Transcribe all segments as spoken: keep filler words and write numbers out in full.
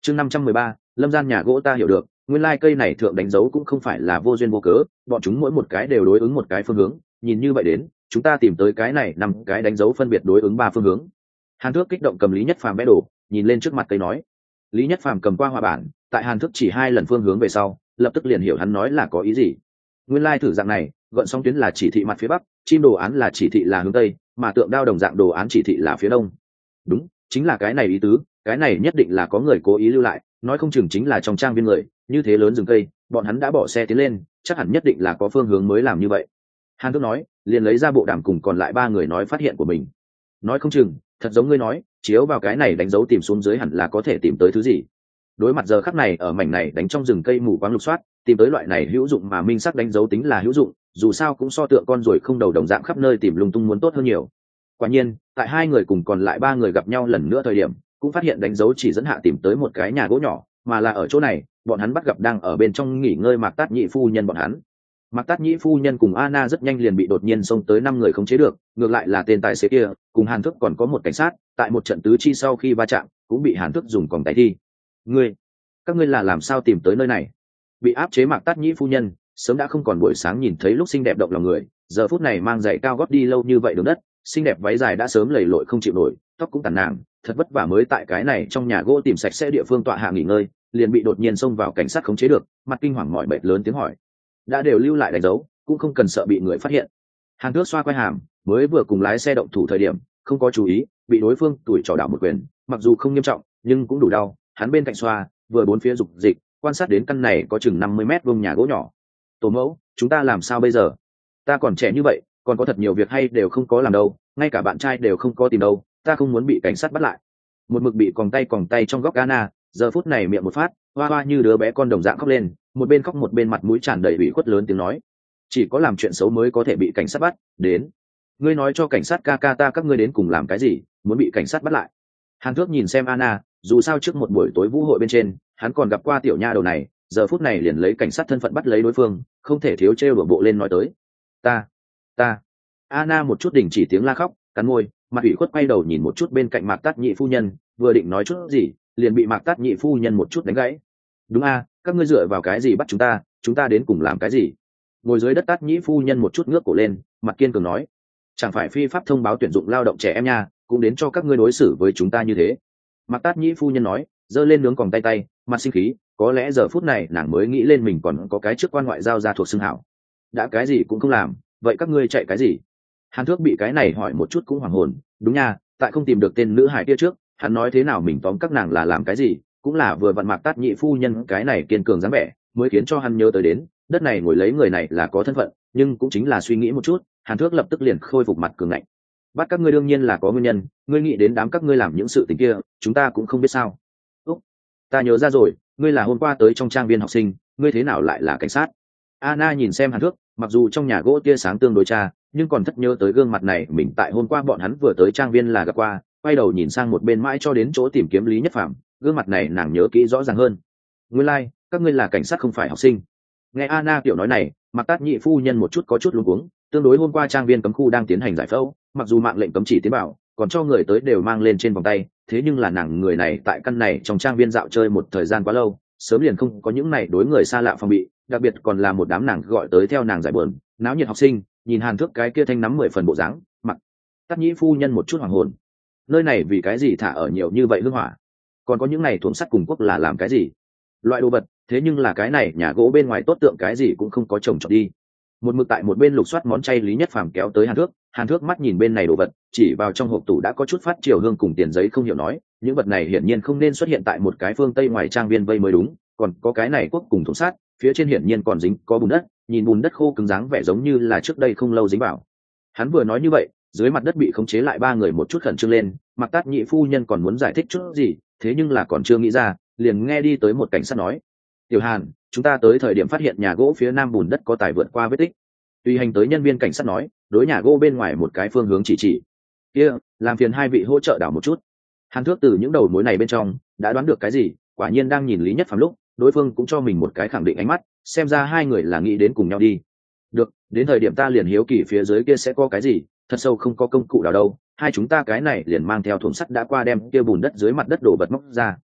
chương năm trăm mười ba, lâm gian nhà gỗ ta hiểu được, nguyên lai cây này thượng đánh dấu cũng không phải là vô duyên vô cớ, bọn chúng mỗi một cái đều đối ứng một cái phương hướng, nhìn như vậy đến chúng ta tìm tới cái này năm cái đánh dấu phân biệt đối ứng ba phương hướng. Hàn Thước kích động cầm Lý Nhất Phàm vẽ đồ, nhìn lên trước mặt cây nói. Lý Nhất Phàm cầm qua họa bản, tại Hàn Thước chỉ hai lần phương hướng về sau, lập tức liền hiểu hắn nói là có ý gì. Nguyên lai thử dạng này, gợn sóng tuyến là chỉ thị mặt phía bắc, chim đồ án là chỉ thị là hướng tây, mà tượng đao đồng dạng đồ án chỉ thị là phía đông. Đúng, chính là cái này ý tứ, cái này nhất định là có người cố ý lưu lại, nói không chừng chính là trong trang viên người, như thế lớn rừng cây, bọn hắn đã bỏ xe tiến lên, chắc hẳn nhất định là có phương hướng mới làm như vậy. Hàn Thước nói, liền lấy ra bộ đàm cùng còn lại ba người nói phát hiện của mình. Nói không chừng, thật giống ngươi nói, chiếu vào cái này đánh dấu tìm xuống dưới hẳn là có thể tìm tới thứ gì. Đối mặt giờ khắc này ở mảnh này đánh trong rừng cây mù quáng lục soát, tìm tới loại này hữu dụng mà minh sắc đánh dấu tính là hữu dụng, dù sao cũng so tượng con ruồi không đầu đồng dạng khắp nơi tìm lung tung muốn tốt hơn nhiều. Quả nhiên, tại hai người cùng còn lại ba người gặp nhau lần nữa thời điểm, cũng phát hiện đánh dấu chỉ dẫn hạ tìm tới một cái nhà gỗ nhỏ, mà là ở chỗ này, bọn hắn bắt gặp đang ở bên trong nghỉ ngơi Mạc Tát Nhị phu nhân bọn hắn. Mạc Tát Nhĩ phu nhân cùng Anna rất nhanh liền bị đột nhiên xông tới năm người khống chế được, ngược lại là tên tài xế kia, cùng Hàn Thức còn có một cảnh sát, tại một trận tứ chi sau khi va chạm, cũng bị Hàn Thức dùng còng tay thi. Ngươi, các ngươi là làm sao tìm tới nơi này? Bị áp chế Mạc Tát Nhĩ phu nhân, sớm đã không còn buổi sáng nhìn thấy lúc xinh đẹp động lòng người, giờ phút này mang giày cao gót đi lâu như vậy đường đất, xinh đẹp váy dài đã sớm lầy lội không chịu nổi, tóc cũng tàn nàng, thật vất vả mới tại cái này trong nhà gỗ tìm sạch sẽ địa phương tọa hạ nghỉ ngơi, liền bị đột nhiên xông vào cảnh sát khống chế được, mặt kinh hoàng mỏi mệt lớn tiếng hỏi. Đã đều lưu lại đánh dấu, cũng không cần sợ bị người phát hiện. Hàn Thước xoa quai hàm, mới vừa cùng lái xe động thủ thời điểm, không có chú ý, bị đối phương tuổi trò đảo một quyền, mặc dù không nghiêm trọng, nhưng cũng đủ đau. Hắn bên cạnh xoa, vừa bốn phía dục dịch, quan sát đến căn này có chừng năm mươi mét vuông nhà gỗ nhỏ. Tổ mẫu, chúng ta làm sao bây giờ? Ta còn trẻ như vậy, còn có thật nhiều việc hay đều không có làm đâu, ngay cả bạn trai đều không có tìm đâu, ta không muốn bị cảnh sát bắt lại. Một mực bị còng tay còng tay trong góc Anna, giờ phút này miệng một phát, hoa hoa như đứa bé con đồng dạng khóc lên, một bên khóc một bên mặt mũi tràn đầy ủy khuất lớn tiếng nói. Chỉ có làm chuyện xấu mới có thể bị cảnh sát bắt. Đến, ngươi nói cho cảnh sát ca ca ta các ngươi đến cùng làm cái gì, muốn bị cảnh sát bắt lại? Hàn Thước nhìn xem Anna, dù sao trước một buổi tối vũ hội bên trên, hắn còn gặp qua tiểu nha đầu này, giờ phút này liền lấy cảnh sát thân phận bắt lấy đối phương, không thể thiếu trêu đùa bộ lên nói tới. Ta, ta. Anna một chút đình chỉ tiếng la khóc, cắn môi, mặt ủy khuất quay đầu nhìn một chút bên cạnh Mạc Tát Nhị phu nhân, vừa định nói chút gì, liền bị Mạc Tát Nhị phu nhân một chút đánh gãy. Đúng a, các ngươi dựa vào cái gì bắt chúng ta, chúng ta đến cùng làm cái gì? Ngồi dưới đất Tát Nhĩ phu nhân một chút ngước cổ lên, mặt kiên cường nói, chẳng phải phi pháp thông báo tuyển dụng lao động trẻ em nha, cũng đến cho các ngươi đối xử với chúng ta như thế. Mạc Tát Nhĩ phu nhân nói, giơ lên nướng còng tay tay, mặt sinh khí, có lẽ giờ phút này nàng mới nghĩ lên mình còn có cái chức quan ngoại giao ra thuộc xưng hảo. Đã cái gì cũng không làm, vậy các ngươi chạy cái gì? Hàn Thước bị cái này hỏi một chút cũng hoảng hồn, đúng nha, tại không tìm được tên nữ hải kia trước, hắn nói thế nào mình tóm các nàng là làm cái gì, cũng là vừa vặn Mạc Tát Nhĩ phu nhân cái này kiên cường dáng vẻ, mới khiến cho hắn nhớ tới đến, đất này ngồi lấy người này là có thân phận, nhưng cũng chính là suy nghĩ một chút, Hàn Thước lập tức liền khôi phục mặt cường ngạnh. Bắt các ngươi đương nhiên là có nguyên nhân, ngươi nghĩ đến đám các ngươi làm những sự tình kia, chúng ta cũng không biết sao. Úc, ta nhớ ra rồi, ngươi là hôm qua tới trong trang viên học sinh, ngươi thế nào lại là cảnh sát? Anna nhìn xem Hàn Thước, mặc dù trong nhà gỗ tia sáng tương đối tra, nhưng còn thất nhớ tới gương mặt này mình tại hôm qua bọn hắn vừa tới trang viên là gặp qua, quay đầu nhìn sang một bên mãi cho đến chỗ tìm kiếm Lý Nhất Phàm, gương mặt này nàng nhớ kỹ rõ ràng hơn. Nguyên lai, like, các ngươi là cảnh sát không phải học sinh. Nghe Anna tiểu nói này, Mạc Tát Nhị phu nhân một chút có chút luống cuống, tương đối hôm qua trang viên cấm khu đang tiến hành giải phẫu, mặc dù mạng lệnh cấm chỉ tiến vào, còn cho người tới đều mang lên trên vòng tay, thế nhưng là nàng người này tại căn này trong trang viên dạo chơi một thời gian quá lâu, sớm liền không có những này đối người xa lạ phòng bị, đặc biệt còn là một đám nàng gọi tới theo nàng giải buồn, náo nhiệt học sinh, nhìn Hàn Thước cái kia thanh nắm mười phần bộ dáng, Mạc Tát Nhị phu nhân một chút hoàng hồn. Nơi này vì cái gì thả ở nhiều như vậy hương hỏa? Còn có những này thuồng sắt cùng quốc là làm cái gì? Loại đồ vật, thế nhưng là cái này nhà gỗ bên ngoài tốt tượng cái gì cũng không có trồng trọt đi. Một mực tại một bên lục soát món chay Lý Nhất Phàm kéo tới Hàn Thước, Hàn Thước mắt nhìn bên này đồ vật, chỉ vào trong hộp tủ đã có chút phát chiều hương cùng tiền giấy không hiểu nói, những vật này hiển nhiên không nên xuất hiện tại một cái phương tây ngoài trang viên vây mới đúng, còn có cái này quốc cùng thùng sắt, phía trên hiển nhiên còn dính có bùn đất, nhìn bùn đất khô cứng dáng vẻ giống như là trước đây không lâu dính vào. Hắn vừa nói như vậy, dưới mặt đất bị khống chế lại ba người một chút khẩn trương lên, Mạc Tát Nhị phu nhân còn muốn giải thích chút gì, thế nhưng là còn chưa nghĩ ra, liền nghe đi tới một cảnh sát nói, Tiểu Hàn, chúng ta tới thời điểm phát hiện nhà gỗ phía nam bùn đất có tài vượt qua vết tích. Tùy hành tới nhân viên cảnh sát nói, đối nhà gỗ bên ngoài một cái phương hướng chỉ chỉ. Kia, làm phiền hai vị hỗ trợ đảo một chút. Hàn Thước từ những đầu mối này bên trong đã đoán được cái gì, quả nhiên đang nhìn Lý Nhất Phàm lúc, đối phương cũng cho mình một cái khẳng định ánh mắt, xem ra hai người là nghĩ đến cùng nhau đi. Được, đến thời điểm ta liền hiếu kỳ phía dưới kia sẽ có cái gì, thật sâu không có công cụ nào đâu, hai chúng ta cái này liền mang theo thùng sắt đã qua đem kia bùn đất dưới mặt đất đổ vật móc ra.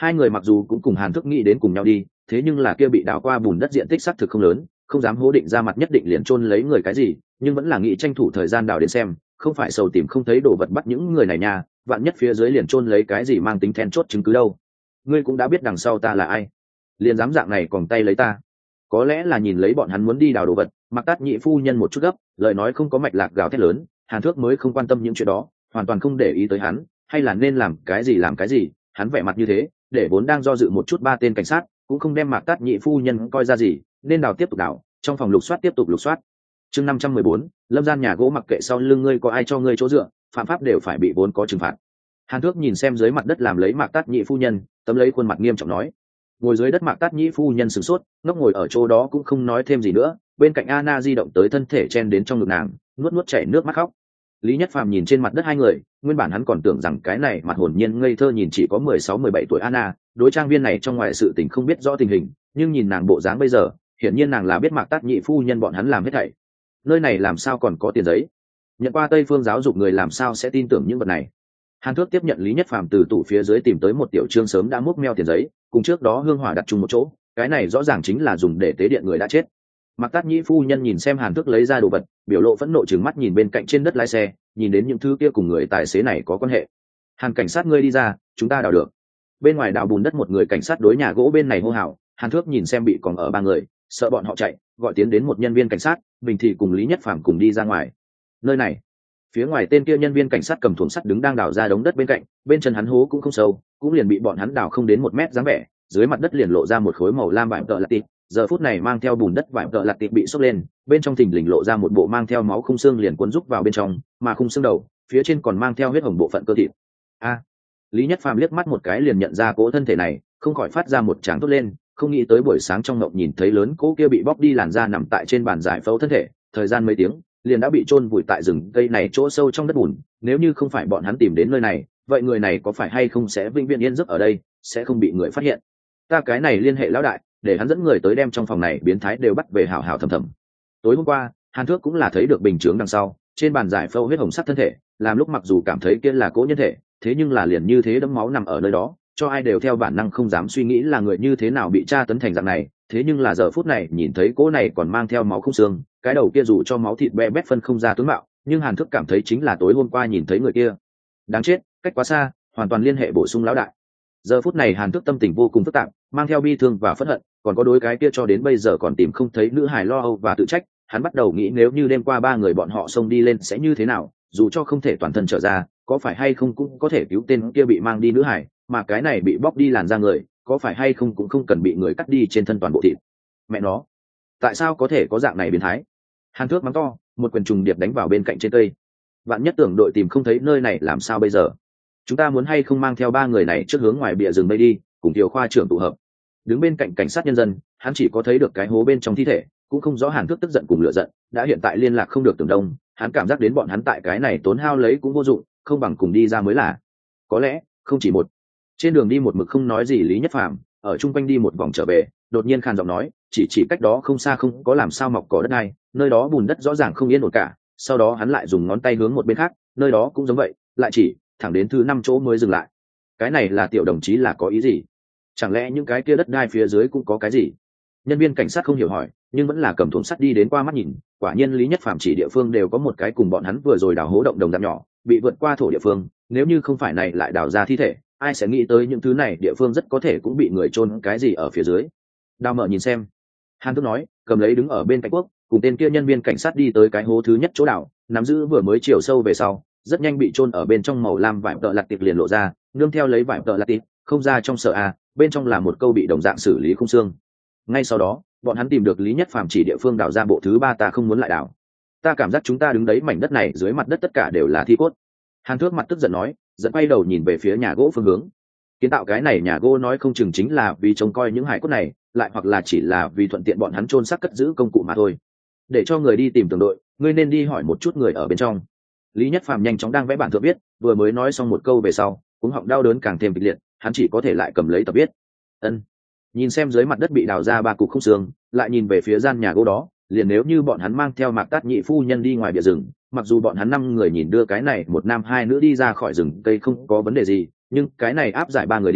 Hai người mặc dù cũng cùng Hàn Thức nghĩ đến cùng nhau đi, thế nhưng là kia bị đào qua bùn đất diện tích xác thực không lớn, không dám hố định ra mặt nhất định liền chôn lấy người cái gì, nhưng vẫn là nghĩ tranh thủ thời gian đào đến xem, không phải sầu tìm không thấy đồ vật bắt những người này nha, vạn nhất phía dưới liền chôn lấy cái gì mang tính then chốt chứng cứ đâu. Ngươi cũng đã biết đằng sau ta là ai, liền dám dạng này còn tay lấy ta. Có lẽ là nhìn lấy bọn hắn muốn đi đào đồ vật, Mạc Tát Nhị phu nhân một chút gấp, lời nói không có mạch lạc gào thét lớn, Hàn Thước mới không quan tâm những chuyện đó, hoàn toàn không để ý tới hắn, hay là nên làm cái gì làm cái gì, hắn vẻ mặt như thế, để vốn đang do dự một chút ba tên cảnh sát, cũng không đem Mạc Tát Nhị phu nhân coi ra gì, nên đào tiếp tục đào, trong phòng lục soát tiếp tục lục soát. Chương năm trăm mười bốn, Lâm gian nhà gỗ mặc kệ sau lưng ngươi có ai cho ngươi chỗ dựa, phạm pháp đều phải bị vốn có trừng phạt. Hàn Thước nhìn xem dưới mặt đất làm lấy Mạc Tát Nhị phu nhân, tấm lấy khuôn mặt nghiêm trọng nói. Ngồi dưới đất Mạc Tát Nhị phu nhân sửng sốt, ngốc ngồi ở chỗ đó cũng không nói thêm gì nữa, bên cạnh Anna di động tới thân thể chen đến trong ngực nàng, nuốt nuốt chảy nước mắt khóc. Lý Nhất Phàm nhìn trên mặt đất hai người, nguyên bản hắn còn tưởng rằng cái này mặt hồn nhiên ngây thơ nhìn chỉ có mười sáu mười bảy tuổi Anna, đối trang viên này trong ngoài sự tình không biết rõ tình hình, nhưng nhìn nàng bộ dáng bây giờ, hiển nhiên nàng là biết Mạc Tát Nhị phu nhân bọn hắn làm hết thảy. Nơi này làm sao còn có tiền giấy? Nhận qua Tây Phương giáo dục người làm sao sẽ tin tưởng những vật này? Hàn Thước tiếp nhận Lý Nhất Phàm từ tủ phía dưới tìm tới một tiểu trương sớm đã múc meo tiền giấy, cùng trước đó hương hỏa đặt chung một chỗ, cái này rõ ràng chính là dùng để tế điện người đã chết. Mạc Tát Nhĩ phu nhân nhìn xem Hàn Thước lấy ra đồ vật, biểu lộ phẫn nộ trừng mắt nhìn bên cạnh trên đất lái xe, nhìn đến những thứ kia cùng người tài xế này có quan hệ. Hàn cảnh sát ngươi đi ra, chúng ta đào được. Bên ngoài đào bùn đất một người cảnh sát đối nhà gỗ bên này hô hào, Hàn Thước nhìn xem bị còn ở ba người, sợ bọn họ chạy, gọi tiến đến một nhân viên cảnh sát, bình thì cùng Lý Nhất Phàm cùng đi ra ngoài. Nơi này, phía ngoài tên kia nhân viên cảnh sát cầm thùng sắt đứng đang đào ra đống đất bên cạnh, bên chân hắn hố cũng không sâu, cũng liền bị bọn hắn đào không đến một mét dáng vẻ, dưới mặt đất liền lộ ra một khối màu lam vải tợ lạt tịt, giờ phút này mang theo bùn đất vải tợ lạt tịt bị xốc lên, bên trong thình lình lộ ra một bộ mang theo máu khung xương liền cuốn rúc vào bên trong, mà khung xương đầu phía trên còn mang theo huyết hồng bộ phận cơ thịt. A, Lý Nhất Phàm liếc mắt một cái liền nhận ra cỗ thân thể này, không khỏi phát ra một tràng tốt lên, không nghĩ tới buổi sáng trong ngộng nhìn thấy lớn cỗ kia bị bóc đi làn da nằm tại trên bàn giải phẫu thân thể, thời gian mấy tiếng liền đã bị chôn vùi tại rừng cây này chỗ sâu trong đất bùn. Nếu như không phải bọn hắn tìm đến nơi này, vậy người này có phải hay không sẽ vĩnh viễn yên giấc ở đây, sẽ không bị người phát hiện. Ta cái này liên hệ lão đại, để hắn dẫn người tới đem trong phòng này biến thái đều bắt về hảo hảo thầm thầm. Tối hôm qua, Hàn Thước cũng là thấy được bình chướng đằng sau, trên bàn giải phẫu huyết hồng sắc thân thể, làm lúc mặc dù cảm thấy kia là cỗ nhân thể, thế nhưng là liền như thế đẫm máu nằm ở nơi đó, cho ai đều theo bản năng không dám suy nghĩ là người như thế nào bị tra tấn thành dạng này. Thế nhưng là giờ phút này nhìn thấy cỗ này còn mang theo máu không xương, cái đầu kia dù cho máu thịt be bét phân không ra tướng mạo, nhưng Hàn Thước cảm thấy chính là tối hôm qua nhìn thấy người kia. Đáng chết, cách quá xa, hoàn toàn liên hệ bổ sung lão đại. Giờ phút này Hàn Thước tâm tình vô cùng phức tạp, mang theo bi thương và phẫn hận, còn có đối cái kia cho đến bây giờ còn tìm không thấy nữ hài lo âu và tự trách. Hắn bắt đầu nghĩ nếu như đêm qua ba người bọn họ xông đi lên sẽ như thế nào, dù cho không thể toàn thân trở ra, có phải hay không cũng có thể cứu tên kia bị mang đi nữ hài, mà cái này bị bóc đi làn da người, có phải hay không cũng không cần bị người cắt đi trên thân toàn bộ thịt. Mẹ nó, tại sao có thể có dạng này biến thái? Hàn Thước mắng to, một quyền trùng điệp đánh vào bên cạnh trên cây. Vạn nhất tưởng đội tìm không thấy nơi này làm sao bây giờ? Chúng ta muốn hay không mang theo ba người này trước hướng ngoài bìa rừng mây đi, cùng tiểu khoa trưởng tụ hợp. Đứng bên cạnh cảnh sát nhân dân, hắn chỉ có thấy được cái hố bên trong thi thể, cũng không rõ Hàn Thước tức giận cùng lửa giận, đã hiện tại liên lạc không được Tưởng Đông, hắn cảm giác đến bọn hắn tại cái này tốn hao lấy cũng vô dụng, không bằng cùng đi ra mới là. Có lẽ không chỉ một. Trên đường đi một mực không nói gì Lý Nhất Phàm, ở chung quanh đi một vòng trở về, đột nhiên khàn giọng nói, chỉ chỉ cách đó không xa không có làm sao mọc cỏ đất này, nơi đó bùn đất rõ ràng không yên ổn cả. Sau đó hắn lại dùng ngón tay hướng một bên khác, nơi đó cũng giống vậy, lại chỉ thẳng đến thứ năm chỗ mới dừng lại. Cái này là tiểu đồng chí là có ý gì? Chẳng lẽ những cái kia đất đai phía dưới cũng có cái gì? Nhân viên cảnh sát không hiểu hỏi, nhưng vẫn là cầm thùng sắt đi đến qua mắt nhìn, quả nhiên Lý Nhất Phàm chỉ địa phương đều có một cái cùng bọn hắn vừa rồi đào hố động đồng dạng nhỏ, bị vượt qua thổ địa phương, nếu như không phải này lại đào ra thi thể, ai sẽ nghĩ tới những thứ này địa phương rất có thể cũng bị người chôn cái gì ở phía dưới. Đào mở nhìn xem. Hàn Thước nói, cầm lấy đứng ở bên cạnh quốc, cùng tên kia nhân viên cảnh sát đi tới cái hố thứ nhất chỗ đào, nắm giữ vừa mới chiều sâu về sau, rất nhanh bị chôn ở bên trong màu lam vải tợ lạt tiệp liền lộ ra, nương theo lấy vải tợ lạt tiệp, không ra trong sợ a, bên trong là một câu bị đồng dạng xử lý khung xương. Ngay sau đó, bọn hắn tìm được Lý Nhất Phàm chỉ địa phương đào ra bộ thứ ba ta không muốn lại đào. Ta cảm giác chúng ta đứng đấy mảnh đất này dưới mặt đất tất cả đều là thi cốt. Hàn Thước mặt tức giận nói, dẫn quay đầu nhìn về phía nhà gỗ phương hướng. Kiến tạo cái này nhà gỗ nói không chừng chính là vì trông coi những hải cốt này, lại hoặc là chỉ là vì thuận tiện bọn hắn chôn xác cất giữ công cụ mà thôi. Để cho người đi tìm tường đội, ngươi nên đi hỏi một chút người ở bên trong. Lý Nhất Phàm nhanh chóng đang vẽ bản thượng viết, vừa mới nói xong một câu về sau, cũng họng đau đớn càng thêm kịch liệt, hắn chỉ có thể lại cầm lấy tập viết. Ân. Nhìn xem dưới mặt đất bị đào ra ba cục không xương, lại nhìn về phía gian nhà gỗ đó, liền nếu như bọn hắn mang theo Mạc Tát Nhị phu nhân đi ngoài bìa rừng, mặc dù bọn hắn năm người nhìn đưa cái này một nam hai nữ đi ra khỏi rừng cây không có vấn đề gì, nhưng cái này áp giải ba người đi,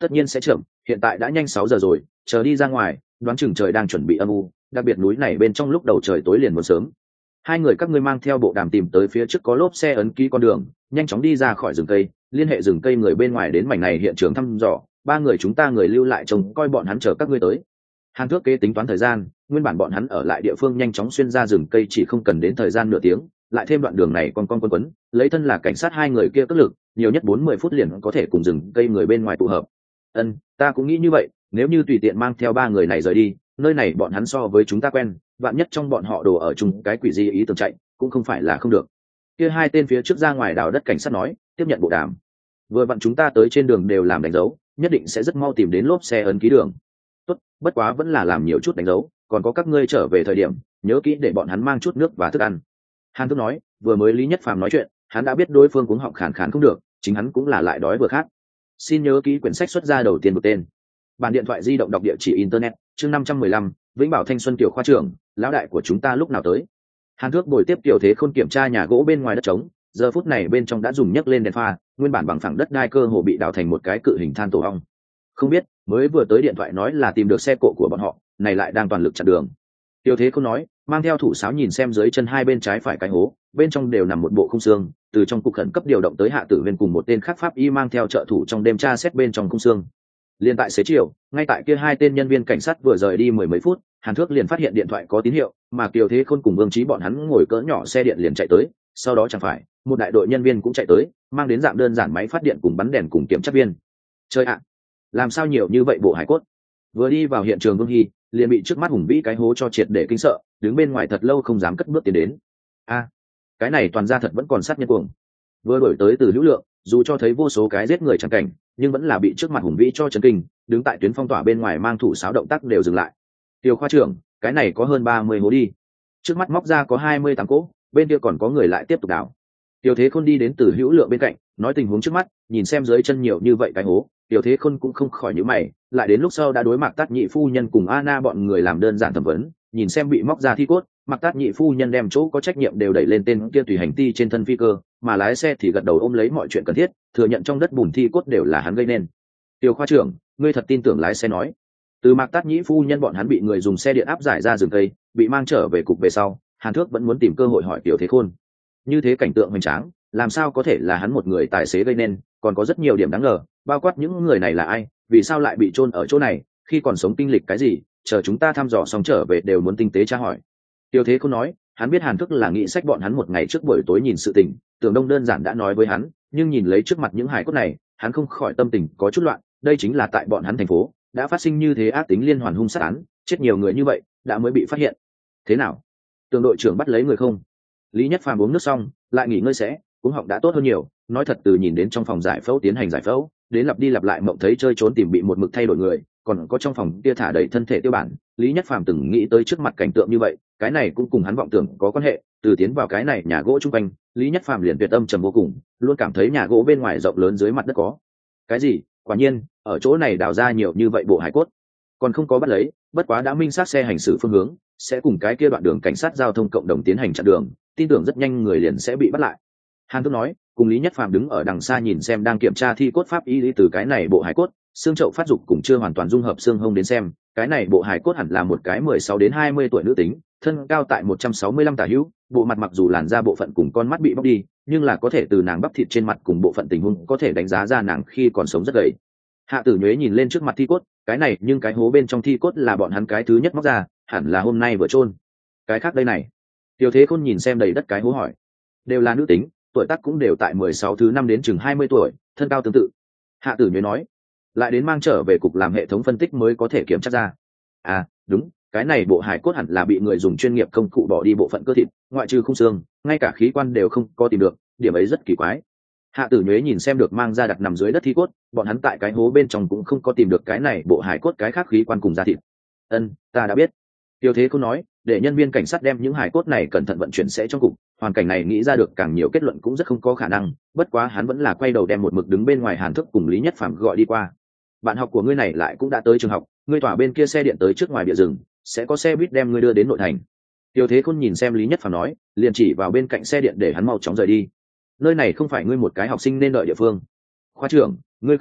tất nhiên sẽ chậm, hiện tại đã nhanh sáu giờ rồi, chờ đi ra ngoài, đoán chừng trời đang chuẩn bị âm u, đặc biệt núi này bên trong lúc đầu trời tối liền muốn sớm. Hai người các ngươi mang theo bộ đàm tìm tới phía trước có lốp xe ấn ký con đường, nhanh chóng đi ra khỏi rừng cây, liên hệ rừng cây người bên ngoài đến mảnh này hiện trường thăm dò, ba người chúng ta người lưu lại trông coi bọn hắn chờ các ngươi tới. Hàn Thước kế tính toán thời gian, nguyên bản bọn hắn ở lại địa phương nhanh chóng xuyên ra rừng cây chỉ không cần đến thời gian nửa tiếng, lại thêm đoạn đường này con con quấn quấn, lấy thân là cảnh sát hai người kia cất lực, nhiều nhất bốn mươi phút liền có thể cùng rừng cây người bên ngoài tụ hợp. Ân, ta cũng nghĩ như vậy, nếu như tùy tiện mang theo ba người này rời đi, nơi này bọn hắn so với chúng ta quen, vạn nhất trong bọn họ đồ ở chung cái quỷ gì ý tưởng chạy, cũng không phải là không được. Kia hai tên phía trước ra ngoài đào đất cảnh sát nói, tiếp nhận bộ đàm. Vừa vặn chúng ta tới trên đường đều làm đánh dấu, nhất định sẽ rất mau tìm đến lốp xe ấn ký đường. Tốt, bất quá vẫn là làm nhiều chút đánh dấu, còn có các ngươi trở về thời điểm, nhớ kỹ để bọn hắn mang chút nước và thức ăn. Hàn Thước nói, vừa mới Lý Nhất Phàm nói chuyện, hắn đã biết đối phương cuống họng khàn khàn không được, chính hắn cũng là lại đói vừa khát. Xin nhớ kỹ quyển sách xuất ra đầu tiên một tên. Bản điện thoại di động đọc địa chỉ internet, chương năm trăm mười lăm, Vĩnh Bảo Thanh Xuân tiểu khoa trưởng, lão đại của chúng ta lúc nào tới? Hàn Thước bồi tiếp Tiểu Thế Khôn kiểm tra nhà gỗ bên ngoài đất trống, giờ phút này bên trong đã dùng nhấc lên đèn pha, nguyên bản bằng phẳng đất đai cơ hồ bị đào thành một cái cự hình than tổ ong. Không biết, mới vừa tới điện thoại nói là tìm được xe cộ của bọn họ, này lại đang toàn lực chặn đường. Tiểu Thế Khôn nói, mang theo thủ sáo nhìn xem dưới chân hai bên trái phải cái hố, bên trong đều nằm một bộ khung xương, từ trong cục khẩn cấp điều động tới Hạ Tử Viên cùng một tên khác pháp y mang theo trợ thủ trong đêm tra xét bên trong khung xương. Liên tại xế chiều, ngay tại kia hai tên nhân viên cảnh sát vừa rời đi mười mấy phút, Hàn Thước liền phát hiện điện thoại có tín hiệu, mà Kiều Thế Khôn cùng Vương Chí bọn hắn ngồi cỡ nhỏ xe điện liền chạy tới, sau đó chẳng phải, một đại đội nhân viên cũng chạy tới, mang đến dạng đơn giản máy phát điện cùng bắn đèn cùng kiểm tra viên. Chơi ạ, làm sao nhiều như vậy bộ hải cốt? Vừa đi vào hiện trường Vương Hy, liền bị trước mắt hùng vĩ cái hố cho triệt để kinh sợ, đứng bên ngoài thật lâu không dám cất bước tiến đến. A, cái này toàn ra thật vẫn còn sát nhân cuồng. Vừa đổi tới từ hữu lượng, dù cho thấy vô số cái giết người chẳng cảnh, nhưng vẫn là bị trước mặt hùng vĩ cho chấn kinh, đứng tại tuyến phong tỏa bên ngoài mang thủ sáo động tác đều dừng lại. Tiểu khoa trưởng, cái này có hơn ba mươi hố đi. Trước mắt móc ra có hai mươi tám cỗ, bên kia còn có người lại tiếp tục đào. Tiểu Thế Khôn đi đến từ hữu lượng bên cạnh, nói tình huống trước mắt, nhìn xem dưới chân nhiều như vậy cái hố, Tiểu Thế Khôn cũng không khỏi nhíu mày, lại đến lúc sau đã đối mặt Tát Nhị phu nhân cùng Anna bọn người làm đơn giản thẩm vấn, nhìn xem bị móc ra thi cốt, Mạc Tát Nhị phu nhân đem chỗ có trách nhiệm đều đẩy lên tên kia tùy hành ti trên thân phi cơ, mà lái xe thì gật đầu ôm lấy mọi chuyện cần thiết, thừa nhận trong đất bùn thi cốt đều là hắn gây nên. Tiểu khoa trưởng, ngươi thật tin tưởng lái xe nói? Từ Mạc Tát Nhĩ phu nhân bọn hắn bị người dùng xe điện áp giải ra rừng cây, bị mang trở về cục về sau, Hàn Thước vẫn muốn tìm cơ hội hỏi Tiểu Thế Khôn. Như thế cảnh tượng hoành tráng, làm sao có thể là hắn một người tài xế gây nên, còn có rất nhiều điểm đáng ngờ, bao quát những người này là ai, vì sao lại bị chôn ở chỗ này, khi còn sống kinh lịch cái gì, chờ chúng ta thăm dò xong trở về đều muốn tinh tế tra hỏi. Tiểu Thế Khôn nói, hắn biết Hàn Thước là nghĩ sách bọn hắn một ngày trước buổi tối nhìn sự tình, Tưởng Đông đơn giản đã nói với hắn, nhưng nhìn lấy trước mặt những hài cốt này, hắn không khỏi tâm tình có chút loạn, đây chính là tại bọn hắn thành phố đã phát sinh như thế ác tính liên hoàn hung sát án, chết nhiều người như vậy, đã mới bị phát hiện. Thế nào? Tường đội trưởng bắt lấy người không? Lý Nhất Phàm uống nước xong, lại nghỉ ngơi sẽ, uống họng đã tốt hơn nhiều, nói thật từ nhìn đến trong phòng giải phẫu tiến hành giải phẫu, đến lặp đi lặp lại mộng thấy chơi trốn tìm bị một mực thay đổi người, còn có trong phòng kia thả đầy thân thể tiêu bản, Lý Nhất Phàm từng nghĩ tới trước mặt cảnh tượng như vậy, cái này cũng cùng hắn vọng tưởng có quan hệ, từ tiến vào cái này nhà gỗ chung quanh, Lý Nhất Phàm liền tuyệt âm trầm vô cùng, luôn cảm thấy nhà gỗ bên ngoài rộng lớn dưới mặt đất có cái gì. Quả nhiên, ở chỗ này đào ra nhiều như vậy bộ hải cốt, còn không có bắt lấy, bất quá đã minh xác xe hành xử phương hướng, sẽ cùng cái kia đoạn đường cảnh sát giao thông cộng đồng tiến hành chặn đường, tin tưởng rất nhanh người liền sẽ bị bắt lại. Hàn Thước nói, cùng Lý Nhất Phàm đứng ở đằng xa nhìn xem đang kiểm tra thi cốt pháp y lý từ cái này bộ hải cốt, xương chậu phát dục cùng chưa hoàn toàn dung hợp xương hông đến xem, cái này bộ hải cốt hẳn là một cái mười sáu đến hai mươi tuổi nữ tính, thân cao tại một trăm sáu mươi lăm tả hữu, bộ mặt mặc dù làn da bộ phận cùng con mắt bị bóc đi, nhưng là có thể từ nàng bắp thịt trên mặt cùng bộ phận tình huống có thể đánh giá ra nàng khi còn sống rất gầy. Hạ Tử Nhuế nhìn lên trước mặt thi cốt, cái này nhưng cái hố bên trong thi cốt là bọn hắn cái thứ nhất móc ra, hẳn là hôm nay vừa chôn. Cái khác đây này. Tiểu Thế Khôn nhìn xem đầy đất cái hố hỏi, đều là nữ tính, tuổi tác cũng đều tại mười sáu thứ năm đến chừng hai mươi tuổi, thân cao tương tự. Hạ Tử Nhuế nói, lại đến mang trở về cục làm hệ thống phân tích mới có thể kiểm tra ra. À, đúng, cái này bộ hải cốt hẳn là bị người dùng chuyên nghiệp công cụ bỏ đi bộ phận cơ thịt, ngoại trừ khung xương, ngay cả khí quan đều không có tìm được, điểm ấy rất kỳ quái. Hạ Tử Nhuế nhìn xem được mang ra đặt nằm dưới đất thi cốt, bọn hắn tại cái hố bên trong cũng không có tìm được cái này bộ hải cốt cái khác khí quan cùng da thịt. Ân, ta đã biết. Tiêu Thế Khôn nói, để nhân viên cảnh sát đem những hải cốt này cẩn thận vận chuyển sẽ trong cục, hoàn cảnh này nghĩ ra được càng nhiều kết luận cũng rất không có khả năng, bất quá hắn vẫn là quay đầu đem một mực đứng bên ngoài Hàn Thước cùng Lý Nhất Phàm gọi đi qua. Bạn học của ngươi này lại cũng đã tới trường học, ngươi tỏa bên kia xe điện tới trước ngoài bìa rừng, sẽ có xe buýt đem ngươi đưa đến nội thành. Tiêu Thế Khôn nhìn xem Lý Nhất Phàm nói, liền chỉ vào bên cạnh xe điện để hắn mau chóng rời đi. Nơi này không phải ngươi một cái học sinh nên đợi địa phương. Khoa trưởng, ngươi không biết,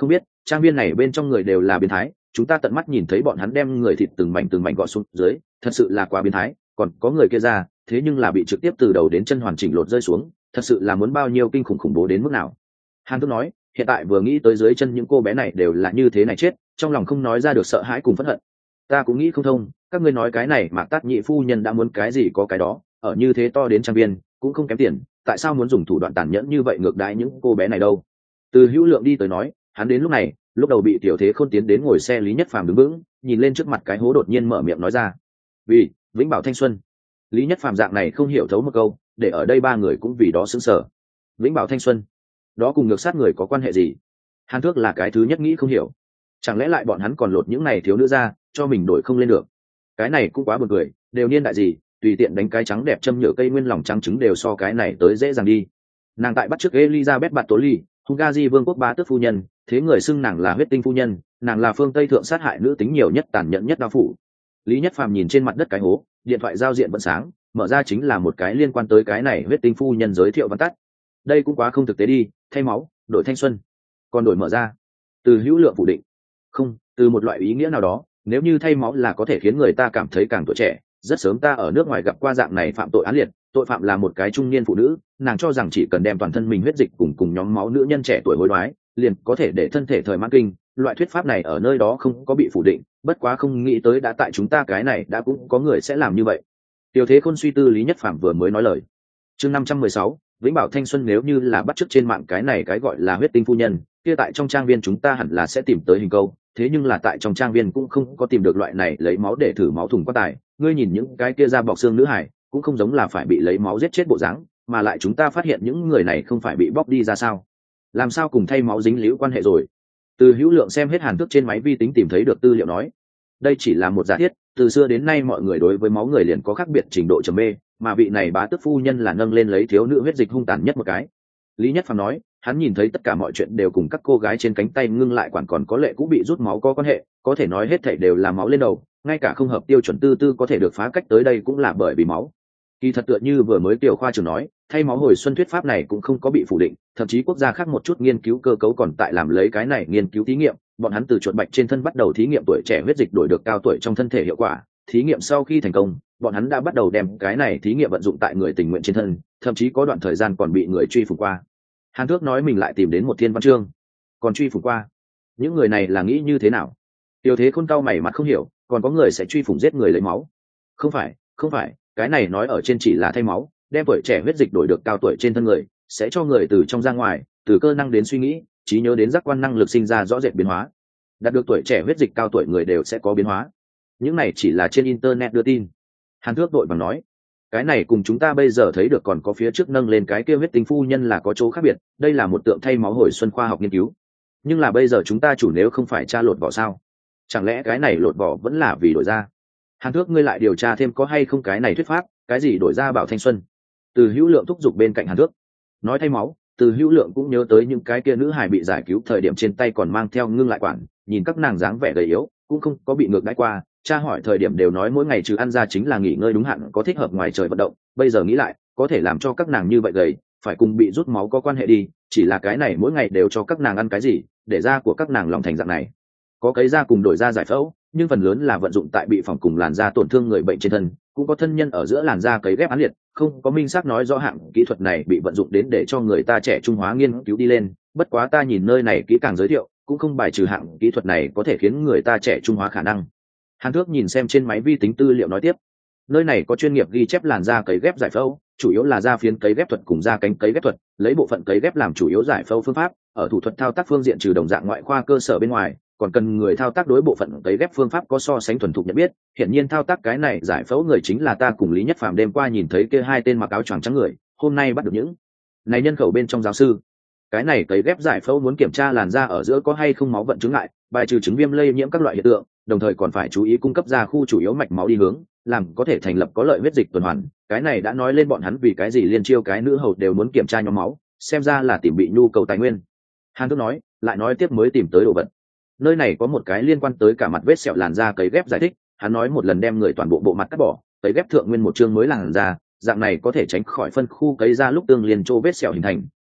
trang viên này bên trong người đều là biến thái, chúng ta tận mắt nhìn thấy bọn hắn đem người thịt từng mảnh từng mảnh gọt xuống dưới, thật sự là quá biến thái. Còn có người kia ra, thế nhưng là bị trực tiếp từ đầu đến chân hoàn chỉnh lột rơi xuống, thật sự là muốn bao nhiêu kinh khủng khủng bố đến mức nào. Hàn Thức nói, hiện tại vừa nghĩ tới dưới chân những cô bé này đều là như thế này chết, trong lòng không nói ra được sợ hãi cùng phẫn hận. Ta cũng nghĩ không thông, các ngươi nói cái này Mạc Tát nhị phu nhân đã muốn cái gì có cái đó, ở như thế to đến trang viên cũng không kém tiền, tại sao muốn dùng thủ đoạn tàn nhẫn như vậy ngược đãi những cô bé này đâu? Từ Hữu Lượng đi tới nói, hắn đến lúc này, lúc đầu bị Tiểu Thế Khôn tiến đến ngồi xe Lý Nhất Phàm đứng vững, nhìn lên trước mặt cái hố đột nhiên mở miệng nói ra: "Vì Vĩnh Bảo thanh xuân." Lý Nhất Phàm dạng này không hiểu thấu một câu, để ở đây ba người cũng vì đó sững sờ. Vĩnh Bảo thanh xuân, đó cùng ngược sát người có quan hệ gì? Hàn Thước là cái thứ nhất nghĩ không hiểu, chẳng lẽ lại bọn hắn còn lột những này thiếu nữ ra cho mình đổi không lên được? Cái này cũng quá buồn cười, đều niên đại gì, tùy tiện đánh cái trắng đẹp châm nhựa cây nguyên lòng trắng trứng đều so cái này tới dễ dàng đi. Nàng tại bắt chước Elizabeth Bartoli, Hungary vương quốc bá tước phu nhân, thế người xưng nàng là huyết tinh phu nhân, nàng là phương Tây thượng sát hại nữ tính nhiều nhất, tàn nhẫn nhất đao phủ. Lý Nhất Phàm nhìn trên mặt đất cái hố, điện thoại giao diện vẫn sáng, mở ra chính là một cái liên quan tới cái này huyết tinh phu nhân giới thiệu văn tắt. Đây cũng quá không thực tế đi, thay máu, đổi thanh xuân, còn đổi mở ra. Từ Hữu Lượng phủ định, không, từ một loại ý nghĩa nào đó, nếu như thay máu là có thể khiến người ta cảm thấy càng tuổi trẻ. Rất sớm ta ở nước ngoài gặp qua dạng này phạm tội án liệt, tội phạm là một cái trung niên phụ nữ, nàng cho rằng chỉ cần đem toàn thân mình huyết dịch cùng cùng nhóm máu nữ nhân trẻ tuổi hối đoái, liền có thể để thân thể thời mãn kinh. Loại thuyết pháp này ở nơi đó không có bị phủ định, bất quá không nghĩ tới đã tại chúng ta cái này đã cũng có người sẽ làm như vậy. Tiểu Thế Khôn suy tư Lý Nhất Phàm vừa mới nói lời. Chương năm trăm mười sáu, Vĩnh Bảo thanh xuân, nếu như là bắt chước trên mạng cái này cái gọi là huyết tinh phu nhân, kia tại trong trang viên chúng ta hẳn là sẽ tìm tới hình câu, thế nhưng là tại trong trang viên cũng không có tìm được loại này lấy máu để thử máu thùng quan tài. Ngươi nhìn những cái kia da bọc xương nữ hải, cũng không giống là phải bị lấy máu giết chết bộ dáng, mà lại chúng ta phát hiện những người này không phải bị bóc đi ra sao? Làm sao cùng thay máu dính líu quan hệ rồi? Từ Hữu Lượng xem hết Hàn Thức trên máy vi tính tìm thấy được tư liệu nói, đây chỉ là một giả thiết, từ xưa đến nay mọi người đối với máu người liền có khác biệt trình độ trầm mê, mà vị này bá tước phu nhân là nâng lên lấy thiếu nữ huyết dịch hung tàn nhất một cái. Lý Nhất Phàm nói, hắn nhìn thấy tất cả mọi chuyện đều cùng các cô gái trên cánh tay ngưng lại quản còn có lệ cũng bị rút máu có quan hệ, có thể nói hết thảy đều là máu lên đầu, ngay cả không hợp tiêu chuẩn tư tư có thể được phá cách tới đây cũng là bởi vì máu. Kỳ thật tựa như vừa mới Tiểu khoa trưởng nói, thay máu hồi xuân thuyết pháp này cũng không có bị phủ định, thậm chí quốc gia khác một chút nghiên cứu cơ cấu còn tại làm lấy cái này nghiên cứu thí nghiệm, bọn hắn từ chuột bạch trên thân bắt đầu thí nghiệm tuổi trẻ huyết dịch đổi được cao tuổi trong thân thể hiệu quả. Thí nghiệm sau khi thành công, bọn hắn đã bắt đầu đem cái này thí nghiệm vận dụng tại người tình nguyện trên thân, thậm chí có đoạn thời gian còn bị người truy phủng qua. Hàn Thước nói mình lại tìm đến một thiên văn chương, còn truy phủng qua. Những người này là nghĩ như thế nào? Tiểu Thế Khôn cau mày mặt không hiểu, còn có người sẽ truy phủng giết người lấy máu? Không phải, không phải, cái này nói ở trên chỉ là thay máu, đem tuổi trẻ huyết dịch đổi được cao tuổi trên thân người, sẽ cho người từ trong ra ngoài, từ cơ năng đến suy nghĩ, trí nhớ đến giác quan năng lực sinh ra rõ rệt biến hóa. Đạt được tuổi trẻ huyết dịch cao tuổi người đều sẽ có biến hóa. Những này chỉ là trên internet đưa tin. Hàn Thước đội bằng nói, cái này cùng chúng ta bây giờ thấy được còn có phía trước nâng lên cái kia huyết tinh phu nhân là có chỗ khác biệt, đây là một tượng thay máu hồi xuân khoa học nghiên cứu. Nhưng là bây giờ chúng ta chủ nếu không phải tra lột vỏ sao? Chẳng lẽ cái này lột vỏ vẫn là vì đổi ra? Hàn Thước, ngươi lại điều tra thêm có hay không cái này thuyết pháp, cái gì đổi ra bảo thanh xuân? Từ Hữu Lượng thúc giục bên cạnh Hàn Thước. Nói thay máu, Từ Hữu Lượng cũng nhớ tới những cái kia nữ hài bị giải cứu thời điểm trên tay còn mang theo ngưng lại quản, nhìn các nàng dáng vẻ gầy yếu, cũng không có bị ngược đãi qua. Cha hỏi thời điểm đều nói mỗi ngày trừ ăn ra chính là nghỉ ngơi đúng hạn, có thích hợp ngoài trời vận động. Bây giờ nghĩ lại, có thể làm cho các nàng như vậy gầy, phải cùng bị rút máu có quan hệ đi, chỉ là cái này mỗi ngày đều cho các nàng ăn cái gì, để da của các nàng lòng thành dạng này. Có cái da cùng đổi da giải phẫu, nhưng phần lớn là vận dụng tại bị phỏng cùng làn da tổn thương người bệnh trên thân, cũng có thân nhân ở giữa làn da cấy ghép án liệt, không có minh xác nói rõ hạng kỹ thuật này bị vận dụng đến để cho người ta trẻ trung hóa nghiên cứu đi lên. Bất quá ta nhìn nơi này kỹ càng giới thiệu, cũng không bài trừ hạng kỹ thuật này có thể khiến người ta trẻ trung hóa khả năng. Hàn Thước nhìn xem trên máy vi tính tư liệu nói tiếp, nơi này có chuyên nghiệp ghi chép làn da cấy ghép giải phẫu, chủ yếu là da phiến cấy ghép thuật cùng da cánh cấy ghép thuật, lấy bộ phận cấy ghép làm chủ yếu giải phẫu phương pháp. Ở thủ thuật thao tác phương diện trừ đồng dạng ngoại khoa cơ sở bên ngoài, còn cần người thao tác đối bộ phận cấy ghép phương pháp có so sánh thuần thục nhận biết. Hiển nhiên thao tác cái này giải phẫu người chính là ta cùng Lý Nhất Phàm đêm qua nhìn thấy kia hai tên mặc áo choàng trắng người, hôm nay bắt được những này nhân khẩu bên trong giáo sư. Cái này cấy ghép giải phẫu muốn kiểm tra làn da ở giữa có hay không máu vận chứng lại, bài trừ chứng viêm lây nhiễm các loại hiện tượng, đồng thời còn phải chú ý cung cấp ra khu chủ yếu mạch máu đi hướng, làm có thể thành lập có lợi huyết dịch tuần hoàn. Cái này đã nói lên bọn hắn vì cái gì liên chiêu cái nữ hầu đều muốn kiểm tra nhóm máu, xem ra là tìm bị nhu cầu tài nguyên. Hàn Thước nói, lại nói tiếp mới tìm tới đồ vật. Nơi này có một cái liên quan tới cả mặt vết sẹo làn da cấy ghép giải thích, hắn nói một lần đem người toàn bộ bộ mặt cắt bỏ, cấy ghép thượng nguyên một chương mới làn da, dạng này có thể tránh khỏi phân khu cấy ra lúc tương liên chỗ vết sẹo hình thành,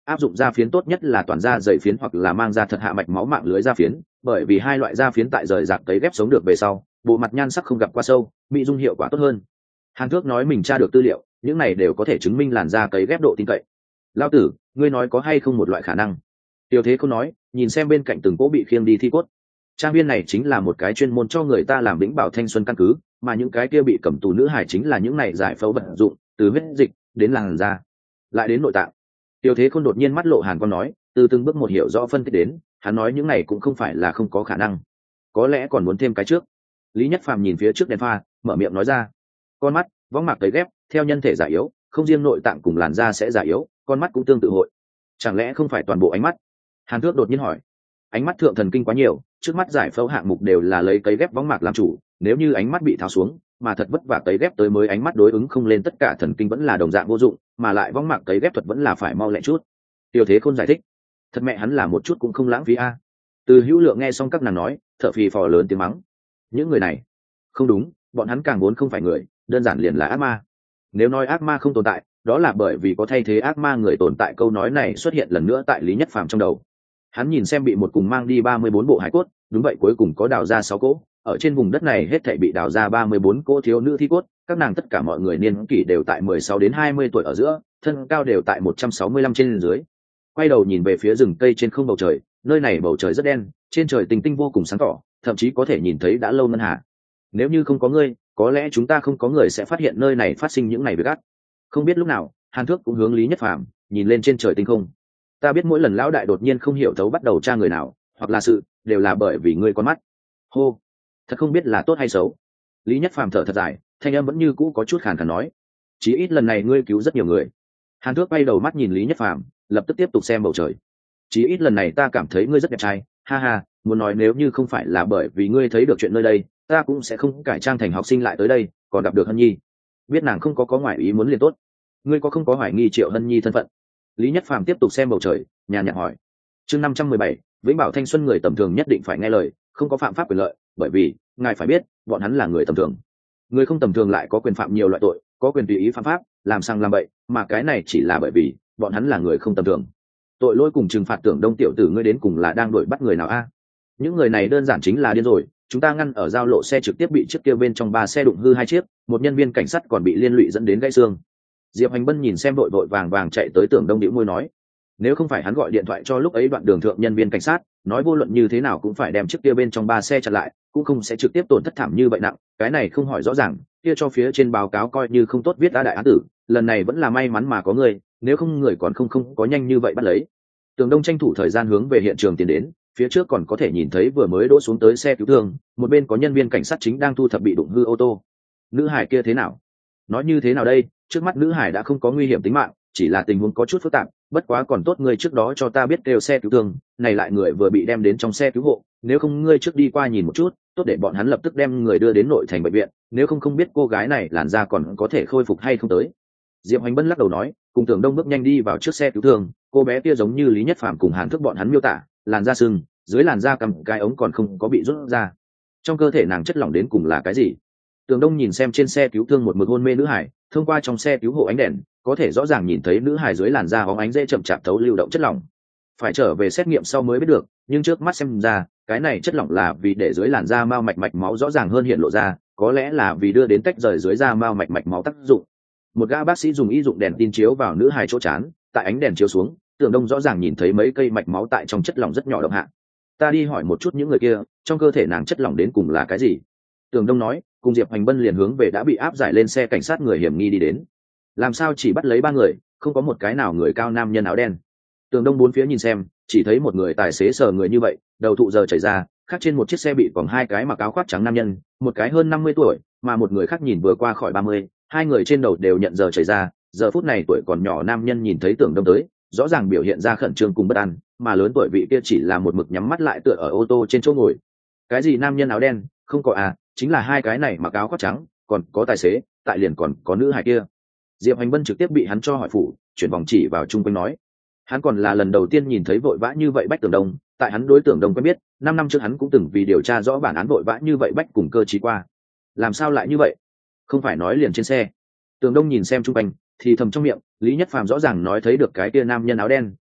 áp dụng da phiến tốt nhất là toàn da dày phiến hoặc là mang da thật hạ mạch máu mạng lưới da phiến, bởi vì hai loại da phiến tại rời rạc cấy ghép sống được về sau bộ mặt nhan sắc không gặp qua sâu, mỹ dung hiệu quả tốt hơn. Hàn Thước nói mình tra được tư liệu, những này đều có thể chứng minh làn da cấy ghép độ tin cậy. Lao tử, ngươi nói có hay không một loại khả năng? Tiêu Thế không nói, nhìn xem bên cạnh từng cỗ bị khiêng đi thi cốt. Trang viên này chính là một cái chuyên môn cho người ta làm vĩnh bảo thanh xuân căn cứ, mà những cái kia bị cầm tù nữ hải chính là những này giải phẫu vận dụng, từ huyết dịch đến làn da, lại đến nội tạng. Tiêu Thế Khôn đột nhiên mắt lộ hàn quang nói, từ từng bước một hiểu rõ phân tích đến, hắn nói những này cũng không phải là không có khả năng, có lẽ còn muốn thêm cái trước. Lý Nhất Phàm nhìn phía trước đèn pha, mở miệng nói ra, con mắt, võng mạc cấy ghép, theo nhân thể già yếu, không riêng nội tạng cùng làn da sẽ già yếu, con mắt cũng tương tự hội. Chẳng lẽ không phải toàn bộ ánh mắt? Hàn Thước đột nhiên hỏi. Ánh mắt thượng thần kinh quá nhiều, trước mắt giải phẫu hạng mục đều là lấy cấy ghép võng mạc làm chủ, nếu như ánh mắt bị tháo xuống, mà thật vất vả cấy ghép tới mới ánh mắt đối ứng không lên tất cả thần kinh vẫn là đồng dạng vô dụng, mà lại võng mạc cấy ghép thuật vẫn là phải mau lẹ chút. Tiêu Thế Khôn giải thích, thật mẹ hắn là một chút cũng không lãng phí a. Từ Hữu Lượng nghe xong các nàng nói, thở phì phò lớn tiếng mắng, những người này không đúng, bọn hắn càng muốn không phải người, đơn giản liền là ác ma. Nếu nói ác ma không tồn tại, đó là bởi vì có thay thế ác ma người tồn tại, câu nói này xuất hiện lần nữa tại Lý Nhất Phàm trong đầu. Hắn nhìn xem bị một cùng mang đi ba mươi bốn bộ hải cốt, đúng vậy, cuối cùng có đào ra sáu cỗ, ở trên vùng đất này hết thảy bị đào ra ba mươi bốn cỗ thiếu nữ thi cốt, các nàng tất cả mọi người niên kỷ đều tại mười sáu đến hai mươi tuổi ở giữa, thân cao đều tại một trăm sáu mươi lăm trên dưới. Quay đầu nhìn về phía rừng cây trên không bầu trời, nơi này bầu trời rất đen, trên trời tinh tinh vô cùng sáng tỏ, thậm chí có thể nhìn thấy đã lâu ngân hà. Nếu như không có ngươi, có lẽ chúng ta không có người sẽ phát hiện nơi này phát sinh những này việc ác. Không biết lúc nào, Hàn Thước cũng hướng Lý Nhất Phàm nhìn lên trên trời tinh không. Ta biết mỗi lần lão đại đột nhiên không hiểu thấu bắt đầu tra người nào, hoặc là sự, đều là bởi vì ngươi con mắt. Hô, thật không biết là tốt hay xấu. Lý Nhất Phàm thở thật dài, thanh âm vẫn như cũ có chút khàn khàn nói, chí ít lần này ngươi cứu rất nhiều người. Hàn Thước bay đầu mắt nhìn Lý Nhất Phàm, lập tức tiếp tục xem bầu trời. Chí ít lần này ta cảm thấy ngươi rất đẹp trai, ha ha, muốn nói nếu như không phải là bởi vì ngươi thấy được chuyện nơi đây, ta cũng sẽ không cải trang thành học sinh lại tới đây, còn gặp được Hân Nhi. Biết nàng không có có ngoại ý muốn liền tốt. Ngươi có không có hoài nghi Triệu Hân Nhi thân phận? Lý Nhất Phàm tiếp tục xem bầu trời, nhàn nhạt hỏi. Chương năm trăm mười bảy, vĩnh bảo thanh xuân, người tầm thường nhất định phải nghe lời, không có phạm pháp quyền lợi, bởi vì ngài phải biết, bọn hắn là người tầm thường. Người không tầm thường lại có quyền phạm nhiều loại tội, có quyền tùy ý phạm pháp, làm sang làm bậy, mà cái này chỉ là bởi vì bọn hắn là người không tầm thường. Tội lỗi cùng trừng phạt Tưởng Đông tiểu tử ngươi đến cùng là đang đuổi bắt người nào a? Những người này đơn giản chính là điên rồi, chúng ta ngăn ở giao lộ xe trực tiếp bị chiếc kia bên trong ba xe đụng hư hai chiếc, một nhân viên cảnh sát còn bị liên lụy dẫn đến gãy xương. Diệp Hành Bân nhìn xem vội vội vàng vàng chạy tới Tưởng Đông điệu môi nói, nếu không phải hắn gọi điện thoại cho lúc ấy đoạn đường thượng nhân viên cảnh sát, nói vô luận như thế nào cũng phải đem chiếc kia bên trong ba xe chặn lại, cũng không sẽ trực tiếp tổn thất thảm như vậy nặng. Cái này không hỏi rõ ràng, kia cho phía trên báo cáo coi như không tốt viết đã đại án tử, lần này vẫn là may mắn mà có người, nếu không người còn không không có nhanh như vậy bắt lấy. Tường Đông tranh thủ thời gian hướng về hiện trường tiến đến, phía trước còn có thể nhìn thấy vừa mới đỗ xuống tới xe cứu thương, một bên có nhân viên cảnh sát chính đang thu thập bị đụng hư ô tô. Nữ hải kia thế nào? Nói như thế nào đây, trước mắt nữ hải đã không có nguy hiểm tính mạng, chỉ là tình huống có chút phức tạp, bất quá còn tốt ngươi trước đó cho ta biết kêu xe cứu thương, này lại người vừa bị đem đến trong xe cứu hộ, nếu không ngươi trước đi qua nhìn một chút, tốt để bọn hắn lập tức đem người đưa đến nội thành bệnh viện, nếu không không biết cô gái này làn da còn có thể khôi phục hay không tới. Diệp Hoành Bân lắc đầu nói, cùng Tưởng Đông bước nhanh đi vào trước xe cứu thương, cô bé kia giống như Lý Nhất Phàm cùng Hàn Thức bọn hắn miêu tả, làn da sưng, dưới làn da cầm cái ống còn không có bị rút ra. Trong cơ thể nàng chất lỏng đến cùng là cái gì? Tưởng Đông nhìn xem trên xe cứu thương một mực hôn mê nữ hải, thông qua trong xe cứu hộ ánh đèn, có thể rõ ràng nhìn thấy nữ hải dưới làn da bóng ánh dễ chậm chạp thấu lưu động chất lỏng. Phải trở về xét nghiệm sau mới biết được, nhưng trước mắt xem ra, cái này chất lỏng là vì để dưới làn da mao mạch mạch máu rõ ràng hơn hiện lộ ra, có lẽ là vì đưa đến tách rời dưới da mao mạch mạch máu tác dụng. Một gã bác sĩ dùng y dụng đèn tin chiếu vào nữ hài chỗ chán, tại ánh đèn chiếu xuống, Tưởng Đông rõ ràng nhìn thấy mấy cây mạch máu tại trong chất lỏng rất nhỏ động hạ. Ta đi hỏi một chút những người kia, trong cơ thể nàng chất lỏng đến cùng là cái gì? Tưởng Đông nói, cùng Diệp Hành Bân liền hướng về đã bị áp giải lên xe cảnh sát người hiểm nghi đi đến. Làm sao chỉ bắt lấy ba người, không có một cái nào người cao nam nhân áo đen? Tưởng Đông bốn phía nhìn xem, chỉ thấy một người tài xế sờ người như vậy, đầu thụ giờ chảy ra, khác trên một chiếc xe bị còn hai cái mặc áo khoác trắng nam nhân, một cái hơn năm mươi tuổi, mà một người khác nhìn vừa qua khỏi ba mươi, hai người trên đầu đều nhận giờ chảy ra. Giờ phút này tuổi còn nhỏ nam nhân nhìn thấy Tưởng Đông tới, rõ ràng biểu hiện ra khẩn trương cùng bất an, mà lớn tuổi vị kia chỉ là một mực nhắm mắt lại tựa ở ô tô trên chỗ ngồi. Cái gì nam nhân áo đen? Không có à, chính là hai cái này mặc áo khoác trắng, còn có tài xế, tại liền còn có nữ hài kia. Diệp Hành Bân trực tiếp bị hắn cho hỏi phủ, chuyển vòng chỉ vào chung quanh nói, hắn còn là lần đầu tiên nhìn thấy vội vã như vậy Bách Tưởng Đông, tại hắn đối Tưởng Đông quen biết, năm năm trước hắn cũng từng vì điều tra rõ bản án vội vã như vậy Bách cùng cơ trí qua. Làm sao lại như vậy? Không phải nói liền trên xe? Tưởng Đông nhìn xem chung quanh, thì thầm trong miệng, Lý Nhất Phàm rõ ràng nói thấy được cái kia nam nhân áo đen,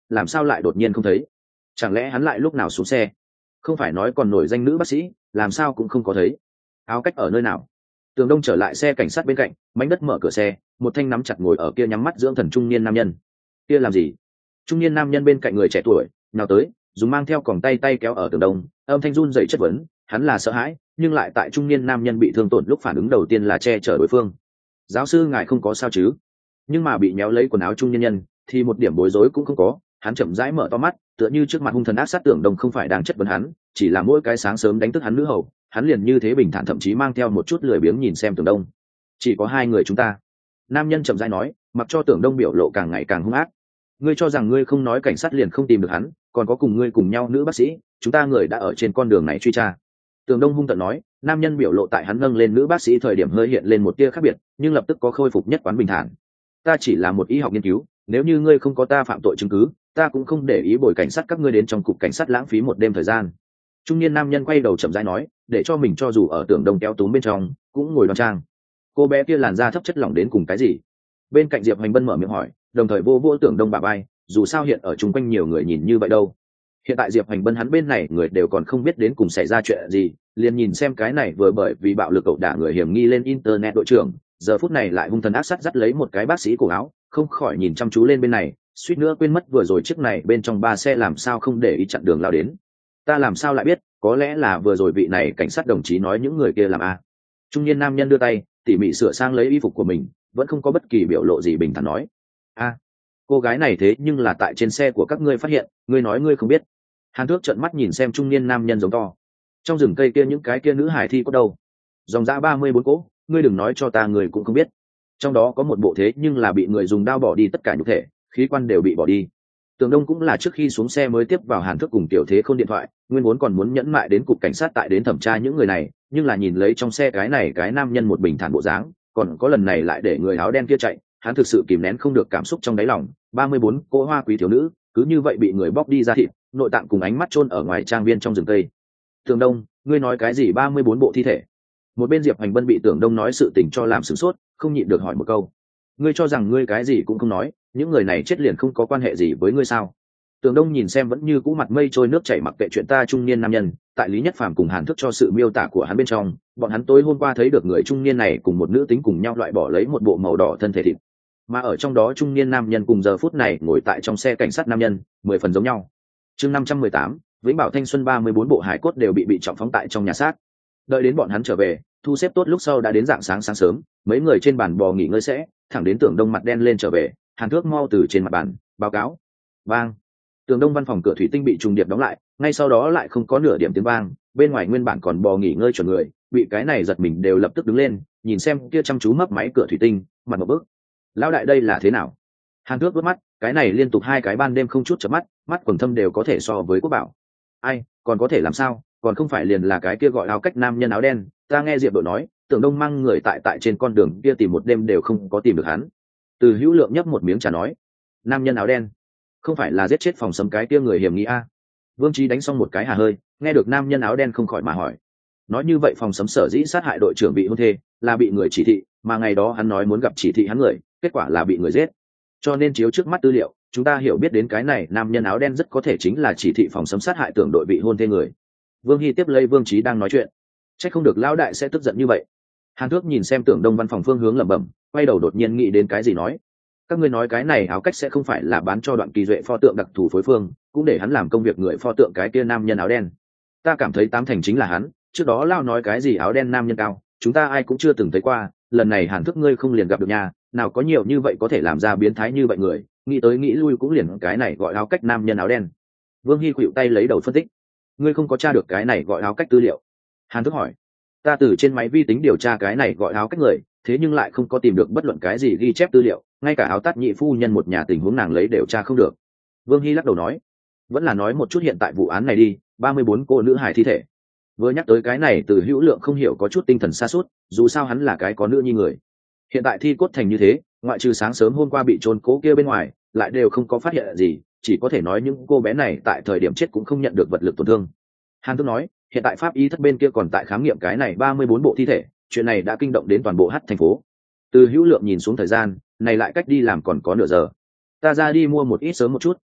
làm sao lại đột nhiên không thấy? Chẳng lẽ hắn lại lúc nào xuống xe? Không phải nói còn nổi danh nữ bác sĩ, làm sao cũng không có thấy? Áo cách ở nơi nào? Tường Đông trở lại xe cảnh sát bên cạnh, mánh đất mở cửa xe, một thanh nắm chặt ngồi ở kia nhắm mắt dưỡng thần trung niên nam nhân. Kia làm gì? Trung niên nam nhân bên cạnh người trẻ tuổi nào tới, dùng mang theo còng tay tay kéo ở Tường Đông, âm thanh run rẩy chất vấn. Hắn là sợ hãi, nhưng lại tại trung niên nam nhân bị thương tổn lúc phản ứng đầu tiên là che chở đối phương. Giáo sư ngài không có sao chứ? Nhưng mà bị nhéo lấy quần áo trung niên nhân thì một điểm bối rối cũng không có. Hắn chậm rãi mở to mắt, tựa như trước mặt hung thần ác sát Tưởng Đông không phải đang chất vấn hắn, chỉ là mỗi cái sáng sớm đánh thức hắn nữ hầu, hắn liền như thế bình thản, thậm chí mang theo một chút lười biếng nhìn xem Tưởng Đông. Chỉ có hai người chúng ta. Nam nhân chậm rãi nói, mặc cho Tưởng Đông biểu lộ càng ngày càng hung ác. Ngươi cho rằng ngươi không nói cảnh sát liền không tìm được hắn, còn có cùng ngươi cùng nhau nữ bác sĩ, chúng ta người đã ở trên con đường này truy tra. Tưởng Đông hung tợn nói, nam nhân biểu lộ tại hắn nâng lên nữ bác sĩ thời điểm hơi hiện lên một tia khác biệt, nhưng lập tức có khôi phục nhất quán bình thản. Ta chỉ là một y học nghiên cứu, nếu như ngươi không có ta phạm tội chứng cứ, ta cũng không để ý bồi cảnh sát các ngươi đến trong cục cảnh sát lãng phí một đêm thời gian. Trung niên nam nhân quay đầu chậm rãi nói, để cho mình cho dù ở Tưởng Đông kéo túm bên trong cũng ngồi đoan trang. Cô bé kia làn da thấp chất lỏng đến cùng cái gì? Bên cạnh Diệp Hoành Bân mở miệng hỏi, đồng thời vô vô Tưởng Đông bà bay, dù sao hiện ở chung quanh nhiều người nhìn như vậy đâu. Hiện tại Diệp Hoành Bân hắn bên này người đều còn không biết đến cùng xảy ra chuyện gì, liền nhìn xem cái này vừa bởi vì bạo lực ẩu đả người hiểm nghi lên internet đội trưởng, giờ phút này lại hung thần ác sát dắt lấy một cái bác sĩ cổ áo, không khỏi nhìn chăm chú lên bên này, suýt nữa quên mất vừa rồi chiếc này bên trong ba xe làm sao không để ý chặn đường lao đến. Ta làm sao lại biết, có lẽ là vừa rồi vị này cảnh sát đồng chí nói những người kia làm a. Trung niên nam nhân đưa tay tỉ mỉ sửa sang lấy y phục của mình, vẫn không có bất kỳ biểu lộ gì, bình thản nói, a, cô gái này thế nhưng là tại trên xe của các ngươi phát hiện, ngươi nói ngươi không biết? Hàn Thước trợn mắt nhìn xem trung niên nam nhân giống to, trong rừng cây kia những cái kia nữ hải thi có đâu? Dòng dã ba mươi bốn cỗ, ngươi đừng nói cho ta người cũng không biết. Trong đó có một bộ thế nhưng là bị người dùng đao bỏ đi tất cả nhục thể, khí quan đều bị bỏ đi. Tường Đông cũng là trước khi xuống xe mới tiếp vào Hàn Thước cùng Tiểu Thế Khôn điện thoại, nguyên vốn còn muốn nhẫn mại đến cục cảnh sát tại đến thẩm tra những người này, nhưng là nhìn lấy trong xe cái này cái nam nhân một bình thản bộ dáng, còn có lần này lại để người áo đen kia chạy, hắn thực sự kìm nén không được cảm xúc trong đáy lòng. ba mươi bốn cô hoa quý thiếu nữ cứ như vậy bị người bóc đi ra thịt, nội tạng cùng ánh mắt chôn ở ngoài trang viên trong rừng cây. Tường Đông, ngươi nói cái gì? ba mươi bốn bộ thi thể? Một bên Diệp Hoành Bân bị Tưởng Đông nói sự tình cho làm sửng sốt, không nhịn được hỏi một câu, ngươi cho rằng ngươi cái gì cũng không nói, những người này chết liền không có quan hệ gì với ngươi sao? Tưởng Đông nhìn xem vẫn như cũ mặt mây trôi nước chảy mặc kệ chuyện ta trung niên nam nhân, tại Lý Nhất Phàm cùng Hàn Thức cho sự miêu tả của hắn bên trong, bọn hắn tối hôm qua thấy được người trung niên này cùng một nữ tính cùng nhau loại bỏ lấy một bộ màu đỏ thân thể thịt, mà ở trong đó trung niên nam nhân cùng giờ phút này ngồi tại trong xe cảnh sát nam nhân, mười phần giống nhau. Chương năm trăm mười tám, Vĩnh Bảo Thanh Xuân, ba mươi bốn bộ hải cốt đều bị bị trọng phóng tại trong nhà xác. Đợi đến bọn hắn trở về, thu xếp tốt lúc sau đã đến rạng sáng sáng sớm, mấy người trên bàn bò nghỉ ngơi sẽ, thẳng đến Tưởng Đông mặt đen lên trở về, Hàn Thước mau từ trên mặt bàn báo cáo. Vang. Tưởng Đông văn phòng cửa thủy tinh bị trùng điệp đóng lại, ngay sau đó lại không có nửa điểm tiếng vang, bên ngoài nguyên bản còn bò nghỉ ngơi chuẩn người, bị cái này giật mình đều lập tức đứng lên, nhìn xem kia chăm chú mấp máy cửa thủy tinh, mặt một bước. Lão đại đây là thế nào? Hàn Thước vớt mắt, cái này liên tục hai cái ban đêm không chút chớp mắt, mắt quầng thâm đều có thể so với Quốc Bảo. Ai, còn có thể làm sao, còn không phải liền là cái kia gọi áo cách nam nhân áo đen, ta nghe Diệp đội nói, Tưởng Đông mang người tại tại trên con đường kia tìm một đêm đều không có tìm được hắn. Từ Hữu Lượng nhấp một miếng trà nói, nam nhân áo đen, không phải là giết chết phòng sấm cái kia người hiểm nghi a? Vương Chí đánh xong một cái hà hơi, nghe được nam nhân áo đen không khỏi mà hỏi, nói như vậy phòng sấm sở dĩ sát hại đội trưởng bị hôn thê, là bị người chỉ thị, mà ngày đó hắn nói muốn gặp chỉ thị hắn người, kết quả là bị người giết. Cho nên chiếu trước mắt tư liệu, chúng ta hiểu biết đến cái này nam nhân áo đen rất có thể chính là chỉ thị phòng sấm sát hại tưởng đội bị hôn thê người. Vương Hy tiếp lấy Vương Chí đang nói chuyện, chắc không được lão đại sẽ tức giận như vậy. Hàn Thước nhìn xem Tưởng Đông văn phòng phương hướng lẩm bẩm, quay đầu đột nhiên nghĩ đến cái gì nói, các ngươi nói cái này áo cách sẽ không phải là bán cho Đoạn Kỳ Duệ pho tượng đặc thù phối phương, cũng để hắn làm công việc người pho tượng cái kia nam nhân áo đen. Ta cảm thấy tám thành chính là hắn, trước đó lao nói cái gì áo đen nam nhân cao, chúng ta ai cũng chưa từng thấy qua, lần này Hàn Thước ngươi không liền gặp được nhà, nào có nhiều như vậy có thể làm ra biến thái như vậy người, nghĩ tới nghĩ lui cũng liền cái này gọi áo cách nam nhân áo đen. Vương Hy khuỵu tay lấy đầu phân tích, ngươi không có tra được cái này gọi áo cách tư liệu? Hàn Thước hỏi. Ta từ trên máy vi tính điều tra cái này gọi áo cách người, thế nhưng lại không có tìm được bất luận cái gì ghi chép tư liệu, ngay cả áo tát nhị phu nhân một nhà tình huống nàng lấy đều tra không được. Vương Hy lắc đầu nói, vẫn là nói một chút hiện tại vụ án này đi, ba mươi bốn cô nữ hài thi thể. Vừa nhắc tới cái này Từ Hữu Lượng không hiểu có chút tinh thần sa sút, dù sao hắn là cái có nữ nhi người. Hiện tại thi cốt thành như thế, ngoại trừ sáng sớm hôm qua bị trôn cố kia bên ngoài, lại đều không có phát hiện gì, chỉ có thể nói những cô bé này tại thời điểm chết cũng không nhận được vật lực tổn thương. Hàn Thước nói, hiện tại pháp y thất bên kia còn tại khám nghiệm cái này ba mươi bốn bộ thi thể, chuyện này đã kinh động đến toàn bộ Hắc thành phố. Từ Hữu Lượng nhìn xuống thời gian, này lại cách đi làm còn có nửa giờ. Ta ra đi mua một ít sớm một chút,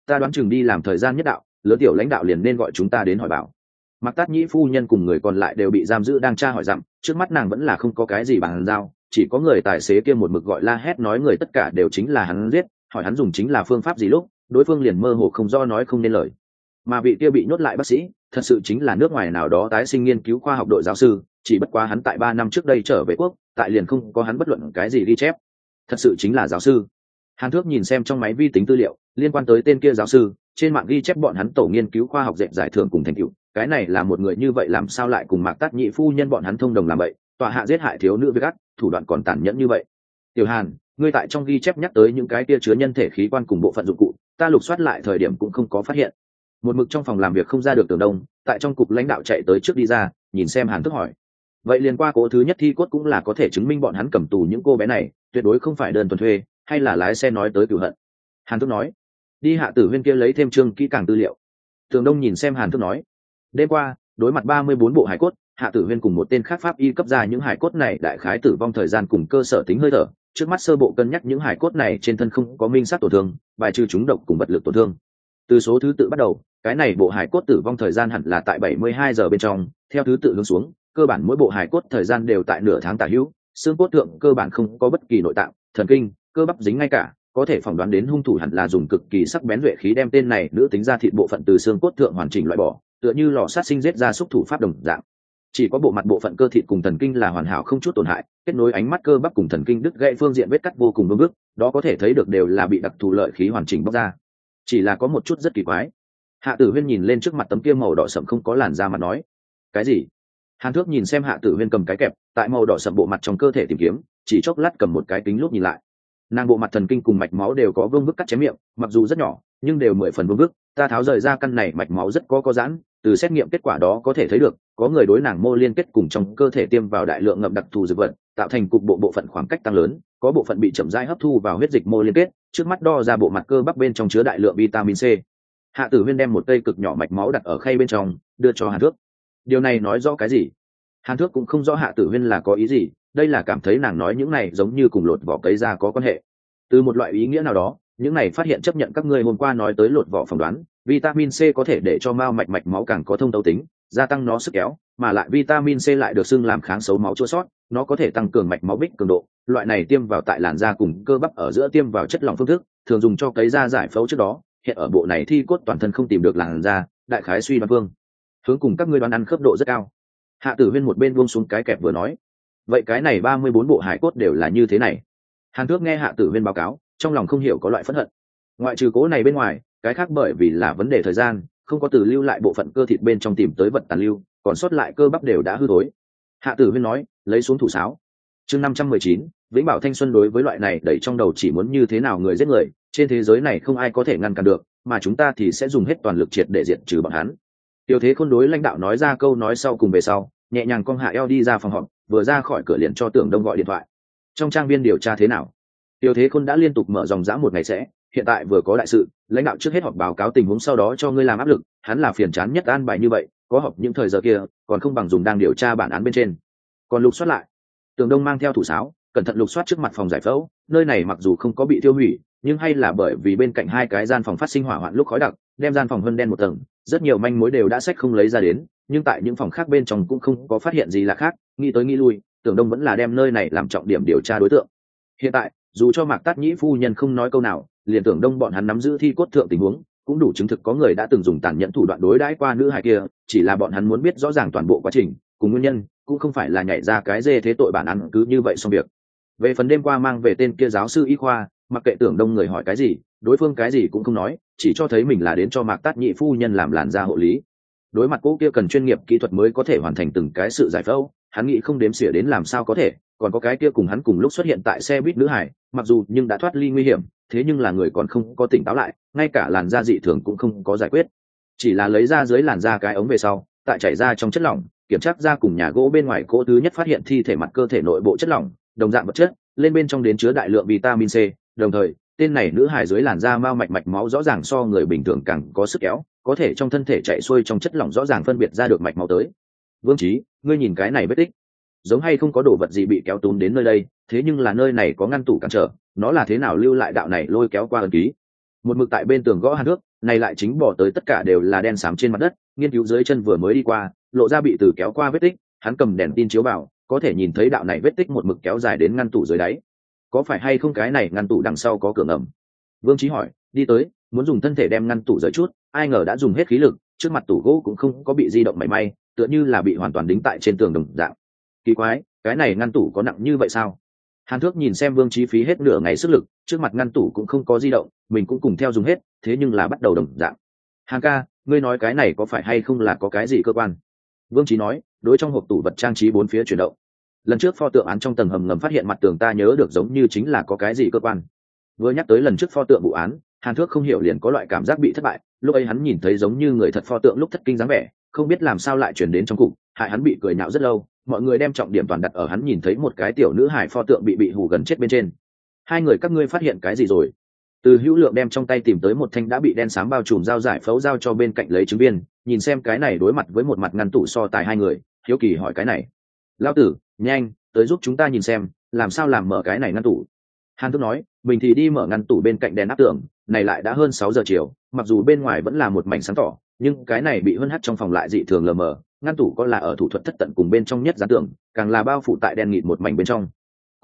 ta đoán chừng đi làm thời gian nhất đạo, lớn tiểu lãnh đạo liền nên gọi chúng ta đến hỏi bảo. Mạc Tát Nhĩ phu nhân cùng người còn lại đều bị giam giữ đang tra hỏi dặm, trước mắt nàng vẫn là không có cái gì bàn giao, chỉ có người tài xế kia một mực gọi la hét nói người tất cả đều chính là hắn giết, hỏi hắn dùng chính là phương pháp gì lúc, đối phương liền mơ hồ không do nói không nên lời. Mà vị kia bị nhốt lại bác sĩ, thật sự chính là nước ngoài nào đó tái sinh nghiên cứu khoa học đội giáo sư, chỉ bất quá hắn tại ba năm trước đây trở về quốc, tại liền không có hắn bất luận cái gì ghi chép. Thật sự chính là giáo sư. Hàn Thước nhìn xem trong máy vi tính tư liệu liên quan tới tên kia giáo sư, trên mạng ghi chép bọn hắn tổ nghiên cứu khoa học dệt giải thưởng cùng thành tựu, cái này là một người như vậy làm sao lại cùng Mạc Tát Nhĩ phu nhân bọn hắn thông đồng làm vậy, tòa hạ giết hại thiếu nữ với gắt, thủ đoạn còn tàn nhẫn như vậy. Tiểu Hàn, ngươi tại trong ghi chép nhắc tới những cái kia chứa nhân thể khí quan cùng bộ phận dụng cụ, ta lục soát lại thời điểm cũng không có phát hiện. Một mực trong phòng làm việc không ra được Tưởng Đông, tại trong cục lãnh đạo chạy tới trước đi ra, nhìn xem Hàn Thước hỏi. Vậy liền qua cố thứ nhất thi cốt cũng là có thể chứng minh bọn hắn cầm tù những cô bé này, tuyệt đối không phải đơn thuần thuê, hay là lái xe nói tới cửu hận. Hàn Thước nói, đi Hạ Tử Huyên kia lấy thêm chương kỹ càng tư liệu. Tưởng Đông nhìn xem Hàn Thước nói, đêm qua đối mặt ba mươi bốn bộ hải cốt, Hạ Tử Huyên cùng một tên khác pháp y cấp ra những hải cốt này đại khái tử vong thời gian cùng cơ sở tính hơi thở, trước mắt sơ bộ cân nhắc những hải cốt này trên thân không có minh sát tổn thương, bài trừ chúng độc cùng vật lực tổn thương. Từ số thứ tự bắt đầu, cái này bộ hải cốt tử vong thời gian hẳn là tại bảy mươi hai giờ bên trong, theo thứ tự hướng xuống, cơ bản mỗi bộ hải cốt thời gian đều tại nửa tháng tả hữu, xương cốt thượng cơ bản không có bất kỳ nội tạng, thần kinh, cơ bắp dính ngay cả, có thể phỏng đoán đến hung thủ hẳn là dùng cực kỳ sắc bén duệ khí đem tên này nữ tính ra thịt bộ phận từ xương cốt thượng hoàn chỉnh loại bỏ, tựa như lò sát sinh giết ra xúc thủ pháp đồng dạng. Chỉ có bộ mặt bộ phận cơ thịt cùng thần kinh là hoàn hảo không chút tổn hại, kết nối ánh mắt cơ bắp cùng thần kinh đứt gãy phương diện vết cắt vô cùng vương bước, đó có thể thấy được đều là bị đặc thù lợi khí hoàn chỉnh bóc ra. Chỉ là có một chút rất kỳ quái. Hạ Tử Huyên nhìn lên trước mặt tấm kia màu đỏ sậm không có làn da mặt nói, cái gì? Hàn Thước nhìn xem Hạ Tử Huyên cầm cái kẹp, tại màu đỏ sậm bộ mặt trong cơ thể tìm kiếm, chỉ chốc lát cầm một cái kính lúp nhìn lại. Nàng bộ mặt thần kinh cùng mạch máu đều có vương bức cắt chém miệng, mặc dù rất nhỏ, nhưng đều mười phần vương bức. Ta tháo rời ra căn này mạch máu rất có có giãn, từ xét nghiệm kết quả đó có thể thấy được, có người đối nàng mô liên kết cùng trong cơ thể tiêm vào đại lượng ngậm đặc thù dược vật, tạo thành cục bộ bộ phận khoảng cách tăng lớn, có bộ phận bị chậm rãi hấp thu vào huyết dịch mô liên kết, trước mắt đo ra bộ mặt cơ bắp bên trong chứa đại lượng vitamin C. Hạ Tử Huyên đem một cây cực nhỏ mạch máu đặt ở khay bên trong, đưa cho Hàn Thước. Điều này nói rõ cái gì? Hàn Thước cũng không rõ Hạ Tử Huyên là có ý gì, đây là cảm thấy nàng nói những này giống như cùng lột vỏ cấy ra có quan hệ. Từ một loại ý nghĩa nào đó, những này phát hiện chấp nhận các ngươi hôm qua nói tới lột vỏ phỏng đoán, vitamin C có thể để cho mao mạch mạch máu càng có thông thấu tính, gia tăng nó sức kéo, mà lại vitamin C lại được xưng làm kháng xấu máu chữa sót, nó có thể tăng cường mạch máu bích cường độ, loại này tiêm vào tại làn da cùng cơ bắp ở giữa tiêm vào chất lỏng phương thức, thường dùng cho cấy da giải phẫu trước đó, hiện ở bộ này thi cốt toàn thân không tìm được làn da, đại khái suy đoán vương. Hướng cùng các ngươi đoán ăn khớp độ rất cao. Hạ Tử Huyên một bên buông xuống cái kẹp vừa nói, vậy cái này ba mươi bốn bộ hải cốt đều là như thế này. Hàn Thước nghe Hạ Tử Huyên báo cáo, trong lòng không hiểu có loại phẫn hận. Ngoại trừ cố này bên ngoài, cái khác bởi vì là vấn đề thời gian, không có từ lưu lại bộ phận cơ thịt bên trong tìm tới vật tàn lưu, còn sót lại cơ bắp đều đã hư thối. Hạ Tử Huyên nói, lấy xuống thủ sáo. Chương năm trăm mười chín, Vĩnh Bảo thanh xuân đối với loại này đẩy trong đầu chỉ muốn như thế nào người giết người, trên thế giới này không ai có thể ngăn cản được, mà chúng ta thì sẽ dùng hết toàn lực triệt để diệt trừ bọn hắn. Tiêu Thế Khôn đối lãnh đạo nói ra câu nói sau cùng về sau, nhẹ nhàng cong hạ eo đi ra phòng họp, vừa ra khỏi cửa liền cho Tưởng Đông gọi điện thoại. Trong trang viên điều tra thế nào? Tiêu Thế Khôn đã liên tục mở dòng dã một ngày sẽ, hiện tại vừa có đại sự, lãnh đạo trước hết họp báo cáo tình huống sau đó cho ngươi làm áp lực, hắn là phiền chán nhất an bài như vậy, có họp những thời giờ kia, còn không bằng dùng đang điều tra bản án bên trên. Còn lục soát lại. Tưởng Đông mang theo thủ sáo, cẩn thận lục soát trước mặt phòng giải phẫu, nơi này mặc dù không có bị tiêu hủy, nhưng hay là bởi vì bên cạnh hai cái gian phòng phát sinh hỏa hoạn lúc khói đặc, đem gian phòng hơn đen một tầng, rất nhiều manh mối đều đã sách không lấy ra đến, nhưng tại những phòng khác bên trong cũng không có phát hiện gì là khác, nghĩ tới nghĩ lui, Tưởng Đông vẫn là đem nơi này làm trọng điểm điều tra đối tượng. Hiện tại, dù cho Mạc Tát Nhĩ phu nhân không nói câu nào, liền Tưởng Đông bọn hắn nắm giữ thi cốt thượng tình huống, cũng đủ chứng thực có người đã từng dùng tàn nhẫn thủ đoạn đối đãi qua nữ hài kia, chỉ là bọn hắn muốn biết rõ ràng toàn bộ quá trình, cùng nguyên nhân, cũng không phải là nhảy ra cái dê thế tội bản án cứ như vậy xong việc. Về phần đêm qua mang về tên kia giáo sư y khoa, mặc kệ Tưởng Đông người hỏi cái gì, đối phương cái gì cũng không nói, chỉ cho thấy mình là đến cho Mạc Tát Nhĩ phu nhân làm làn da hộ lý. Đối mặt cô kia cần chuyên nghiệp kỹ thuật mới có thể hoàn thành từng cái sự giải phẫu, hắn nghĩ không đếm xỉa đến làm sao có thể, còn có cái kia cùng hắn cùng lúc xuất hiện tại xe buýt nữ hải, mặc dù nhưng đã thoát ly nguy hiểm, thế nhưng là người còn không có tỉnh táo lại, ngay cả làn da dị thường cũng không có giải quyết, chỉ là lấy ra dưới làn da cái ống về sau, tại chảy ra trong chất lỏng, kiểm tra ra cùng nhà gỗ bên ngoài cỗ thứ nhất phát hiện thi thể mặt cơ thể nội bộ chất lỏng, đồng dạng vật chất, lên bên trong đến chứa đại lượng vitamin C, đồng thời, tên này nữ hài dưới làn da mao mạch mạch máu rõ ràng so người bình thường càng có sức kéo, có thể trong thân thể chạy xuôi trong chất lỏng rõ ràng phân biệt ra được mạch máu tới. Vương Chí, ngươi nhìn cái này vết tích, giống hay không có đồ vật gì bị kéo túm đến nơi đây, thế nhưng là nơi này có ngăn tủ cản trở, nó là thế nào lưu lại đạo này lôi kéo qua ấn ký. Một mực tại bên tường gõ Hàn Thước, này lại chính bỏ tới tất cả đều là đen xám trên mặt đất, nghiên cứu dưới chân vừa mới đi qua, lộ ra bị từ kéo qua vết tích, hắn cầm đèn tin chiếu vào, có thể nhìn thấy đạo này vết tích một mực kéo dài đến ngăn tủ dưới đáy. Có phải hay không cái này ngăn tủ đằng sau có cửa ngầm? Vương Chí hỏi, đi tới, muốn dùng thân thể đem ngăn tủ rời chút, ai ngờ đã dùng hết khí lực, trước mặt tủ gỗ cũng không có bị di động mảy may, tựa như là bị hoàn toàn đính tại trên tường đồng dạng. Kỳ quái, cái này ngăn tủ có nặng như vậy sao? Hàn Thước nhìn xem Vương Chí phí hết nửa ngày sức lực, trước mặt ngăn tủ cũng không có di động, mình cũng cùng theo dùng hết, thế nhưng là bắt đầu đồng dạng. Hàn ca, ngươi nói cái này có phải hay không là có cái gì cơ quan? Vương Chí nói, đối trong hộp tủ vật trang trí bốn phía chuyển động. Lần trước pho tượng án trong tầng hầm ngầm phát hiện mặt tường ta nhớ được giống như chính là có cái gì cơ quan. Vừa nhắc tới lần trước pho tượng vụ án, Hàn Thước không hiểu liền có loại cảm giác bị thất bại, lúc ấy hắn nhìn thấy giống như người thật pho tượng lúc thất kinh dáng vẻ, không biết làm sao lại chuyển đến trong cục, hại hắn bị cười nhạo rất lâu, mọi người đem trọng điểm toàn đặt ở hắn nhìn thấy một cái tiểu nữ hài pho tượng bị bị hù gần chết bên trên. Hai người các ngươi phát hiện cái gì rồi? Từ Hữu Lượng đem trong tay tìm tới một thanh đã bị đen xám bao trùm dao giải phẫu giao cho bên cạnh lấy chứng viên, nhìn xem cái này đối mặt với một mặt ngăn tủ so tài hai người, hiếu kỳ hỏi cái này. Lão tử, nhanh, tới giúp chúng ta nhìn xem, làm sao làm mở cái này ngăn tủ. Hàn Thước nói, mình thì đi mở ngăn tủ bên cạnh đèn áp tường, này lại đã hơn sáu giờ chiều, mặc dù bên ngoài vẫn là một mảnh sáng tỏ, nhưng cái này bị hơn hắt trong phòng lại dị thường lờ mờ, ngăn tủ có là ở thủ thuật thất tận cùng bên trong nhất dán tường, càng là bao phủ tại đèn nghịt một mảnh bên trong.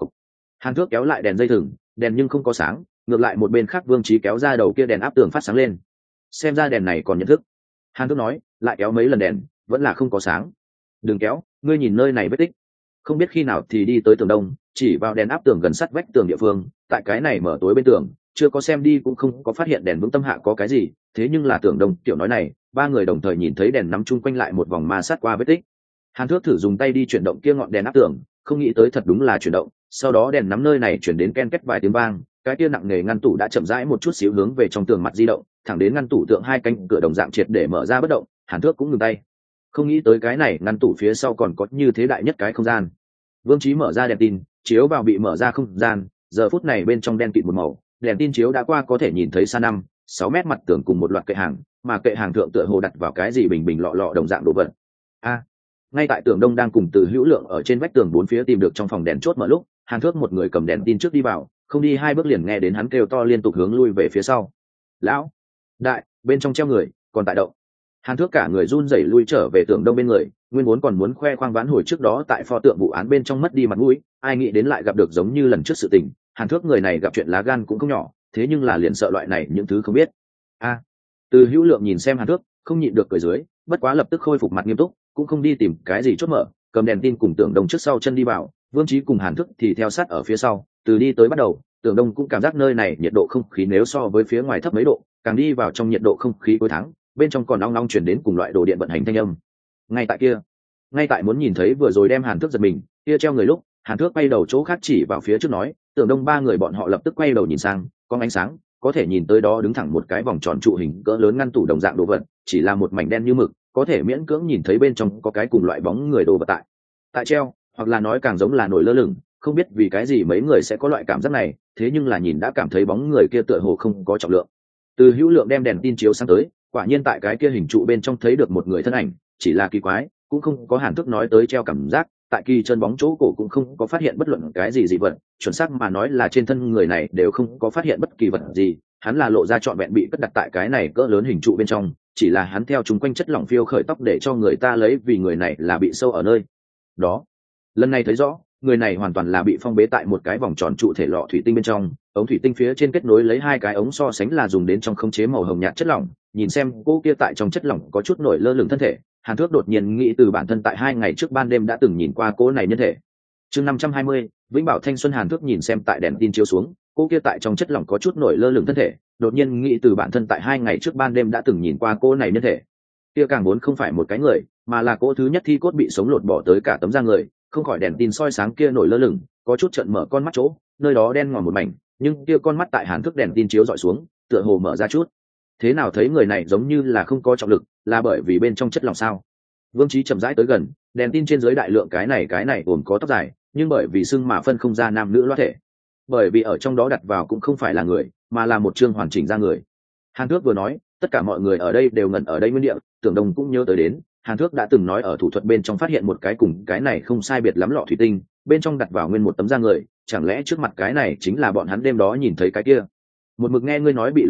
Hàn Thước kéo lại đèn dây thừng, đèn nhưng không có sáng, ngược lại một bên khác Vương Chí kéo ra đầu kia đèn áp tường phát sáng lên. Xem ra đèn này còn nhận thức. Hàn Thước nói, lại kéo mấy lần đèn, vẫn là không có sáng. Đừng kéo, ngươi nhìn nơi này vết tích. Không biết khi nào thì đi tới tường đông, chỉ vào đèn áp tường gần sát vách tường địa phương, tại cái này mở tối bên tường, chưa có xem đi cũng không có phát hiện đèn vững tâm hạ có cái gì, thế nhưng là tường đông tiểu nói này, ba người đồng thời nhìn thấy đèn nắm chung quanh lại một vòng ma sát qua vết tích. Hàn Thước thử dùng tay đi chuyển động kia ngọn đèn áp tường, không nghĩ tới thật đúng là chuyển động, sau đó đèn nắm nơi này chuyển đến ken két vài tiếng vang, cái kia nặng nề ngăn tủ đã chậm rãi một chút xíu hướng về trong tường mặt di động, thẳng đến ngăn tủ tượng hai cánh cửa đồng dạng triệt để mở ra bất động. Hàn Thước cũng ngừng tay, không nghĩ tới cái này ngăn tủ phía sau còn có như thế đại nhất cái không gian. Vương Chí mở ra đèn tin, chiếu vào bị mở ra không gian, giờ phút này bên trong đen kịt một màu, đèn tin chiếu đã qua có thể nhìn thấy xa năm, sáu mét mặt tường cùng một loạt kệ hàng, mà kệ hàng thượng tựa hồ đặt vào cái gì bình bình lọ lọ đồng dạng đồ vật. A, à, ngay tại tường đông đang cùng Từ Hữu Lượng ở trên vách tường bốn phía tìm được trong phòng đèn chốt mở lúc, Hàn Thước một người cầm đèn tin trước đi vào, không đi hai bước liền nghe đến hắn kêu to liên tục hướng lui về phía sau. Lão đại, bên trong treo người, còn tại động. Hàn Thước cả người run rẩy lui trở về tường đông bên người, nguyên vốn còn muốn khoe khoang vãn hồi trước đó tại pho tượng vụ án bên trong mất đi mặt mũi, ai nghĩ đến lại gặp được giống như lần trước sự tình. Hàn Thước người này gặp chuyện lá gan cũng không nhỏ, thế nhưng là liền sợ loại này những thứ không biết. A, à, Từ Hữu Lượng nhìn xem Hàn Thước, không nhịn được cười dưới, bất quá lập tức khôi phục mặt nghiêm túc, cũng không đi tìm cái gì chốt mở, cầm đèn tin cùng Tưởng Đông trước sau chân đi vào, Vương Chí cùng Hàn Thước thì theo sát ở phía sau. Từ đi tới bắt đầu, Tưởng Đông cũng cảm giác nơi này nhiệt độ không khí nếu so với phía ngoài thấp mấy độ, càng đi vào trong nhiệt độ không khí cuối tháng, bên trong còn nóng nóng chuyển đến cùng loại đồ điện vận hành thanh âm. Ngay tại kia, ngay tại muốn nhìn thấy vừa rồi đem Hàn Thước giật mình, kia treo người lúc, Hàn Thước quay đầu chỗ khác chỉ vào phía trước nói, Tưởng Đông ba người bọn họ lập tức quay đầu nhìn sang, có ánh sáng, có thể nhìn tới đó đứng thẳng một cái vòng tròn trụ hình cỡ lớn ngăn tủ đồng dạng đồ vật, chỉ là một mảnh đen như mực, có thể miễn cưỡng nhìn thấy bên trong có cái cùng loại bóng người đồ vật tại. Tại treo, hoặc là nói càng giống là nổi lơ lửng, không biết vì cái gì mấy người sẽ có loại cảm giác này, thế nhưng là nhìn đã cảm thấy bóng người kia tựa hồ không có trọng lượng. Từ Hữu Lượng đem đèn tin chiếu sang tới, quả nhiên tại cái kia hình trụ bên trong thấy được một người thân ảnh, chỉ là kỳ quái, cũng không có Hàn Thước nói tới treo cảm giác, tại kỳ chân bóng chỗ cổ cũng không có phát hiện bất luận cái gì dị vật, chuẩn xác mà nói là trên thân người này đều không có phát hiện bất kỳ vật gì, hắn là lộ ra trọn vẹn bị cất đặt tại cái này cỡ lớn hình trụ bên trong, chỉ là hắn theo chúng quanh chất lỏng phiêu khởi tóc để cho người ta lấy vì người này là bị sâu ở nơi đó. Lần này thấy rõ, người này hoàn toàn là bị phong bế tại một cái vòng tròn trụ thể lọ thủy tinh bên trong, ống thủy tinh phía trên kết nối lấy hai cái ống so sánh là dùng đến trong khống chế màu hồng nhạt chất lỏng. Nhìn xem cô kia tại trong chất lỏng có chút nổi lơ lửng thân thể, Hàn Thước đột nhiên nghĩ từ bản thân tại hai ngày trước ban đêm đã từng nhìn qua cô này nhân thể. Chương năm trăm hai mươi, Vĩnh Bảo Thanh Xuân. Hàn Thước nhìn xem tại đèn tin chiếu xuống, cô kia tại trong chất lỏng có chút nổi lơ lửng thân thể, đột nhiên nghĩ từ bản thân tại hai ngày trước ban đêm đã từng nhìn qua cô này nhân thể. Kia càng muốn không phải một cái người, mà là cô thứ nhất thi cốt bị sống lột bỏ tới cả tấm da người, không khỏi đèn tin soi sáng kia nổi lơ lửng, có chút trợn mở con mắt chỗ, nơi đó đen ngòm một mảnh, nhưng kia con mắt tại Hàn Thước đèn tin chiếu dọi xuống, tựa hồ mở ra chút. Thế nào thấy người này giống như là không có trọng lực, là bởi vì bên trong chất lỏng sao? Vương Chí chậm rãi tới gần, đèn tin trên dưới đại lượng cái này cái này gồm có tóc dài, nhưng bởi vì sưng mà phân không ra nam nữ loa thể. Bởi vì ở trong đó đặt vào cũng không phải là người, mà là một chương hoàn chỉnh da người. Hàn Thước vừa nói, tất cả mọi người ở đây đều ngẩn ở đây nguyên địa, Tưởng Đông cũng nhớ tới đến, Hàn Thước đã từng nói ở thủ thuật bên trong phát hiện một cái cùng cái này không sai biệt lắm lọ thủy tinh, bên trong đặt vào nguyên một tấm da người, chẳng lẽ trước mặt cái này chính là bọn hắn đêm đó nhìn thấy cái kia? Một mực nghe ngươi nói bị lột vỏ,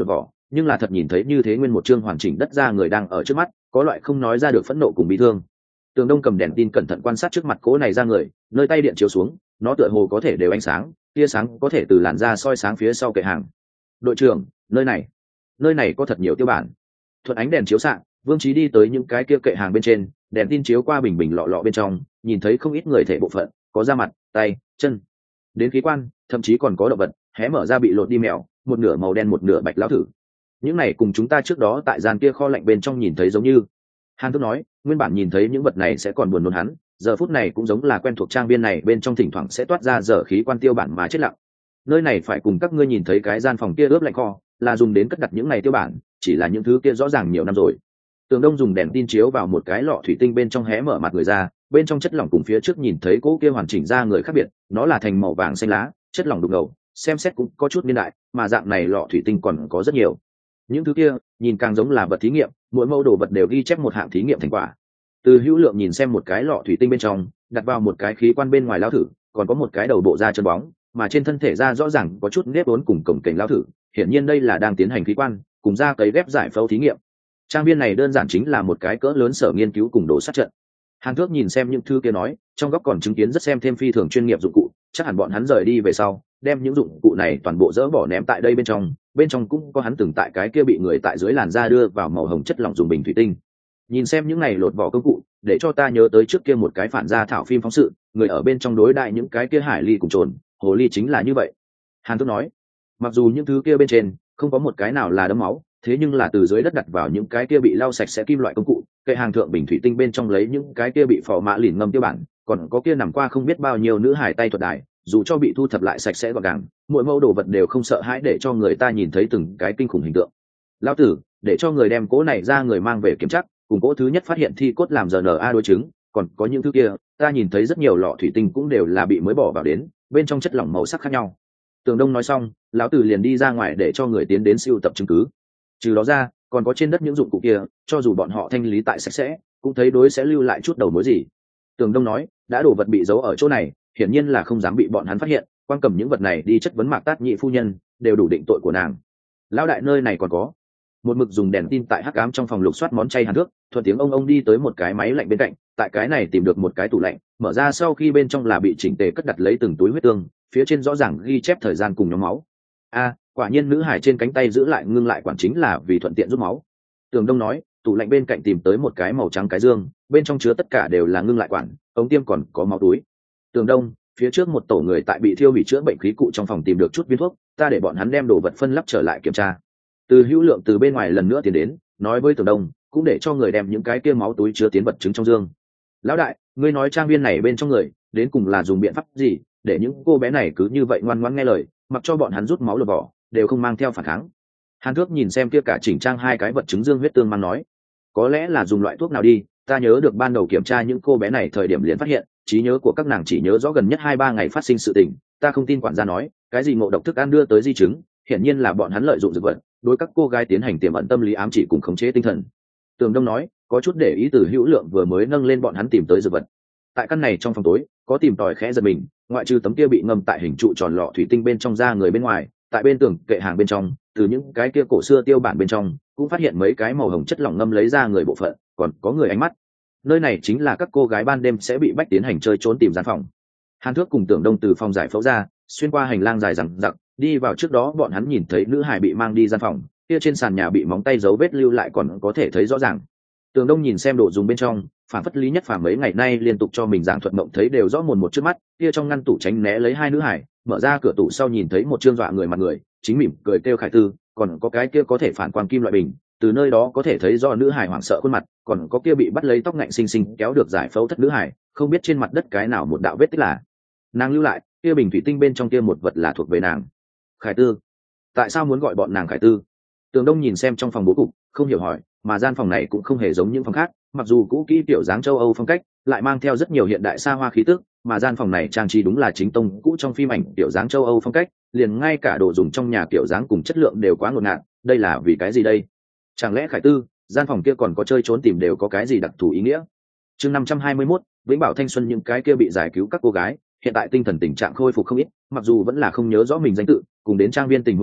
nhưng là thật nhìn thấy như thế nguyên một chương hoàn chỉnh đất ra người đang ở trước mắt, có loại không nói ra được phẫn nộ cùng bị thương. Tường Đông cầm đèn tin cẩn thận quan sát trước mặt cỗ này ra người, nơi tay điện chiếu xuống, nó tựa hồ có thể đều ánh sáng, tia sáng có thể từ làn da soi sáng phía sau kệ hàng. Đội trưởng, nơi này, nơi này có thật nhiều tiêu bản. Thuận ánh đèn chiếu xạ, Vương Chí đi tới những cái kia kệ hàng bên trên, đèn tin chiếu qua bình bình lọ lọ bên trong, nhìn thấy không ít người thể bộ phận, có da mặt, tay, chân, đến khí quan, thậm chí còn có động vật hé mở ra bị lột đi mèo, một nửa màu đen một nửa bạch lão thử. Những này cùng chúng ta trước đó tại gian kia kho lạnh bên trong nhìn thấy giống như. Hàn Thúc nói, nguyên bản nhìn thấy những vật này sẽ còn buồn nôn hắn, giờ phút này cũng giống là quen thuộc trang viên này bên trong thỉnh thoảng sẽ toát ra dở khí quan tiêu bản mà chết lặng. Nơi này phải cùng các ngươi nhìn thấy cái gian phòng kia ướp lạnh kho, là dùng đến cất đặt những này tiêu bản, chỉ là những thứ kia rõ ràng nhiều năm rồi. Tường Đông dùng đèn tin chiếu vào một cái lọ thủy tinh bên trong hé mở mặt người ra, bên trong chất lỏng cùng phía trước nhìn thấy cỗ kia hoàn chỉnh ra người khác biệt, nó là thành màu vàng xanh lá, chất lỏng đục ngầu, xem xét cũng có chút niên đại, mà dạng này lọ thủy tinh còn có rất nhiều. Những thứ kia nhìn càng giống là vật thí nghiệm, mỗi mẫu đồ vật đều ghi chép một hạng thí nghiệm thành quả. Từ Hữu Lượng nhìn xem một cái lọ thủy tinh bên trong, đặt vào một cái khí quan bên ngoài lão thử, còn có một cái đầu bộ da chân bóng, mà trên thân thể da rõ ràng có chút nếp vốn cùng cổng kềnh lão thử, hiển nhiên đây là đang tiến hành khí quan, cùng da cấy ghép giải phẫu thí nghiệm. Trang viên này đơn giản chính là một cái cỡ lớn sở nghiên cứu cùng đồ sát trận. Hàn Thước nhìn xem những thứ kia nói, trong góc còn chứng kiến rất xem thêm phi thường chuyên nghiệp dụng cụ, chắc hẳn bọn hắn rời đi về sau, đem những dụng cụ này toàn bộ dỡ bỏ ném tại đây bên trong, bên trong cũng có hắn từng tại cái kia bị người tại dưới làn da đưa vào màu hồng chất lỏng dùng bình thủy tinh. Nhìn xem những này lột vỏ công cụ, để cho ta nhớ tới trước kia một cái phản gia thảo phim phóng sự, người ở bên trong đối đại những cái kia hải ly cùng trồn, hồ ly chính là như vậy. Hàn Thước nói, mặc dù những thứ kia bên trên không có một cái nào là đấm máu, thế nhưng là từ dưới đất đặt vào những cái kia bị lau sạch sẽ kim loại công cụ, kệ hàng thượng bình thủy tinh bên trong lấy những cái kia bị phò mã lìn ngâm tiêu bản, còn có kia nằm qua không biết bao nhiêu nữ hải tay thuật đài, dù cho bị thu thập lại sạch sẽ gọn gàng, mỗi mẫu đồ vật đều không sợ hãi để cho người ta nhìn thấy từng cái kinh khủng hình tượng. Lão tử, để cho người đem cỗ này ra người mang về kiểm tra, cùng cỗ thứ nhất phát hiện thi cốt làm rờ en a đối chứng, còn có những thứ kia, ta nhìn thấy rất nhiều lọ thủy tinh cũng đều là bị mới bỏ vào đến, bên trong chất lỏng màu sắc khác nhau. Tường Đông nói xong, lão tử liền đi ra ngoài để cho người tiến đến siêu tập chứng cứ. Trừ đó ra, còn có trên đất những dụng cụ kia, cho dù bọn họ thanh lý tại sạch sẽ, cũng thấy đối sẽ lưu lại chút đầu mối gì. Tường Đông nói, đã đổ vật bị giấu ở chỗ này, hiển nhiên là không dám bị bọn hắn phát hiện, quan cầm những vật này đi chất vấn Mạc Tát Nhị phu nhân, đều đủ định tội của nàng. Lão đại, nơi này còn có. Một mực dùng đèn tin tại hắc ám trong phòng lục soát món chay Hàn Thước, thuận tiếng ông ông đi tới một cái máy lạnh bên cạnh, tại cái này tìm được một cái tủ lạnh, mở ra sau khi bên trong là bị chỉnh tề cất đặt lấy từng túi huyết tương, phía trên rõ ràng ghi chép thời gian cùng nhóm máu. A, quả nhiên nữ hải trên cánh tay giữ lại ngưng lại quản chính là vì thuận tiện rút máu. Tường Đông nói, tủ lạnh bên cạnh tìm tới một cái màu trắng cái dương, bên trong chứa tất cả đều là ngưng lại quản, ống tiêm còn có máu túi. Tường Đông, phía trước một tổ người tại bị thiêu hủy chữa bệnh khí cụ trong phòng tìm được chút viên thuốc, ta để bọn hắn đem đồ vật phân lắp trở lại kiểm tra. Từ Hữu Lượng từ bên ngoài lần nữa tiến đến, nói với Tường Đông, cũng để cho người đem những cái kia máu túi chứa tiến vật chứng trong dương. Lão đại, ngươi nói trang viên này bên trong người đến cùng là dùng biện pháp gì để những cô bé này cứ như vậy ngoan ngoãn nghe lời, mặc cho bọn hắn rút máu lột vỏ đều không mang theo phản kháng. Hàn Thước nhìn xem kia cả chỉnh trang hai cái vật chứng dương huyết tương mang nói, có lẽ là dùng loại thuốc nào đi, ta nhớ được ban đầu kiểm tra những cô bé này thời điểm liền phát hiện trí nhớ của các nàng chỉ nhớ rõ gần nhất hai ba ngày phát sinh sự tình, ta không tin quản gia nói cái gì ngộ độc thức ăn đưa tới di chứng, hiển nhiên là bọn hắn lợi dụng dược vật đối các cô gái tiến hành tiềm ẩn tâm lý ám chỉ cùng khống chế tinh thần. Tường Đông nói, có chút để ý Từ Hữu Lượng vừa mới nâng lên bọn hắn tìm tới dược vật. Tại căn này trong phòng tối có tìm tòi khẽ giật mình, ngoại trừ tấm kia bị ngâm tại hình trụ tròn lọ thủy tinh bên trong da người bên ngoài, tại bên tường kệ hàng bên trong, từ những cái kia cổ xưa tiêu bản bên trong cũng phát hiện mấy cái màu hồng chất lỏng ngâm lấy ra người bộ phận, còn có người ánh mắt. Nơi này chính là các cô gái ban đêm sẽ bị bách tiến hành chơi trốn tìm gian phòng. Hàn Thước cùng Tưởng Đông từ phòng giải phẫu ra, xuyên qua hành lang dài dằng dặc, đi vào trước đó bọn hắn nhìn thấy nữ hài bị mang đi gian phòng, kia trên sàn nhà bị móng tay dấu vết lưu lại còn có thể thấy rõ ràng. Tường Đông nhìn xem đồ dùng bên trong, phản phất Lý Nhất Phàm mấy ngày nay liên tục cho mình giảng thuật mộng thấy đều rõ mồn một trước mắt, kia trong ngăn tủ tránh né lấy hai nữ hải, mở ra cửa tủ sau nhìn thấy một trương dọa người mặt người, chính mỉm cười kêu Khải Tư, còn có cái kia có thể phản quang kim loại bình, từ nơi đó có thể thấy do nữ hải hoảng sợ khuôn mặt, còn có kia bị bắt lấy tóc ngạnh xinh xinh kéo được giải phẫu thất nữ hải, không biết trên mặt đất cái nào một đạo vết tích là nàng lưu lại, kia bình thủy tinh bên trong kia một vật là thuộc về nàng. Khải Tư, tại sao muốn gọi bọn nàng Khải Tư? Tường Đông nhìn xem trong phòng bố cục, không hiểu hỏi, mà gian phòng này cũng không hề giống những phòng khác, mặc dù cũ kỹ kiểu dáng châu Âu phong cách, lại mang theo rất nhiều hiện đại xa hoa khí tức, mà gian phòng này trang trí đúng là chính tông cũ trong phim ảnh kiểu dáng châu Âu phong cách, liền ngay cả đồ dùng trong nhà kiểu dáng cùng chất lượng đều quá ngột ngạt, đây là vì cái gì đây? Chẳng lẽ Khải Tư, gian phòng kia còn có chơi trốn tìm đều có cái gì đặc thù ý nghĩa? Chương năm trăm hai mươi mốt, Vĩnh Bảo thanh xuân những cái kia bị giải cứu các cô gái, hiện tại tinh thần tình trạng khôi phục không ít, mặc dù vẫn là không nhớ rõ mình danh tự, cùng đến trang viên tình huống trước,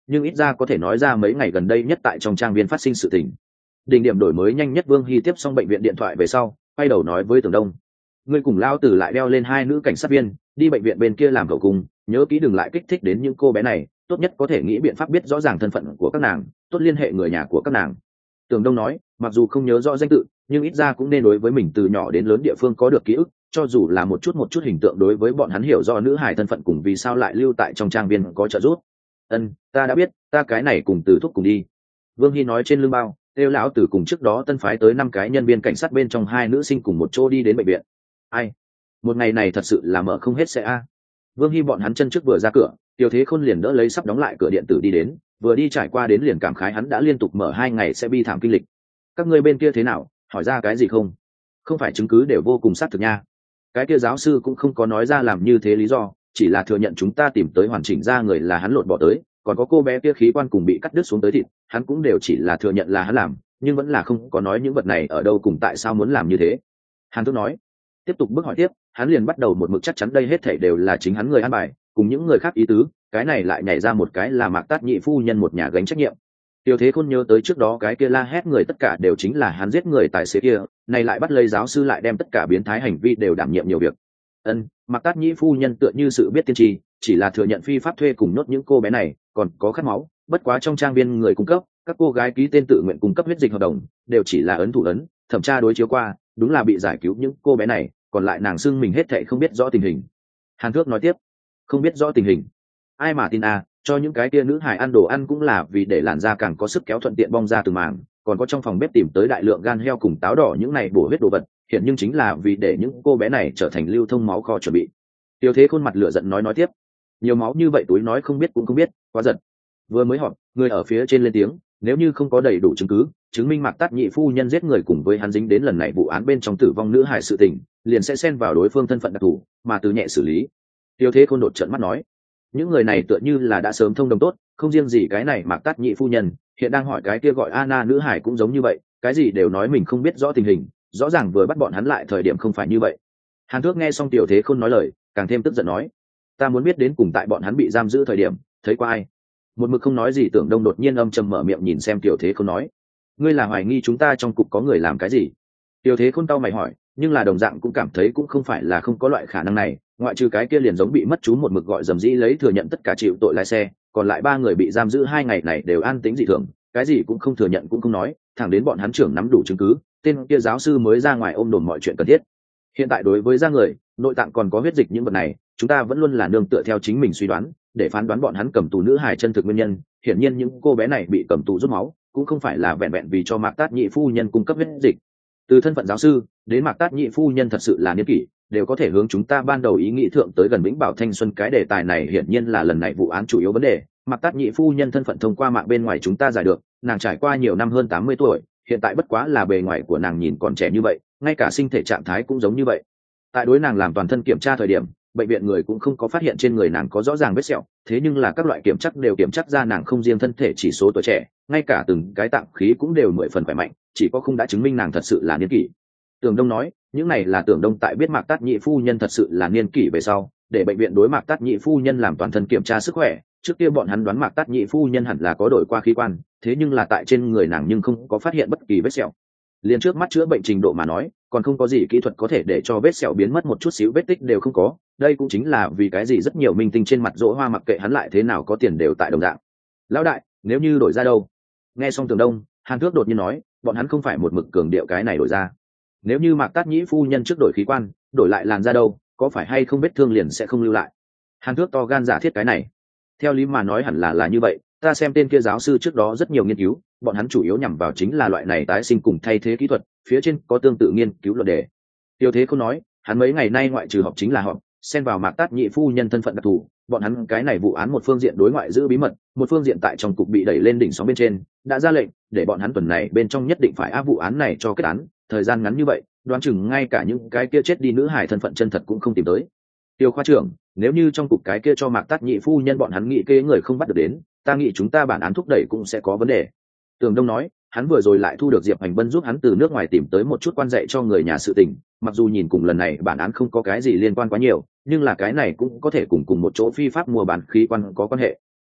nhưng ít ra có thể nói ra mấy ngày gần đây nhất tại trong trang viên phát sinh sự tình. Đỉnh điểm đổi mới nhanh nhất Vương Hy tiếp xong bệnh viện điện thoại về sau, quay đầu nói với Tưởng Đông: ngươi cùng Lao Tử lại đeo lên hai nữ cảnh sát viên, đi bệnh viện bên kia làm cầu cùng, nhớ kỹ đừng lại kích thích đến những cô bé này, tốt nhất có thể nghĩ biện pháp biết rõ ràng thân phận của các nàng, tốt liên hệ người nhà của các nàng. Tưởng Đông nói, mặc dù không nhớ rõ danh tự, nhưng ít ra cũng nên đối với mình từ nhỏ đến lớn địa phương có được ký ức, cho dù là một chút một chút hình tượng đối với bọn hắn hiểu rõ nữ hài thân phận cùng vì sao lại lưu tại trong trang viên có trợ giúp. Ân, ta đã biết, ta cái này cùng Từ thúc cùng đi. Vương Hy nói trên lưng bao, Têu lão Tử cùng trước đó tân phái tới năm cái nhân viên cảnh sát bên trong hai nữ sinh cùng một chỗ đi đến bệnh viện. Ai, một ngày này thật sự là mở không hết sẽ a. Vương Hy bọn hắn chân trước vừa ra cửa, Tiêu Thế Khôn liền đỡ lấy sắp đóng lại cửa điện tử đi đến, vừa đi trải qua đến liền cảm khái hắn đã liên tục mở hai ngày sẽ bi thảm kinh lịch. Các ngươi bên kia thế nào, hỏi ra cái gì không? Không phải chứng cứ đều vô cùng xác thực nha. Cái kia giáo sư cũng không có nói ra làm như thế lý do, chỉ là thừa nhận chúng ta tìm tới hoàn chỉnh ra người là hắn lột bỏ tới, còn có cô bé kia khí quan cùng bị cắt đứt xuống tới thịt, hắn cũng đều chỉ là thừa nhận là hắn làm, nhưng vẫn là không có nói những vật này ở đâu cùng tại sao muốn làm như thế. Hàn Thúc nói, tiếp tục bước hỏi tiếp, hắn liền bắt đầu một mực chắc chắn đây hết thảy đều là chính hắn người an bài, cùng những người khác ý tứ, cái này lại nhảy ra một cái là Mạc Tát Nhị phu nhân một nhà gánh trách nhiệm. Tiêu Thế Khôn nhớ tới trước đó cái kia la hét người tất cả đều chính là hắn giết người tài xế kia, này lại bắt lấy giáo sư lại đem tất cả biến thái hành vi đều đảm nhiệm nhiều việc. Ân, Mạc Tát Nhĩ phu nhân tựa như sự biết tiên tri, chỉ là thừa nhận phi pháp thuê cùng nhốt những cô bé này, còn có khát máu, bất quá trong trang viên người cung cấp, các cô gái ký tên tự nguyện cung cấp huyết dịch hợp đồng, đều chỉ là ấn thủ ấn, thẩm tra đối chiếu qua, đúng là bị giải cứu những cô bé này, còn lại nàng xưng mình hết thảy không biết rõ tình hình. Hàn Thước nói tiếp, không biết rõ tình hình, ai mà tin à, cho những cái kia nữ hài ăn đồ ăn cũng là vì để làn da càng có sức kéo thuận tiện bong ra từng mảng, còn có trong phòng bếp tìm tới đại lượng gan heo cùng táo đỏ những này bổ huyết đồ vật, hiện nhưng chính là vì để những cô bé này trở thành lưu thông máu kho chuẩn bị. Tiêu Thế Khôn mặt lửa giận nói nói tiếp, nhiều máu như vậy túi nói không biết cũng không biết, quá giật. Vừa mới họp, người ở phía trên lên tiếng, nếu như không có đầy đủ chứng cứ chứng minh Mạc Tát Nhị phu nhân giết người cùng với hắn dính đến lần này vụ án bên trong tử vong nữ hài sự tình, liền sẽ xen vào đối phương thân phận đặc thù mà từ nhẹ xử lý. Tiêu Thế Khôn đột trợn mắt nói, những người này tựa như là đã sớm thông đồng tốt, không riêng gì cái này Mạc Tát Nhị phu nhân, hiện đang hỏi cái kia gọi Anna nữ hải cũng giống như vậy, cái gì đều nói mình không biết rõ tình hình, rõ ràng vừa bắt bọn hắn lại thời điểm không phải như vậy. Hàn Thước nghe xong Tiêu Thế Khôn nói lời, càng thêm tức giận nói, ta muốn biết đến cùng tại bọn hắn bị giam giữ thời điểm thấy qua ai. Một mực không nói gì Tưởng Đông đột nhiên âm trầm mở miệng nhìn xem Tiêu Thế Khôn nói, ngươi là hoài nghi chúng ta trong cục có người làm cái gì? Tiêu Thế Khôn tao mày hỏi, nhưng là đồng dạng cũng cảm thấy cũng không phải là không có loại khả năng này, ngoại trừ cái kia liền giống bị mất chú một mực gọi dầm dĩ lấy thừa nhận tất cả chịu tội lái xe, còn lại ba người bị giam giữ hai ngày này đều an tĩnh dị thường, cái gì cũng không thừa nhận cũng không nói, thẳng đến bọn hắn trưởng nắm đủ chứng cứ, tên kia giáo sư mới ra ngoài ôm đồn mọi chuyện cần thiết. Hiện tại đối với da người, nội tạng còn có huyết dịch những vật này, chúng ta vẫn luôn là nương tựa theo chính mình suy đoán để phán đoán bọn hắn cầm tù nữ hài chân thực nguyên nhân. Hiển nhiên những cô bé này bị cầm tù rút máu cũng không phải là vẹn vẹn vì cho Mạc Tát Nhị phu nhân cung cấp huyết dịch. Từ thân phận giáo sư đến Mạc Tát Nhị phu nhân thật sự là niên kỷ, đều có thể hướng chúng ta ban đầu ý nghĩ thượng tới gần vĩnh bảo thanh xuân. Cái đề tài này hiển nhiên là lần này vụ án chủ yếu vấn đề. Mạc Tát Nhị phu nhân thân phận thông qua mạng bên ngoài chúng ta giải được, nàng trải qua nhiều năm hơn tám mươi tuổi, hiện tại bất quá là bề ngoài của nàng nhìn còn trẻ như vậy, ngay cả sinh thể trạng thái cũng giống như vậy. Tại đối nàng làm toàn thân kiểm tra thời điểm, bệnh viện người cũng không có phát hiện trên người nàng có rõ ràng vết sẹo, thế nhưng là các loại kiểm chắc đều kiểm chắc ra nàng không riêng thân thể chỉ số tuổi trẻ, ngay cả từng cái tạng khí cũng đều mười phần khỏe mạnh, chỉ có không đã chứng minh nàng thật sự là niên kỷ. Tưởng Đông nói, những này là Tưởng Đông tại biết Mạc Tát Nhị phu nhân thật sự là niên kỷ về sau, để bệnh viện đối Mạc Tát Nhị phu nhân làm toàn thân kiểm tra sức khỏe. Trước kia bọn hắn đoán Mạc Tát Nhị phu nhân hẳn là có đổi qua khí quan, thế nhưng là tại trên người nàng nhưng không có phát hiện bất kỳ vết sẹo. Liên trước mắt chữa bệnh trình độ mà nói, còn không có gì kỹ thuật có thể để cho vết sẹo biến mất một chút xíu vết tích đều không có. Đây cũng chính là vì cái gì rất nhiều minh tinh trên mặt rỗ hoa mặc kệ hắn lại thế nào có tiền đều tại đồng dạng. Lão đại, nếu như đổi ra đâu? Nghe xong Tưởng Đông, Hàn Thước đột nhiên nói, bọn hắn không phải một mực cường điệu cái này đổi ra. Nếu như Mạc Tát Nhĩ phu nhân trước đổi khí quan, đổi lại làn da đâu, có phải hay không vết thương liền sẽ không lưu lại? Hàn Thước to gan giả thiết cái này. Theo lý mà nói hẳn là là như vậy, ta xem tên kia giáo sư trước đó rất nhiều nghiên cứu, bọn hắn chủ yếu nhằm vào chính là loại này tái sinh cùng thay thế kỹ thuật, phía trên có tương tự nghiên cứu luận đề. Tiêu Thế không nói, hắn mấy ngày nay ngoại trừ họp chính là họp, xen vào Mạc Tát Nhị phu nhân thân phận đặc thù, bọn hắn cái này vụ án một phương diện đối ngoại giữ bí mật, một phương diện tại trong cục bị đẩy lên đỉnh sóng bên trên, đã ra lệnh để bọn hắn tuần này bên trong nhất định phải áp vụ án này cho kết án, thời gian ngắn như vậy, đoán chừng ngay cả những cái kia chết đi nữ hài thân phận chân thật cũng không tìm tới. Tiêu khoa trưởng, nếu như trong cục cái kia cho Mạc Tát Nhị phu nhân bọn hắn nghĩ kế người không bắt được đến, ta nghĩ chúng ta bản án thúc đẩy cũng sẽ có vấn đề. Tường Đông nói, hắn vừa rồi lại thu được Diệp Hành Bân giúp hắn từ nước ngoài tìm tới một chút quan dạy cho người nhà sự tình, mặc dù nhìn cùng lần này bản án không có cái gì liên quan quá nhiều, nhưng là cái này cũng có thể cùng cùng một chỗ phi pháp mua bán khí quan có quan hệ.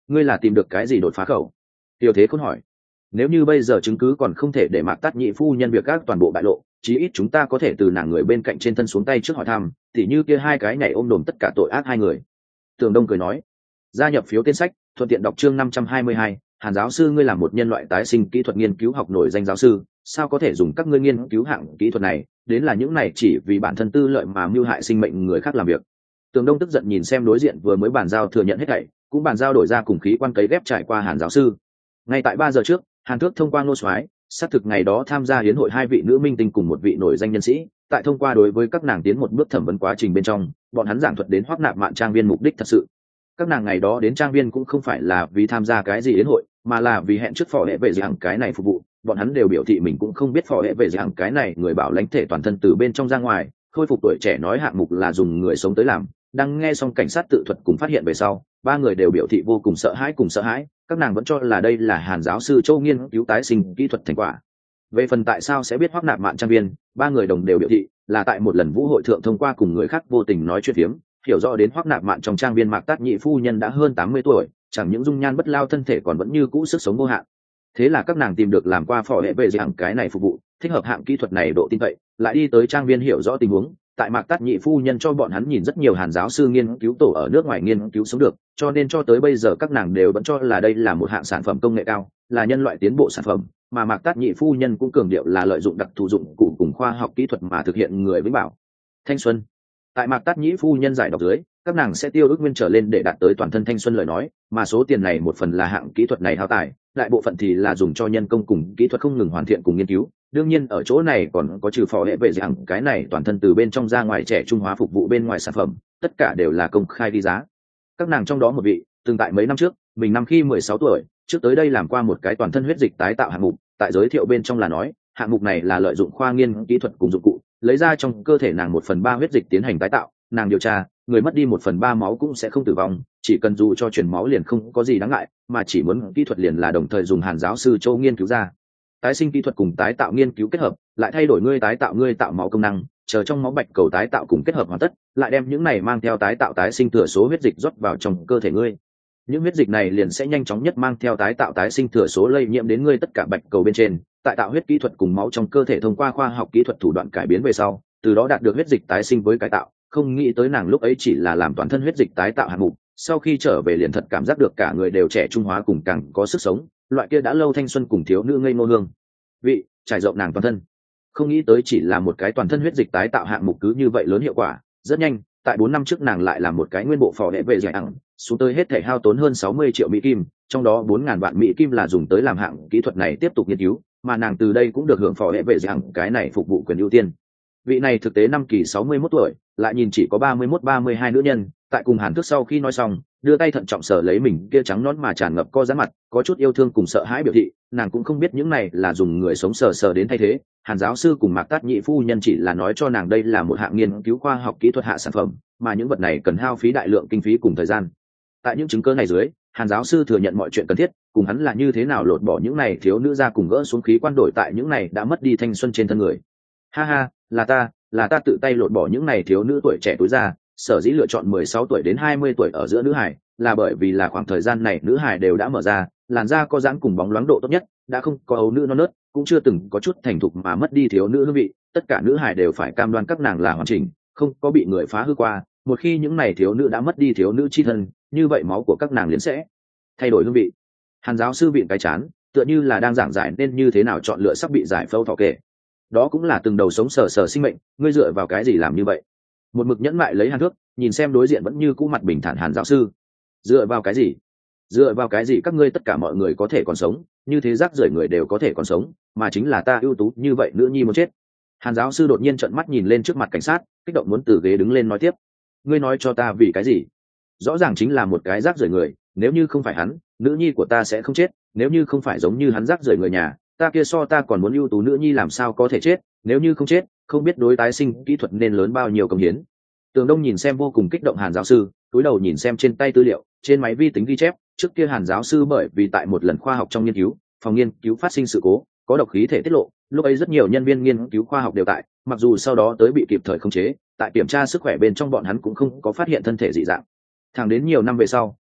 ngươi là tìm được cái gì đột phá khẩu? Tiêu Thế Khôn hỏi. Nếu như bây giờ chứng cứ còn không thể để Mạc Tát Nhị phu nhân việc các toàn bộ bại lộ, chí ít chúng ta có thể từ nàng người bên cạnh trên thân xuống tay trước hỏi thăm, tỉ như kia hai cái nhảy ôm đồm tất cả tội ác hai người. Tường Đông cười nói. Gia nhập phiếu tên sách, thuận tiện đọc chương năm trăm hai mươi hai, Hàn giáo sư, ngươi là một nhân loại tái sinh kỹ thuật nghiên cứu học nổi danh giáo sư, sao có thể dùng các ngươi nghiên cứu hạng kỹ thuật này, đến là những này chỉ vì bản thân tư lợi mà mưu hại sinh mệnh người khác làm việc. Tường Đông tức giận nhìn xem đối diện vừa mới bàn giao thừa nhận hết thảy, cũng bàn giao đổi ra cùng khí quan cấy ghép trải qua Hàn giáo sư. Ngay tại ba giờ trước, Hàn Thước thông qua Ngô Soái, xác thực ngày đó tham gia hiến hội hai vị nữ minh tinh cùng một vị nổi danh nhân sĩ, tại thông qua đối với các nàng tiến một bước thẩm vấn quá trình bên trong, bọn hắn giảng thuật đến Hoắc Nạp Mạn trang viên mục đích thật sự. Các nàng ngày đó đến trang viên cũng không phải là vì tham gia cái gì hiến hội, mà là vì hẹn trước phò hệ vệ rằng cái này phục vụ. Bọn hắn đều biểu thị mình cũng không biết phò hệ vệ rằng cái này người bảo lãnh thể toàn thân từ bên trong ra ngoài, khôi phục tuổi trẻ nói hạng mục là dùng người sống tới làm. Đang nghe xong cảnh sát tự thuật cùng phát hiện về sau, ba người đều biểu thị vô cùng sợ hãi cùng sợ hãi, các nàng vẫn cho là đây là Hàn giáo sư Châu nghiên cứu tái sinh kỹ thuật thành quả. Về phần tại sao sẽ biết Hoắc Nạp Mạn trang viên, ba người đồng đều biểu thị là tại một lần vũ hội thượng thông qua cùng người khác vô tình nói chuyện phiếm, hiểu rõ đến Hoắc Nạp Mạn trong trang viên Mạc Tát Nhị phu nhân đã hơn tám mươi tuổi, chẳng những dung nhan bất lao thân thể còn vẫn như cũ sức sống vô hạn. Thế là các nàng tìm được làm qua phò hệ vệ dạng cái này phục vụ, thích hợp hạng kỹ thuật này độ tin cậy, lại đi tới trang viên hiểu rõ tình huống. Tại Mạc Tát Nhị phu nhân cho bọn hắn nhìn rất nhiều Hàn giáo sư nghiên cứu tổ ở nước ngoài nghiên cứu sống được, cho nên cho tới bây giờ các nàng đều vẫn cho là đây là một hạng sản phẩm công nghệ cao, là nhân loại tiến bộ sản phẩm, mà Mạc Tát Nhị phu nhân cũng cường điệu là lợi dụng đặc thù dụng cụ cùng khoa học kỹ thuật mà thực hiện người vĩnh bảo thanh xuân. Tại Mạc Tát Nhị phu nhân giải đọc dưới, các nàng sẽ tiêu ước nguyên trở lên để đạt tới toàn thân thanh xuân lời nói, mà số tiền này một phần là hạng kỹ thuật này hao tài, đại bộ phận thì là dùng cho nhân công cùng kỹ thuật không ngừng hoàn thiện cùng nghiên cứu. Đương nhiên ở chỗ này còn có trừ phò hệ vệ rằng cái này toàn thân từ bên trong ra ngoài trẻ trung hóa phục vụ bên ngoài sản phẩm, tất cả đều là công khai đi giá. Các nàng trong đó một vị từng tại mấy năm trước, mình năm khi mười sáu tuổi, trước tới đây làm qua một cái toàn thân huyết dịch tái tạo hạng mục, tại giới thiệu bên trong là nói hạng mục này là lợi dụng khoa nghiên kỹ thuật cùng dụng cụ lấy ra trong cơ thể nàng một phần ba huyết dịch tiến hành tái tạo. Nàng điều tra, người mất đi một phần ba máu cũng sẽ không tử vong, chỉ cần dù cho truyền máu liền không có gì đáng ngại, mà chỉ muốn kỹ thuật liền là đồng thời dùng Hàn giáo sư Châu nghiên cứu ra. Tái sinh kỹ thuật cùng tái tạo nghiên cứu kết hợp, lại thay đổi ngươi tái tạo ngươi tạo máu công năng, chờ trong máu bạch cầu tái tạo cùng kết hợp hoàn tất, lại đem những này mang theo tái tạo tái sinh thừa số huyết dịch rót vào trong cơ thể ngươi. Những huyết dịch này liền sẽ nhanh chóng nhất mang theo tái tạo tái sinh thừa số lây nhiễm đến ngươi tất cả bạch cầu bên trên, tại tạo huyết kỹ thuật cùng máu trong cơ thể thông qua khoa học kỹ thuật thủ đoạn cải biến về sau, từ đó đạt được huyết dịch tái sinh với cải tạo. Không nghĩ tới nàng lúc ấy chỉ là làm toàn thân huyết dịch tái tạo hạng mục, sau khi trở về liền thật cảm giác được cả người đều trẻ trung hóa cùng càng có sức sống, loại kia đã lâu thanh xuân cùng thiếu nữ ngây ngô hương vị trải rộng nàng toàn thân. Không nghĩ tới chỉ là một cái toàn thân huyết dịch tái tạo hạng mục cứ như vậy lớn hiệu quả. Rất nhanh, tại bốn năm trước nàng lại làm một cái nguyên bộ phò hệ vệ giải ẳng, xuống tới hết thể hao tốn hơn sáu mươi triệu mỹ kim, trong đó bốn ngàn vạn mỹ kim là dùng tới làm hạng kỹ thuật này tiếp tục nghiên cứu, mà nàng từ đây cũng được hưởng phò hệ vệ giải ẳng cái này phục vụ quyền ưu tiên. Vị này thực tế năm kỳ sáu mươi mốt tuổi, lại nhìn chỉ có ba mươi mốt ba mươi hai nữ nhân, tại cùng Hàn Thước sau khi nói xong, đưa tay thận trọng sờ lấy mình kia trắng nõn mà tràn ngập co giãn mặt, có chút yêu thương cùng sợ hãi biểu thị, nàng cũng không biết những này là dùng người sống sờ sờ đến thay thế. Hàn giáo sư cùng Mạc Tát Nhị phu nhân chỉ là nói cho nàng đây là một hạng nghiên cứu khoa học kỹ thuật hạ sản phẩm, mà những vật này cần hao phí đại lượng kinh phí cùng thời gian. Tại những chứng cứ này dưới, Hàn giáo sư thừa nhận mọi chuyện cần thiết, cùng hắn là như thế nào lột bỏ những này thiếu nữ ra cùng gỡ xuống khí quan đổi tại những này đã mất đi thanh xuân trên thân người. Ha ha, là ta, là ta tự tay lột bỏ những này thiếu nữ tuổi trẻ túi ra, sở dĩ lựa chọn mười sáu tuổi đến hai mươi tuổi ở giữa nữ hải, là bởi vì là khoảng thời gian này nữ hải đều đã mở ra, làn da có dáng cùng bóng loáng độ tốt nhất, đã không có ấu nữ non nớt, cũng chưa từng có chút thành thục mà mất đi thiếu nữ hương vị, tất cả nữ hải đều phải cam đoan các nàng là hoàn chỉnh, không có bị người phá hư qua. Một khi những này thiếu nữ đã mất đi thiếu nữ chi thân, như vậy máu của các nàng liền sẽ thay đổi hương vị. Hàn giáo sư vịn cái chán, tựa như là đang giảng giải nên như thế nào chọn lựa sắp bị giải phẫu thọ kể. Đó cũng là từng đầu sống sờ sờ sinh mệnh, ngươi dựa vào cái gì làm như vậy? Một mực nhẫn mại lấy Hàn Thước, nhìn xem đối diện vẫn như cũ mặt bình thản Hàn giáo sư. Dựa vào cái gì? Dựa vào cái gì các ngươi tất cả mọi người có thể còn sống, như thế rác rưởi người đều có thể còn sống, mà chính là ta ưu tú như vậy nữ nhi muốn chết. Hàn giáo sư đột nhiên trợn mắt nhìn lên trước mặt cảnh sát, kích động muốn từ ghế đứng lên nói tiếp. Ngươi nói cho ta vì cái gì? Rõ ràng chính là một cái rác rưởi người, nếu như không phải hắn, nữ nhi của ta sẽ không chết, nếu như không phải giống như hắn rác rưởi người nhà, ta kia so ta còn muốn ưu tú nữ nhi làm sao có thể chết, nếu như không chết, không biết đối tái sinh kỹ thuật nên lớn bao nhiêu công hiến. Tường Đông nhìn xem vô cùng kích động Hàn giáo sư, cúi đầu nhìn xem trên tay tư liệu, trên máy vi tính ghi chép, trước kia Hàn giáo sư bởi vì tại một lần khoa học trong nghiên cứu, phòng nghiên cứu phát sinh sự cố, có độc khí thể tiết lộ, lúc ấy rất nhiều nhân viên nghiên cứu khoa học đều tại, mặc dù sau đó tới bị kịp thời khống chế, tại kiểm tra sức khỏe bên trong bọn hắn cũng không có phát hiện thân thể dị dạng. Thẳng đến nhiều năm về sau,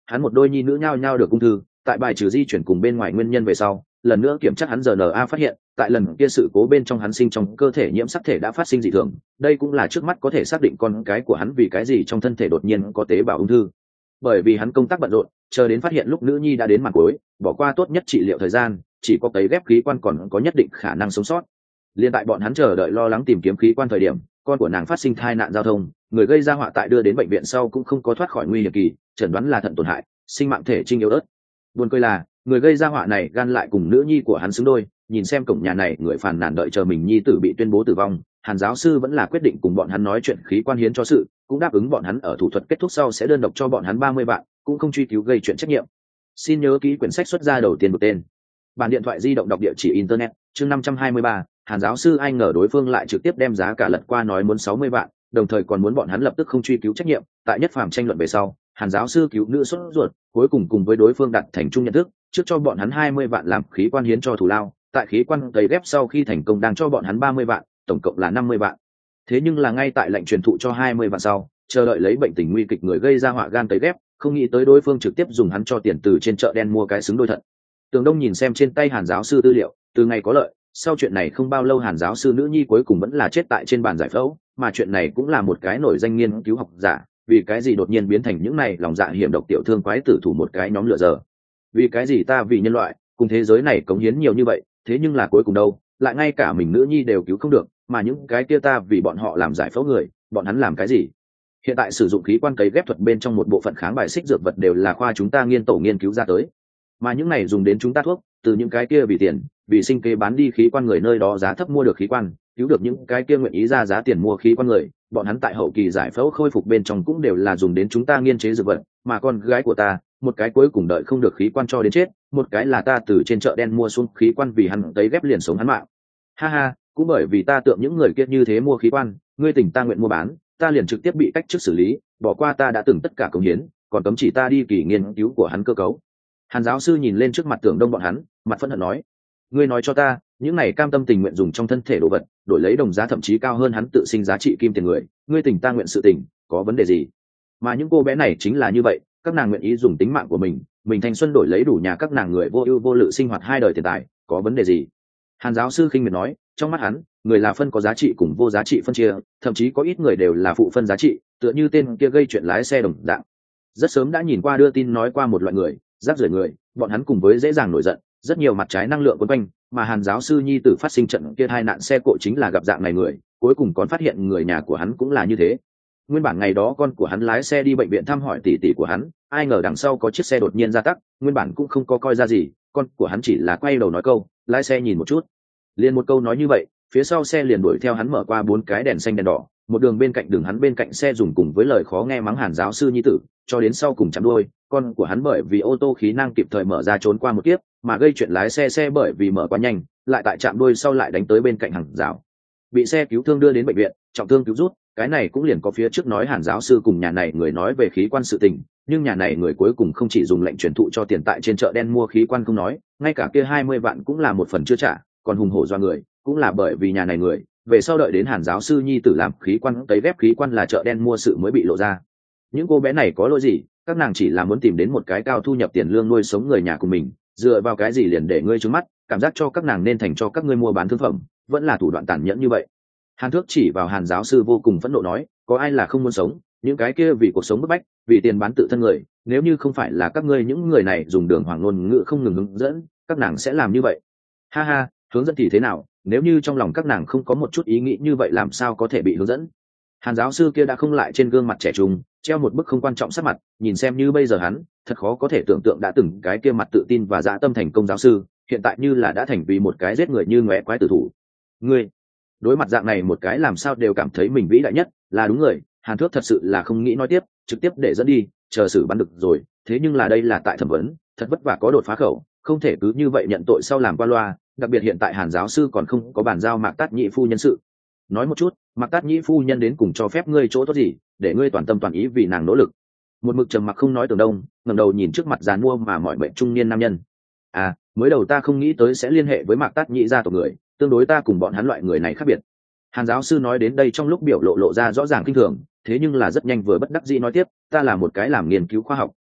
hắn một đôi nhi nữ nhao nhao được ung thư. Tại bài trừ di chuyển cùng bên ngoài nguyên nhân về sau, lần nữa kiểm tra hắn rờ en a phát hiện tại lần kia sự cố bên trong hắn sinh trong cơ thể nhiễm sắc thể đã phát sinh dị thường. Đây cũng là trước mắt có thể xác định con cái của hắn vì cái gì trong thân thể đột nhiên có tế bào ung thư. Bởi vì hắn công tác bận rộn, chờ đến phát hiện lúc nữ nhi đã đến màn cuối, bỏ qua tốt nhất trị liệu thời gian, chỉ có cấy ghép khí quan còn có nhất định khả năng sống sót. Liên tại bọn hắn chờ đợi lo lắng tìm kiếm khí quan thời điểm, con của nàng phát sinh tai nạn giao thông, người gây ra họa tại đưa đến bệnh viện sau cũng không có thoát khỏi nguy hiểm kỳ, chẩn đoán là thận tổn hại, sinh mạng thể trinh yếu ớt. Buồn cười là, người gây ra họa này gan lại cùng nữ nhi của hắn xứng đôi, nhìn xem cổng nhà này người phàn nàn đợi chờ mình nhi tử bị tuyên bố tử vong, Hàn giáo sư vẫn là quyết định cùng bọn hắn nói chuyện khí quan hiến cho sự, cũng đáp ứng bọn hắn ở thủ thuật kết thúc sau sẽ đơn độc cho bọn hắn ba mươi vạn, cũng không truy cứu gây chuyện trách nhiệm. Xin nhớ ký quyển sách xuất ra đầu tiên một tên. Bản điện thoại di động đọc địa chỉ internet, chương năm trăm hai mươi ba, Hàn giáo sư ai ngờ đối phương lại trực tiếp đem giá cả lật qua nói muốn sáu mươi vạn, đồng thời còn muốn bọn hắn lập tức không truy cứu trách nhiệm. Tại nhất phàm tranh luận về sau, Hàn giáo sư cứu nữ sốt ruột, cuối cùng cùng với đối phương đặt thành chung nhận thức, trước cho bọn hắn hai mươi vạn làm khí quan hiến cho thù lao, tại khí quan cấy ghép sau khi thành công đang cho bọn hắn ba mươi vạn, tổng cộng là năm mươi vạn. Thế nhưng là ngay tại lệnh truyền thụ cho hai mươi vạn sau, chờ đợi lấy bệnh tình nguy kịch người gây ra họa gan cấy ghép, không nghĩ tới đối phương trực tiếp dùng hắn cho tiền từ trên chợ đen mua cái xứng đôi thận. Tường Đông nhìn xem trên tay Hàn giáo sư tư liệu, từ ngày có lợi, sau chuyện này không bao lâu Hàn giáo sư nữ nhi cuối cùng vẫn là chết tại trên bàn giải phẫu, mà chuyện này cũng là một cái nổi danh nghiên cứu học giả, vì cái gì đột nhiên biến thành những này lòng dạ hiểm độc tiểu thương quái tử thủ một cái nhóm lửa giờ. Vì cái gì ta vì nhân loại, cùng thế giới này cống hiến nhiều như vậy, thế nhưng là cuối cùng đâu, lại ngay cả mình nữ nhi đều cứu không được, mà những cái kia ta vì bọn họ làm giải phẫu người, bọn hắn làm cái gì? Hiện tại sử dụng khí quan cấy ghép thuật bên trong một bộ phận kháng bài xích dược vật đều là khoa chúng ta nghiên tổ nghiên cứu ra tới, mà những này dùng đến chúng ta thuốc, từ những cái kia vì tiền, vì sinh kế bán đi khí quan người nơi đó giá thấp mua được khí quan, cứu được những cái kia nguyện ý ra giá tiền mua khí quan người, bọn hắn tại hậu kỳ giải phẫu khôi phục bên trong cũng đều là dùng đến chúng ta nghiên chế dược vật, mà con gái của ta, một cái cuối cùng đợi không được khí quan cho đến chết, một cái là ta từ trên chợ đen mua xuống khí quan vì hắn tấy ghép liền sống hắn mạng. Ha ha, cũng bởi vì ta tượng những người kia như thế mua khí quan, ngươi tỉnh ta nguyện mua bán, ta liền trực tiếp bị cách chức xử lý, bỏ qua ta đã từng tất cả công hiến, còn cấm chỉ ta đi kỳ nghiên cứu của hắn cơ cấu. Hàn giáo sư nhìn lên trước mặt Tưởng Đông bọn hắn, mặt phẫn hận nói: ngươi nói cho ta, những này cam tâm tình nguyện dùng trong thân thể đồ vật, đổi lấy đồng giá thậm chí cao hơn hắn tự sinh giá trị kim tiền người, ngươi tình ta nguyện sự tình, có vấn đề gì? Mà những cô bé này chính là như vậy, các nàng nguyện ý dùng tính mạng của mình, mình thanh xuân đổi lấy đủ nhà các nàng người vô ưu vô lự sinh hoạt hai đời tiền tài, có vấn đề gì? Hàn giáo sư khinh miệt nói, trong mắt hắn, người là phân có giá trị cùng vô giá trị phân chia, thậm chí có ít người đều là phụ phân giá trị, tựa như tên kia gây chuyện lái xe đồng dạng. Rất sớm đã nhìn qua đưa tin nói qua một loại người, rác rưởi người, bọn hắn cùng với dễ dàng nổi giận, rất nhiều mặt trái năng lượng quấn quanh, mà Hàn giáo sư nhi tử phát sinh trận kia hai nạn xe cộ chính là gặp dạng này người, cuối cùng còn phát hiện người nhà của hắn cũng là như thế. Nguyên bản ngày đó con của hắn lái xe đi bệnh viện thăm hỏi tỷ tỷ của hắn, ai ngờ đằng sau có chiếc xe đột nhiên ra tắc, nguyên bản cũng không có coi ra gì, con của hắn chỉ là quay đầu nói câu, lái xe nhìn một chút. Liền một câu nói như vậy, phía sau xe liền đuổi theo hắn mở qua bốn cái đèn xanh đèn đỏ, một đường bên cạnh đường hắn bên cạnh xe dùng cùng với lời khó nghe mắng Hàn giáo sư nhi tử, cho đến sau cùng chạm đuôi, con của hắn bởi vì ô tô khí năng kịp thời mở ra trốn qua một kiếp, mà gây chuyện lái xe xe bởi vì mở quá nhanh, lại tại chạm đuôi sau lại đánh tới bên cạnh hàng rào, bị xe cứu thương đưa đến bệnh viện, trọng thương cứu rút. Cái này cũng liền có phía trước nói Hàn giáo sư cùng nhà này người nói về khí quan sự tình, nhưng nhà này người cuối cùng không chỉ dùng lệnh truyền thụ cho tiền tại trên chợ đen mua khí quan không nói, ngay cả kia hai mươi vạn cũng là một phần chưa trả, còn hùng hổ do người, cũng là bởi vì nhà này người, về sau đợi đến Hàn giáo sư nhi tử làm khí quan cấy ghép khí quan là chợ đen mua sự mới bị lộ ra. Những cô bé này có lỗi gì, các nàng chỉ là muốn tìm đến một cái cao thu nhập tiền lương nuôi sống người nhà của mình, dựa vào cái gì liền để ngươi trướng mắt, cảm giác cho các nàng nên thành cho các ngươi mua bán thương phẩm, vẫn là thủ đoạn tàn nhẫn như vậy. Hàn Thước chỉ vào Hàn giáo sư vô cùng phẫn nộ nói, có ai là không muốn sống, những cái kia vì cuộc sống bức bách, vì tiền bán tự thân người, nếu như không phải là các ngươi những người này dùng đường hoàng ngôn ngữ không ngừng hướng dẫn, các nàng sẽ làm như vậy. Ha ha, hướng dẫn thì thế nào, nếu như trong lòng các nàng không có một chút ý nghĩ như vậy làm sao có thể bị hướng dẫn. Hàn giáo sư kia đã không lại trên gương mặt trẻ trung, treo một bức không quan trọng sắc mặt, nhìn xem như bây giờ hắn, thật khó có thể tưởng tượng đã từng cái kia mặt tự tin và dã tâm thành công giáo sư, hiện tại như là đã thành vì một cái giết người như ngóe quái tử thủ. Ngươi đối mặt dạng này một cái làm sao đều cảm thấy mình vĩ đại nhất, là đúng người. Hàn Thước thật sự là không nghĩ nói tiếp, trực tiếp để dẫn đi, chờ xử bắn được rồi. Thế nhưng là đây là tại thẩm vấn, thật vất vả có đột phá khẩu, không thể cứ như vậy nhận tội sau làm qua loa. Đặc biệt hiện tại Hàn giáo sư còn không có bàn giao Mạc Tát Nhĩ phu nhân sự. Nói một chút, Mạc Tát Nhĩ phu nhân đến cùng cho phép ngươi chỗ tốt gì, để ngươi toàn tâm toàn ý vì nàng nỗ lực. Một mực trầm mặc không nói Tường Đông, ngẩng đầu nhìn trước mặt giàn mua mà mọi mệnh trung niên nam nhân. À, mới đầu ta không nghĩ tới sẽ liên hệ với Mạc Tát Nhĩ gia tộc người, tương đối ta cùng bọn hắn loại người này khác biệt. Hàn giáo sư nói đến đây trong lúc biểu lộ lộ ra rõ ràng kinh thường, thế nhưng là rất nhanh vừa bất đắc dĩ nói tiếp, ta là một cái làm nghiên cứu khoa học,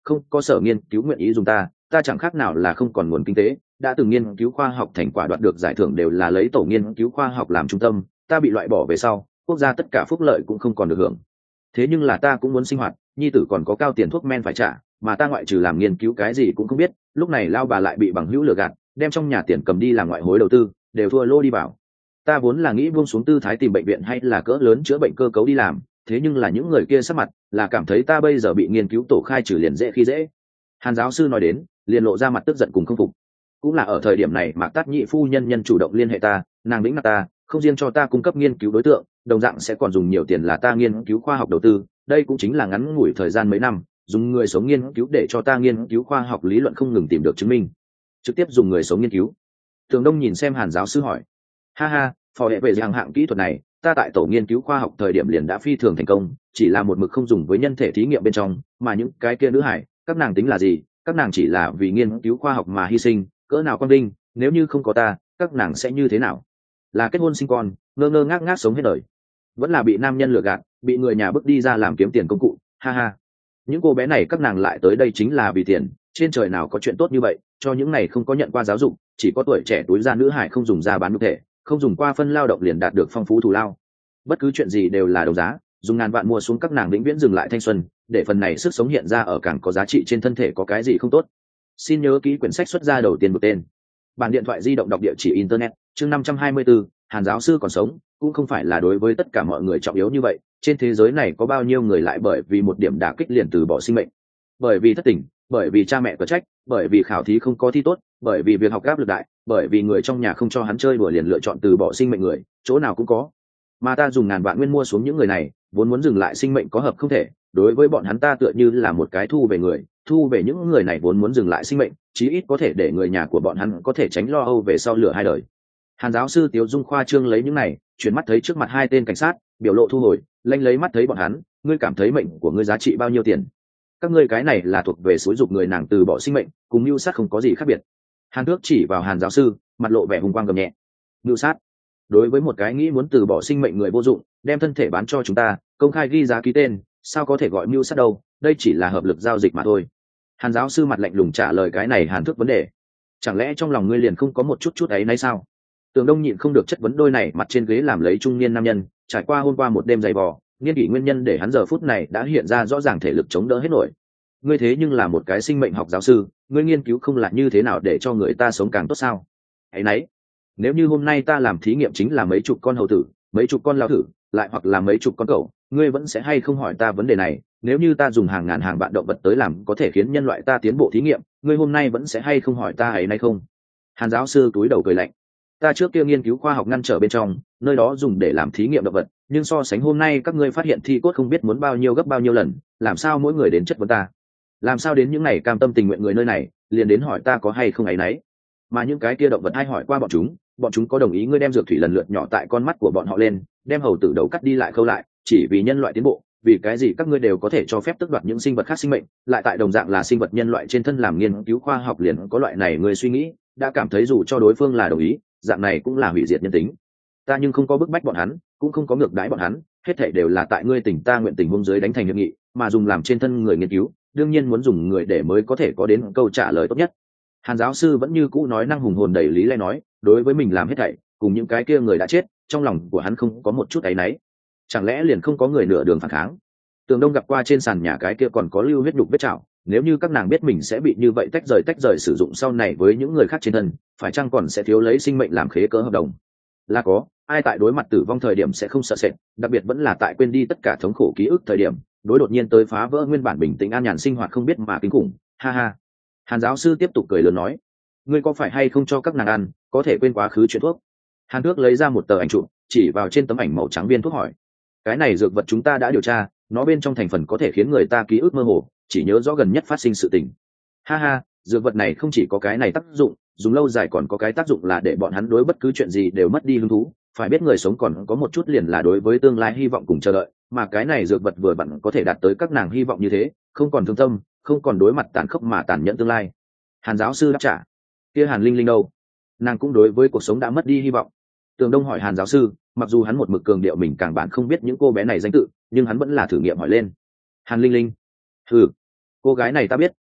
không có sở nghiên cứu nguyện ý dùng ta, ta chẳng khác nào là không còn nguồn kinh tế. Đã từng nghiên cứu khoa học thành quả đoạt được giải thưởng đều là lấy tổ nghiên cứu khoa học làm trung tâm, ta bị loại bỏ về sau, quốc gia tất cả phúc lợi cũng không còn được hưởng. Thế nhưng là ta cũng muốn sinh hoạt, nhi tử còn có cao tiền thuốc men phải trả, mà ta ngoại trừ làm nghiên cứu cái gì cũng không biết. Lúc này lao bà lại bị bằng hữu lừa gạt, đem trong nhà tiền cầm đi làm ngoại hối đầu tư, đều thua lô đi vào. Ta vốn là nghĩ buông xuống tư thái tìm bệnh viện hay là cỡ lớn chữa bệnh cơ cấu đi làm, thế nhưng là những người kia sắc mặt là cảm thấy ta bây giờ bị nghiên cứu tổ khai trừ liền dễ khi dễ. Hàn giáo sư nói đến, liền lộ ra mặt tức giận cùng không phục. Cũng là ở thời điểm này Mạc Tát Nhị phu nhân nhân chủ động liên hệ ta, nàng lĩnh nạp ta, không riêng cho ta cung cấp nghiên cứu đối tượng, đồng dạng sẽ còn dùng nhiều tiền là ta nghiên cứu khoa học đầu tư. Đây cũng chính là ngắn ngủi thời gian mấy năm, dùng người sống nghiên cứu để cho ta nghiên cứu khoa học lý luận không ngừng tìm được chứng minh. Trực tiếp dùng người sống nghiên cứu. Tường Đông nhìn xem Hàn giáo sư hỏi, ha ha, phò hệ về hàng hạng kỹ thuật này, ta tại tổ nghiên cứu khoa học thời điểm liền đã phi thường thành công, chỉ là một mực không dùng với nhân thể thí nghiệm bên trong, mà những cái kia nữ hải, các nàng tính là gì? Các nàng chỉ là vì nghiên cứu khoa học mà hy sinh, cỡ nào quang vinh, nếu như không có ta, các nàng sẽ như thế nào? Là kết hôn sinh con, ngơ ngơ ngác ngác sống hết đời, vẫn là bị nam nhân lừa gạt, bị người nhà bức đi ra làm kiếm tiền công cụ, ha ha. Những cô bé này các nàng lại tới đây chính là vì tiền, trên trời nào có chuyện tốt như vậy, cho những này không có nhận qua giáo dục, chỉ có tuổi trẻ túi ra nữ hải không dùng ra bán nhục thể, không dùng qua phân lao động liền đạt được phong phú thù lao. Bất cứ chuyện gì đều là đấu giá, dùng ngàn vạn mua xuống các nàng vĩnh viễn dừng lại thanh xuân, để phần này sức sống hiện ra ở càng có giá trị trên thân thể có cái gì không tốt. Xin nhớ kỹ quyển sách xuất ra đầu tiên một tên. Bản điện thoại di động đọc địa chỉ internet, chương năm trăm hai mươi bốn, Hàn giáo sư còn sống, cũng không phải là đối với tất cả mọi người trọng yếu như vậy, trên thế giới này có bao nhiêu người lại bởi vì một điểm đả kích liền từ bỏ sinh mệnh. Bởi vì thất tình, bởi vì cha mẹ có trách, bởi vì khảo thí không có thi tốt, bởi vì việc học áp lực đại, bởi vì người trong nhà không cho hắn chơi đùa liền lựa chọn từ bỏ sinh mệnh người, chỗ nào cũng có. Mà ta dùng ngàn vạn nguyên mua xuống những người này, vốn muốn dừng lại sinh mệnh có hợp không thể, đối với bọn hắn ta tựa như là một cái thu về người, thu về những người này vốn muốn dừng lại sinh mệnh, chí ít có thể để người nhà của bọn hắn có thể tránh lo âu về sau lửa hai đời. Hàn giáo sư Tiếu Dung khoa trương lấy những này, chuyển mắt thấy trước mặt hai tên cảnh sát, biểu lộ thu hồi, lanh lấy mắt thấy bọn hắn, ngươi cảm thấy mệnh của ngươi giá trị bao nhiêu tiền? Các ngươi cái này là thuộc về xúi dục người nàng từ bỏ sinh mệnh, cùng mưu sát không có gì khác biệt. Hàn Thước chỉ vào Hàn giáo sư, mặt lộ vẻ hùng quang gầm nhẹ. Mưu sát? Đối với một cái nghĩ muốn từ bỏ sinh mệnh người vô dụng, đem thân thể bán cho chúng ta, công khai ghi giá ký tên, sao có thể gọi mưu sát đâu? Đây chỉ là hợp lực giao dịch mà thôi. Hàn giáo sư mặt lạnh lùng trả lời cái này Hàn Thước vấn đề. Chẳng lẽ trong lòng ngươi liền không có một chút chút ấy nấy sao? Tường Đông nhịn không được chất vấn đôi này mặt trên ghế làm lấy trung niên nam nhân, trải qua hôm qua một đêm dày vò, niên kỷ nguyên nhân để hắn giờ phút này đã hiện ra rõ ràng thể lực chống đỡ hết nổi. Ngươi thế nhưng là một cái sinh mệnh học giáo sư, ngươi nghiên cứu không là như thế nào để cho người ta sống càng tốt sao? Ấy nấy, nếu như hôm nay ta làm thí nghiệm chính là mấy chục con hầu tử, mấy chục con lao thử, lại hoặc là mấy chục con cẩu, ngươi vẫn sẽ hay không hỏi ta vấn đề này? Nếu như ta dùng hàng ngàn hàng vạn động vật tới làm có thể khiến nhân loại ta tiến bộ thí nghiệm, ngươi hôm nay vẫn sẽ hay không hỏi ta ấy nay không? Hàn giáo sư túi đầu cười lạnh. Ta trước kia nghiên cứu khoa học ngăn trở bên trong, nơi đó dùng để làm thí nghiệm động vật, nhưng so sánh hôm nay các ngươi phát hiện thi cốt không biết muốn bao nhiêu gấp bao nhiêu lần, làm sao mỗi người đến chất vấn ta? Làm sao đến những này cam tâm tình nguyện người nơi này, liền đến hỏi ta có hay không ấy nấy? Mà những cái kia động vật hay hỏi qua bọn chúng, bọn chúng có đồng ý ngươi đem dược thủy lần lượt nhỏ tại con mắt của bọn họ lên, đem hầu tử đầu cắt đi lại khâu lại, chỉ vì nhân loại tiến bộ, vì cái gì các ngươi đều có thể cho phép tước đoạt những sinh vật khác sinh mệnh, lại tại đồng dạng là sinh vật nhân loại trên thân làm nghiên cứu khoa học liền có loại này người suy nghĩ, đã cảm thấy dù cho đối phương là đồng ý, dạng này cũng là hủy diệt nhân tính. Ta nhưng không có bức bách bọn hắn, cũng không có ngược đãi bọn hắn, hết thảy đều là tại ngươi tình ta nguyện tình huống dưới đánh thành hiệp nghị, mà dùng làm trên thân người nghiên cứu, đương nhiên muốn dùng người để mới có thể có đến câu trả lời tốt nhất. Hàn giáo sư vẫn như cũ nói năng hùng hồn đầy lý lẽ nói, đối với mình làm hết thảy, cùng những cái kia người đã chết, trong lòng của hắn không có một chút áy náy. Chẳng lẽ liền không có người nửa đường phản kháng? Tường Đông gặp qua trên sàn nhà cái kia còn có lưu huyết nhục vết chảo, nếu như các nàng biết mình sẽ bị như vậy tách rời tách rời sử dụng sau này với những người khác trên thân, phải chăng còn sẽ thiếu lấy sinh mệnh làm khế cớ hợp đồng? Là có, ai tại đối mặt tử vong thời điểm sẽ không sợ sệt, đặc biệt vẫn là tại quên đi tất cả thống khổ ký ức thời điểm, đối đột nhiên tới phá vỡ nguyên bản bình tĩnh an nhàn sinh hoạt không biết mà kinh khủng, ha ha. Hàn giáo sư tiếp tục cười lớn nói, ngươi có phải hay không cho các nàng ăn, có thể quên quá khứ chuyện thuốc? Hàn Thước lấy ra một tờ ảnh chụp, chỉ vào trên tấm ảnh màu trắng viên thuốc hỏi, cái này dược vật chúng ta đã điều tra, nó bên trong thành phần có thể khiến người ta ký ức mơ hồ, chỉ nhớ rõ gần nhất phát sinh sự tình. Ha ha, dược vật này không chỉ có cái này tác dụng, dùng lâu dài còn có cái tác dụng là để bọn hắn đối bất cứ chuyện gì đều mất đi hứng thú, phải biết người sống còn có một chút liền là đối với tương lai hy vọng cùng chờ đợi, mà cái này dược vật vừa vặn có thể đạt tới các nàng hy vọng như thế, không còn thương tâm, không còn đối mặt tàn khốc mà tàn nhẫn tương lai. Hàn giáo sư đáp trả, kia Hàn Linh Linh đâu? Nàng cũng đối với cuộc sống đã mất đi hy vọng. Tường Đông hỏi Hàn giáo sư, mặc dù hắn một mực cường điệu mình càng bạn không biết những cô bé này danh tự, nhưng hắn vẫn là thử nghiệm hỏi lên. Hàn Linh Linh? Ừ, cô gái này ta biết,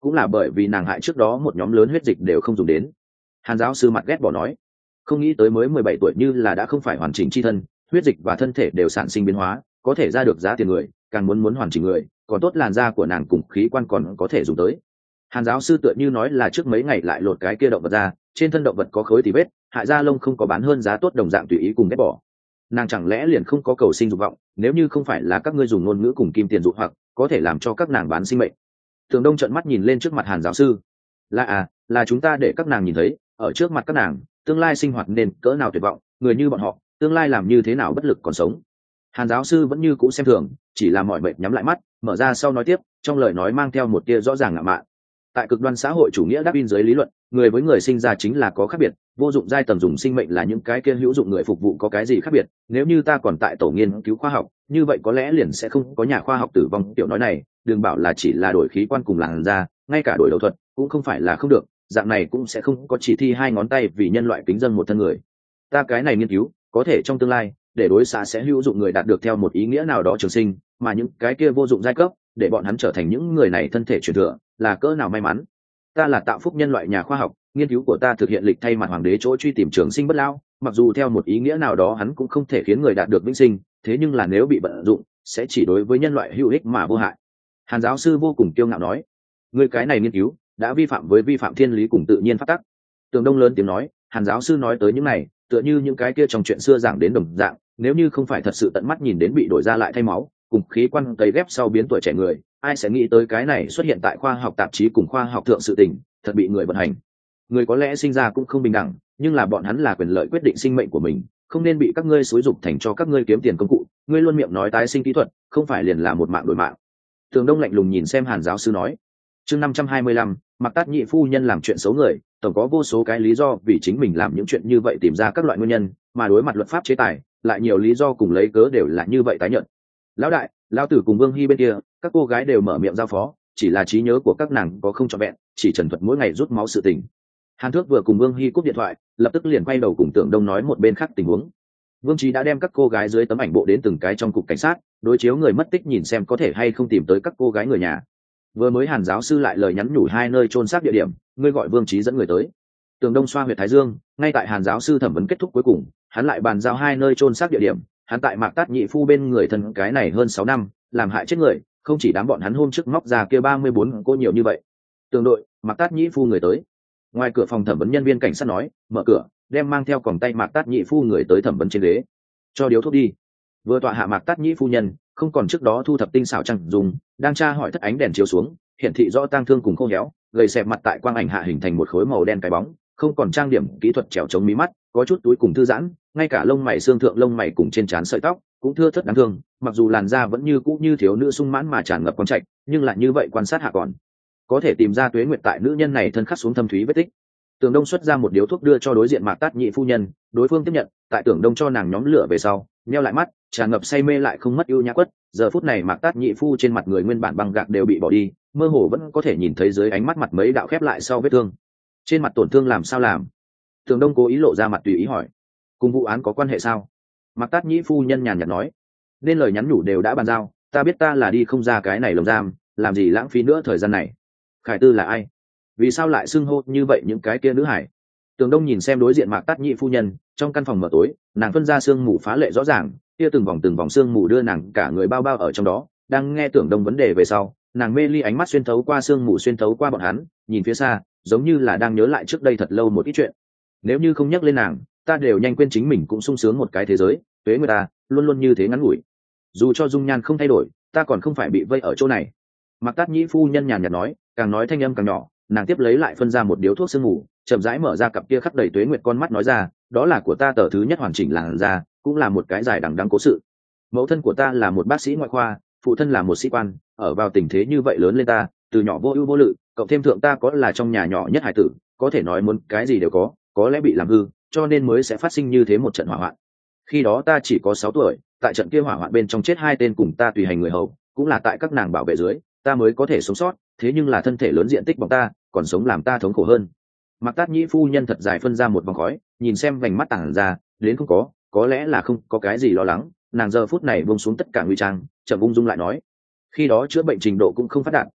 cũng là bởi vì nàng hại trước đó một nhóm lớn huyết dịch đều không dùng đến. Hàn giáo sư mặt ghét bỏ nói, không nghĩ tới mới mười bảy tuổi như là đã không phải hoàn chỉnh chi thân, huyết dịch và thân thể đều sản sinh biến hóa, có thể ra được giá tiền người, càng muốn muốn hoàn chỉnh người, còn tốt làn da của nàng cùng khí quan còn có thể dùng tới. Hàn giáo sư tựa như nói là trước mấy ngày lại lột cái kia động vật ra, trên thân động vật có khối tì vết, hại da lông không có bán hơn giá tốt đồng dạng tùy ý cùng ghét bỏ. Nàng chẳng lẽ liền không có cầu sinh dục vọng, nếu như không phải là các ngươi dùng ngôn ngữ cùng kim tiền dụ hoặc có thể làm cho các nàng bán sinh mệnh. Tường Đông trợn mắt nhìn lên trước mặt Hàn giáo sư, là à, là chúng ta để các nàng nhìn thấy, ở trước mặt các nàng, tương lai sinh hoạt nên cỡ nào tuyệt vọng, người như bọn họ, tương lai làm như thế nào bất lực còn sống. Hàn giáo sư vẫn như cũ xem thường, chỉ là mọi mệt nhắm lại mắt, mở ra sau nói tiếp, trong lời nói mang theo một tia rõ ràng ngạo mạn. Tại cực đoan xã hội chủ nghĩa Darwin dưới lý luận, người với người sinh ra chính là có khác biệt, vô dụng giai tầng dùng sinh mệnh là những cái kia hữu dụng người phục vụ có cái gì khác biệt. Nếu như ta còn tại tổ nghiên cứu khoa học, như vậy có lẽ liền sẽ không có nhà khoa học tử vong. Tiểu nói này, đừng bảo là chỉ là đổi khí quan cùng làn da, ngay cả đổi đầu thuật cũng không phải là không được, dạng này cũng sẽ không có chỉ thi hai ngón tay vì nhân loại kính dân một thân người. Ta cái này nghiên cứu, có thể trong tương lai, để đối xã sẽ hữu dụng người đạt được theo một ý nghĩa nào đó trường sinh, mà những cái kia vô dụng giai cấp, để bọn hắn trở thành những người này thân thể truyền thừa, là cỡ nào may mắn. Ta là tạo phúc nhân loại nhà khoa học, nghiên cứu của ta thực hiện lịch thay mặt hoàng đế chỗ truy tìm trường sinh bất lão, mặc dù theo một ý nghĩa nào đó hắn cũng không thể khiến người đạt được vĩnh sinh, thế nhưng là nếu bị vận dụng, sẽ chỉ đối với nhân loại hữu ích mà vô hại. Hàn giáo sư vô cùng kiêu ngạo nói, người cái này nghiên cứu đã vi phạm với vi phạm thiên lý cùng tự nhiên pháp tắc. Tường Đông lớn tiếng nói, Hàn giáo sư nói tới những này, tựa như những cái kia trong chuyện xưa giảng đến đồng dạng, nếu như không phải thật sự tận mắt nhìn đến bị đổi ra lại thay máu, cùng khí quan cấy ghép sau biến tuổi trẻ người, ai sẽ nghĩ tới cái này xuất hiện tại khoa học tạp chí cùng khoa học thượng sự tình, thật bị người vận hành. Người có lẽ sinh ra cũng không bình đẳng, nhưng là bọn hắn là quyền lợi quyết định sinh mệnh của mình, không nên bị các ngươi xúi dục thành cho các ngươi kiếm tiền công cụ. Ngươi luôn miệng nói tái sinh kỹ thuật, không phải liền là một mạng đổi mạng. Tường Đông lạnh lùng nhìn xem Hàn giáo sư nói, chương năm trăm hai mươi lăm, Mặc Tát Nhị phu nhân làm chuyện xấu người, tổng có vô số cái lý do vì chính mình làm những chuyện như vậy tìm ra các loại nguyên nhân, mà đối mặt luật pháp chế tài, lại nhiều lý do cùng lấy cớ đều là như vậy tái nhận. Lão đại, lão tử cùng Vương Hy bên kia, các cô gái đều mở miệng giao phó, chỉ là trí nhớ của các nàng có không trọn vẹn, chỉ trần thuật mỗi ngày rút máu sự tình. Hàn Thước vừa cùng Vương Hy cúp điện thoại, lập tức liền quay đầu cùng Tưởng Đông nói một bên khác tình huống. Vương Trí đã đem các cô gái dưới tấm ảnh bộ đến từng cái trong cục cảnh sát, đối chiếu người mất tích nhìn xem có thể hay không tìm tới các cô gái người nhà. Vừa mới Hàn giáo sư lại lời nhắn nhủ hai nơi chôn xác địa điểm, ngươi gọi Vương Trí dẫn người tới. Tưởng Đông xoa huyệt thái dương, ngay tại Hàn giáo sư thẩm vấn kết thúc cuối cùng, hắn lại bàn giao hai nơi chôn xác địa điểm. Hắn tại Mạc Tát Nhị phu bên người thân cái này hơn sáu năm, làm hại chết người, không chỉ đám bọn hắn hôm trước móc ra kia ba mươi bốn cô nhiều như vậy. Tường đội, Mạc Tát Nhị phu người tới. Ngoài cửa phòng thẩm vấn nhân viên cảnh sát nói, mở cửa, đem mang theo còng tay Mạc Tát Nhị phu người tới thẩm vấn trên ghế. Cho điếu thuốc đi. Vừa tọa hạ Mạc Tát Nhị phu nhân, không còn trước đó thu thập tinh xảo chẳng dùng, đang tra hỏi thất ánh đèn chiếu xuống, hiển thị rõ tang thương cùng khô héo, gầy xẹp mặt tại quang ảnh hạ hình thành một khối màu đen cái bóng, không còn trang điểm kỹ thuật trèo chống mí mắt, có chút túi cùng thư giãn, ngay cả lông mày xương thượng lông mày cùng trên trán sợi tóc cũng thưa thớt đáng thương, mặc dù làn da vẫn như cũ như thiếu nữ sung mãn mà tràn ngập quang trạch, nhưng lại như vậy quan sát hạ còn có thể tìm ra tuế nguyệt tại nữ nhân này thân khắc xuống thâm thúy vết tích. Tưởng Đông xuất ra một điếu thuốc đưa cho đối diện Mạc Tát Nhị phu nhân, đối phương tiếp nhận, tại Tưởng Đông cho nàng nhóm lửa về sau, nheo lại mắt, tràn ngập say mê lại không mất ưu nhã quất. Giờ phút này Mạc Tát Nhị phu trên mặt người nguyên bản băng gạc đều bị bỏ đi, mơ hồ vẫn có thể nhìn thấy dưới ánh mắt mặt mấy đạo khép lại sau vết thương. Trên mặt tổn thương làm sao làm? Tưởng Đông cố ý lộ ra mặt tùy ý hỏi, cùng vụ án có quan hệ sao? Mạc Tát Nhĩ phu nhân nhàn nhạt nói, nên lời nhắn nhủ đều đã bàn giao, ta biết ta là đi không ra cái này lồng giam, làm gì lãng phí nữa thời gian này. Khải Tư là ai? Vì sao lại xưng hô như vậy những cái kia nữ hải? Tường Đông nhìn xem đối diện Mạc Tát Nhĩ phu nhân, trong căn phòng mở tối, nàng phân ra sương mù phá lệ rõ ràng, kia từng vòng từng vòng sương mù đưa nàng cả người bao bao ở trong đó. Đang nghe Tưởng Đông vấn đề về sau, nàng mê ly ánh mắt xuyên thấu qua sương mù xuyên thấu qua bọn hắn, nhìn phía xa, giống như là đang nhớ lại trước đây thật lâu một ít chuyện. Nếu như không nhắc lên nàng, ta đều nhanh quên chính mình cũng sung sướng một cái thế giới, tuế người ta luôn luôn như thế ngắn ngủi. Dù cho dung nhan không thay đổi, ta còn không phải bị vây ở chỗ này. Mạc Tát Nhĩ phu nhân nhàn nhạt nói, càng nói thanh âm càng nhỏ, nàng tiếp lấy lại phân ra một điếu thuốc sương mù, chậm rãi mở ra cặp kia khắc đầy tuế nguyệt con mắt nói ra, đó là của ta tờ thứ nhất hoàn chỉnh làn da, cũng là một cái dài đằng đẵng cố sự. Mẫu thân của ta là một bác sĩ ngoại khoa, phụ thân là một sĩ quan, ở vào tình thế như vậy lớn lên ta, từ nhỏ vô ưu vô lự, cộng thêm thượng ta có là trong nhà nhỏ nhất hải tử, có thể nói muốn cái gì đều có, có lẽ bị làm hư, cho nên mới sẽ phát sinh như thế một trận hỏa hoạn. Khi đó ta chỉ có sáu tuổi, tại trận kia hỏa hoạn bên trong chết hai tên cùng ta tùy hành người hầu, cũng là tại các nàng bảo vệ dưới, ta mới có thể sống sót, thế nhưng là thân thể lớn diện tích bọc ta, còn sống làm ta thống khổ hơn. Mạc Tát Nhĩ phu nhân thật dài phân ra một vòng khói, nhìn xem vành mắt tảng ra, đến không có, có lẽ là không có cái gì lo lắng, nàng giờ phút này buông xuống tất cả nguy trang, chậm ung dung lại nói, khi đó chữa bệnh trình độ cũng không phát đạt,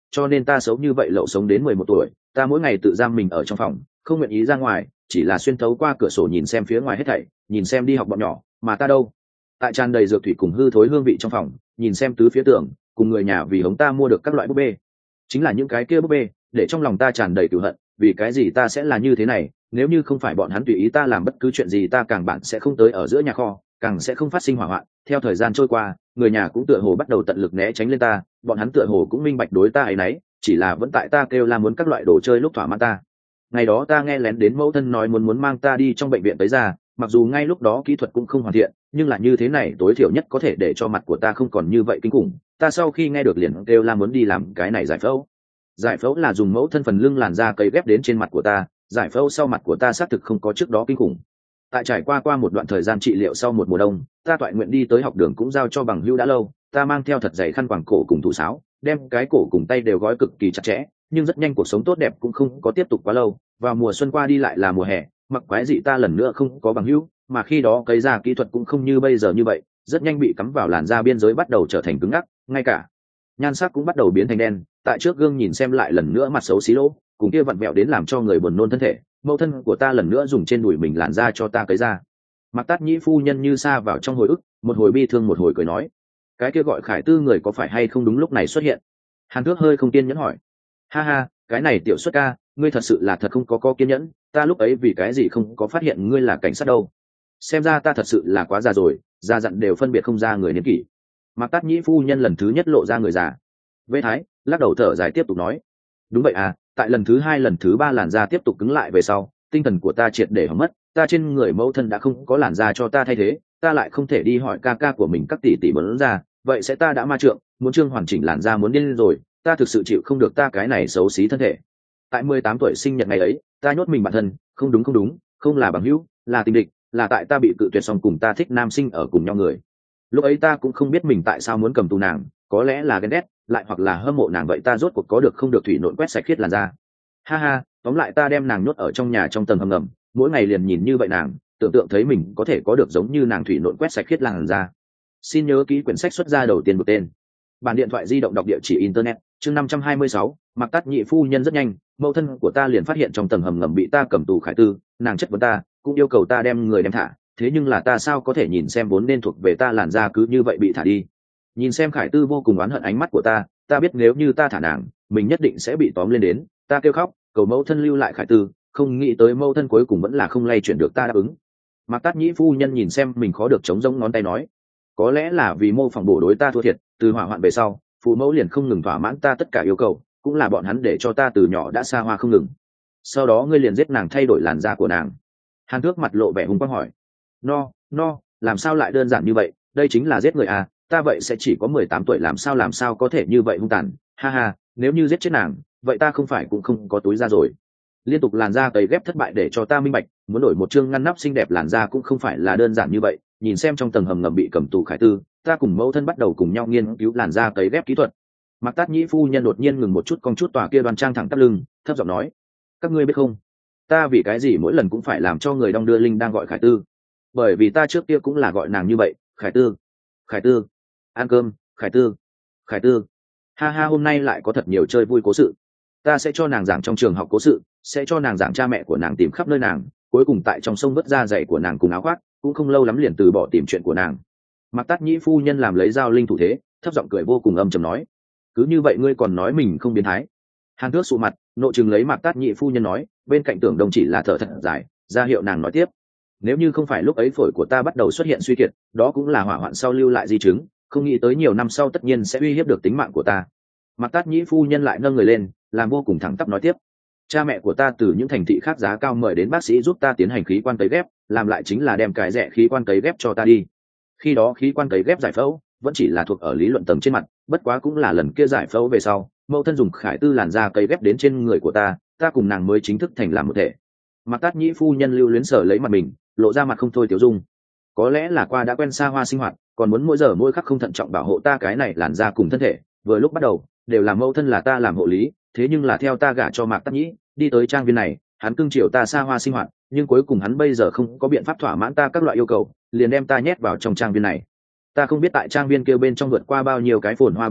cho nên ta xấu như vậy lậu sống đến mười một tuổi. Ta mỗi ngày tự giam mình ở trong phòng, không nguyện ý ra ngoài, chỉ là xuyên thấu qua cửa sổ nhìn xem phía ngoài hết thảy, nhìn xem đi học bọn nhỏ. Mà ta đâu, tại tràn đầy dược thủy cùng hư thối hương vị trong phòng, nhìn xem tứ phía tường, cùng người nhà vì hống ta mua được các loại búp bê, chính là những cái kia búp bê, để trong lòng ta tràn đầy cừu hận. Vì cái gì ta sẽ là như thế này? Nếu như không phải bọn hắn tùy ý ta làm bất cứ chuyện gì, ta càng bạn sẽ không tới ở giữa nhà kho, càng sẽ không phát sinh hỏa hoạn. Theo thời gian trôi qua, người nhà cũng tựa hồ bắt đầu tận lực né tránh lên ta, bọn hắn tựa hồ cũng minh bạch đối ta ấy nấy, chỉ là vẫn tại ta kêu la muốn các loại đồ chơi lúc thỏa mãn ta. Ngày đó ta nghe lén đến mẫu thân nói muốn muốn mang ta đi trong bệnh viện tới ra, mặc dù ngay lúc đó kỹ thuật cũng không hoàn thiện, nhưng là như thế này tối thiểu nhất có thể để cho mặt của ta không còn như vậy kinh khủng. Ta sau khi nghe được liền kêu la muốn đi làm cái này giải phẫu. Giải phẫu là dùng mẫu thân phần lưng làn da cấy ghép đến trên mặt của ta, giải phẫu sau mặt của ta xác thực không có trước đó kinh khủng. Tại trải qua qua một đoạn thời gian trị liệu sau một mùa đông, ta toại nguyện đi tới học đường cũng giao cho bằng hữu đã lâu. Ta mang theo thật dày khăn quàng cổ cùng thủ sáo, đem cái cổ cùng tay đều gói cực kỳ chặt chẽ, nhưng rất nhanh cuộc sống tốt đẹp cũng không có tiếp tục quá lâu. Vào mùa xuân qua đi lại là mùa hè, mặc quái dị ta lần nữa không có bằng hữu, mà khi đó cấy ra kỹ thuật cũng không như bây giờ như vậy, rất nhanh bị cắm vào làn da biên giới bắt đầu trở thành cứng ngắc, ngay cả nhan sắc cũng bắt đầu biến thành đen. Tại trước gương nhìn xem lại lần nữa mặt xấu xí lỗ, cùng kia vặn vẹo đến làm cho người buồn nôn thân thể. Mẫu thân của ta lần nữa dùng trên đùi mình làn da cho ta cấy ra. Mạc Tát Nhĩ phu nhân như sa vào trong hồi ức, một hồi bi thương một hồi cười nói, cái kia gọi Khải Tư người có phải hay không đúng lúc này xuất hiện? Hàn Thước hơi không kiên nhẫn hỏi. Ha ha, cái này tiểu xuất ca, ngươi thật sự là thật không có có kiên nhẫn, ta lúc ấy vì cái gì không có phát hiện ngươi là cảnh sát đâu? Xem ra ta thật sự là quá già rồi, già dặn đều phân biệt không ra người niên kỷ. Mạc Tát Nhĩ phu nhân lần thứ nhất lộ ra người già. Vê Thái lắc đầu thở dài tiếp tục nói, đúng vậy à, tại lần thứ hai lần thứ ba làn da tiếp tục cứng lại về sau, tinh thần của ta triệt để hỏng mất, ta trên người mẫu thân đã không có làn da cho ta thay thế, ta lại không thể đi hỏi ca ca của mình các tỷ tỷ muốn ra, vậy sẽ ta đã ma trượng, muốn trương hoàn chỉnh làn da muốn điên lên rồi, ta thực sự chịu không được ta cái này xấu xí thân thể. Tại mười tám tuổi sinh nhật ngày ấy, ta nhốt mình bản thân, không đúng không đúng, không là bằng hữu, là tình địch, là tại ta bị cự tuyệt xong cùng ta thích nam sinh ở cùng nhau người. Lúc ấy ta cũng không biết mình tại sao muốn cầm tù nàng, có lẽ là ghen ghét, lại hoặc là hâm mộ nàng, vậy ta rốt cuộc có được không được thủy nộn quét sạch khiết làn da. Ha ha, tóm lại ta đem nàng nhốt ở trong nhà trong tầng hầm ngầm, mỗi ngày liền nhìn như vậy nàng, tưởng tượng thấy mình có thể có được giống như nàng thủy nộn quét sạch khiết làn da. Xin nhớ ký quyển sách xuất ra đầu tiên một tên. Bản điện thoại di động đọc địa chỉ internet, chương năm trăm hai mươi sáu, Mạc Tát Nhĩ phu nhân rất nhanh, mẫu thân của ta liền phát hiện trong tầng hầm ngầm bị ta cầm tù Khải Tư, nàng chất vấn ta, cũng yêu cầu ta đem người đem thả, thế nhưng là ta sao có thể nhìn xem vốn nên thuộc về ta làn da cứ như vậy bị thả đi. Nhìn xem Khải Tư vô cùng oán hận ánh mắt của ta, ta biết nếu như ta thả nàng, mình nhất định sẽ bị tóm lên đến, ta kêu khóc, cầu mẫu thân lưu lại Khải Tư, không nghĩ tới mẫu thân cuối cùng vẫn là không lay chuyển được ta đáp ứng. Mạc Tát Nhĩ phu nhân nhìn xem mình khó được chống giống ngón tay nói, có lẽ là vì mô phỏng bổ đối ta thua thiệt, từ hỏa hoạn về sau, phụ mẫu liền không ngừng thỏa mãn ta tất cả yêu cầu, cũng là bọn hắn để cho ta từ nhỏ đã xa hoa không ngừng. Sau đó ngươi liền giết nàng thay đổi làn da của nàng. Hàn Thước mặt lộ vẻ hung quang hỏi, no no, làm sao lại đơn giản như vậy, đây chính là giết người à, ta vậy sẽ chỉ có mười tám tuổi, làm sao làm sao có thể như vậy hung tàn, ha ha, nếu như giết chết nàng, vậy ta không phải cũng không có túi da rồi. Liên tục làn da cấy ghép thất bại để cho ta minh bạch, muốn đổi một chương ngăn nắp xinh đẹp làn da cũng không phải là đơn giản như vậy. Nhìn xem trong tầng hầm ngầm bị cầm tù Khải Tư, ta cùng mẫu thân bắt đầu cùng nhau nghiên cứu làn da cấy ghép kỹ thuật. Mạc Tát Nhĩ phu nhân đột nhiên ngừng một chút, cong chút tòa kia đoan trang thẳng tắp lưng, thấp giọng nói, các ngươi biết không, ta vì cái gì mỗi lần cũng phải làm cho người đong đưa linh đang gọi Khải Tư? Bởi vì ta trước kia cũng là gọi nàng như vậy, Khải Tư, Khải Tư, ăn cơm, Khải Tư, Khải Tư. Ha ha, hôm nay lại có thật nhiều chơi vui cố sự. Ta sẽ cho nàng giảng trong trường học cố sự, sẽ cho nàng giảng cha mẹ của nàng tìm khắp nơi nàng, cuối cùng tại trong sông vớt ra giày của nàng cùng áo khoác, cũng không lâu lắm liền từ bỏ tìm chuyện của nàng. Mạc Tát Nhĩ phu nhân làm lấy dao linh thủ thế, thấp giọng cười vô cùng âm trầm nói, cứ như vậy ngươi còn nói mình không biến thái? Hàn Thước sụ mặt, nộ chừng lấy Mạc Tát Nhĩ phu nhân nói, bên cạnh Tưởng Đông chỉ là thở thật dài, ra hiệu nàng nói tiếp. Nếu như không phải lúc ấy phổi của ta bắt đầu xuất hiện suy kiệt, đó cũng là hỏa hoạn sau lưu lại di chứng, không nghĩ tới nhiều năm sau tất nhiên sẽ uy hiếp được tính mạng của ta. Mạc Tát Nhĩ phu nhân lại nâng người lên, làm vô cùng thẳng tắp nói tiếp, cha mẹ của ta từ những thành thị khác giá cao mời đến bác sĩ giúp ta tiến hành khí quan cấy ghép, làm lại chính là đem cái rẻ khí quan cấy ghép cho ta đi. Khi đó khí quan cấy ghép giải phẫu vẫn chỉ là thuộc ở lý luận tầng trên mặt, bất quá cũng là lần kia giải phẫu về sau, mẫu thân dùng Khải Tư làn da cấy ghép đến trên người của ta, ta cùng nàng mới chính thức thành làm một thể. Mạc Tát Nhĩ phu nhân lưu luyến sở lấy mặt mình, lộ ra mặt không thôi tiểu dung. Có lẽ là qua đã quen xa hoa sinh hoạt, còn muốn mỗi giờ mỗi khắc không thận trọng bảo hộ ta cái này làn da cùng thân thể, vừa lúc bắt đầu đều là mẫu thân là ta làm hộ lý, thế nhưng là theo ta gả cho Mạc Tát Nhĩ, đi tới trang viên này, hắn cưng chiều ta xa hoa sinh hoạt, nhưng cuối cùng hắn bây giờ không có biện pháp thỏa mãn ta các loại yêu cầu, liền đem ta nhét vào trong trang viên này. Ta không biết tại trang viên kêu bên trong vượt qua bao nhiêu cái phồn hoa ban đêm,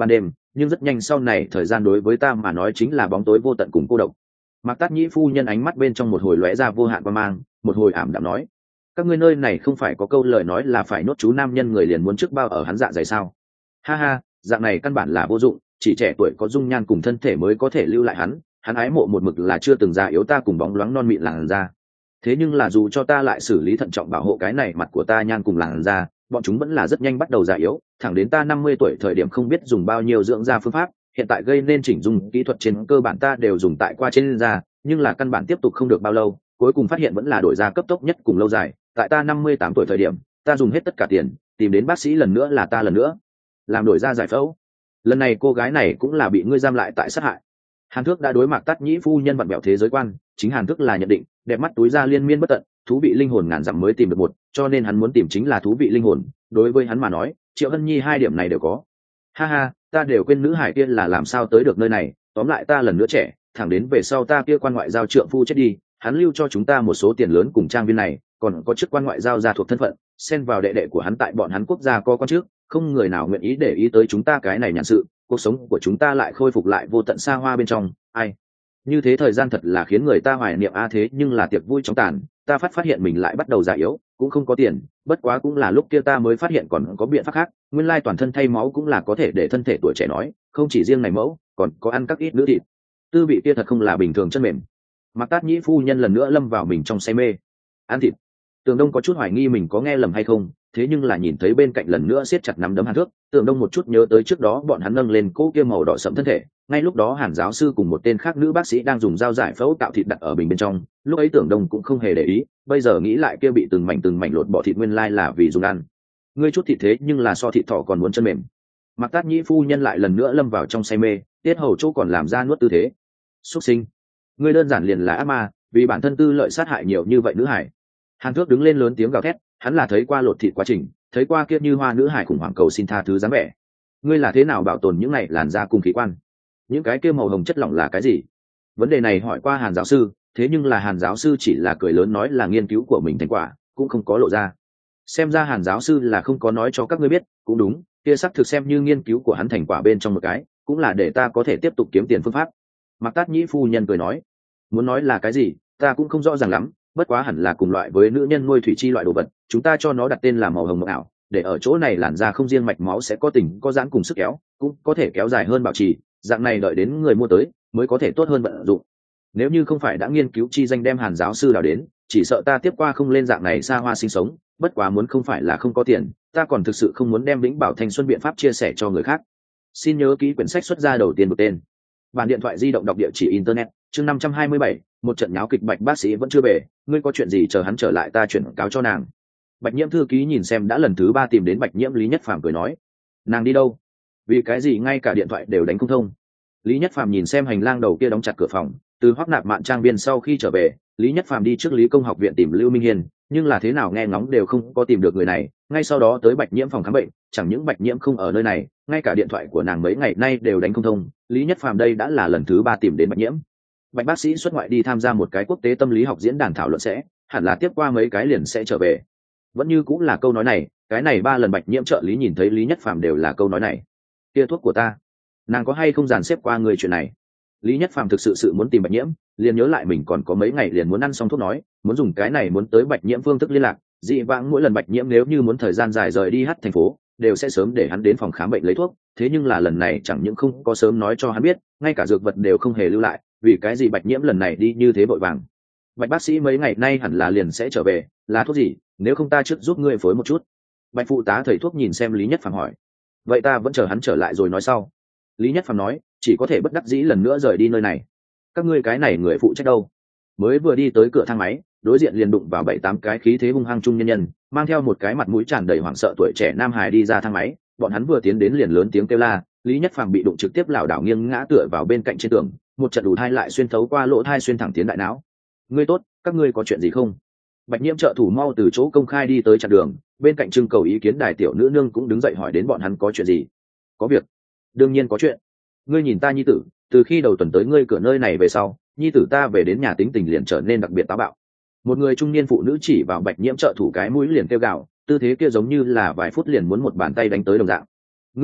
nhưng rất nhanh sau này thời gian đối với ta mà nói chính là bóng tối vô tận cùng cô độc. Mạc Tát Nhĩ phu nhân ánh mắt bên trong một hồi lóe ra vô hạn quan mang, một hồi ảm đạm nói: các ngươi nơi này không phải có câu lời nói là phải nốt chú nam nhân người liền muốn trước bao ở hắn dạ dày sao? Ha ha, dạng này căn bản là vô dụng, chỉ trẻ tuổi có dung nhan cùng thân thể mới có thể lưu lại hắn, hắn ái mộ một mực là chưa từng già yếu ta cùng bóng loáng non mịn làn da. Thế nhưng là dù cho ta lại xử lý thận trọng bảo hộ cái này mặt của ta nhan cùng làn da, bọn chúng vẫn là rất nhanh bắt đầu già yếu, thẳng đến ta năm mươi tuổi thời điểm không biết dùng bao nhiêu dưỡng da phương pháp, hiện tại gây nên chỉnh dung kỹ thuật trên cơ bản ta đều dùng tại qua trên da, nhưng là căn bản tiếp tục không được bao lâu, cuối cùng phát hiện vẫn là đổi da cấp tốc nhất cùng lâu dài. Tại ta năm mươi tám tuổi thời điểm, ta dùng hết tất cả tiền, tìm đến bác sĩ lần nữa là ta lần nữa làm đổi da giải phẫu. Lần này cô gái này cũng là bị ngươi giam lại tại sát hại. Hàn Thước đã đối Mạc Tát Nhĩ phu nhân vặn bẹo thế giới quan, chính Hàn Thước là nhận định, đẹp mắt túi da liên miên bất tận, thú vị linh hồn ngàn dặm mới tìm được một, cho nên hắn muốn tìm chính là thú vị linh hồn. Đối với hắn mà nói, Triệu Hân Nhi hai điểm này đều có. Ha ha, ta đều quên nữ hải kia là làm sao tới được nơi này, tóm lại ta lần nữa trẻ, thẳng đến về sau ta kia quan ngoại giao trượng phu chết đi, hắn lưu cho chúng ta một số tiền lớn cùng trang viên này, còn có chức quan ngoại giao gia thuộc thân phận, xen vào đệ đệ của hắn tại bọn hắn quốc gia có quan trước, không người nào nguyện ý để ý tới chúng ta cái này nhàn sự, cuộc sống của chúng ta lại khôi phục lại vô tận xa hoa bên trong. Ai, như thế thời gian thật là khiến người ta hoài niệm a. Thế nhưng là tiệc vui chóng tàn, ta phát phát hiện mình lại bắt đầu già yếu, cũng không có tiền, bất quá cũng là lúc kia ta mới phát hiện còn có biện pháp khác, nguyên lai toàn thân thay máu cũng là có thể để thân thể tuổi trẻ nói, không chỉ riêng này mẫu, còn có ăn các ít nữ thịt, tư vị kia thật không là bình thường chân mềm. Mạc Tát Nhĩ phu nhân lần nữa lâm vào mình trong say mê ăn thịt. Tường Đông có chút hoài nghi mình có nghe lầm hay không, thế nhưng là nhìn thấy bên cạnh lần nữa siết chặt nắm đấm Hàn Thước, Tường Đông một chút nhớ tới trước đó bọn hắn nâng lên cỗ kia màu đỏ sẫm thân thể, ngay lúc đó Hàn giáo sư cùng một tên khác nữ bác sĩ đang dùng dao giải phẫu tạo thịt đặt ở bình bên trong, lúc ấy Tường Đông cũng không hề để ý, bây giờ nghĩ lại kia bị từng mảnh từng mảnh lột bỏ thịt nguyên lai là vì dùng ăn. Ngươi chút thịt thế nhưng là so thịt thỏ còn muốn chân mềm. Mạc Tát Nhĩ phu nhân lại lần nữa lâm vào trong say mê, tiết hầu chỗ còn làm ra nuốt tư thế. Súc sinh, ngươi đơn giản liền là ác ma, vì bản thân tư lợi sát hại nhiều như vậy nữ hải. Hàn Thước đứng lên lớn tiếng gào thét, hắn là thấy qua lột thịt quá trình, thấy qua kia như hoa nữ hải khủng hoảng cầu xin tha thứ dáng vẻ. Ngươi là thế nào bảo tồn những này làn da cùng khí quan? Những cái kia màu hồng chất lỏng là cái gì? Vấn đề này hỏi qua Hàn giáo sư, thế nhưng là Hàn giáo sư chỉ là cười lớn nói là nghiên cứu của mình thành quả, cũng không có lộ ra. Xem ra Hàn giáo sư là không có nói cho các ngươi biết, cũng đúng, kia xác thực xem như nghiên cứu của hắn thành quả bên trong một cái, cũng là để ta có thể tiếp tục kiếm tiền phương pháp. Mạc Tát Nhĩ phu nhân cười nói, muốn nói là cái gì, ta cũng không rõ ràng lắm, bất quá hẳn là cùng loại với nữ nhân nuôi thủy chi loại đồ vật, chúng ta cho nó đặt tên là màu hồng mộng ảo, để ở chỗ này làn da không riêng mạch máu sẽ có tình có giãn cùng sức kéo, cũng có thể kéo dài hơn bảo trì, dạng này đợi đến người mua tới mới có thể tốt hơn vận dụng. Nếu như không phải đã nghiên cứu chi danh đem Hàn giáo sư đào đến, chỉ sợ ta tiếp qua không lên dạng này xa hoa sinh sống, bất quá muốn không phải là không có tiền, ta còn thực sự không muốn đem vĩnh bảo thanh xuân biện pháp chia sẻ cho người khác. Xin nhớ ký quyển sách xuất ra đầu tiên một tên. Bản điện thoại di động đọc địa chỉ internet, chương năm trăm hai mươi bảy, một trận nháo kịch Bạch bác sĩ vẫn chưa về, ngươi có chuyện gì chờ hắn trở lại ta chuyển cáo cho nàng. Bạch Nhiễm thư ký nhìn xem đã lần thứ ba tìm đến Bạch Nhiễm, Lý Nhất Phàm cười nói, nàng đi đâu? Vì cái gì ngay cả điện thoại đều đánh không thông? Lý Nhất Phàm nhìn xem hành lang đầu kia đóng chặt cửa phòng, từ Hoắc Nạp Mạn trang viên sau khi trở về, Lý Nhất Phàm đi trước Lý Công học viện tìm Lưu Minh Hiên, nhưng là thế nào nghe ngóng đều không có tìm được người này, ngay sau đó tới Bạch Nhiễm phòng khám bệnh, chẳng những Bạch Nhiễm không ở nơi này, ngay cả điện thoại của nàng mấy ngày nay đều đánh không thông. Lý Nhất Phàm đây đã là lần thứ ba tìm đến Bạch Nhiễm. Bạch bác sĩ xuất ngoại đi tham gia một cái quốc tế tâm lý học diễn đàn thảo luận sẽ, hẳn là tiếp qua mấy cái liền sẽ trở về. Vẫn như cũng là câu nói này, cái này ba lần Bạch Nhiễm trợ lý nhìn thấy Lý Nhất Phàm đều là câu nói này. Kia thuốc của ta, nàng có hay không dàn xếp qua người chuyện này? Lý Nhất Phàm thực sự sự muốn tìm Bạch Nhiễm, liền nhớ lại mình còn có mấy ngày liền muốn ăn xong thuốc nói, muốn dùng cái này muốn tới Bạch Nhiễm phương thức liên lạc. Dị vãng mỗi lần Bạch Nhiễm nếu như muốn thời gian dài rời đi hát thành phố, đều sẽ sớm để hắn đến phòng khám bệnh lấy thuốc, thế nhưng là lần này chẳng những không có sớm nói cho hắn biết, ngay cả dược vật đều không hề lưu lại, vì cái gì Bạch Nhiễm lần này đi như thế vội vàng? Bạch bác sĩ mấy ngày nay hẳn là liền sẽ trở về, là thuốc gì, nếu không ta trước giúp ngươi phối một chút. Bạch phụ tá thầy thuốc nhìn xem Lý Nhất Phàm hỏi, vậy ta vẫn chờ hắn trở lại rồi nói sau. Lý Nhất Phàm nói, chỉ có thể bất đắc dĩ lần nữa rời đi nơi này. Các ngươi cái này người phụ trách đâu? Mới vừa đi tới cửa thang máy, đối diện liền đụng vào bảy tám cái khí thế hung hăng trung nhân nhân, mang theo một cái mặt mũi tràn đầy hoảng sợ tuổi trẻ nam hài đi ra thang máy. Bọn hắn vừa tiến đến liền lớn tiếng kêu la, Lý Nhất Phàm bị đụng trực tiếp lảo đảo nghiêng ngã tựa vào bên cạnh trên tường, một trận đủ thai lại xuyên thấu qua lỗ thai xuyên thẳng tiến đại não. Ngươi tốt, các ngươi có chuyện gì không? Bạch Nhiễm trợ thủ mau từ chỗ công khai đi tới chặn đường, bên cạnh trưng cầu ý kiến đài tiểu nữ nương cũng đứng dậy hỏi đến bọn hắn có chuyện gì. Có việc? Đương nhiên có chuyện. Ngươi nhìn ta nhi tử, từ khi đầu tuần tới ngươi cửa nơi này về sau, nhi tử ta về đến nhà tính tình liền trở nên đặc biệt táo bạo. Một người trung niên phụ nữ chỉ vào Bạch Nhiễm trợ thủ cái mũi liền kêu gào, tư thế kia giống như là vài phút liền muốn một bàn tay đánh tới đồng dạng. Ngươi tốt,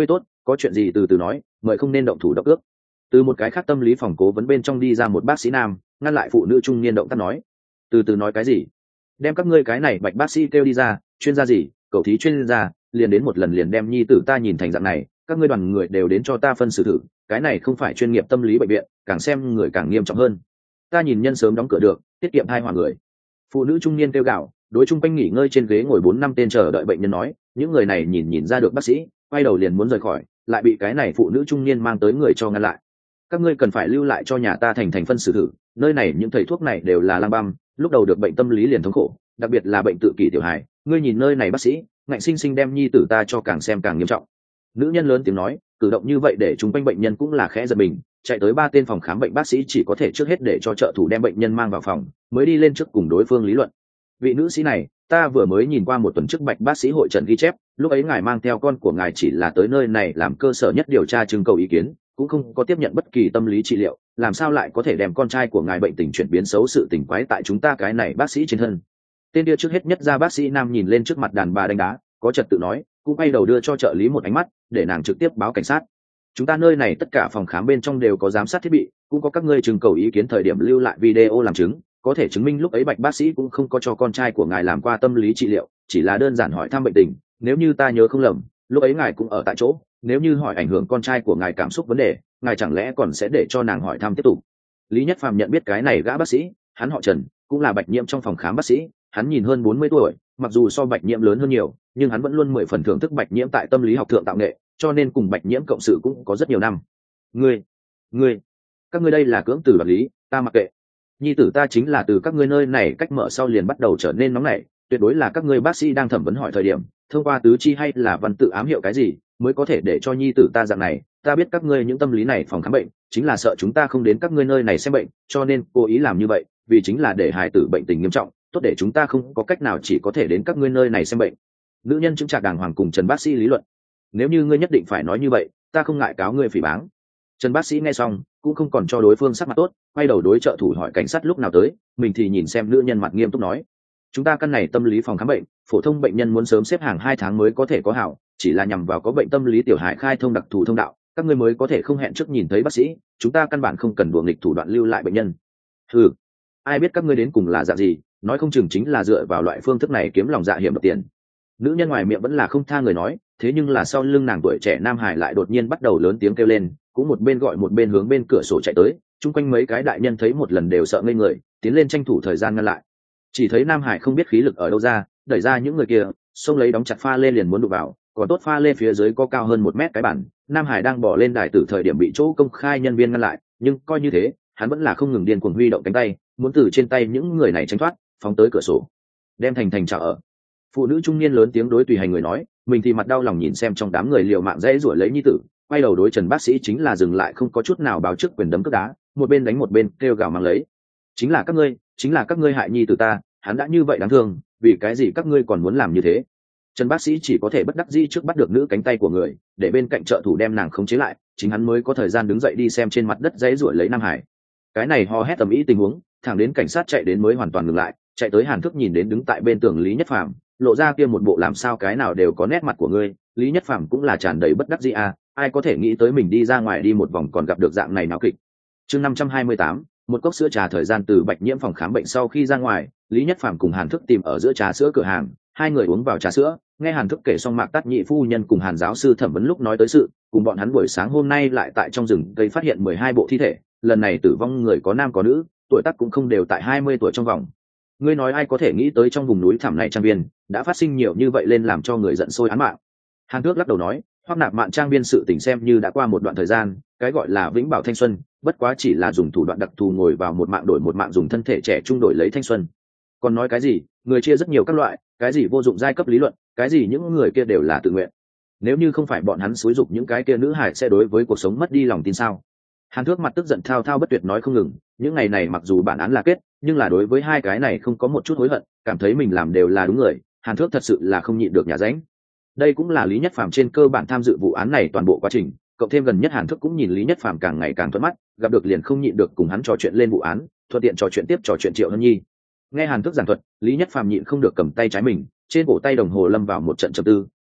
có chuyện gì từ từ nói, mời không nên động thủ động ước. Từ một cái khác tâm lý phòng cố vấn bên trong đi ra một bác sĩ nam, ngăn lại phụ nữ trung niên động tác nói: từ từ nói cái gì? Đem các ngươi cái này Bạch bác sĩ kêu đi ra. Chuyên gia gì? Cậu thí chuyên gia, liền đến một lần liền đem nhi tử ta nhìn thành dạng này, các ngươi đoàn người đều đến cho ta phân xử thử, cái này không phải chuyên nghiệp tâm lý bệnh viện, càng xem người càng nghiêm trọng hơn. Ta nhìn nhân sớm đóng cửa được, tiết kiệm hai hỏa người. Phụ nữ trung niên kêu gào, đối chung quanh nghỉ ngơi trên ghế ngồi bốn năm tên chờ đợi bệnh nhân nói, những người này nhìn nhìn ra được bác sĩ, quay đầu liền muốn rời khỏi, lại bị cái này phụ nữ trung niên mang tới người cho ngăn lại. Các ngươi cần phải lưu lại cho nhà ta thành thành phân xử thử, nơi này những thầy thuốc này đều là lang băm, lúc đầu được bệnh tâm lý liền thống khổ, đặc biệt là bệnh tự kỷ tiểu hài, ngươi nhìn nơi này bác sĩ, ngạnh sinh sinh đem nhi tử ta cho càng xem càng nghiêm trọng. Nữ nhân lớn tiếng nói, cử động như vậy để chúng quanh bệnh nhân cũng là khẽ giật mình, chạy tới ba tên phòng khám bệnh bác sĩ chỉ có thể trước hết để cho trợ thủ đem bệnh nhân mang vào phòng, mới đi lên trước cùng đối phương lý luận. Vị nữ sĩ này, ta vừa mới nhìn qua một tuần trước Bạch bác sĩ hội trần ghi chép, lúc ấy ngài mang theo con của ngài chỉ là tới nơi này làm cơ sở nhất điều tra trưng cầu ý kiến, cũng không có tiếp nhận bất kỳ tâm lý trị liệu, làm sao lại có thể đem con trai của ngài bệnh tình chuyển biến xấu sự tình quái tại chúng ta cái này bác sĩ trên thân. Tên kia trước hết nhất ra bác sĩ nam nhìn lên trước mặt đàn bà đánh đá, có trật tự nói, cũng quay đầu đưa cho trợ lý một ánh mắt, để nàng trực tiếp báo cảnh sát. Chúng ta nơi này tất cả phòng khám bên trong đều có giám sát thiết bị, cũng có các ngươi trưng cầu ý kiến thời điểm lưu lại video làm chứng, có thể chứng minh lúc ấy Bạch bác sĩ cũng không có cho con trai của ngài làm qua tâm lý trị liệu, chỉ là đơn giản hỏi thăm bệnh tình. Nếu như ta nhớ không lầm, lúc ấy ngài cũng ở tại chỗ, nếu như hỏi ảnh hưởng con trai của ngài cảm xúc vấn đề, ngài chẳng lẽ còn sẽ để cho nàng hỏi thăm tiếp tục. Lý Nhất Phàm nhận biết cái này gã bác sĩ, hắn họ Trần, cũng là Bạch Nhiễm trong phòng khám bác sĩ, hắn nhìn hơn bốn mươi tuổi, mặc dù so Bạch Nhiễm lớn hơn nhiều, nhưng hắn vẫn luôn mười phần thưởng thức Bạch Nhiễm tại tâm lý học thượng tạo nghệ, cho nên cùng Bạch Nhiễm cộng sự cũng có rất nhiều năm. Ngươi, ngươi, các ngươi đây là cưỡng từ đoạt lý, ta mặc kệ. Nhi tử ta chính là từ các ngươi nơi này cách mở sau liền bắt đầu trở nên nóng nảy, tuyệt đối là các ngươi bác sĩ đang thẩm vấn hỏi thời điểm, thông qua tứ chi hay là văn tự ám hiệu cái gì, mới có thể để cho nhi tử ta dạng này. Ta biết các ngươi những tâm lý này phòng khám bệnh, chính là sợ chúng ta không đến các ngươi nơi này xem bệnh, cho nên cố ý làm như vậy, vì chính là để hài tử bệnh tình nghiêm trọng, tốt để chúng ta không có cách nào chỉ có thể đến các ngươi nơi này xem bệnh. Nữ nhân chứng trạc đàng hoàng cùng Trần bác sĩ lý luận. Nếu như ngươi nhất định phải nói như vậy, ta không ngại cáo ngươi phỉ báng. Trần bác sĩ nghe xong cũng không còn cho đối phương sắc mặt tốt, quay đầu đối trợ thủ hỏi cảnh sát lúc nào tới, mình thì nhìn xem nữ nhân mặt nghiêm túc nói, chúng ta căn này tâm lý phòng khám bệnh, phổ thông bệnh nhân muốn sớm xếp hàng hai tháng mới có thể có hảo, chỉ là nhằm vào có bệnh tâm lý tiểu hài khai thông đặc thù thông đạo, các ngươi mới có thể không hẹn trước nhìn thấy bác sĩ, chúng ta căn bản không cần đùa nghịch thủ đoạn lưu lại bệnh nhân. Ừ, ai biết các ngươi đến cùng là dạng gì, nói không chừng chính là dựa vào loại phương thức này kiếm lòng dạ hiểm độc tiền. Nữ nhân ngoài miệng vẫn là không tha người nói, thế nhưng là sau lưng nàng tuổi trẻ nam hải lại đột nhiên bắt đầu lớn tiếng kêu lên, cũng một bên gọi một bên hướng bên cửa sổ chạy tới, chung quanh mấy cái đại nhân thấy một lần đều sợ ngây người, tiến lên tranh thủ thời gian ngăn lại. Chỉ thấy nam hải không biết khí lực ở đâu ra, đẩy ra những người kia, xông lấy đóng chặt pha lê liền muốn đụng vào, còn tốt pha lê phía dưới có cao hơn một mét cái bản, nam hải đang bỏ lên đài tử thời điểm bị chỗ công khai nhân viên ngăn lại, nhưng coi như thế, hắn vẫn là không ngừng điên cuồng huy động cánh tay, muốn từ trên tay những người này tránh thoát, phóng tới cửa sổ, đem thành thành trả ở. Phụ nữ trung niên lớn tiếng đối tùy hành người nói, mình thì mặt đau lòng nhìn xem trong đám người liều mạng dễ rủa lấy nhi tử, quay đầu đối Trần bác sĩ chính là dừng lại không có chút nào báo trước quyền đấm cước đá, một bên đánh một bên kêu gào mang lấy, chính là các ngươi, chính là các ngươi hại nhi tử ta, hắn đã như vậy đáng thương, vì cái gì các ngươi còn muốn làm như thế. Trần bác sĩ chỉ có thể bất đắc dĩ trước bắt được nữ cánh tay của người, để bên cạnh trợ thủ đem nàng khống chế lại, chính hắn mới có thời gian đứng dậy đi xem trên mặt đất dãy rủa lấy Nam Hải. Cái này hò hét tầm ý tình huống, thẳng đến cảnh sát chạy đến mới hoàn toàn ngừng lại, chạy tới Hàn Thức nhìn đến đứng tại bên tường Lý Nhất Phàm, lộ ra kia một bộ làm sao cái nào đều có nét mặt của ngươi, Lý Nhất Phàm cũng là tràn đầy bất đắc dĩ à, ai có thể nghĩ tới mình đi ra ngoài đi một vòng còn gặp được dạng này náo kịch. Chương năm trăm hai mươi tám, một cốc sữa trà. Thời gian từ Bạch Nhiễm phòng khám bệnh sau khi ra ngoài, Lý Nhất Phàm cùng Hàn Thức tìm ở giữa trà sữa cửa hàng, hai người uống vào trà sữa, nghe Hàn Thức kể xong Mạc Tát Nhị phu nhân cùng Hàn giáo sư thẩm vấn lúc nói tới sự, cùng bọn hắn buổi sáng hôm nay lại tại trong rừng cây phát hiện mười hai bộ thi thể, lần này tử vong người có nam có nữ, tuổi tác cũng không đều tại hai mươi tuổi trong vòng. Ngươi nói ai có thể nghĩ tới trong vùng núi thẳm này trang viên đã phát sinh nhiều như vậy lên làm cho người giận sôi án mạng. Hàn Thức lắc đầu nói, Hoắc Nạp Mạn trang viên sự tình xem như đã qua một đoạn thời gian, cái gọi là vĩnh bảo thanh xuân, bất quá chỉ là dùng thủ đoạn đặc thù ngồi vào một mạng đổi một mạng, dùng thân thể trẻ trung đổi lấy thanh xuân. Còn nói cái gì, người chia rất nhiều các loại, cái gì vô dụng giai cấp lý luận, cái gì những người kia đều là tự nguyện. Nếu như không phải bọn hắn xúi dục những cái kia nữ hải sẽ đối với cuộc sống mất đi lòng tin sao? Hàn Thước mặt tức giận thao thao bất tuyệt nói không ngừng, những ngày này mặc dù bản án là kết, nhưng là đối với hai cái này không có một chút hối hận, cảm thấy mình làm đều là đúng người, Hàn Thước thật sự là không nhịn được nhà ránh. Đây cũng là Lý Nhất Phàm trên cơ bản tham dự vụ án này toàn bộ quá trình, cộng thêm gần nhất Hàn Thước cũng nhìn Lý Nhất Phàm càng ngày càng thuận mắt, gặp được liền không nhịn được cùng hắn trò chuyện lên vụ án, thuận tiện trò chuyện tiếp trò chuyện Triệu Hân Nhi. Nghe Hàn Thước giảng thuật, Lý Nhất Phàm nhịn không được cầm tay trái mình, trên cổ tay đồng hồ lâm vào một trận trầm tư,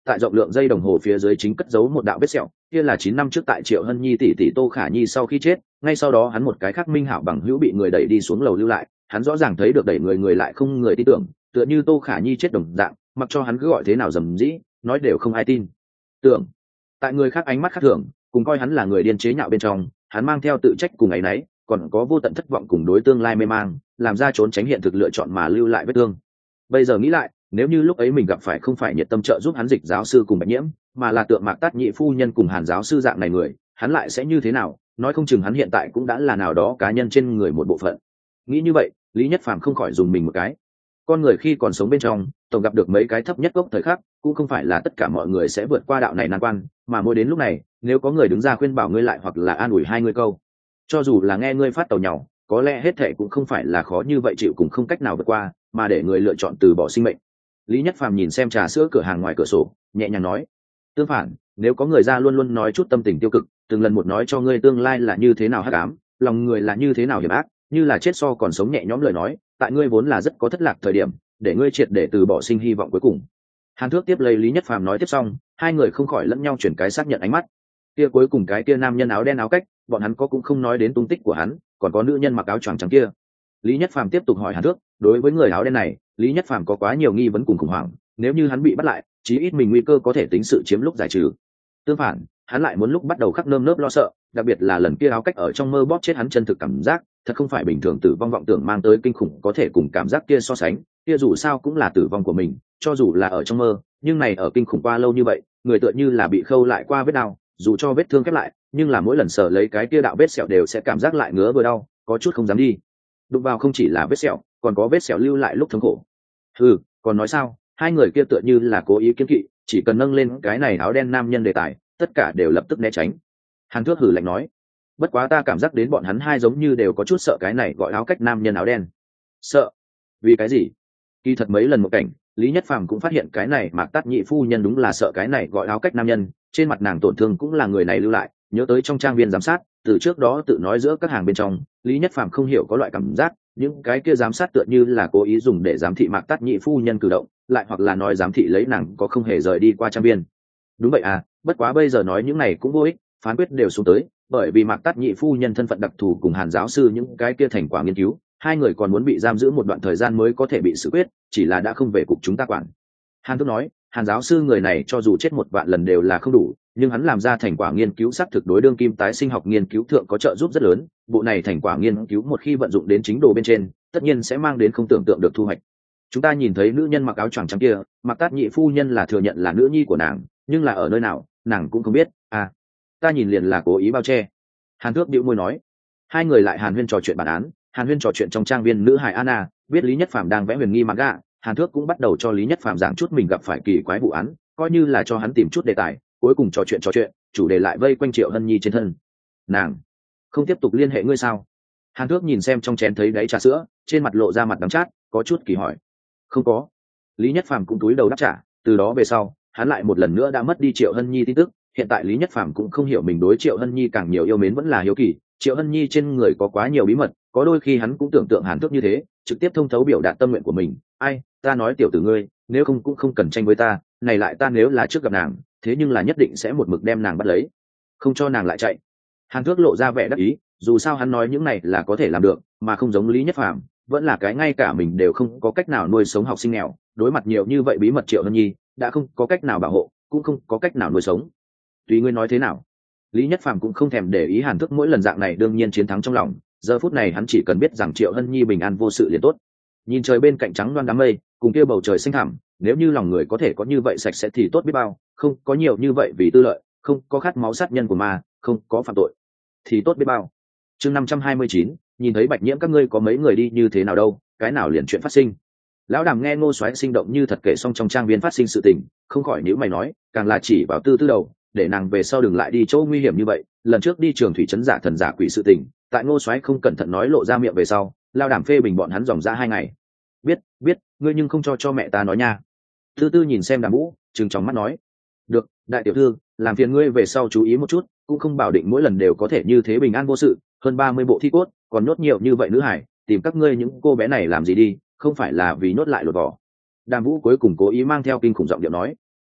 tại rộng lượng dây đồng hồ phía dưới chính cất giấu một đạo vết sẹo, kia là chín năm trước tại Triệu Hân Nhi tỷ tỷ Tô Khả Nhi sau khi chết, ngay sau đó hắn một cái khác minh hảo bằng hữu bị người đẩy đi xuống lầu lưu lại, hắn rõ ràng thấy được đẩy người người lại không người tin tưởng, tựa như Tô Khả Nhi chết đồng dạng, mặc cho hắn cứ gọi thế nào dầm dĩ, nói đều không ai tin. Tưởng, tại người khác ánh mắt khác thường, cùng coi hắn là người điên chế nhạo bên trong, hắn mang theo tự trách cùng ấy nấy, còn có vô tận thất vọng cùng đối tương lai mê mang, làm ra trốn tránh hiện thực lựa chọn mà lưu lại vết thương. Bây giờ nghĩ lại, nếu như lúc ấy mình gặp phải không phải nhiệt tâm trợ giúp hắn dịch giáo sư cùng Bạch Nhiễm, mà là tượng Mạc Tát Nhị phu nhân cùng Hàn giáo sư dạng này người, hắn lại sẽ như thế nào? Nói không chừng hắn hiện tại cũng đã là nào đó cá nhân trên người một bộ phận. Nghĩ như vậy, Lý Nhất Phàm không khỏi dùng mình một cái. Con người khi còn sống bên trong, tổng gặp được mấy cái thấp nhất gốc thời khắc, cũng không phải là tất cả mọi người sẽ vượt qua đạo này nan quan, mà mỗi đến lúc này, nếu có người đứng ra khuyên bảo ngươi lại hoặc là an ủi hai ngươi câu, cho dù là nghe ngươi phát tàu nhau, có lẽ hết thệ cũng không phải là khó như vậy chịu cùng không cách nào vượt qua, mà để người lựa chọn từ bỏ sinh mệnh. Lý Nhất Phàm nhìn xem trà sữa cửa hàng ngoài cửa sổ, nhẹ nhàng nói: tương phản, nếu có người ra luôn luôn nói chút tâm tình tiêu cực, từng lần một nói cho ngươi tương lai là như thế nào hắc ám, lòng người là như thế nào hiểm ác, như là chết so còn sống nhẹ nhõm lời nói, tại ngươi vốn là rất có thất lạc thời điểm, để ngươi triệt để từ bỏ sinh hy vọng cuối cùng. Hàn Thước tiếp lấy Lý Nhất Phàm nói tiếp xong, hai người không khỏi lẫn nhau chuyển cái xác nhận ánh mắt. Kia cuối cùng cái kia nam nhân áo đen áo cách, bọn hắn có cũng không nói đến tung tích của hắn, còn có nữ nhân mặc áo choàng trắng kia. Lý Nhất Phàm tiếp tục hỏi Hàn Thước, đối với người áo đen này, Lý Nhất Phàm có quá nhiều nghi vấn cùng khủng hoảng, nếu như hắn bị bắt lại, chí ít mình nguy cơ có thể tính sự chiếm lúc giải trừ. Tương phản, hắn lại muốn lúc bắt đầu khắc nơm nớp lo sợ, đặc biệt là lần kia áo cách ở trong mơ bóp chết hắn chân thực cảm giác, thật không phải bình thường tử vong vọng tưởng mang tới kinh khủng có thể cùng cảm giác kia so sánh, kia dù sao cũng là tử vong của mình, cho dù là ở trong mơ, nhưng này ở kinh khủng qua lâu như vậy, người tựa như là bị khâu lại qua vết đau, dù cho vết thương khép lại, nhưng là mỗi lần sờ lấy cái kia đạo vết sẹo đều sẽ cảm giác lại ngứa vừa đau, có chút không dám đi. Đụng vào không chỉ là vết sẹo, còn có vết sẹo lưu lại lúc thống khổ. Ừ, còn nói sao, hai người kia tựa như là cố ý kiêng kỵ, chỉ cần nâng lên cái này áo đen nam nhân đề tài, tất cả đều lập tức né tránh. Hàn Thước hử lạnh nói: bất quá ta cảm giác đến bọn hắn hai giống như đều có chút sợ cái này gọi áo cách nam nhân áo đen. Sợ? Vì cái gì? Kỳ thật mấy lần một cảnh, Lý Nhất Phàm cũng phát hiện cái này Mạc Tát Nhị phu nhân đúng là sợ cái này gọi áo cách nam nhân, trên mặt nàng tổn thương cũng là người này lưu lại, nhớ tới trong trang viên giám sát, từ trước đó tự nói giữa các hàng bên trong, Lý Nhất Phàm không hiểu có loại cảm giác, những cái kia giám sát tựa như là cố ý dùng để giám thị Mạc Tát Nhị phu nhân cử động, lại hoặc là nói giám thị lấy nàng có không hề rời đi qua trang viên. Đúng vậy à, bất quá bây giờ nói những này cũng vô ích, phán quyết đều xuống tới, bởi vì Mạc Tát Nhị phu nhân thân phận đặc thù cùng Hàn giáo sư những cái kia thành quả nghiên cứu, hai người còn muốn bị giam giữ một đoạn thời gian mới có thể bị xử quyết, chỉ là đã không về cục chúng ta quản. Hàn Thước nói, Hàn giáo sư người này cho dù chết một vạn lần đều là không đủ, nhưng hắn làm ra thành quả nghiên cứu xác thực đối đương kim tái sinh học nghiên cứu thượng có trợ giúp rất lớn, bộ này thành quả nghiên cứu một khi vận dụng đến chính đồ bên trên, tất nhiên sẽ mang đến không tưởng tượng được thu hoạch. Chúng ta nhìn thấy nữ nhân mặc áo choàng trắng kia, Mạc Tát Nhị phu nhân là thừa nhận là nữ nhi của nàng, nhưng là ở nơi nào, nàng cũng không biết. À, ta nhìn liền là cố ý bao che. Hàn Thước bĩu môi nói. Hai người lại hàn huyên trò chuyện bản án, hàn huyên trò chuyện trong trang viên nữ hài Anna, biết Lý Nhất Phàm đang vẽ huyền nghi manga, Hàn Thước cũng bắt đầu cho Lý Nhất Phàm giảng chút mình gặp phải kỳ quái vụ án, coi như là cho hắn tìm chút đề tài. Cuối cùng trò chuyện trò chuyện, chủ đề lại vây quanh Triệu Hân Nhi trên thân. Nàng không tiếp tục liên hệ ngươi sao? Hàn Thước nhìn xem trong chén thấy đáy trà sữa, trên mặt lộ ra mặt đắng chát, có chút kỳ hỏi. Không có. Lý Nhất Phàm cũng túi đầu đáp trả, từ đó về sau, hắn lại một lần nữa đã mất đi Triệu Hân Nhi tin tức. Hiện tại Lý Nhất Phàm cũng không hiểu mình đối Triệu Hân Nhi càng nhiều yêu mến vẫn là hiếu kỳ. Triệu Hân Nhi trên người có quá nhiều bí mật, có đôi khi hắn cũng tưởng tượng Hàn Thước như thế, trực tiếp thông thấu biểu đạt tâm nguyện của mình. Ai, ta nói tiểu tử ngươi, nếu không cũng không cần tranh với ta, này lại ta nếu là trước gặp nàng, thế nhưng là nhất định sẽ một mực đem nàng bắt lấy, không cho nàng lại chạy. Hàn Thước lộ ra vẻ đắc ý, dù sao hắn nói những này là có thể làm được, mà không giống Lý Nhất Phàm, vẫn là cái ngay cả mình đều không có cách nào nuôi sống học sinh nghèo, đối mặt nhiều như vậy bí mật Triệu Hân Nhi, đã không có cách nào bảo hộ, cũng không có cách nào nuôi sống. Tùy ngươi nói thế nào. Lý Nhất Phàm cũng không thèm để ý Hàn Thước mỗi lần dạng này đương nhiên chiến thắng trong lòng, giờ phút này hắn chỉ cần biết rằng Triệu Hân Nhi bình an vô sự liền tốt. Nhìn trời bên cạnh trắng loan đám mây, cùng kia bầu trời xanh thẳm, nếu như lòng người có thể có như vậy sạch sẽ thì tốt biết bao, không có nhiều như vậy vì tư lợi, không có khát máu sát nhân của ma, không có phạm tội, thì tốt biết bao. Chương năm trăm hai mươi chín, nhìn thấy Bạch Nhiễm các ngươi có mấy người đi như thế nào đâu, cái nào liền chuyện phát sinh. Lão Đàm nghe Ngô Soái sinh động như thật kể xong trong trang viên phát sinh sự tình, không khỏi nhíu mày nói, càng là chỉ vào Tư Tư đầu, để nàng về sau đừng lại đi chỗ nguy hiểm như vậy. Lần trước đi trường thủy trấn giả thần giả quỷ sự tình, tại Ngô Soái không cẩn thận nói lộ ra miệng về sau, Lão Đàm phê bình bọn hắn dòng ra hai ngày. Biết, biết, ngươi nhưng không cho cho mẹ ta nói nha. Tư Tư nhìn xem Đàm Vũ, trừng tròng mắt nói, được, đại tiểu thư, làm phiền ngươi về sau chú ý một chút, cũng không bảo định mỗi lần đều có thể như thế bình an vô sự. Hơn ba mươi bộ thi cốt, còn nhốt nhiều như vậy nữ hải, tìm các ngươi những cô bé này làm gì đi, không phải là vì nhốt lại lột vỏ. Đàm Vũ cuối cùng cố ý mang theo kinh khủng giọng điệu nói.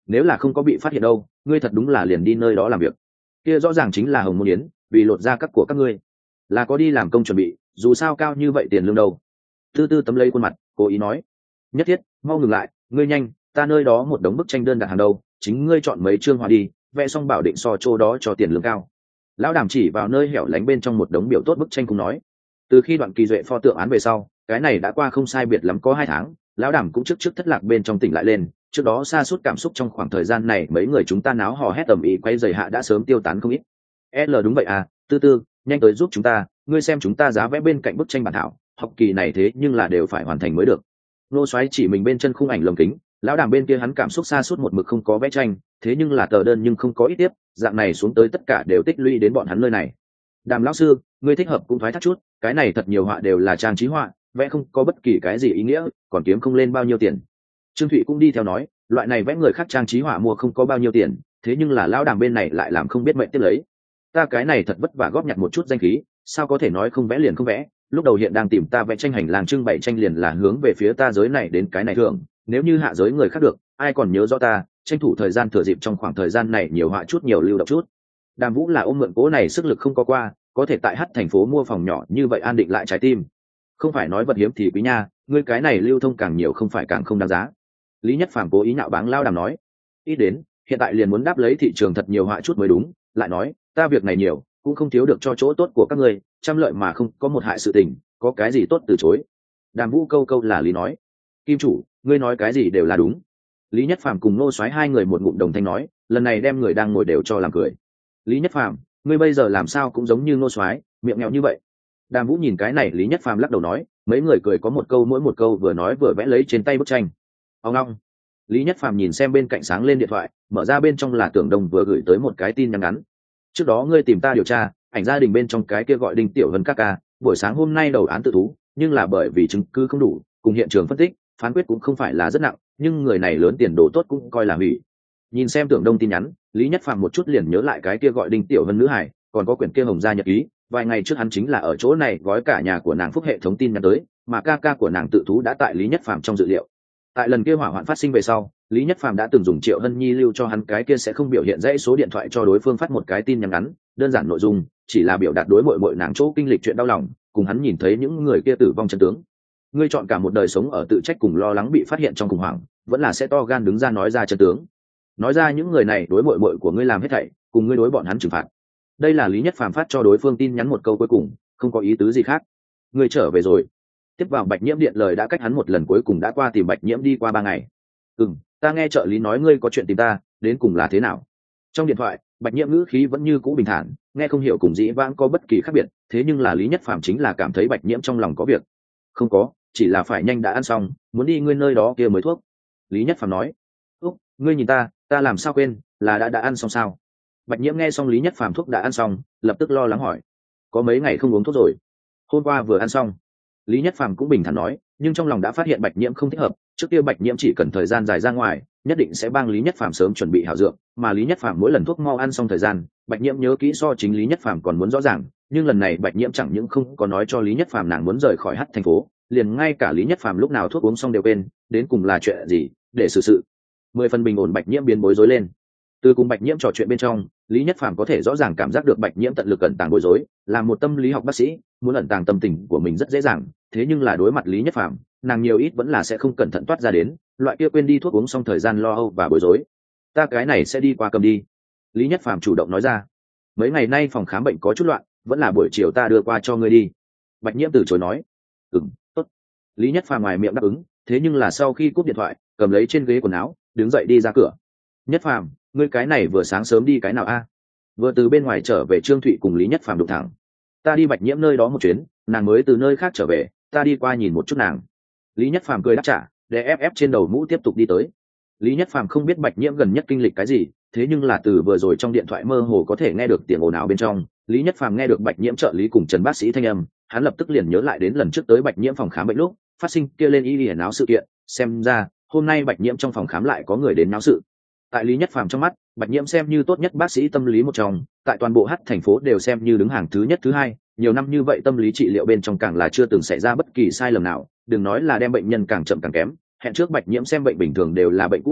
nếu là không có bị phát hiện đâu ngươi thật đúng là liền đi nơi đó làm việc. Kia rõ ràng chính là Hồng Môn Yến, vì lột ra các của các ngươi là có đi làm công chuẩn bị, dù sao cao như vậy tiền lương đâu. Tư tư tấm lấy khuôn mặt cố ý nói. Nhất thiết mau ngừng lại, ngươi nhanh, ta nơi đó một đống bức tranh đơn đặt hàng đâu, chính ngươi chọn mấy chương họa đi, vẽ xong bảo định so chỗ đó cho tiền lương cao. Lão Đàm chỉ vào nơi hẻo lánh bên trong một đống biểu tốt bức tranh cùng nói. Từ khi Đoạn Kỳ Duệ pho tượng án về sau, cái này đã qua không sai biệt lắm có hai tháng, Lão Đàm cũng trước trước thất lạc bên trong tỉnh lại lên. Trước đó sa sút cảm xúc trong khoảng thời gian này, mấy người chúng ta náo hò hét tầm ý quay giày hạ đã sớm tiêu tán không ít. L đúng vậy à, tư tư, nhanh tới giúp chúng ta, ngươi xem chúng ta giá vẽ bên cạnh bức tranh bản thảo, học kỳ này thế nhưng là đều phải hoàn thành mới được. Nô Soái chỉ mình bên chân khung ảnh lồng kính, Lão Đàm bên kia hắn cảm xúc sa sút một mực không có vẽ tranh, thế nhưng là tờ đơn nhưng không có ít tiếp, dạng này xuống tới tất cả đều tích lũy đến bọn hắn nơi này. Đàm lão sư, ngươi thích hợp cũng thoái thác chút, cái này thật nhiều họa đều là trang trí họa, vẽ không có bất kỳ cái gì ý nghĩa, còn kiếm không lên bao nhiêu tiền. Trương Thụy cũng đi theo nói, loại này vẽ người khác trang trí họa mua không có bao nhiêu tiền, thế nhưng là Lão Đàm bên này lại làm không biết mệnh tiếp lấy. Ta cái này thật vất vả góp nhặt một chút danh khí, sao có thể nói không vẽ liền không vẽ, lúc đầu hiện đang tìm ta vẽ tranh hành lang trưng bày tranh liền là hướng về phía ta giới này đến cái này thường, nếu như hạ giới người khác được, ai còn nhớ rõ ta, tranh thủ thời gian thừa dịp trong khoảng thời gian này nhiều họa chút nhiều lưu động chút. Đàm Vũ là ôm mượn cố này sức lực không có qua, có thể tại Hắt thành phố mua phòng nhỏ như vậy an định lại trái tim. Không phải nói vật hiếm thì quý nha, ngươi cái này lưu thông càng nhiều không phải càng không đáng giá. Lý Nhất Phàm cố ý nhạo báng Lao Đàm nói, ít đến, hiện tại liền muốn đáp lấy thị trường thật nhiều họa chút mới đúng, lại nói, ta việc này nhiều, cũng không thiếu được cho chỗ tốt của các ngươi, trăm lợi mà không có một hại sự tình, có cái gì tốt từ chối. Đàm Vũ câu câu là lý nói, Kim chủ, ngươi nói cái gì đều là đúng. Lý Nhất Phàm cùng Nô Soái hai người một ngụm đồng thanh nói, lần này đem người đang ngồi đều cho làm cười. Lý Nhất Phàm, ngươi bây giờ làm sao cũng giống như Nô Soái, miệng nghèo như vậy. Đàm Vũ nhìn cái này, Lý Nhất Phàm lắc đầu nói, mấy người cười có một câu mỗi một câu vừa nói vừa vẽ lấy trên tay bức tranh. Ông long. Lý Nhất Phàm nhìn xem bên cạnh sáng lên điện thoại, mở ra bên trong là Tưởng Đồng vừa gửi tới một cái tin nhắn ngắn. Trước đó ngươi tìm ta điều tra, ảnh gia đình bên trong cái kia gọi Đinh Tiểu Vân các ca, buổi sáng hôm nay đầu án tự thú, nhưng là bởi vì chứng cứ không đủ, cùng hiện trường phân tích, phán quyết cũng không phải là rất nặng, nhưng người này lớn tiền đồ tốt cũng coi là hủy. Nhìn xem Tưởng Đông tin nhắn, Lý Nhất Phàm một chút liền nhớ lại cái kia gọi Đinh Tiểu Vân nữ hải, còn có quyển kia Hồng gia nhật ký, vài ngày trước hắn chính là ở chỗ này gói cả nhà của nàng phúc hệ thống tin nhắn tới, mà ca ca của nàng tự thú đã tại Lý Nhất Phàm trong dự liệu. Tại lần kia hỏa hoạn phát sinh về sau, Lý Nhất Phàm đã từng dùng Triệu Hân Nhi lưu cho hắn cái kia sẽ không biểu hiện dãy số điện thoại cho đối phương phát một cái tin nhắn ngắn, đơn giản nội dung chỉ là biểu đạt đối muội muội nàng chỗ kinh lịch chuyện đau lòng, cùng hắn nhìn thấy những người kia tử vong chân tướng. Ngươi chọn cả một đời sống ở tự trách cùng lo lắng bị phát hiện trong khủng hoảng, vẫn là sẽ to gan đứng ra nói ra chân tướng, nói ra những người này đối muội muội của ngươi làm hết thảy, cùng ngươi đối bọn hắn trừng phạt. Đây là Lý Nhất Phàm phát cho đối phương tin nhắn một câu cuối cùng, không có ý tứ gì khác. Ngươi trở về rồi. Tiếp vào Bạch Nhiễm điện lời đã cách hắn một lần cuối cùng đã qua tìm Bạch Nhiễm đi qua ba ngày. Ừm, ta nghe trợ lý nói ngươi có chuyện tìm ta, đến cùng là thế nào? Trong điện thoại, Bạch Nhiễm ngữ khí vẫn như cũ bình thản, nghe không hiểu cùng dĩ vãng có bất kỳ khác biệt, thế nhưng là Lý Nhất Phàm chính là cảm thấy Bạch Nhiễm trong lòng có việc. Không có, chỉ là phải nhanh đã ăn xong, muốn đi ngươi nơi đó kia mới thuốc. Lý Nhất Phàm nói. Úc, ngươi nhìn ta, ta làm sao quên, là đã đã ăn xong sao? Bạch Nhiễm nghe xong Lý Nhất Phàm thuốc đã ăn xong, lập tức lo lắng hỏi. Có mấy ngày không uống thuốc rồi? Hôm qua vừa ăn xong. Lý Nhất Phàm cũng bình thản nói, nhưng trong lòng đã phát hiện Bạch Nhiễm không thích hợp, trước kia Bạch Nhiễm chỉ cần thời gian dài ra ngoài, nhất định sẽ bang Lý Nhất Phàm sớm chuẩn bị hảo dược, mà Lý Nhất Phàm mỗi lần thuốc mau ăn xong thời gian, Bạch Nhiễm nhớ kỹ so chính Lý Nhất Phàm còn muốn rõ ràng, nhưng lần này Bạch Nhiễm chẳng những không có nói cho Lý Nhất Phàm nàng muốn rời khỏi Hắt thành phố, liền ngay cả Lý Nhất Phàm lúc nào thuốc uống xong đều quên, đến cùng là chuyện gì, để xử sự. Mười phần bình ổn Bạch Nhiễm biến bối rối lên. Từ cùng Bạch Nhiễm trò chuyện bên trong, Lý Nhất Phàm có thể rõ ràng cảm giác được Bạch Nhiễm tận lực ẩn tàng bối rối, là một tâm lý học bác sĩ, muốn ẩn tàng tâm tình của mình rất dễ dàng, thế nhưng là đối mặt Lý Nhất Phàm, nàng nhiều ít vẫn là sẽ không cẩn thận toát ra đến, loại kia quên đi thuốc uống xong thời gian lo âu và bối rối. Ta cái này sẽ đi qua cầm đi. Lý Nhất Phàm chủ động nói ra. Mấy ngày nay phòng khám bệnh có chút loạn, vẫn là buổi chiều ta đưa qua cho ngươi đi. Bạch Nhiễm từ chối nói. Ừm, tốt. Lý Nhất Phàm ngoài miệng đáp ứng, thế nhưng là sau khi cúp điện thoại, cầm lấy trên ghế quần áo, đứng dậy đi ra cửa. Nhất Phàm, ngươi cái này vừa sáng sớm đi cái nào a? Vừa từ bên ngoài trở về, Trương Thụy cùng Lý Nhất Phàm đụng thẳng. Ta đi Bạch Nhiễm nơi đó một chuyến, nàng mới từ nơi khác trở về, ta đi qua nhìn một chút nàng. Lý Nhất Phàm cười đáp trả, để ép ép trên đầu mũ tiếp tục đi tới. Lý Nhất Phàm không biết Bạch Nhiễm gần nhất kinh lịch cái gì, thế nhưng là từ vừa rồi trong điện thoại mơ hồ có thể nghe được tiếng ồn ào bên trong. Lý Nhất Phàm nghe được Bạch Nhiễm trợ lý cùng Trần bác sĩ thanh âm, hắn lập tức liền nhớ lại đến lần trước tới Bạch Nhiễm phòng khám bệnh lúc phát sinh kia lên y điển áo sự kiện, xem ra hôm nay Bạch Nhiễm trong phòng khám lại có người đến náo sự. Tại Lý Nhất Phàm trong mắt, Bạch Nhiễm xem như tốt nhất bác sĩ tâm lý một trong, tại toàn bộ Hắt thành phố đều xem như đứng hàng thứ nhất thứ hai, nhiều năm như vậy tâm lý trị liệu bên trong càng là chưa từng xảy ra bất kỳ sai lầm nào, đừng nói là đem bệnh nhân càng chậm càng kém, hẹn trước Bạch Nhiễm xem bệnh bình thường đều là bệnh cũ người,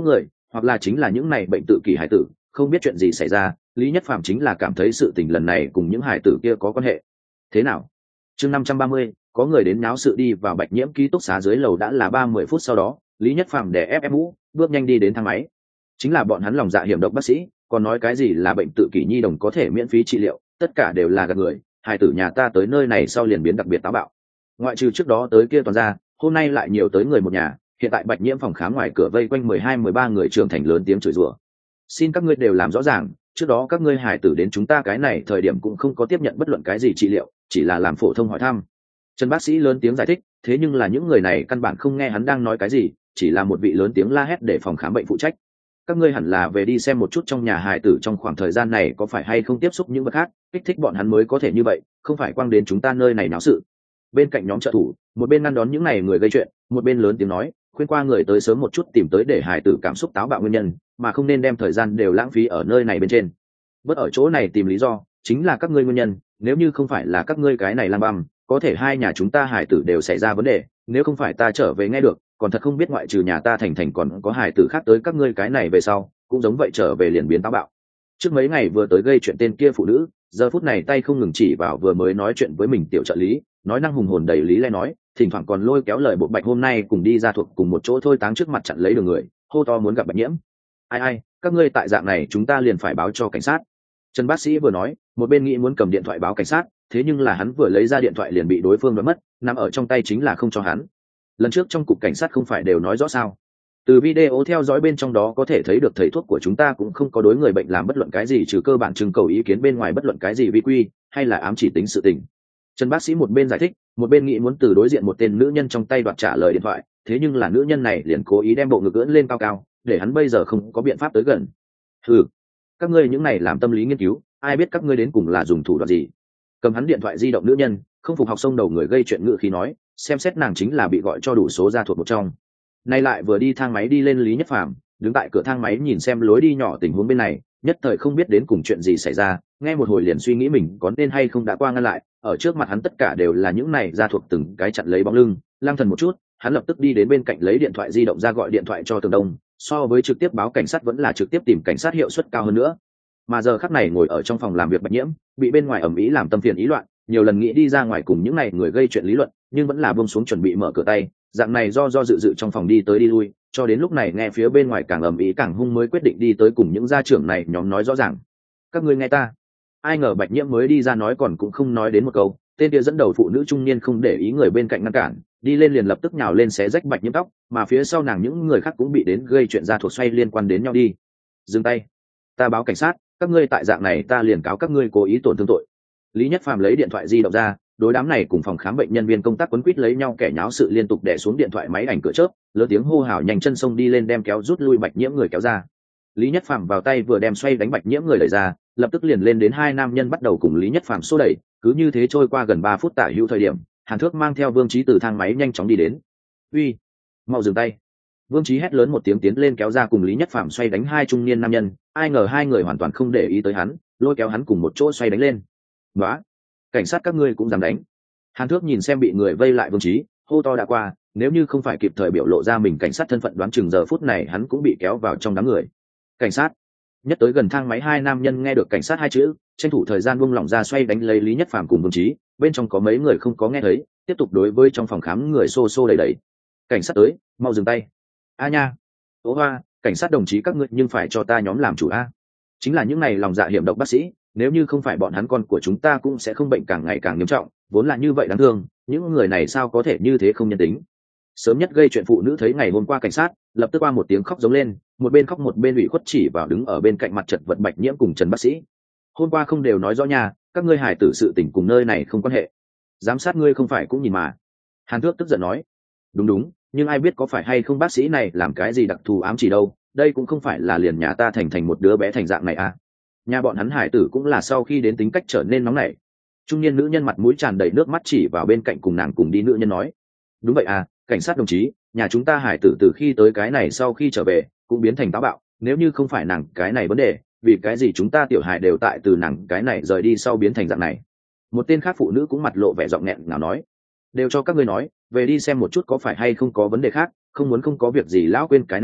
hoặc là chính là những này bệnh tự kỷ hải tử không biết chuyện gì xảy ra. Lý Nhất Phàm chính là cảm thấy sự tình lần này cùng những hải tử kia có quan hệ. Thế nào? Chương năm trăm ba mươi, có người đến náo sự đi vào Bạch Nhiễm ký túc xá dưới lầu đã là ba mươi phút sau đó, Lý Nhất Phàm đè ép ép mũ, bước nhanh đi đến thang máy. Chính là bọn hắn lòng dạ hiểm độc bác sĩ, còn nói cái gì là bệnh tự kỷ nhi đồng có thể miễn phí trị liệu, tất cả đều là gạt người. Hải tử nhà ta tới nơi này sau liền biến đặc biệt táo bạo. Ngoại trừ trước đó tới kia toàn ra, hôm nay lại nhiều tới người một nhà, hiện tại Bạch Nhiễm phòng khám ngoài cửa vây quanh mười hai mười ba người trưởng thành lớn tiếng chửi rủa. Xin các ngươi đều làm rõ ràng, trước đó các ngươi hải tử đến chúng ta cái này thời điểm cũng không có tiếp nhận bất luận cái gì trị liệu, chỉ là làm phổ thông hỏi thăm. Trần bác sĩ lớn tiếng giải thích, thế nhưng là những người này căn bản không nghe hắn đang nói cái gì, chỉ là một vị lớn tiếng la hét để phòng khám bệnh phụ trách. Các ngươi hẳn là về đi xem một chút trong nhà hài tử trong khoảng thời gian này có phải hay không tiếp xúc những vật khác, kích thích bọn hắn mới có thể như vậy, không phải quăng đến chúng ta nơi này náo sự. Bên cạnh nhóm trợ thủ, một bên ngăn đón những này người gây chuyện, một bên lớn tiếng nói, khuyên qua người tới sớm một chút tìm tới để hài tử cảm xúc táo bạo nguyên nhân, mà không nên đem thời gian đều lãng phí ở nơi này bên trên. Bất ở chỗ này tìm lý do, chính là các ngươi nguyên nhân, nếu như không phải là các ngươi cái này lang băm, có thể hai nhà chúng ta hài tử đều xảy ra vấn đề, nếu không phải ta trở về nghe được, còn thật không biết ngoại trừ nhà ta Thành Thành còn có hài tử khác tới các ngươi cái này về sau, cũng giống vậy trở về liền biến táo bạo. Trước mấy ngày vừa tới gây chuyện tên kia phụ nữ, giờ phút này tay không ngừng chỉ vào vừa mới nói chuyện với mình tiểu trợ lý, nói năng hùng hồn đầy lý lẽ nói, thỉnh thoảng còn lôi kéo lời bộ Bạch hôm nay cùng đi ra thuộc cùng một chỗ thôi táng trước mặt chặn lấy đường người, hô to muốn gặp Bạch Nhiễm. Ai ai, các ngươi tại dạng này chúng ta liền phải báo cho cảnh sát. Trần bác sĩ vừa nói, một bên nghĩ muốn cầm điện thoại báo cảnh sát, thế nhưng là hắn vừa lấy ra điện thoại liền bị đối phương đoạt mất, nằm ở trong tay chính là không cho hắn. Lần trước trong cục cảnh sát không phải đều nói rõ sao? Từ video theo dõi bên trong đó có thể thấy được thầy thuốc của chúng ta cũng không có đối người bệnh làm bất luận cái gì trừ cơ bản trưng cầu ý kiến bên ngoài bất luận cái gì vi quy hay là ám chỉ tính sự tình. Trần bác sĩ một bên giải thích, một bên nghĩ muốn từ đối diện một tên nữ nhân trong tay đoạt trả lời điện thoại, thế nhưng là nữ nhân này liền cố ý đem bộ ngực ưỡn lên cao cao, để hắn bây giờ không có biện pháp tới gần. Hừ, các ngươi những này làm tâm lý nghiên cứu, ai biết các ngươi đến cùng là dùng thủ đoạn gì? Cầm hắn điện thoại di động nữ nhân, không phục học sông đầu người gây chuyện ngự khí nói, xem xét nàng chính là bị gọi cho đủ số ra thuộc một trong. Nay lại vừa đi thang máy đi lên Lý Nhất Phàm, đứng tại cửa thang máy nhìn xem lối đi nhỏ tình huống bên này, nhất thời không biết đến cùng chuyện gì xảy ra, nghe một hồi liền suy nghĩ mình có nên hay không đã qua ngăn lại, ở trước mặt hắn tất cả đều là những này ra thuộc từng cái chặn lấy bóng lưng, lang thần một chút, hắn lập tức đi đến bên cạnh lấy điện thoại di động ra gọi điện thoại cho Tường Đông, so với trực tiếp báo cảnh sát vẫn là trực tiếp tìm cảnh sát hiệu suất cao hơn nữa. Mà giờ khắc này ngồi ở trong phòng làm việc Bạch Nhiễm, bị bên ngoài ầm ĩ làm tâm phiền ý loạn, nhiều lần nghĩ đi ra ngoài cùng những này người gây chuyện lý luận, nhưng vẫn là buông xuống chuẩn bị mở cửa tay, dạng này do do dự dự trong phòng đi tới đi lui, cho đến lúc này nghe phía bên ngoài càng ầm ĩ càng hung mới quyết định đi tới cùng những gia trưởng này nhóm nói rõ ràng. Các ngươi nghe ta. Ai ngờ Bạch Nhiễm mới đi ra nói còn cũng không nói đến một câu, tên kia dẫn đầu phụ nữ trung niên không để ý người bên cạnh ngăn cản, đi lên liền lập tức nhào lên xé rách Bạch Nhiễm tóc, mà phía sau nàng những người khác cũng bị đến gây chuyện ra thuộc xoay liên quan đến nhau đi. Dừng tay, ta báo cảnh sát, các ngươi tại dạng này ta liền cáo các ngươi cố ý tổn thương tội. Lý Nhất Phàm lấy điện thoại di động ra, đối đám này cùng phòng khám bệnh nhân viên công tác quấn quýt lấy nhau kẻ nháo sự liên tục đè xuống điện thoại máy ảnh cửa chớp, lớn tiếng hô hào nhanh chân xông đi lên đem kéo rút lui Bạch Nhiễm người kéo ra. Lý Nhất Phàm vào tay vừa đem xoay đánh Bạch Nhiễm người đẩy ra, lập tức liền lên đến hai nam nhân bắt đầu cùng Lý Nhất Phàm xô đẩy, cứ như thế trôi qua gần ba phút tả hữu thời điểm, Hàn Thước mang theo Vương Chí từ thang máy nhanh chóng đi đến. "Uy, mau dừng tay!" Vương Chí hét lớn một tiếng tiến lên kéo ra cùng Lý Nhất Phàm xoay đánh hai trung niên nam nhân, ai ngờ hai người hoàn toàn không để ý tới hắn, lôi kéo hắn cùng một chỗ xoay đánh lên. "Nóa, cảnh sát các ngươi cũng dám đánh!" Hàn Thước nhìn xem bị người vây lại Vương Chí, hô to đã qua, nếu như không phải kịp thời biểu lộ ra mình cảnh sát thân phận đoán chừng giờ phút này hắn cũng bị kéo vào trong đám người. "Cảnh sát!" Nhất tới gần thang máy hai nam nhân nghe được cảnh sát hai chữ, tranh thủ thời gian buông lỏng ra xoay đánh lấy Lý Nhất Phàm cùng Vương Chí, bên trong có mấy người không có nghe thấy, tiếp tục đối với trong phòng khám người xô xô đẩy đẩy. "Cảnh sát tới, mau dừng tay!" "A nha, Tố Hoa, cảnh sát đồng chí các ngươi nhưng phải cho ta nhóm làm chủ a." Chính là những này lòng dạ hiểm độc bác sĩ, nếu như không phải bọn hắn con của chúng ta cũng sẽ không bệnh càng ngày càng nghiêm trọng, vốn là như vậy đáng thương, những người này sao có thể như thế không nhân tính. Sớm nhất gây chuyện phụ nữ thấy ngày hôm qua cảnh sát, lập tức qua một tiếng khóc giống lên, một bên khóc một bên ủy khuất chỉ vào đứng ở bên cạnh mặt chật vật Bạch Nhiễm cùng Trần bác sĩ. "Hôm qua không đều nói rõ nha, các ngươi hải tử sự tình cùng nơi này không quan hệ. Giám sát ngươi không phải cũng nhìn mà." Hàn Thước tức giận nói. "Đúng đúng, nhưng ai biết có phải hay không bác sĩ này làm cái gì đặc thù ám chỉ đâu, đây cũng không phải là liền nhà ta thành thành một đứa bé thành dạng này à. Nhà bọn hắn hải tử cũng là sau khi đến tính cách trở nên nóng nảy." Trung niên nữ nhân mặt mũi tràn đầy nước mắt chỉ vào bên cạnh cùng nàng cùng đi nữ nhân nói. "Đúng vậy à, cảnh sát đồng chí, nhà chúng ta hải tử từ khi tới cái này sau khi trở về cũng biến thành táo bạo, nếu như không phải nàng cái này vấn đề, vì cái gì chúng ta tiểu hải đều tại từ nàng cái này rời đi sau biến thành dạng này." Một tên khác phụ nữ cũng mặt lộ vẻ giọng nghẹn ngào nói. "Đều cho các ngươi nói, về đi xem một chút có phải hay không có vấn đề khác, không muốn không có việc gì lão quên cái này chạy,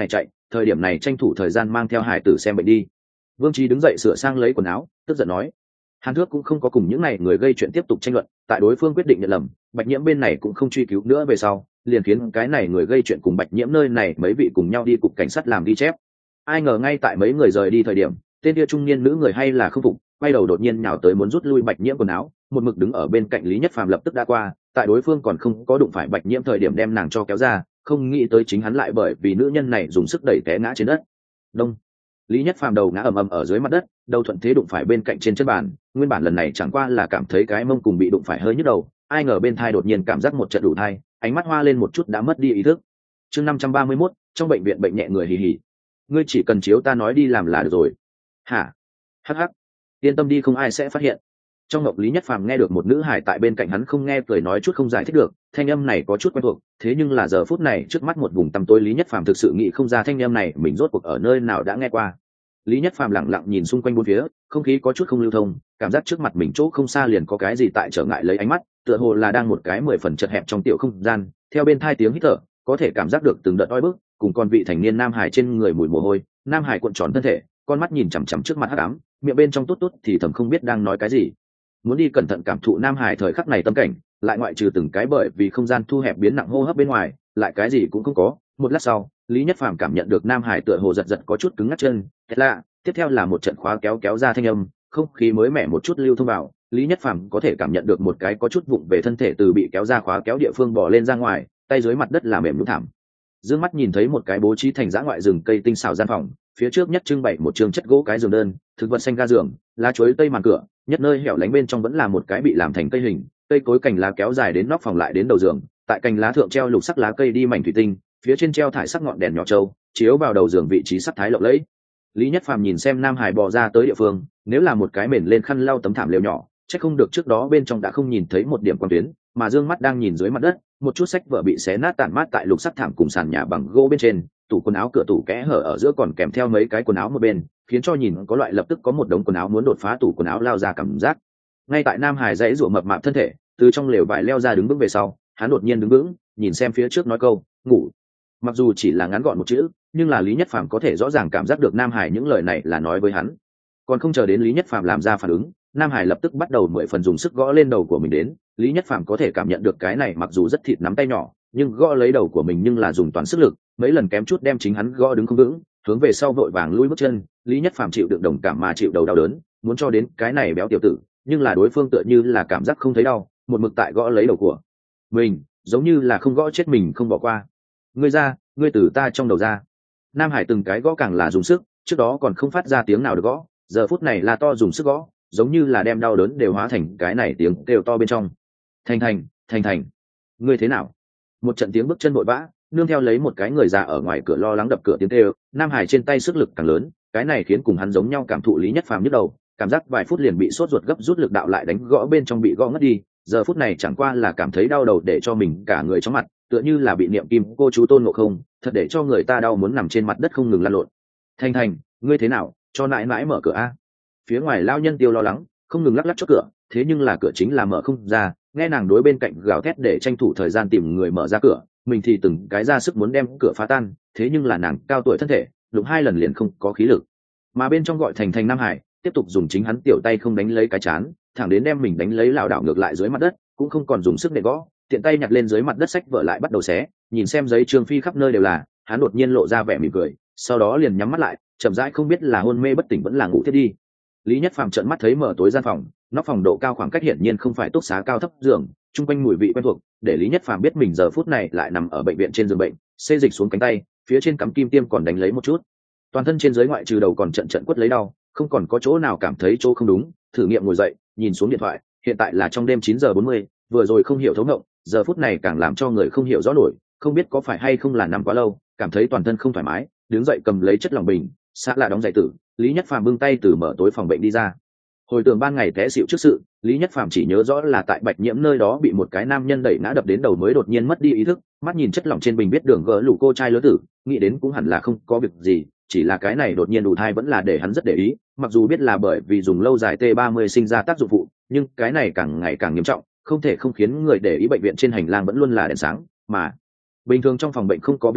thời điểm này tranh thủ thời gian mang theo hải tử xem bệnh đi. Vương Trí đứng dậy sửa sang lấy quần áo, tức giận nói. Hàn Thước cũng không có cùng những này người gây chuyện tiếp tục tranh luận, tại đối phương quyết định nhận lầm, Bạch Nhiễm bên này cũng không truy cứu nữa về sau, liền khiến cái này người gây chuyện cùng Bạch Nhiễm nơi này mấy vị cùng nhau đi cục cảnh sát làm ghi chép. Ai ngờ ngay tại mấy người rời đi thời điểm, tên kia trung niên nữ người hay là không phục, quay đầu đột nhiên nhào tới muốn rút lui Bạch Nhiễm quần áo, một mực đứng ở bên cạnh Lý Nhất Phàm lập tức đã qua, tại đối phương còn không có đụng phải Bạch Nhiễm thời điểm đem nàng cho kéo ra, không nghĩ tới chính hắn lại bởi vì nữ nhân này dùng sức đẩy té ngã trên đất. Đông. Lý Nhất Phàm đầu ngã ầm ầm ở dưới mặt đất, đầu thuận thế đụng phải bên cạnh trên chân bàn, nguyên bản lần này chẳng qua là cảm thấy cái mông cùng bị đụng phải hơi nhức đầu, ai ngờ bên thai đột nhiên cảm giác một trận đủ thai, ánh mắt hoa lên một chút đã mất đi ý thức. Chương năm trăm ba mươi mốt, trong bệnh viện bệnh nhẹ người hì hì. Ngươi chỉ cần chiếu ta nói đi làm là được rồi. Hả? Hắc hắc. Yên tâm đi, không ai sẽ phát hiện. Trong ngọc Lý Nhất Phàm nghe được một nữ hải tại bên cạnh hắn không nghe cười nói chút không giải thích được, thanh âm này có chút quen thuộc, thế nhưng là giờ phút này trước mắt một vùng tăm tối Lý Nhất Phàm thực sự nghĩ không ra thanh âm này mình rốt cuộc ở nơi nào đã nghe qua. Lý Nhất Phàm lặng lặng nhìn xung quanh bốn phía, không khí có chút không lưu thông, cảm giác trước mặt mình chỗ không xa liền có cái gì tại trở ngại lấy ánh mắt, tựa hồ là đang một cái mười phần chật hẹp trong tiểu không gian, theo bên thai tiếng hít thở, có thể cảm giác được từng đợt oi bức, cùng con vị thành niên nam hải trên người mùi mồ hôi, nam hải cuộn tròn thân thể, con mắt nhìn chằm chằm trước mặt hắc ám, miệng bên trong tốt tốt thì thầm không biết đang nói cái gì. Muốn đi cẩn thận cảm thụ nam hải thời khắc này tâm cảnh, lại ngoại trừ từng cái bởi vì không gian thu hẹp biến nặng hô hấp bên ngoài, lại cái gì cũng không có. Một lát sau, Lý Nhất Phàm cảm nhận được nam hải tựa hồ giật giật có chút cứng ngắc chân, thật lạ. Tiếp theo là một trận khóa kéo kéo ra thanh âm, không khí mới mẻ một chút lưu thông vào, Lý Nhất Phàm có thể cảm nhận được một cái có chút vụng về thân thể từ bị kéo ra khóa kéo địa phương bò lên ra ngoài, tay dưới mặt đất là mềm nhũn thảm. Dương mắt nhìn thấy một cái bố trí thành dã ngoại rừng cây tinh xảo gian phòng, phía trước nhất trưng bày một trường chất gỗ cái giường đơn, thực vật xanh ga giường, lá chuối tây màn cửa, nhất nơi hẻo lánh bên trong vẫn là một cái bị làm thành cây hình, cây cối cành lá kéo dài đến nóc phòng lại đến đầu giường, tại cành lá thượng treo lục sắc lá cây đi mảnh thủy tinh, phía trên treo thải sắc ngọn đèn nhỏ trâu, chiếu vào đầu giường vị trí sắc thái lộng lẫy. Lý Nhất Phàm nhìn xem nam hải bò ra tới địa phương, nếu là một cái mền lên khăn lau tấm thảm lều nhỏ, chắc không được trước đó bên trong đã không nhìn thấy một điểm quang tuyến, mà dương mắt đang nhìn dưới mặt đất, một chút sách vở bị xé nát tản mát tại lục sắc thảm cùng sàn nhà bằng gỗ bên trên, tủ quần áo cửa tủ kẽ hở ở giữa còn kèm theo mấy cái quần áo một bên, khiến cho nhìn có loại lập tức có một đống quần áo muốn đột phá tủ quần áo lao ra cảm giác. Ngay tại nam hải dãy rủa mập mạp thân thể, từ trong lều vải leo ra đứng vững về sau, hắn đột nhiên đứng vững, nhìn xem phía trước nói câu, ngủ. Mặc dù chỉ là ngắn gọn một chữ, nhưng là Lý Nhất Phàm có thể rõ ràng cảm giác được nam hải những lời này là nói với hắn. Còn không chờ đến Lý Nhất Phàm làm ra phản ứng, nam hải lập tức bắt đầu mười phần dùng sức gõ lên đầu của mình đến. Lý Nhất Phàm có thể cảm nhận được cái này mặc dù rất thịt nắm tay nhỏ, nhưng gõ lấy đầu của mình nhưng là dùng toàn sức lực, mấy lần kém chút đem chính hắn gõ đứng không vững, hướng về sau vội vàng lui bước chân. Lý Nhất Phàm chịu đựng đồng cảm mà chịu đầu đau đớn, muốn cho đến cái này béo tiểu tử, nhưng là đối phương tựa như là cảm giác không thấy đau, một mực tại gõ lấy đầu của mình, giống như là không gõ chết mình không bỏ qua. Ngươi ra, ngươi từ ta trong đầu ra. Nam hải từng cái gõ càng là dùng sức, trước đó còn không phát ra tiếng nào được gõ, giờ phút này là to dùng sức gõ, giống như là đem đau đớn đều hóa thành cái này tiếng kêu to bên trong. Thành thành, thành thành, ngươi thế nào? Một trận tiếng bước chân vội vã, nương theo lấy một cái người già ở ngoài cửa lo lắng đập cửa tiếng kêu. Nam hải trên tay sức lực càng lớn, cái này khiến cùng hắn giống nhau cảm thụ Lý Nhất Phàm nhức đầu, cảm giác vài phút liền bị sốt ruột gấp rút lực đạo lại đánh gõ bên trong bị gõ ngất đi, giờ phút này chẳng qua là cảm thấy đau đầu để cho mình cả người chóng mặt, tựa như là bị niệm kim cô chú Tôn Ngộ Không, thật để cho người ta đau muốn nằm trên mặt đất không ngừng lăn lộn. Thành thành, ngươi thế nào, cho nãi nãi mở cửa a. Phía ngoài lao nhân tiêu lo lắng, không ngừng lắc lắc chốt cửa, thế nhưng là cửa chính là mở không ra, nghe nàng đối bên cạnh gào thét để tranh thủ thời gian tìm người mở ra cửa, mình thì từng cái ra sức muốn đem cửa phá tan, thế nhưng là nàng cao tuổi thân thể, đụng hai lần liền không có khí lực. Mà bên trong gọi thành thành Nam Hải, tiếp tục dùng chính hắn tiểu tay không đánh lấy cái chán, thẳng đến đem mình đánh lấy lảo đảo ngược lại dưới mặt đất, cũng không còn dùng sức để gõ, tiện tay nhặt lên dưới mặt đất sách vở lại bắt đầu xé, nhìn xem giấy trương phi khắp nơi đều là, hắn đột nhiên lộ ra vẻ mỉm cười, sau đó liền nhắm mắt lại, chậm rãi không biết là hôn mê bất tỉnh vẫn là ngủ thiết đi. Lý Nhất Phàm trợn mắt thấy mở tối gian phòng, nóc phòng độ cao khoảng cách hiển nhiên không phải túc xá cao thấp giường, trung quanh mùi vị quen thuộc, để Lý Nhất Phàm biết mình giờ phút này lại nằm ở bệnh viện trên giường bệnh, xê dịch xuống cánh tay, phía trên cắm kim tiêm còn đánh lấy một chút, toàn thân trên dưới ngoại trừ đầu còn trận trận quất lấy đau, không còn có chỗ nào cảm thấy chỗ không đúng, thử nghiệm ngồi dậy, nhìn xuống điện thoại, hiện tại là trong đêm chín giờ bốn mươi, vừa rồi không hiểu thấu ngộng, giờ phút này càng làm cho người không hiểu rõ nổi, không biết có phải hay không là nằm quá lâu, cảm thấy toàn thân không thoải mái, đứng dậy cầm lấy chất lỏng bình, xã là đóng giày tử, Lý Nhất Phàm bưng tay từ mở tối phòng bệnh đi ra. Hồi tưởng ban ngày té xỉu trước sự, Lý Nhất Phàm chỉ nhớ rõ là tại Bạch Nhiễm nơi đó bị một cái nam nhân đẩy ngã đập đến đầu mới đột nhiên mất đi ý thức, mắt nhìn chất lỏng trên bình biết đường gỡ lũ cô trai lớn tử, nghĩ đến cũng hẳn là không có việc gì, chỉ là cái này đột nhiên đủ thai vẫn là để hắn rất để ý, mặc dù biết là bởi vì dùng lâu dài T ba mươi sinh ra tác dụng phụ, nhưng cái này càng ngày càng nghiêm trọng, không thể không khiến người để ý. Bệnh viện trên hành lang vẫn luôn là đèn sáng, mà bình thường trong phòng bệnh không có việc gì,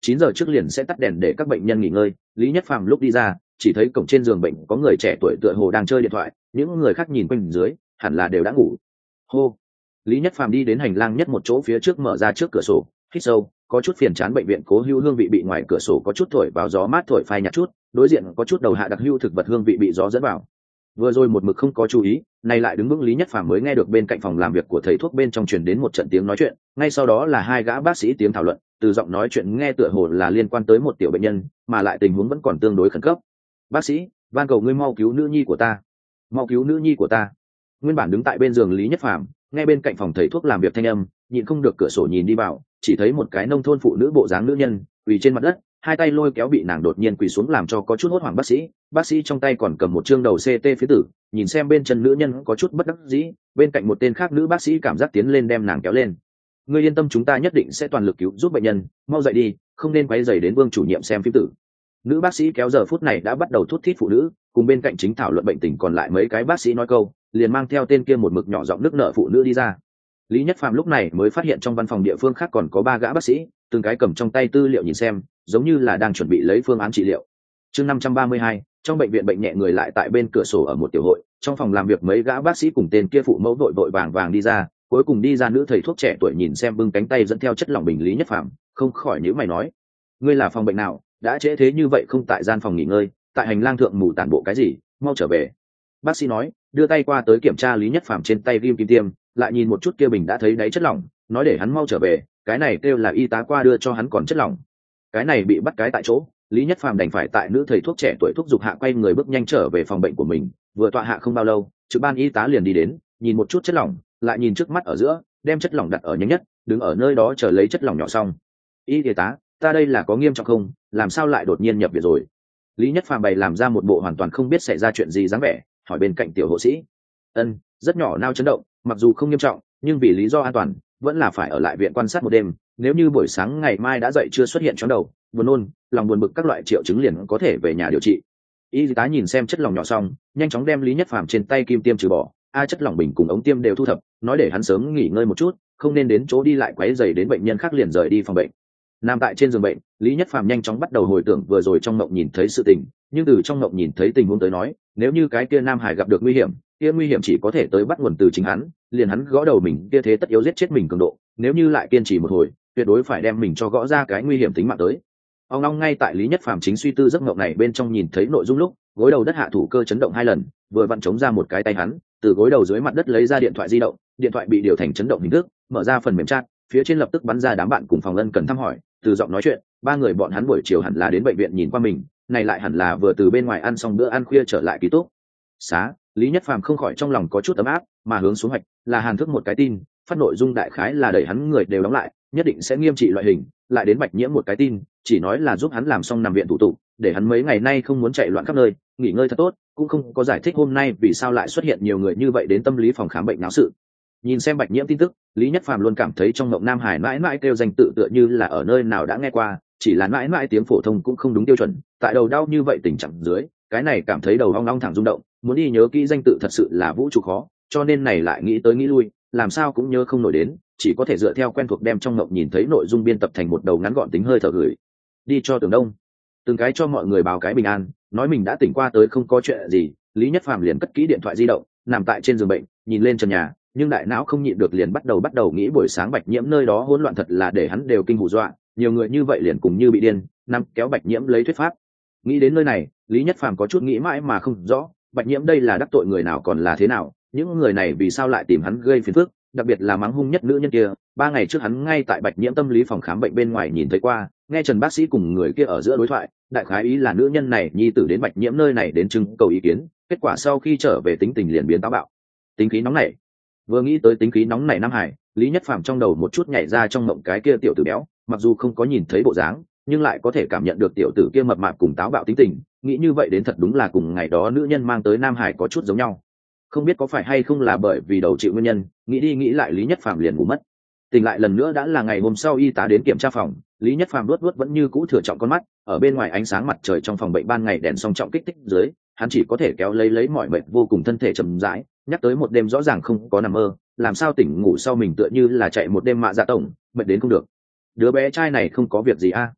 chín giờ trước liền sẽ tắt đèn để các bệnh nhân nghỉ ngơi. Lý Nhất Phàm lúc đi ra chỉ thấy cổng trên giường bệnh có người trẻ tuổi tựa hồ đang chơi điện thoại, những người khác nhìn quanh dưới hẳn là đều đã ngủ. Hô. Lý Nhất Phàm đi đến hành lang nhất một chỗ phía trước, mở ra trước cửa sổ, hít sâu, có chút phiền chán bệnh viện cố hữu hương vị bị ngoài cửa sổ có chút thổi vào gió mát thổi phai nhạt chút, đối diện có chút đầu hạ đặc hữu thực vật hương vị bị gió dẫn vào. Vừa rồi một mực không có chú ý, này lại đứng vững Lý Nhất Phàm mới nghe được bên cạnh phòng làm việc của thầy thuốc bên trong truyền đến một trận tiếng nói chuyện, ngay sau đó là hai gã bác sĩ tiếng thảo luận, từ giọng nói chuyện nghe tựa hồ là liên quan tới một tiểu bệnh nhân, mà lại tình huống vẫn còn tương đối khẩn cấp. Bác sĩ, van cầu ngươi mau cứu nữ nhi của ta, mau cứu nữ nhi của ta. Nguyên bản đứng tại bên giường Lý Nhất Phàm nghe bên cạnh phòng thầy thuốc làm việc thanh âm, nhịn không được cửa sổ nhìn đi vào, chỉ thấy một cái nông thôn phụ nữ bộ dáng nữ nhân quỳ trên mặt đất, hai tay lôi kéo bị nàng đột nhiên quỳ xuống làm cho có chút hốt hoảng bác sĩ. Bác sĩ trong tay còn cầm một chương đầu xê tê phía tử, nhìn xem bên chân nữ nhân có chút bất đắc dĩ, bên cạnh một tên khác nữ bác sĩ cảm giác tiến lên đem nàng kéo lên. Ngươi yên tâm, chúng ta nhất định sẽ toàn lực cứu giúp bệnh nhân, mau dậy đi, không nên quấy rầy đến Vương chủ nhiệm xem phim tử. Nữ bác sĩ kéo giờ phút này đã bắt đầu thút thít phụ nữ, cùng bên cạnh chính thảo luận bệnh tình còn lại mấy cái bác sĩ nói câu, liền mang theo tên kia một mực nhỏ giọng nước nợ phụ nữ đi ra. Lý Nhất Phàm lúc này mới phát hiện trong văn phòng địa phương khác còn có ba gã bác sĩ, từng cái cầm trong tay tư liệu nhìn xem, giống như là đang chuẩn bị lấy phương án trị liệu. Chương năm trăm ba mươi hai, trong bệnh viện bệnh nhẹ người lại tại bên cửa sổ ở một tiểu hội, trong phòng làm việc mấy gã bác sĩ cùng tên kia phụ mẫu vội vội vàng vàng đi ra, cuối cùng đi ra nữ thầy thuốc trẻ tuổi nhìn xem bưng cánh tay dẫn theo chất lỏng bình Lý Nhất Phàm, không khỏi nhíu mày nói: "Ngươi là phòng bệnh nào, đã trễ thế như vậy không tại gian phòng nghỉ ngơi, tại hành lang thượng mù tản bộ cái gì, mau trở về." Bác sĩ nói, đưa tay qua tới kiểm tra Lý Nhất Phàm trên tay ghim kim tiêm, lại nhìn một chút kia bình đã thấy đáy chất lỏng, nói để hắn mau trở về, cái này kêu là y tá qua đưa cho hắn còn chất lỏng. Cái này bị bắt cái tại chỗ, Lý Nhất Phàm đành phải tại nữ thầy thuốc trẻ tuổi thúc giục hạ quay người bước nhanh trở về phòng bệnh của mình, vừa tọa hạ không bao lâu, trực ban y tá liền đi đến, nhìn một chút chất lỏng, lại nhìn trước mắt ở giữa, đem chất lỏng đặt ở nhanh nhất, đứng ở nơi đó chờ lấy chất lỏng nhỏ xong. "Y y tá, ta đây là có nghiêm trọng không, làm sao lại đột nhiên nhập viện rồi?" Lý Nhất Phàm bày làm ra một bộ hoàn toàn không biết xảy ra chuyện gì dáng vẻ, hỏi bên cạnh tiểu hộ sĩ. "Ân, rất nhỏ nao chấn động, mặc dù không nghiêm trọng, nhưng vì lý do an toàn, vẫn là phải ở lại viện quan sát một đêm, nếu như buổi sáng ngày mai đã dậy chưa xuất hiện chóng đầu, buồn nôn, lòng buồn bực các loại triệu chứng liền có thể về nhà điều trị." Y tá nhìn xem chất lỏng nhỏ xong, nhanh chóng đem Lý Nhất Phàm trên tay kim tiêm trừ bỏ, a chất lỏng bình cùng ống tiêm đều thu thập, nói để hắn sớm nghỉ ngơi một chút, không nên đến chỗ đi lại quấy rầy đến bệnh nhân khác liền rời đi phòng bệnh. Nằm tại trên giường bệnh, Lý Nhất Phàm nhanh chóng bắt đầu hồi tưởng vừa rồi trong mộng nhìn thấy sự tình, nhưng từ trong mộng nhìn thấy tình huống tới nói, nếu như cái kia Nam Hải gặp được nguy hiểm, kia nguy hiểm chỉ có thể tới bắt nguồn từ chính hắn, liền hắn gõ đầu mình kia thế tất yếu giết chết mình cường độ, nếu như lại kiên trì một hồi, tuyệt đối phải đem mình cho gõ ra cái nguy hiểm tính mạng tới. Ông long ngay tại Lý Nhất Phàm chính suy tư giấc mộng này bên trong nhìn thấy nội dung lúc, gối đầu đất hạ thủ cơ chấn động hai lần, vừa vặn chống ra một cái tay hắn, từ gối đầu dưới mặt đất lấy ra điện thoại di động, điện thoại bị điều thành chấn động hình thức, mở ra phần mềm chat, phía trên lập tức bắn ra đám bạn cùng phòng ân cần thăm hỏi, từ giọng nói chuyện, ba người bọn hắn buổi chiều hẳn là đến bệnh viện nhìn qua mình, này lại hẳn là vừa từ bên ngoài ăn xong bữa ăn khuya trở lại ký túc xá. Lý Nhất Phàm không khỏi trong lòng có chút ấm áp, mà hướng xuống hoạch là Hàn Thức một cái tin, phát nội dung đại khái là đẩy hắn người đều đóng lại, nhất định sẽ nghiêm trị loại hình, lại đến Bạch Nhiễm một cái tin, chỉ nói là giúp hắn làm xong nằm viện thủ tục, để hắn mấy ngày nay không muốn chạy loạn khắp nơi, nghỉ ngơi thật tốt, cũng không có giải thích hôm nay vì sao lại xuất hiện nhiều người như vậy đến tâm lý phòng khám bệnh náo sự. Nhìn xem Bạch Nhiễm tin tức, Lý Nhất Phàm luôn cảm thấy trong mộng Nam Hải mãi mãi kêu danh tự tựa như là ở nơi nào đã nghe qua, chỉ là mãi mãi tiếng phổ thông cũng không đúng tiêu chuẩn, tại đầu đau như vậy tình trạng dưới, cái này cảm thấy đầu ong ong thẳng rung động, muốn đi nhớ kỹ danh tự thật sự là vũ trụ khó, cho nên này lại nghĩ tới nghĩ lui, làm sao cũng nhớ không nổi đến, chỉ có thể dựa theo quen thuộc đem trong mộng nhìn thấy nội dung biên tập thành một đầu ngắn gọn tính hơi thở gửi đi cho Tưởng Đông, từng cái cho mọi người báo cái bình an, nói mình đã tỉnh qua tới không có chuyện gì. Lý Nhất Phàm liền cất kỹ điện thoại di động, nằm tại trên giường bệnh, nhìn lên trần nhà, nhưng đại não không nhịn được liền bắt đầu bắt đầu nghĩ buổi sáng Bạch Nhiễm nơi đó hỗn loạn thật là để hắn đều kinh hù dọa, nhiều người như vậy liền cùng như bị điên, nằm kéo Bạch Nhiễm lấy thuyết pháp. Nghĩ đến nơi này, Lý Nhất Phàm có chút nghĩ mãi mà không rõ, Bạch Nhiễm đây là đắc tội người nào còn là thế nào, những người này vì sao lại tìm hắn gây phiền phức, đặc biệt là mắng hung nhất nữ nhân kia, ba ngày trước hắn ngay tại Bạch Nhiễm tâm lý phòng khám bệnh bên ngoài nhìn thấy qua, nghe Trần bác sĩ cùng người kia ở giữa đối thoại, đại khái ý là nữ nhân này nhi tử đến Bạch Nhiễm nơi này đến trưng cầu ý kiến, kết quả sau khi trở về tính tình liền biến táo bạo, tính khí nóng nảy. Vừa nghĩ tới tính khí nóng nảy Nam Hải, Lý Nhất Phàm trong đầu một chút nhảy ra trong mộng cái kia tiểu tử béo, mặc dù không có nhìn thấy bộ dáng, nhưng lại có thể cảm nhận được tiểu tử kia mập mạp cùng táo bạo tính tình, nghĩ như vậy đến thật đúng là cùng ngày đó nữ nhân mang tới Nam Hải có chút giống nhau. Không biết có phải hay không là bởi vì đầu chịu nguyên nhân, nghĩ đi nghĩ lại Lý Nhất Phàm liền ngủ mất. Tỉnh lại lần nữa đã là ngày hôm sau, y tá đến kiểm tra phòng, Lý Nhất Phàm luốt luốt vẫn như cũ thừa trọng con mắt, ở bên ngoài ánh sáng mặt trời trong phòng bệnh ban ngày đèn song trọng kích thích dưới, hắn chỉ có thể kéo lấy lấy mọi mệt vô cùng thân thể chậm rãi, nhắc tới một đêm rõ ràng không có nằm mơ, làm sao tỉnh ngủ sau mình tựa như là chạy một đêm mạ dạ tổng, mệt đến không được. Đứa bé trai này không có việc gì a?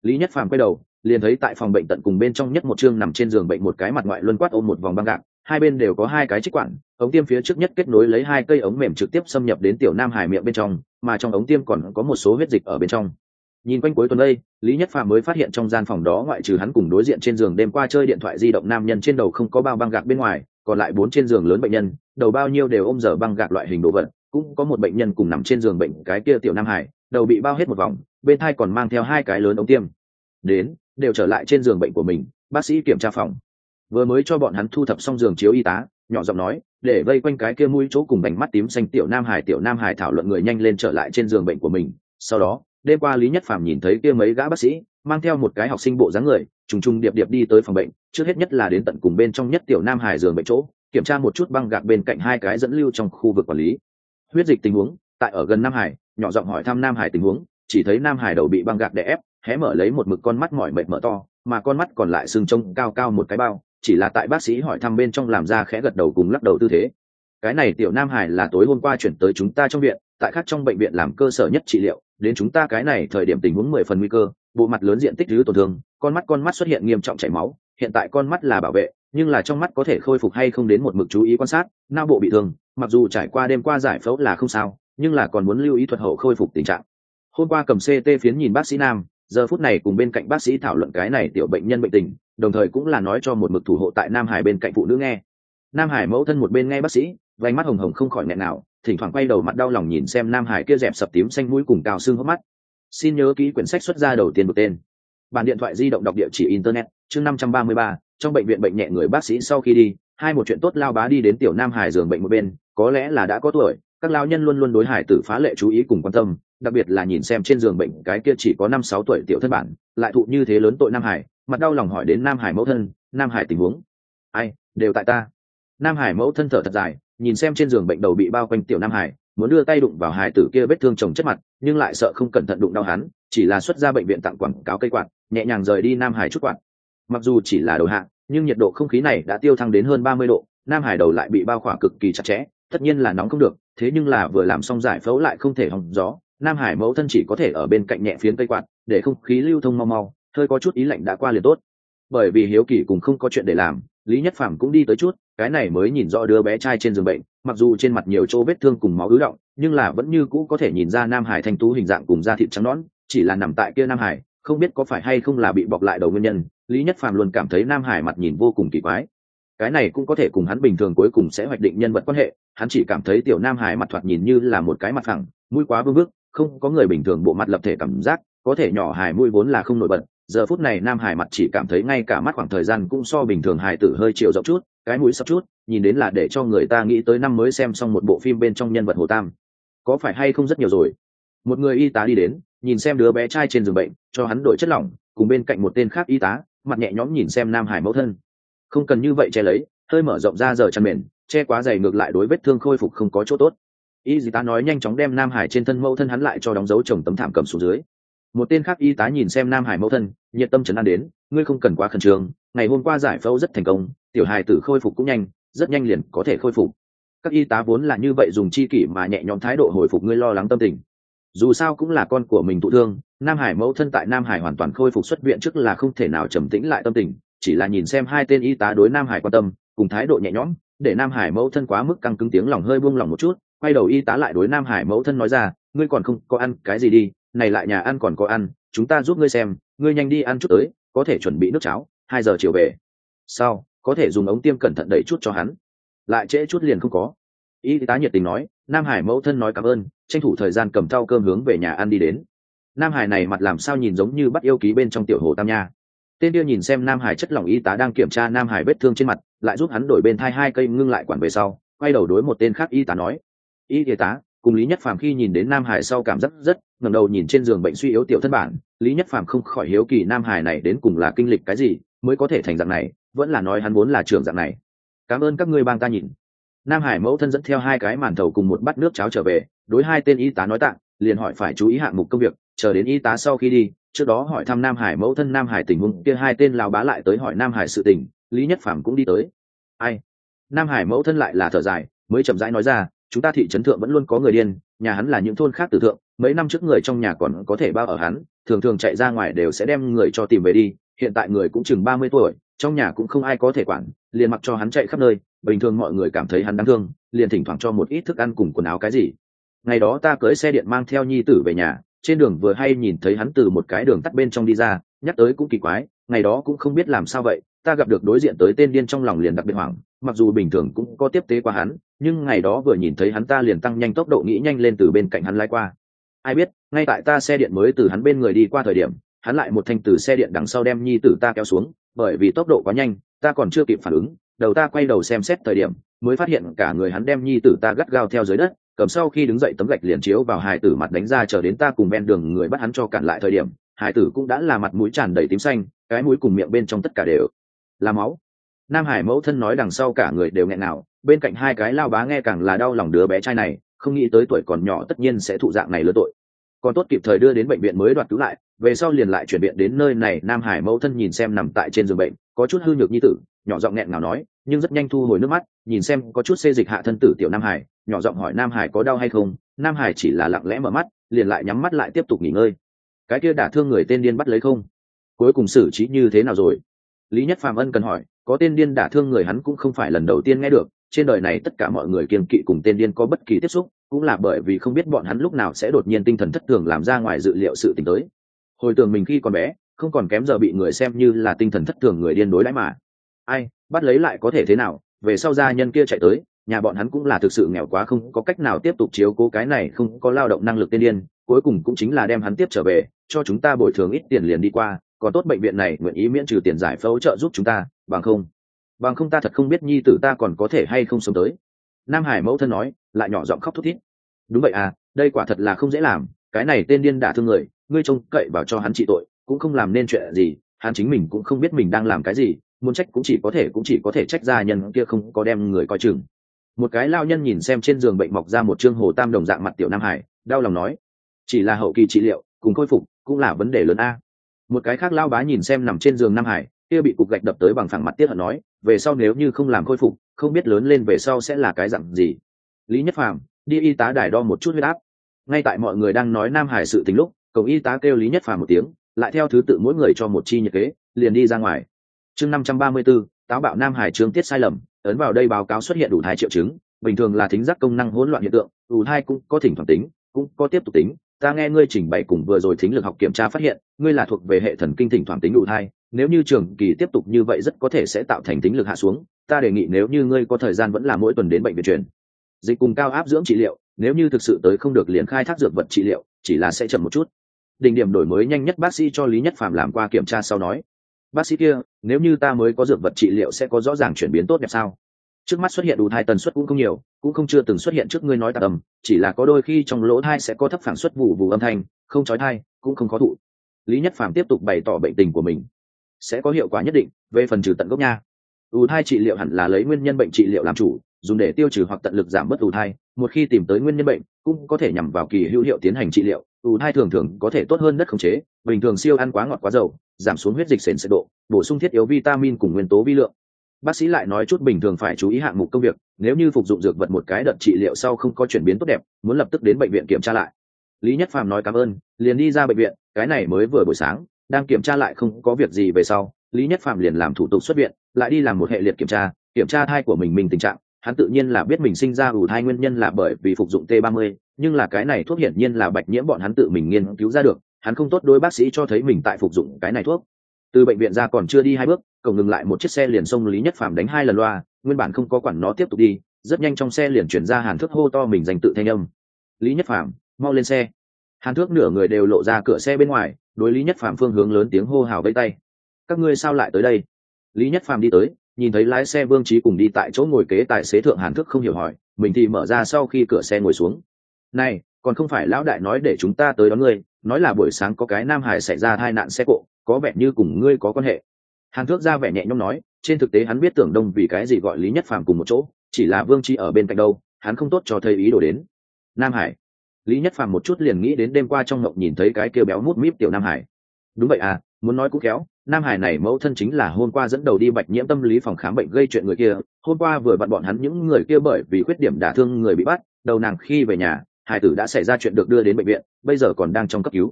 Lý Nhất Phàm quay đầu liền thấy tại phòng bệnh tận cùng bên trong nhất một chương nằm trên giường bệnh một cái mặt ngoại luân quát ôm một vòng băng gạc, hai bên đều có hai cái trích quản, ống tiêm phía trước nhất kết nối lấy hai cây ống mềm trực tiếp xâm nhập đến tiểu nam hải miệng bên trong, mà trong ống tiêm còn có một số huyết dịch ở bên trong. Nhìn quanh cuối tuần đây, Lý Nhất Phàm mới phát hiện trong gian phòng đó ngoại trừ hắn cùng đối diện trên giường đêm qua chơi điện thoại di động nam nhân trên đầu không có bao băng gạc bên ngoài, còn lại bốn trên giường lớn bệnh nhân, đầu bao nhiêu đều ôm dở băng gạc loại hình đồ vật, cũng có một bệnh nhân cùng nằm trên giường bệnh cái kia tiểu nam hải, đầu bị bao hết một vòng, bên thai còn mang theo hai cái lớn ống tiêm. Đến, đều trở lại trên giường bệnh của mình. Bác sĩ kiểm tra phòng vừa mới cho bọn hắn thu thập xong giường chiếu y tá, nhỏ giọng nói, để vây quanh cái kia mũi chỗ cùng vành mắt tím xanh tiểu nam hải tiểu nam hải thảo luận người nhanh lên trở lại trên giường bệnh của mình. Sau đó, đêm qua Lý Nhất Phàm nhìn thấy kia mấy gã bác sĩ mang theo một cái học sinh bộ dáng người, trùng trùng điệp điệp đi tới phòng bệnh, trước hết nhất là đến tận cùng bên trong nhất tiểu nam hải giường bệnh chỗ, kiểm tra một chút băng gạc bên cạnh hai cái dẫn lưu trong khu vực quản lý huyết dịch tình huống. Tại ở gần nam hải, nhỏ giọng hỏi thăm nam hải tình huống, chỉ thấy nam hải đầu bị băng gạc đè ép, hé mở lấy một mực con mắt mỏi mệt mở to, mà con mắt còn lại sưng trông cao cao một cái bao, chỉ là tại bác sĩ hỏi thăm bên trong làm ra khẽ gật đầu cùng lắc đầu tư thế. Cái này tiểu nam hải là tối hôm qua chuyển tới chúng ta trong viện, tại khác trong bệnh viện làm cơ sở nhất trị liệu, đến chúng ta cái này thời điểm tình huống mười phần nguy cơ, bộ mặt lớn diện tích rứ tổn thương, con mắt con mắt xuất hiện nghiêm trọng chảy máu, hiện tại con mắt là bảo vệ, nhưng là trong mắt có thể khôi phục hay không đến một mực chú ý quan sát. Não bộ bị thương, mặc dù trải qua đêm qua giải phẫu là không sao, nhưng là còn muốn lưu ý thuật hậu khôi phục tình trạng. Hôm qua cầm xê tê phiến nhìn bác sĩ nam, giờ phút này cùng bên cạnh bác sĩ thảo luận cái này tiểu bệnh nhân bệnh tình, đồng thời cũng là nói cho một mực thủ hộ tại Nam Hải bên cạnh phụ nữ nghe. Nam Hải mẫu thân một bên nghe bác sĩ, vành mắt hồng hồng không khỏi nghẹn nào, thỉnh thoảng quay đầu mặt đau lòng nhìn xem Nam Hải kia dẹp sập tím xanh mũi cùng cao xương hốc mắt. Xin nhớ ký quyển sách xuất ra đầu tiên một tên. Bản điện thoại di động đọc địa chỉ internet, chương năm trăm ba mươi ba, trong bệnh viện bệnh nhẹ người bác sĩ sau khi đi, hai một chuyện tốt lao bá đi đến tiểu Nam Hải giường bệnh một bên, có lẽ là đã có tuổi, các lao nhân luôn luôn đối hải tử phá lệ chú ý cùng quan tâm, đặc biệt là nhìn xem trên giường bệnh cái kia chỉ có năm sáu tuổi tiểu thân bản, lại thụ như thế lớn tội Nam Hải, mặt đau lòng hỏi đến Nam Hải mẫu thân, Nam Hải tình huống. Ai, đều tại ta. Nam Hải mẫu thân thở thật dài, nhìn xem trên giường bệnh đầu bị bao quanh tiểu Nam Hải, muốn đưa tay đụng vào hải tử kia vết thương chồng chất mặt, nhưng lại sợ không cẩn thận đụng đau hắn, chỉ là xuất ra bệnh viện tặng quảng cáo cây quạt, nhẹ nhàng rời đi Nam Hải chút quạt. Mặc dù chỉ là đầu hạ, nhưng nhiệt độ không khí này đã tiêu thăng đến hơn ba mươi độ, Nam Hải đầu lại bị bao khỏa cực kỳ chặt chẽ, tất nhiên là nóng không được, thế nhưng là vừa làm xong giải phẫu lại không thể hòng gió, Nam Hải mẫu thân chỉ có thể ở bên cạnh nhẹ phiến cây quạt, để không khí lưu thông mau mau, hơi có chút ý lạnh đã qua liền tốt. Bởi vì hiếu kỳ cùng không có chuyện để làm, Lý Nhất Phàm cũng đi tới chút, cái này mới nhìn rõ đứa bé trai trên giường bệnh, mặc dù trên mặt nhiều chỗ vết thương cùng máu ứ đọng, nhưng là vẫn như cũ có thể nhìn ra Nam Hải thanh tú hình dạng cùng da thịt trắng nõn, chỉ là nằm tại kia Nam Hải, không biết có phải hay không là bị bọc lại đầu nguyên nhân, Lý Nhất Phàm luôn cảm thấy Nam Hải mặt nhìn vô cùng kỳ quái. Cái này cũng có thể cùng hắn bình thường cuối cùng sẽ hoạch định nhân vật quan hệ, hắn chỉ cảm thấy tiểu Nam Hải mặt thoạt nhìn như là một cái mặt phẳng, mũi quá vương vức, không có người bình thường bộ mặt lập thể cảm giác, có thể nhỏ Hải mũi vốn là không nổi bật, giờ phút này Nam Hải mặt chỉ cảm thấy ngay cả mắt khoảng thời gian cũng so bình thường Hải tử hơi chiều rộng chút, cái mũi sắp chút, nhìn đến là để cho người ta nghĩ tới năm mới xem xong một bộ phim bên trong nhân vật Hồ Tam. Có phải hay không rất nhiều rồi? Một người y tá đi đến, nhìn xem đứa bé trai trên giường bệnh, cho hắn đổi chất lỏng, cùng bên cạnh một tên khác y tá, mặt nhẹ nhõm nhìn xem Nam Hải mẫu thân. Không cần như vậy che lấy, hơi mở rộng ra giờ chăn mền, che quá dày ngược lại đối vết thương khôi phục không có chỗ tốt. Y tá nói nhanh chóng đem Nam Hải trên thân mẫu thân hắn lại cho đóng dấu chồng tấm thảm cầm xuống dưới. Một tên khác y tá nhìn xem Nam Hải mẫu thân, nhiệt tâm trấn an đến, ngươi không cần quá khẩn trương, ngày hôm qua giải phẫu rất thành công, tiểu hài tử khôi phục cũng nhanh, rất nhanh liền có thể khôi phục. Các y tá vốn là như vậy dùng chi kỷ mà nhẹ nhõm thái độ hồi phục ngươi lo lắng tâm tình. Dù sao cũng là con của mình thụ thương, Nam Hải mẫu thân tại Nam Hải hoàn toàn khôi phục xuất viện trước là không thể nào trầm tĩnh lại tâm tình, chỉ là nhìn xem hai tên y tá đối Nam Hải quan tâm, cùng thái độ nhẹ nhõm, để Nam Hải mẫu thân quá mức căng cứng tiếng lòng hơi buông lòng một chút, quay đầu y tá lại đối Nam Hải mẫu thân nói ra, ngươi còn không có ăn cái gì đi, này lại nhà ăn còn có ăn, chúng ta giúp ngươi xem, ngươi nhanh đi ăn chút tới, có thể chuẩn bị nước cháo, hai giờ chiều về. Sau, có thể dùng ống tiêm cẩn thận đẩy chút cho hắn. Lại trễ chút liền không có. Y tá nhiệt tình nói, Nam Hải mẫu thân nói cảm ơn, tranh thủ thời gian cầm thau cơm hướng về nhà ăn đi đến. Nam Hải này mặt làm sao nhìn giống như bắt yêu ký bên trong tiểu Hồ Tam nha. Tên kia nhìn xem Nam Hải chất lỏng y tá đang kiểm tra Nam Hải vết thương trên mặt, lại giúp hắn đổi bên thai hai cây ngưng lại quản về sau, quay đầu đối một tên khác y tá nói, y tá cùng Lý Nhất Phàm khi nhìn đến Nam Hải sau cảm giác rất ngẩng đầu nhìn trên giường bệnh suy yếu tiểu thân bản, Lý Nhất Phàm không khỏi hiếu kỳ Nam Hải này đến cùng là kinh lịch cái gì mới có thể thành dạng này, vẫn là nói hắn vốn là trưởng dạng này. Cảm ơn các ngươi bang ta nhìn. Nam Hải mẫu thân dẫn theo hai cái màn thầu cùng một bát nước cháo trở về, đối hai tên y tá nói tặng, liền hỏi phải chú ý hạng mục công việc, chờ đến y tá sau khi đi, trước đó hỏi thăm Nam Hải mẫu thân Nam Hải tình huống, kia hai tên lão bá lại tới hỏi Nam Hải sự tình, Lý Nhất Phàm cũng đi tới. Ai? Nam Hải mẫu thân lại là thở dài, mới chậm rãi nói ra, chúng ta thị trấn thượng vẫn luôn có người điên, nhà hắn là những thôn khác tử thượng, mấy năm trước người trong nhà còn có thể bao ở hắn, thường thường chạy ra ngoài đều sẽ đem người cho tìm về đi. Hiện tại người cũng chừng ba mươi tuổi, trong nhà cũng không ai có thể quản, liền mặc cho hắn chạy khắp nơi. Bình thường mọi người cảm thấy hắn đáng thương, liền thỉnh thoảng cho một ít thức ăn cùng quần áo cái gì. Ngày đó ta cưỡi xe điện mang theo nhi tử về nhà, trên đường vừa hay nhìn thấy hắn từ một cái đường tắt bên trong đi ra, nhắc tới cũng kỳ quái, ngày đó cũng không biết làm sao vậy, ta gặp được đối diện tới tên điên trong lòng liền đặc biệt hoảng, mặc dù bình thường cũng có tiếp tế qua hắn, nhưng ngày đó vừa nhìn thấy hắn ta liền tăng nhanh tốc độ nghĩ nhanh lên từ bên cạnh hắn lái qua. Ai biết, ngay tại ta xe điện mới từ hắn bên người đi qua thời điểm, hắn lại một thanh từ xe điện đằng sau đem nhi tử ta kéo xuống, bởi vì tốc độ quá nhanh, ta còn chưa kịp phản ứng, đầu ta quay đầu xem xét thời điểm, mới phát hiện cả người hắn đem nhi tử ta gắt gao theo dưới đất, cầm sau khi đứng dậy tấm gạch liền chiếu vào hài tử mặt đánh ra, chờ đến ta cùng ven đường người bắt hắn cho cản lại thời điểm, hài tử cũng đã là mặt mũi tràn đầy tím xanh, cái mũi cùng miệng bên trong tất cả đều là máu. Nam Hải mẫu thân nói đằng sau cả người đều nghẹn nào, bên cạnh hai cái lao bá nghe càng là đau lòng đứa bé trai này, không nghĩ tới tuổi còn nhỏ tất nhiên sẽ thụ dạng này lứa tội. Còn tốt kịp thời đưa đến bệnh viện mới đoạt cứu lại, về sau liền lại chuyển viện đến nơi này. Nam Hải mẫu thân nhìn xem nằm tại trên giường bệnh, có chút hư nhược nhi tử, nhỏ giọng nghẹn ngào nói, nhưng rất nhanh thu hồi nước mắt, nhìn xem có chút xê dịch hạ thân tử tiểu Nam Hải, nhỏ giọng hỏi Nam Hải có đau hay không. Nam Hải chỉ là lặng lẽ mở mắt, liền lại nhắm mắt lại tiếp tục nghỉ ngơi. Cái kia đả thương người tên điên bắt lấy không? Cuối cùng xử trí như thế nào rồi? Lý Nhất Phàm ân cần hỏi. Có tên điên đả thương người hắn cũng không phải lần đầu tiên nghe được, trên đời này tất cả mọi người kiêng kỵ cùng tên điên có bất kỳ tiếp xúc, cũng là bởi vì không biết bọn hắn lúc nào sẽ đột nhiên tinh thần thất thường làm ra ngoài dự liệu sự tình tới. Hồi tưởng mình khi còn bé, không còn kém giờ bị người xem như là tinh thần thất thường người điên đối đãi mà. Ai, bắt lấy lại có thể thế nào, về sau gia nhân kia chạy tới, nhà bọn hắn cũng là thực sự nghèo quá không có cách nào tiếp tục chiếu cố cái này không có lao động năng lực tên điên, cuối cùng cũng chính là đem hắn tiếp trở về, cho chúng ta bồi thường ít tiền liền đi qua, còn tốt bệnh viện này nguyện ý miễn trừ tiền giải phẫu trợ giúp chúng ta, bằng không bằng không ta thật không biết nhi tử ta còn có thể hay không sống tới. Nam Hải mẫu thân nói, lại nhỏ giọng khóc thút thít. Đúng vậy à, đây quả thật là không dễ làm, cái này tên điên đả thương người, ngươi trông cậy vào cho hắn trị tội cũng không làm nên chuyện gì, hắn chính mình cũng không biết mình đang làm cái gì, muốn trách cũng chỉ có thể cũng chỉ có thể trách gia nhân kia không có đem người coi chừng. Một cái lao nhân nhìn xem trên giường bệnh mọc ra một trương hồ tam đồng dạng mặt tiểu Nam Hải, đau lòng nói, chỉ là hậu kỳ trị liệu cùng khôi phục cũng là vấn đề lớn a. Một cái khác lao bá nhìn xem nằm trên giường Nam Hải kia bị cục gạch đập tới bằng phẳng mặt tiết hận nói, về sau nếu như không làm khôi phục, không biết lớn lên về sau sẽ là cái dạng gì. Lý Nhất Phàm đi y tá đài đo một chút huyết áp. Ngay tại mọi người đang nói Nam Hải sự tình lúc, cổng y tá kêu Lý Nhất Phàm một tiếng, lại theo thứ tự mỗi người cho một chi nhiệt kế, liền đi ra ngoài. Chương năm trăm ba mươi 534, táo bạo Nam Hải chương tiết sai lầm, ấn vào đây báo cáo xuất hiện đủ thai triệu chứng, bình thường là thính giác công năng hỗn loạn hiện tượng, đủ thai cũng có thỉnh thoảng tính, cũng có tiếp tục tính. Ta nghe ngươi trình bày cùng vừa rồi thính lực học kiểm tra phát hiện, ngươi là thuộc về hệ thần kinh thỉnh thoảng tính đủ thai, nếu như trường kỳ tiếp tục như vậy rất có thể sẽ tạo thành tính lực hạ xuống. Ta đề nghị nếu như ngươi có thời gian vẫn là mỗi tuần đến bệnh viện truyền dịch cùng cao áp dưỡng trị liệu, nếu như thực sự tới không được liền khai thác dược vật trị liệu, chỉ là sẽ chậm một chút. Đỉnh điểm đổi mới nhanh nhất bác sĩ cho Lý Nhất Phàm làm qua kiểm tra sau nói, bác sĩ kia, nếu như ta mới có dược vật trị liệu sẽ có rõ ràng chuyển biến tốt đẹp sao? Trước mắt xuất hiện đủ thai tần suất cũng không nhiều, cũng không chưa từng xuất hiện trước ngươi nói tạp âm, chỉ là có đôi khi trong lỗ thai sẽ có thấp phản suất vụ vụ âm thanh, không chói thai, cũng không khó thụ. Lý Nhất Phàm tiếp tục bày tỏ bệnh tình của mình, sẽ có hiệu quả nhất định. Về phần trừ tận gốc nha, ù thai trị liệu hẳn là lấy nguyên nhân bệnh trị liệu làm chủ, dùng để tiêu trừ hoặc tận lực giảm bớt ù thai. Một khi tìm tới nguyên nhân bệnh, cũng có thể nhằm vào kỳ hữu hiệu tiến hành trị liệu. Ù thai thường thường có thể tốt hơn đất khống chế, bình thường siêu ăn quá ngọt quá dầu, giảm xuống huyết dịch sền sệt độ, bổ sung thiết yếu vitamin cùng nguyên tố vi lượng. Bác sĩ lại nói chút bình thường phải chú ý hạng mục công việc, nếu như phục dụng dược vật một cái đợt trị liệu sau không có chuyển biến tốt đẹp, muốn lập tức đến bệnh viện kiểm tra lại. Lý Nhất Phàm nói cảm ơn, liền đi ra bệnh viện. Cái này mới vừa buổi sáng, đang kiểm tra lại không có việc gì về sau, Lý Nhất Phàm liền làm thủ tục xuất viện, lại đi làm một hệ liệt kiểm tra, kiểm tra thai của mình mình tình trạng. Hắn tự nhiên là biết mình sinh ra ù thai nguyên nhân là bởi vì phục dụng T ba mươi, nhưng là cái này thuốc hiển nhiên là Bạch Nhiễm bọn hắn tự mình nghiên cứu ra được, hắn không tốt đối bác sĩ cho thấy mình tại phục dụng cái này thuốc. Từ bệnh viện ra còn chưa đi hai bước, cổng ngừng lại một chiếc xe liền xông Lý Nhất Phàm đánh hai lần loa, nguyên bản không có quản nó tiếp tục đi, rất nhanh trong xe liền chuyển ra Hàn Thước hô to mình danh tự thanh âm. Lý Nhất Phàm, mau lên xe. Hàn Thước nửa người đều lộ ra cửa xe bên ngoài, đối Lý Nhất Phàm phương hướng lớn tiếng hô hào vẫy tay. Các ngươi sao lại tới đây? Lý Nhất Phàm đi tới, nhìn thấy lái xe Vương Trí cùng đi tại chỗ ngồi kế tài xế thượng. Hàn Thước không hiểu hỏi, mình thì mở ra sau khi cửa xe ngồi xuống. Này, còn không phải lão đại nói để chúng ta tới đón ngươi, nói là buổi sáng có cái Nam Hải xảy ra tai nạn xe cộ, có vẻ như cùng ngươi có quan hệ. Hàn Thước ra vẻ nhẹ nhõm nói, trên thực tế hắn biết Tưởng Đông vì cái gì gọi Lý Nhất Phàm cùng một chỗ, chỉ là Vương Trí ở bên cạnh đâu, hắn không tốt cho thấy ý đồ đến. Nam Hải. Lý Nhất Phàm một chút liền nghĩ đến đêm qua trong mộng nhìn thấy cái kia béo mút míp tiểu Nam Hải. Đúng vậy à, muốn nói cũng khéo, Nam Hải này mẫu thân chính là hôm qua dẫn đầu đi Bạch Nhiễm tâm lý phòng khám bệnh gây chuyện người kia. Hôm qua vừa vặn bọn hắn những người kia bởi vì khuyết điểm đả thương người bị bắt, đầu nàng khi về nhà, hải tử đã xảy ra chuyện được đưa đến bệnh viện, bây giờ còn đang trong cấp cứu.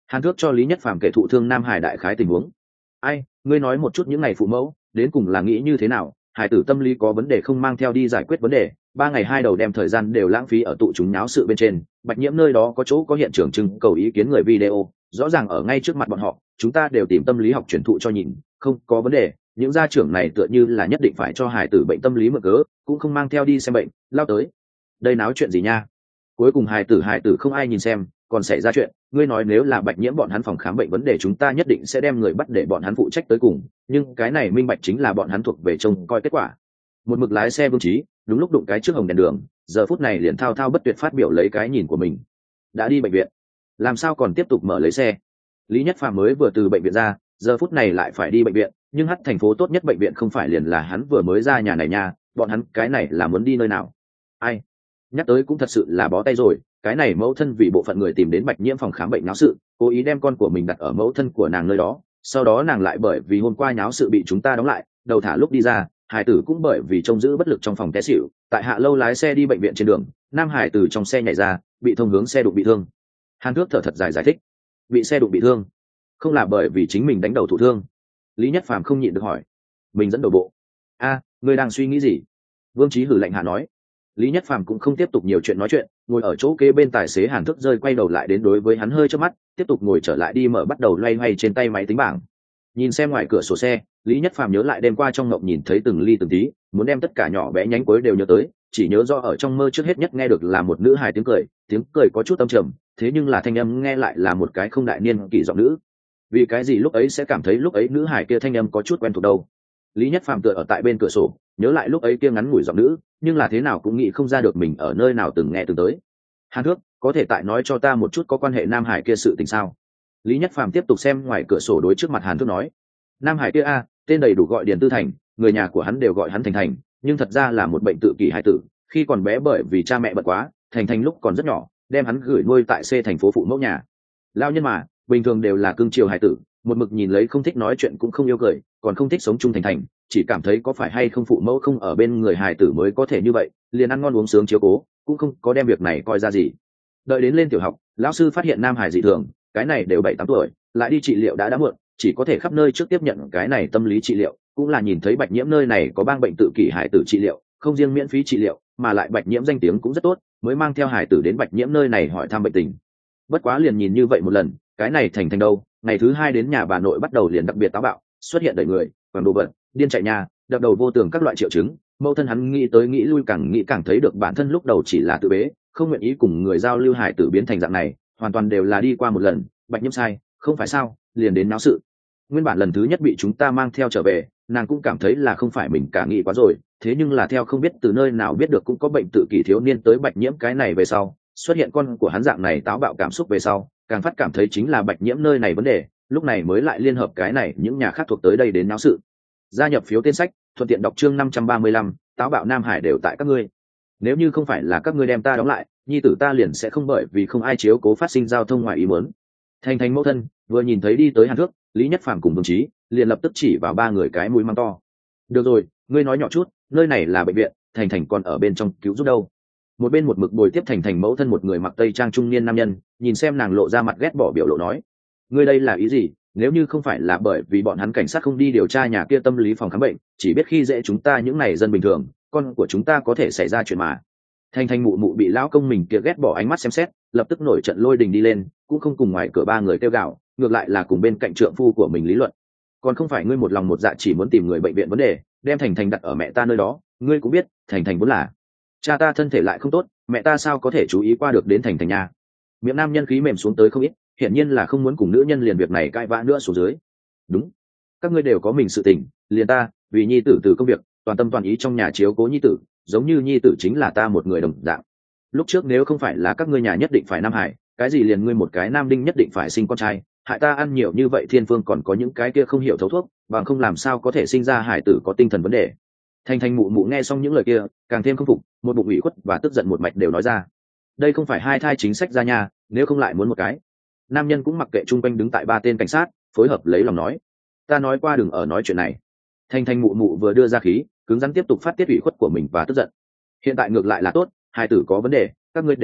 Hàn Thước cho Lý Nhất Phàm kể thụ thương Nam Hải đại khái tình huống. Ai, ngươi nói một chút những ngày phụ mẫu đến cùng là nghĩ như thế nào? Hải tử tâm lý có vấn đề không mang theo đi giải quyết vấn đề, ba ngày hai đầu đem thời gian đều lãng phí ở tụ chúng náo sự bên trên. Bạch Nhiễm nơi đó có chỗ có hiện trường trưng cầu ý kiến người video, rõ ràng ở ngay trước mặt bọn họ, chúng ta đều tìm tâm lý học truyền thụ cho nhìn, không có vấn đề. Những gia trưởng này tựa như là nhất định phải cho hải tử bệnh tâm lý mượn cớ, cũng không mang theo đi xem bệnh, lao tới. Đây náo chuyện gì nha? Cuối cùng hải tử hải tử không ai nhìn xem, còn xảy ra chuyện. Ngươi nói nếu là Bạch Nhiễm bọn hắn phòng khám bệnh vấn đề chúng ta nhất định sẽ đem người bắt để bọn hắn phụ trách tới cùng, nhưng cái này minh bạch chính là bọn hắn thuộc về trông coi kết quả. Một mực lái xe Vương Trí đúng lúc đụng cái trước hồng đèn đường, giờ phút này liền thao thao bất tuyệt phát biểu lấy cái nhìn của mình. Đã đi bệnh viện, làm sao còn tiếp tục mở lấy xe? Lý Nhất Phàm mới vừa từ bệnh viện ra, giờ phút này lại phải đi bệnh viện, nhưng hắt thành phố tốt nhất bệnh viện không phải liền là hắn vừa mới ra nhà này nha, bọn hắn cái này là muốn đi nơi nào? Ai? Nhắc tới cũng thật sự là bó tay rồi, cái này mẫu thân vì bộ phận người tìm đến Bạch Nhiễm phòng khám bệnh náo sự, cố ý đem con của mình đặt ở mẫu thân của nàng nơi đó, sau đó nàng lại bởi vì hôm qua nháo sự bị chúng ta đóng lại, đầu thả lúc đi ra, hải tử cũng bởi vì trông giữ bất lực trong phòng té xỉu, tại hạ lâu lái xe đi bệnh viện trên đường, nam hải tử trong xe nhảy ra, bị thông hướng xe đụng bị thương. Hàn Thước thở thật dài giải thích, bị xe đụng bị thương, không là bởi vì chính mình đánh đầu thụ thương. Lý Nhất Phàm không nhịn được hỏi, mình dẫn đầu bộ. A, ngươi đang suy nghĩ gì? Vương Trí hử lạnh hạ nói. Lý Nhất Phàm cũng không tiếp tục nhiều chuyện nói chuyện, ngồi ở chỗ kế bên tài xế Hàn Thước rơi quay đầu lại đến đối với hắn hơi chớp mắt, tiếp tục ngồi trở lại đi mở bắt đầu loay hoay trên tay máy tính bảng. Nhìn xem ngoài cửa sổ xe, Lý Nhất Phàm nhớ lại đêm qua trong ngộng nhìn thấy từng ly từng tí, muốn đem tất cả nhỏ bé nhánh cuối đều nhớ tới, chỉ nhớ rõ ở trong mơ trước hết nhất nghe được là một nữ hài tiếng cười, tiếng cười có chút âm trầm, thế nhưng là thanh âm nghe lại là một cái không đại niên kỳ giọng nữ. Vì cái gì lúc ấy sẽ cảm thấy lúc ấy nữ hài kia thanh âm có chút quen thuộc đâu? Lý Nhất Phàm tựa ở tại bên cửa sổ, nhớ lại lúc ấy kia ngắn ngủi giọng nữ, nhưng là thế nào cũng nghĩ không ra được mình ở nơi nào từng nghe từng tới. Hàn Thước, có thể tại nói cho ta một chút có quan hệ Nam Hải kia sự tình sao? Lý Nhất Phàm tiếp tục xem ngoài cửa sổ đối trước mặt Hàn Thước nói. Nam Hải kia a, tên đầy đủ gọi Điền Tư Thành, người nhà của hắn đều gọi hắn Thành Thành, nhưng thật ra là một bệnh tự kỷ hải tử, khi còn bé bởi vì cha mẹ bận quá, Thành Thành lúc còn rất nhỏ, đem hắn gửi nuôi tại C thành phố phụ mẫu nhà. Lao nhân mà, bình thường đều là cưng chiều hải tử, một mực nhìn lấy không thích nói chuyện cũng không yêu cười, còn không thích sống chung Thành Thành, chỉ cảm thấy có phải hay không phụ mẫu không ở bên người hải tử mới có thể như vậy, liền ăn ngon uống sướng chiếu cố, cũng không có đem việc này coi ra gì. Đợi đến lên tiểu học, lão sư phát hiện Nam Hải dị thường, cái này đều bảy tám tuổi, lại đi trị liệu đã đã muộn, chỉ có thể khắp nơi trước tiếp nhận cái này tâm lý trị liệu, cũng là nhìn thấy Bạch Nhiễm nơi này có bang bệnh tự kỷ hải tử trị liệu, không riêng miễn phí trị liệu, mà lại Bạch Nhiễm danh tiếng cũng rất tốt, mới mang theo hải tử đến Bạch Nhiễm nơi này hỏi thăm bệnh tình. Bất quá liền nhìn như vậy một lần, cái này Thành Thành đâu, ngày thứ hai đến nhà bà nội bắt đầu liền đặc biệt táo bạo, xuất hiện đẩy người, quẳng đồ vật, điên chạy nhà, đập đầu vô tường các loại triệu chứng. Mẫu thân hắn nghĩ tới nghĩ lui càng nghĩ càng thấy được bản thân lúc đầu chỉ là tự bế, không nguyện ý cùng người giao lưu hải tử biến thành dạng này, hoàn toàn đều là đi qua một lần, Bạch Nhiễm sai, không phải sao, liền đến náo sự. Nguyên bản lần thứ nhất bị chúng ta mang theo trở về, nàng cũng cảm thấy là không phải mình cả nghĩ quá rồi, thế nhưng là theo không biết từ nơi nào biết được cũng có bệnh tự kỷ thiếu niên tới Bạch Nhiễm cái này về sau, xuất hiện con của hắn dạng này táo bạo cảm xúc về sau, càng phát cảm thấy chính là Bạch Nhiễm nơi này vấn đề, lúc này mới lại liên hợp cái này những nhà khác thuộc tới đây đến náo sự. Gia nhập phiếu tên sách, thuận tiện đọc chương năm trăm ba mươi lăm, táo bạo Nam Hải đều tại các ngươi. Nếu như không phải là các ngươi đem ta đóng lại, nhi tử ta liền sẽ không bởi vì không ai chiếu cố phát sinh giao thông ngoài ý muốn. Thành Thành mẫu thân vừa nhìn thấy đi tới Hàn Thước, Lý Nhất Phàm cùng Vương Trí, liền lập tức chỉ vào ba người cái mũi mắng to. Được rồi, ngươi nói nhỏ chút, nơi này là bệnh viện, Thành Thành còn ở bên trong cứu giúp đâu. Một bên một mực bồi tiếp Thành Thành mẫu thân một người mặc tây trang trung niên nam nhân, nhìn xem nàng lộ ra mặt ghét bỏ biểu lộ nói, ngươi đây là ý gì? Nếu như không phải là bởi vì bọn hắn cảnh sát không đi điều tra nhà kia tâm lý phòng khám bệnh, chỉ biết khi dễ chúng ta những này dân bình thường, con của chúng ta có thể xảy ra chuyện mà. Thành Thành mụ mụ bị lão công mình kia ghét bỏ ánh mắt xem xét, lập tức nổi trận lôi đình đi lên, cũng không cùng ngoài cửa ba người kêu gào, ngược lại là cùng bên cạnh trượng phu của mình lý luận. Còn không phải ngươi một lòng một dạ chỉ muốn tìm người bệnh viện vấn đề, đem Thành Thành đặt ở mẹ ta nơi đó, ngươi cũng biết, Thành Thành vốn là cha ta thân thể lại không tốt, mẹ ta sao có thể chú ý qua được đến Thành Thành nhà. Miệng nam nhân khí mềm xuống tới không ít, hiển nhiên là không muốn cùng nữ nhân liền việc này cãi vã nữa xuống dưới. Đúng, các ngươi đều có mình sự tình, liền ta, vì nhi tử từ công việc, toàn tâm toàn ý trong nhà chiếu cố nhi tử, giống như nhi tử chính là ta một người đồng dạng. Lúc trước nếu không phải là các ngươi nhà nhất định phải Nam Hải, cái gì liền ngươi một cái nam đinh nhất định phải sinh con trai, hại ta ăn nhiều như vậy thiên phương còn có những cái kia không hiểu thấu thuốc, bằng không làm sao có thể sinh ra hải tử có tinh thần vấn đề. Thành Thành mụ mụ nghe xong những lời kia, càng thêm không phục, một bụng ủy khuất và tức giận một mạch đều nói ra. Đây không phải hai thai chính sách ra nhà, nếu không lại muốn một cái. Nam nhân cũng mặc kệ chung quanh đứng tại ba tên cảnh sát, phối hợp lấy lòng nói, ta nói qua đừng ở nói chuyện này. Thành Thành mụ mụ vừa đưa ra khí, cứng rắn tiếp tục phát tiết ủy khuất của mình và tức giận. Hiện tại ngược lại là tốt, hai tử có vấn đề, các ngươi đều mặc kệ,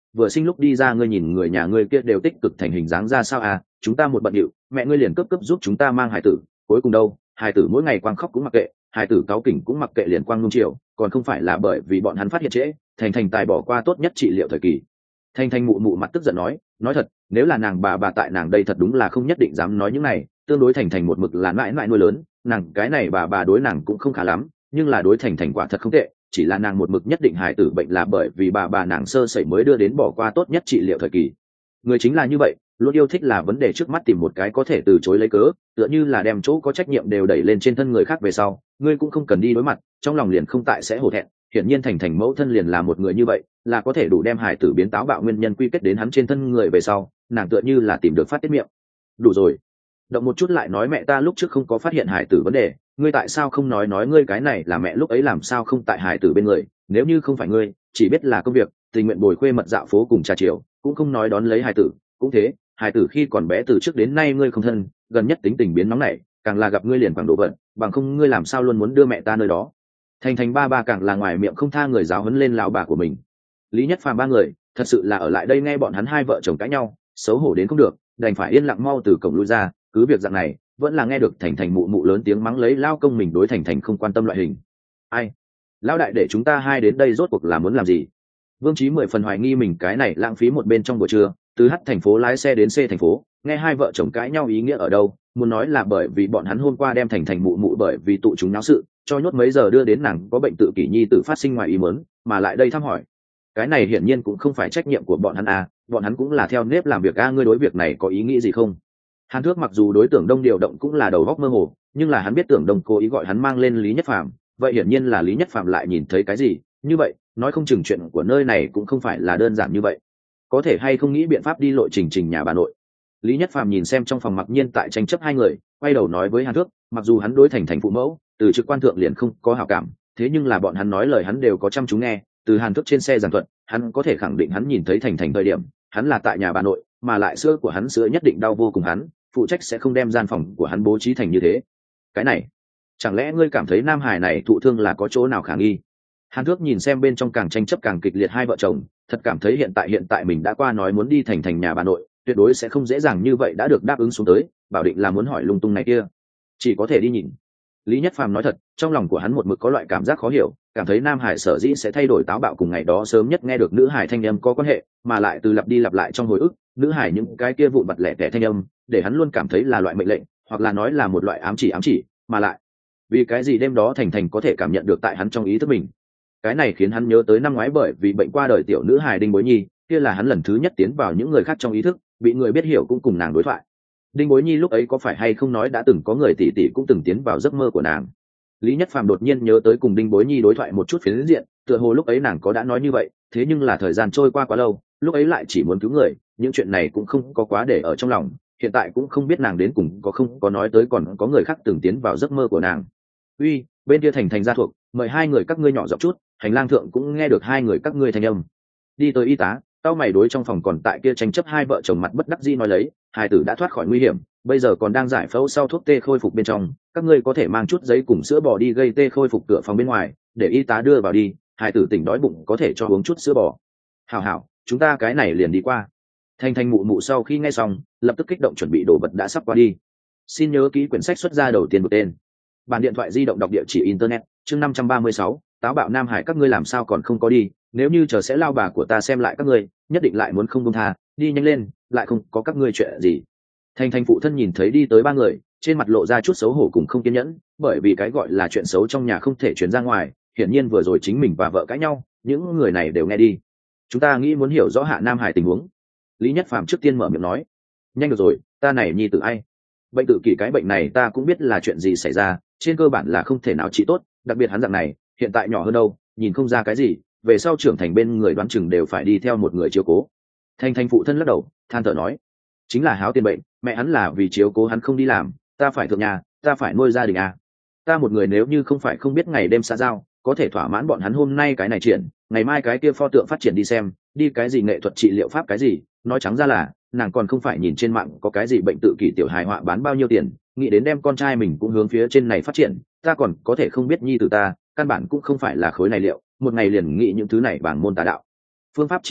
vừa sinh lúc đi ra ngươi nhìn người nhà ngươi kia đều tích cực thành hình dáng ra sao à, chúng ta một bận điệu mẹ ngươi liền cấp cấp giúp chúng ta mang hải tử, cuối cùng đâu hải tử mỗi ngày quang khóc cũng mặc kệ, hải tử cáu kỉnh cũng mặc kệ liền quang nung chiều, còn không phải là bởi vì bọn hắn phát hiện trễ, thành thành tài bỏ qua tốt nhất trị liệu thời kỳ. Thanh thanh mụ mụ mặt tức giận nói, nói thật nếu là nàng bà bà tại nàng đây thật đúng là không nhất định dám nói những này, tương đối thành thành một mực là mãi mãi nuôi lớn, nàng cái này bà bà đối nàng cũng không khá lắm, nhưng là đối thành thành quả thật không tệ, chỉ là nàng một mực nhất định hài tử bệnh là bởi vì bà bà nàng sơ sẩy mới đưa đến bỏ qua tốt nhất trị liệu thời kỳ. Người chính là như vậy, luôn yêu thích là vấn đề trước mắt tìm một cái có thể từ chối lấy cớ, tựa như là đem chỗ có trách nhiệm đều đẩy lên trên thân người khác về sau, ngươi cũng không cần đi đối mặt, trong lòng liền không tại sẽ hổ thẹn. Hiển nhiên thành thành mẫu thân liền là một người như vậy, là có thể đủ đem hài tử biến táo bạo nguyên nhân quy kết đến hắn trên thân người về sau, nàng tựa như là tìm được phát tiết miệng. Đủ rồi, động một chút lại nói mẹ ta lúc trước không có phát hiện hài tử vấn đề, ngươi tại sao không nói nói ngươi cái này là mẹ lúc ấy làm sao không tại hài tử bên người, nếu như không phải ngươi chỉ biết là công việc tình nguyện bồi khuê mật dạo phố cùng trà chiều, cũng không nói đón lấy hài tử. Cũng thế, hài tử khi còn bé từ trước đến nay ngươi không thân, gần nhất tính tình biến nóng nảy, càng là gặp ngươi liền quảng độ vận, bằng không ngươi làm sao luôn muốn đưa mẹ ta nơi đó. Thành thành ba ba càng là ngoài miệng không tha người giáo huấn lên lão bà của mình. Lý Nhất Phàm ba người thật sự là ở lại đây nghe bọn hắn hai vợ chồng cãi nhau, xấu hổ đến không được, đành phải yên lặng mau từ cổng lui ra. Cứ việc dạng này vẫn là nghe được thành thành mụ mụ lớn tiếng mắng lấy lao công mình đối thành thành không quan tâm loại hình. Ai lão đại để chúng ta hai đến đây rốt cuộc là muốn làm gì? Vương Chí mười phần hoài nghi mình cái này lãng phí một bên trong buổi trưa, từ H thành phố lái xe đến C thành phố, nghe hai vợ chồng cãi nhau ý nghĩa ở đâu, muốn nói là bởi vì bọn hắn hôm qua đem thành thành mụ mụ bởi vì tụ chúng náo sự cho nhốt mấy giờ đưa đến nàng có bệnh tự kỷ nhi tự phát sinh ngoài ý muốn mà lại đây thăm hỏi. Cái này hiển nhiên cũng không phải trách nhiệm của bọn hắn à, bọn hắn cũng là theo nếp làm việc a. Ngươi đối việc này có ý nghĩ gì không? Hàn Thước mặc dù đối Tưởng Đông điều động cũng là đầu góc mơ hồ, nhưng là hắn biết Tưởng Đông cố ý gọi hắn mang lên Lý Nhất Phàm, vậy hiển nhiên là Lý Nhất Phàm lại nhìn thấy cái gì, như vậy nói không chừng chuyện của nơi này cũng không phải là đơn giản như vậy. Có thể hay không nghĩ biện pháp đi lộ trình trình nhà bà nội. Lý Nhất Phàm nhìn xem trong phòng mặc nhiên tại tranh chấp hai người, quay đầu nói với Hàn Thước, mặc dù hắn đối thành thành phụ mẫu từ trực quan thượng liền không có hảo cảm, thế nhưng là bọn hắn nói lời hắn đều có chăm chú nghe. Từ Hàn Thước trên xe giảng thuật, hắn có thể khẳng định hắn nhìn thấy thành thành thời điểm hắn là tại nhà bà nội, mà lại sữa của hắn sữa nhất định đau vô cùng, hắn phụ trách sẽ không đem gian phòng của hắn bố trí thành như thế. Cái này chẳng lẽ ngươi cảm thấy nam hải này thụ thương là có chỗ nào khả nghi? Hàn Thước nhìn xem bên trong càng tranh chấp càng kịch liệt hai vợ chồng, thật cảm thấy hiện tại hiện tại mình đã qua nói muốn đi thành thành nhà bà nội, tuyệt đối sẽ không dễ dàng như vậy đã được đáp ứng xuống tới, bảo định là muốn hỏi lung tung này kia, chỉ có thể đi nhìn. Lý Nhất Phàm nói thật, trong lòng của hắn một mực có loại cảm giác khó hiểu, cảm thấy nam hải sở dĩ sẽ thay đổi táo bạo cùng ngày đó sớm nhất nghe được nữ hải thanh âm có quan hệ, mà lại từ lặp đi lặp lại trong hồi ức, nữ hải những cái kia vụn vặt lẻ tẻ thanh âm, để hắn luôn cảm thấy là loại mệnh lệnh, hoặc là nói là một loại ám chỉ ám chỉ, mà lại vì cái gì đêm đó thành thành có thể cảm nhận được tại hắn trong ý thức mình. Cái này khiến hắn nhớ tới năm ngoái bởi vì bệnh qua đời tiểu nữ hài Đinh Bối Nhi, kia là hắn lần thứ nhất tiến vào những người khác trong ý thức, bị người biết hiểu cũng cùng nàng đối thoại. Đinh Bối Nhi lúc ấy có phải hay không nói đã từng có người tỷ tỷ cũng từng tiến vào giấc mơ của nàng. Lý Nhất Phàm đột nhiên nhớ tới cùng Đinh Bối Nhi đối thoại một chút phiến diện, tựa hồ lúc ấy nàng có đã nói như vậy, thế nhưng là thời gian trôi qua quá lâu, lúc ấy lại chỉ muốn cứu người, những chuyện này cũng không có quá để ở trong lòng, hiện tại cũng không biết nàng đến cùng có không có nói tới còn có người khác từng tiến vào giấc mơ của nàng. Uy, bên kia thành thành gia thuộc, mời hai người các ngươi nhỏ giọng chút, hành lang thượng cũng nghe được hai người các ngươi thanh âm. Đi tới y tá, tao mày đối trong phòng còn tại kia tranh chấp hai vợ chồng mặt bất đắc dĩ nói lấy, hai tử đã thoát khỏi nguy hiểm, bây giờ còn đang giải phẫu sau thuốc tê khôi phục bên trong, các ngươi có thể mang chút giấy cùng sữa bò đi gây tê khôi phục cửa phòng bên ngoài, để y tá đưa vào đi, hai tử tỉnh đói bụng có thể cho uống chút sữa bò. Hảo hảo, chúng ta cái này liền đi qua. Thanh thanh mụ mụ sau khi nghe xong, lập tức kích động chuẩn bị đồ vật đã sắp qua đi. Xin nhớ ký quyển sách xuất ra đầu tiên một tên. Bản điện thoại di động đọc địa chỉ internet, chương năm trăm ba mươi sáu, táo bạo Nam Hải các ngươi làm sao còn không có đi, nếu như chờ sẽ lao bà của ta xem lại các ngươi, nhất định lại muốn không buông tha, đi nhanh lên, lại không có các ngươi chuyện gì. Thanh thanh phụ thân nhìn thấy đi tới ba người, trên mặt lộ ra chút xấu hổ cùng không kiên nhẫn, bởi vì cái gọi là chuyện xấu trong nhà không thể truyền ra ngoài, hiển nhiên vừa rồi chính mình và vợ cãi nhau, những người này đều nghe đi. Chúng ta nghĩ muốn hiểu rõ Hạ Nam Hải tình huống. Lý Nhất Phàm trước tiên mở miệng nói. Nhanh được rồi, ta này nhi tử ai? Bệnh tự kỷ cái bệnh này ta cũng biết là chuyện gì xảy ra, trên cơ bản là không thể nào trị tốt, đặc biệt hắn dạng này, hiện tại nhỏ hơn đâu, nhìn không ra cái gì, về sau trưởng thành bên người đoán chừng đều phải đi theo một người chiếu cố. Thanh thanh phụ thân lắc đầu, than thở nói, chính là háo tiền bệnh, mẹ hắn là vì chiếu cố hắn không đi làm, ta phải thượng nhà, ta phải nuôi gia đình à. Ta một người nếu như không phải không biết ngày đêm xã giao, có thể thỏa mãn bọn hắn hôm nay cái này triển, ngày mai cái kia pho tượng phát triển đi xem, đi cái gì nghệ thuật trị liệu pháp cái gì, nói trắng ra là, nàng còn không phải nhìn trên mạng có cái gì bệnh tự kỷ tiểu hài họa bán bao nhiêu tiền, nghĩ đến đem con trai mình cũng hướng phía trên này phát triển, ta còn có thể không biết nhi từ ta, căn bản cũng không phải là khối này liệu, một ngày liền nghĩ những thứ này bằng môn tà đạo. Phương pháp trị liệu,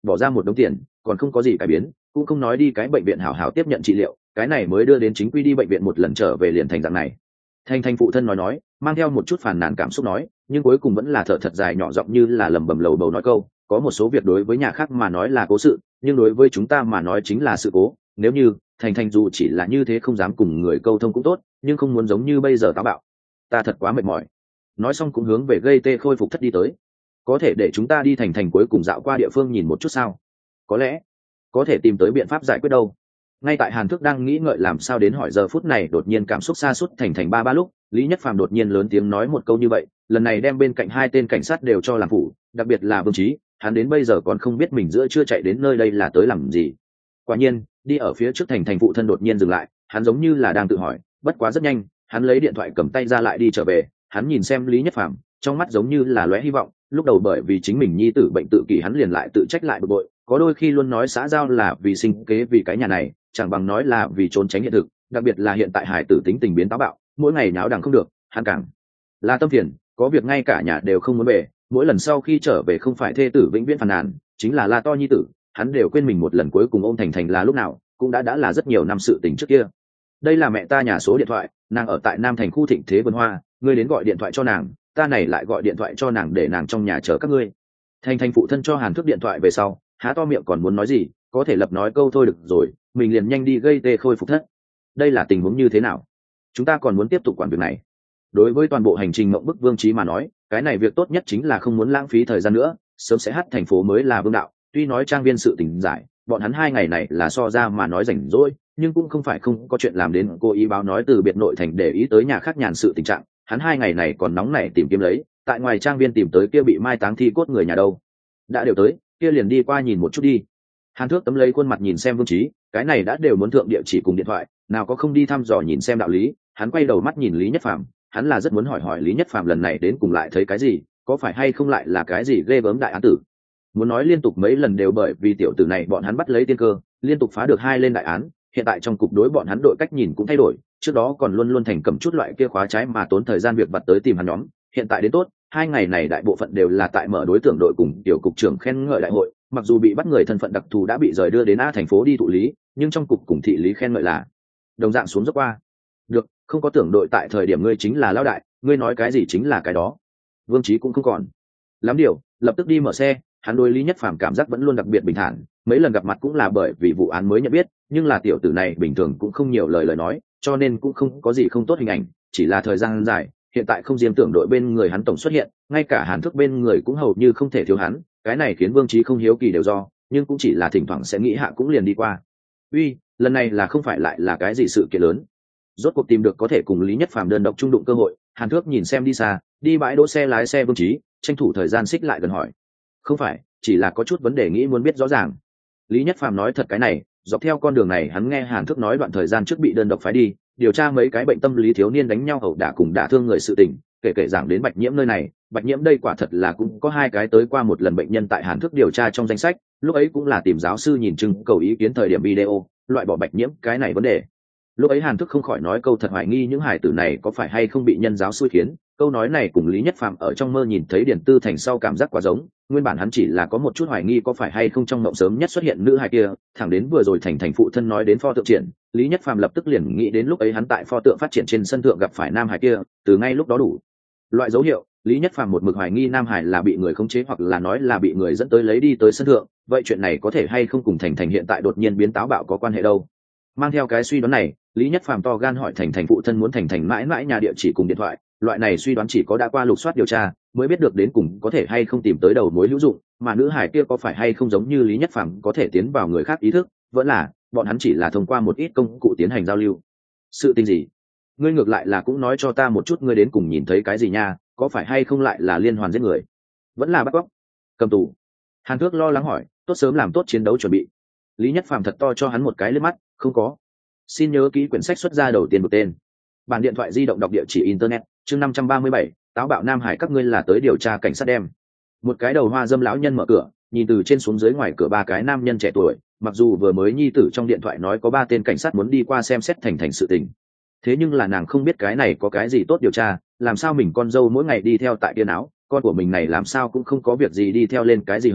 bỏ ra một đống tiền còn không có gì cải biến, cũng không nói đi cái bệnh viện hảo hảo tiếp nhận trị liệu, cái này mới đưa đến chính quy đi bệnh viện một lần trở về liền thành dạng này. Thành Thành phụ thân nói nói, mang theo một chút phàn nàn cảm xúc nói, nhưng cuối cùng vẫn là thở thật dài nhỏ giọng như là lẩm bẩm lầu bầu nói câu, có một số việc đối với nhà khác mà nói là cố sự, nhưng đối với chúng ta mà nói chính là sự cố. Nếu như Thành Thành dù chỉ là như thế không dám cùng người câu thông cũng tốt, nhưng không muốn giống như bây giờ táo bạo. Ta thật quá mệt mỏi. Nói xong cũng hướng về gây tê khôi phục thất đi tới. Có thể để chúng ta đi Thành Thành cuối cùng dạo qua địa phương nhìn một chút sao? Có lẽ có thể tìm tới biện pháp giải quyết đâu. Ngay tại Hàn Thước đang nghĩ ngợi làm sao đến hỏi giờ phút này đột nhiên cảm xúc sa sút Thành Thành ba ba lúc, Lý Nhất Phàm đột nhiên lớn tiếng nói một câu như vậy, lần này đem bên cạnh hai tên cảnh sát đều cho làm phủ, đặc biệt là Vương Chí, hắn đến bây giờ còn không biết mình giữa chưa chạy đến nơi đây là tới làm gì. Quả nhiên, đi ở phía trước Thành Thành phụ thân đột nhiên dừng lại, hắn giống như là đang tự hỏi, bất quá rất nhanh, hắn lấy điện thoại cầm tay ra lại đi trở về, hắn nhìn xem Lý Nhất Phàm, trong mắt giống như là lóe hy vọng, lúc đầu bởi vì chính mình nhi tử bệnh tự kỷ hắn liền lại tự trách lại bực bội, có đôi khi luôn nói xã giao là vì sinh kế vì cái nhà này, chẳng bằng nói là vì trốn tránh hiện thực, đặc biệt là hiện tại hải tử tính tình biến táo bạo, mỗi ngày náo đằng không được, hắn càng là tâm phiền, có việc ngay cả nhà đều không muốn về, mỗi lần sau khi trở về không phải thê tử vĩnh viễn phàn nàn, chính là la to nhi tử, hắn đều quên mình một lần cuối cùng ôm Thành Thành là lúc nào, cũng đã đã là rất nhiều năm sự tình trước kia. Đây là mẹ ta nhà số điện thoại, nàng ở tại Nam Thành khu Thịnh Thế Vườn Hoa, ngươi đến gọi điện thoại cho nàng, ta này lại gọi điện thoại cho nàng để nàng trong nhà chờ các ngươi. Thành Thành phụ thân cho Hàn Thước điện thoại về sau, há to miệng còn muốn nói gì, có thể lập nói câu thôi được rồi, mình liền nhanh đi gây tê khôi phục thất. Đây là tình huống như thế nào? Chúng ta còn muốn tiếp tục quản việc này. Đối với toàn bộ hành trình mộng bức Vương Chí mà nói, cái này việc tốt nhất chính là không muốn lãng phí thời gian nữa, sớm sẽ hát thành phố mới là vương đạo. Tuy nói trang viên sự tình giải, bọn hắn hai ngày này là so ra mà nói rảnh rỗi, nhưng cũng không phải không có chuyện làm đến cô ý báo nói từ biệt nội thành để ý tới nhà khác nhàn sự tình trạng. Hắn hai ngày này còn nóng nảy tìm kiếm lấy, tại ngoài trang viên tìm tới kia bị mai táng thi cốt người nhà đâu. Đã đều tới, kia liền đi qua nhìn một chút đi. Hàn Thước tấm lấy khuôn mặt nhìn xem Vương Chí, cái này đã đều muốn thượng địa chỉ cùng điện thoại, nào có không đi thăm dò nhìn xem đạo lý. Hắn quay đầu mắt nhìn Lý Nhất Phàm, hắn là rất muốn hỏi hỏi Lý Nhất Phàm lần này đến cùng lại thấy cái gì, có phải hay không lại là cái gì ghê gớm đại án tử. Muốn nói liên tục mấy lần đều bởi vì tiểu tử này bọn hắn bắt lấy tiên cơ, liên tục phá được hai lên đại án, hiện tại trong cục đối bọn hắn đội cách nhìn cũng thay đổi, trước đó còn luôn luôn thành cầm chút loại kia khóa trái mà tốn thời gian việc vặt tới tìm hắn nhóm, hiện tại đến tốt, hai ngày này đại bộ phận đều là tại mở đối tượng đội cùng tiểu cục trưởng khen ngợi đại hội, mặc dù bị bắt người thân phận đặc thù đã bị rời đưa đến A thành phố đi thụ lý, nhưng trong cục cùng thị lý khen ngợi là đồng dạng xuống dốc qua. Được, không có tưởng đội tại thời điểm ngươi chính là lão đại, ngươi nói cái gì chính là cái đó. Vương Chí cũng không còn lắm điều, lập tức đi mở xe. Hắn đối Lý Nhất Phàm cảm giác vẫn luôn đặc biệt bình thản, mấy lần gặp mặt cũng là bởi vì vụ án mới nhận biết, nhưng là tiểu tử này bình thường cũng không nhiều lời lời nói, cho nên cũng không có gì không tốt hình ảnh, chỉ là thời gian dài, hiện tại không riêng tưởng đội bên người hắn tổng xuất hiện, ngay cả Hàn Thước bên người cũng hầu như không thể thiếu hắn, cái này khiến Vương Chí không hiếu kỳ đều do, nhưng cũng chỉ là thỉnh thoảng sẽ nghĩ hạ cũng liền đi qua. Uy, lần này là không phải lại là cái gì sự kiện lớn? Rốt cuộc tìm được có thể cùng Lý Nhất Phàm đơn độc trung đụng cơ hội, Hàn Thước nhìn xem đi xa, đi bãi đỗ xe lái xe Vương Chí, tranh thủ thời gian xích lại gần hỏi. Không phải, chỉ là có chút vấn đề nghĩ muốn biết rõ ràng. Lý Nhất Phàm nói thật cái này, dọc theo con đường này hắn nghe Hàn Thước nói đoạn thời gian trước bị đơn độc phái đi điều tra mấy cái bệnh tâm lý thiếu niên đánh nhau ẩu đả cùng đả thương người sự tình, kể kể giảng đến Bạch Nhiễm nơi này, Bạch Nhiễm đây quả thật là cũng có hai cái tới qua một lần bệnh nhân tại Hàn Thước điều tra trong danh sách, lúc ấy cũng là tìm giáo sư nhìn chừng cầu ý kiến thời điểm video, loại bỏ Bạch Nhiễm cái này vấn đề. Lúc ấy Hàn Thước không khỏi nói câu thật hoài nghi những hải tử này có phải hay không bị nhân giáo xui khiến, câu nói này cùng Lý Nhất Phàm ở trong mơ nhìn thấy Điển Tư Thành sau cảm giác quá giống, nguyên bản hắn chỉ là có một chút hoài nghi có phải hay không trong mộng sớm nhất xuất hiện nữ hài kia, thẳng đến vừa rồi Thành Thành phụ thân nói đến pho tượng triển, Lý Nhất Phàm lập tức liền nghĩ đến lúc ấy hắn tại pho tượng phát triển trên sân thượng gặp phải nam hài kia, từ ngay lúc đó đủ loại dấu hiệu, Lý Nhất Phàm một mực hoài nghi nam hải là bị người khống chế hoặc là nói là bị người dẫn tới lấy đi tới sân thượng, vậy chuyện này có thể hay không cùng Thành Thành hiện tại đột nhiên biến táo bạo có quan hệ đâu? Mang theo cái suy đoán này, Lý Nhất Phàm to gan hỏi Thành Thành phụ thân muốn Thành Thành mãi mãi nhà địa chỉ cùng điện thoại, loại này suy đoán chỉ có đã qua lục soát điều tra mới biết được đến cùng có thể hay không tìm tới đầu mối hữu dụng, mà nữ hải kia có phải hay không giống như Lý Nhất Phàm có thể tiến vào người khác ý thức, vẫn là bọn hắn chỉ là thông qua một ít công cụ tiến hành giao lưu. Sự tình gì? Ngươi ngược lại là cũng nói cho ta một chút, ngươi đến cùng nhìn thấy cái gì nha, có phải hay không lại là liên hoàn giết người, vẫn là bắt cóc, cầm tù? Hàn Thước lo lắng hỏi. Tốt sớm làm tốt chiến đấu chuẩn bị. Lý Nhất Phàm thật to cho hắn một cái liếc mắt. Không có. Xin nhớ kỹ quyển sách xuất ra đầu tiên một tên. Bản điện thoại di động đọc địa chỉ internet. Chương năm trăm ba mươi bảy, táo bạo Nam Hải, các ngươi là tới điều tra cảnh sát đem. Một cái đầu hoa dâm lão nhân mở cửa, nhìn từ trên xuống dưới ngoài cửa ba cái nam nhân trẻ tuổi, mặc dù vừa mới nhi tử trong điện thoại nói có ba tên cảnh sát muốn đi qua xem xét Thành Thành sự tình, thế nhưng là nàng không biết cái này có cái gì tốt điều tra, làm sao mình con dâu mỗi ngày đi theo tại tiên áo, con của mình này làm sao cũng không có việc gì đi theo lên cái gì hống,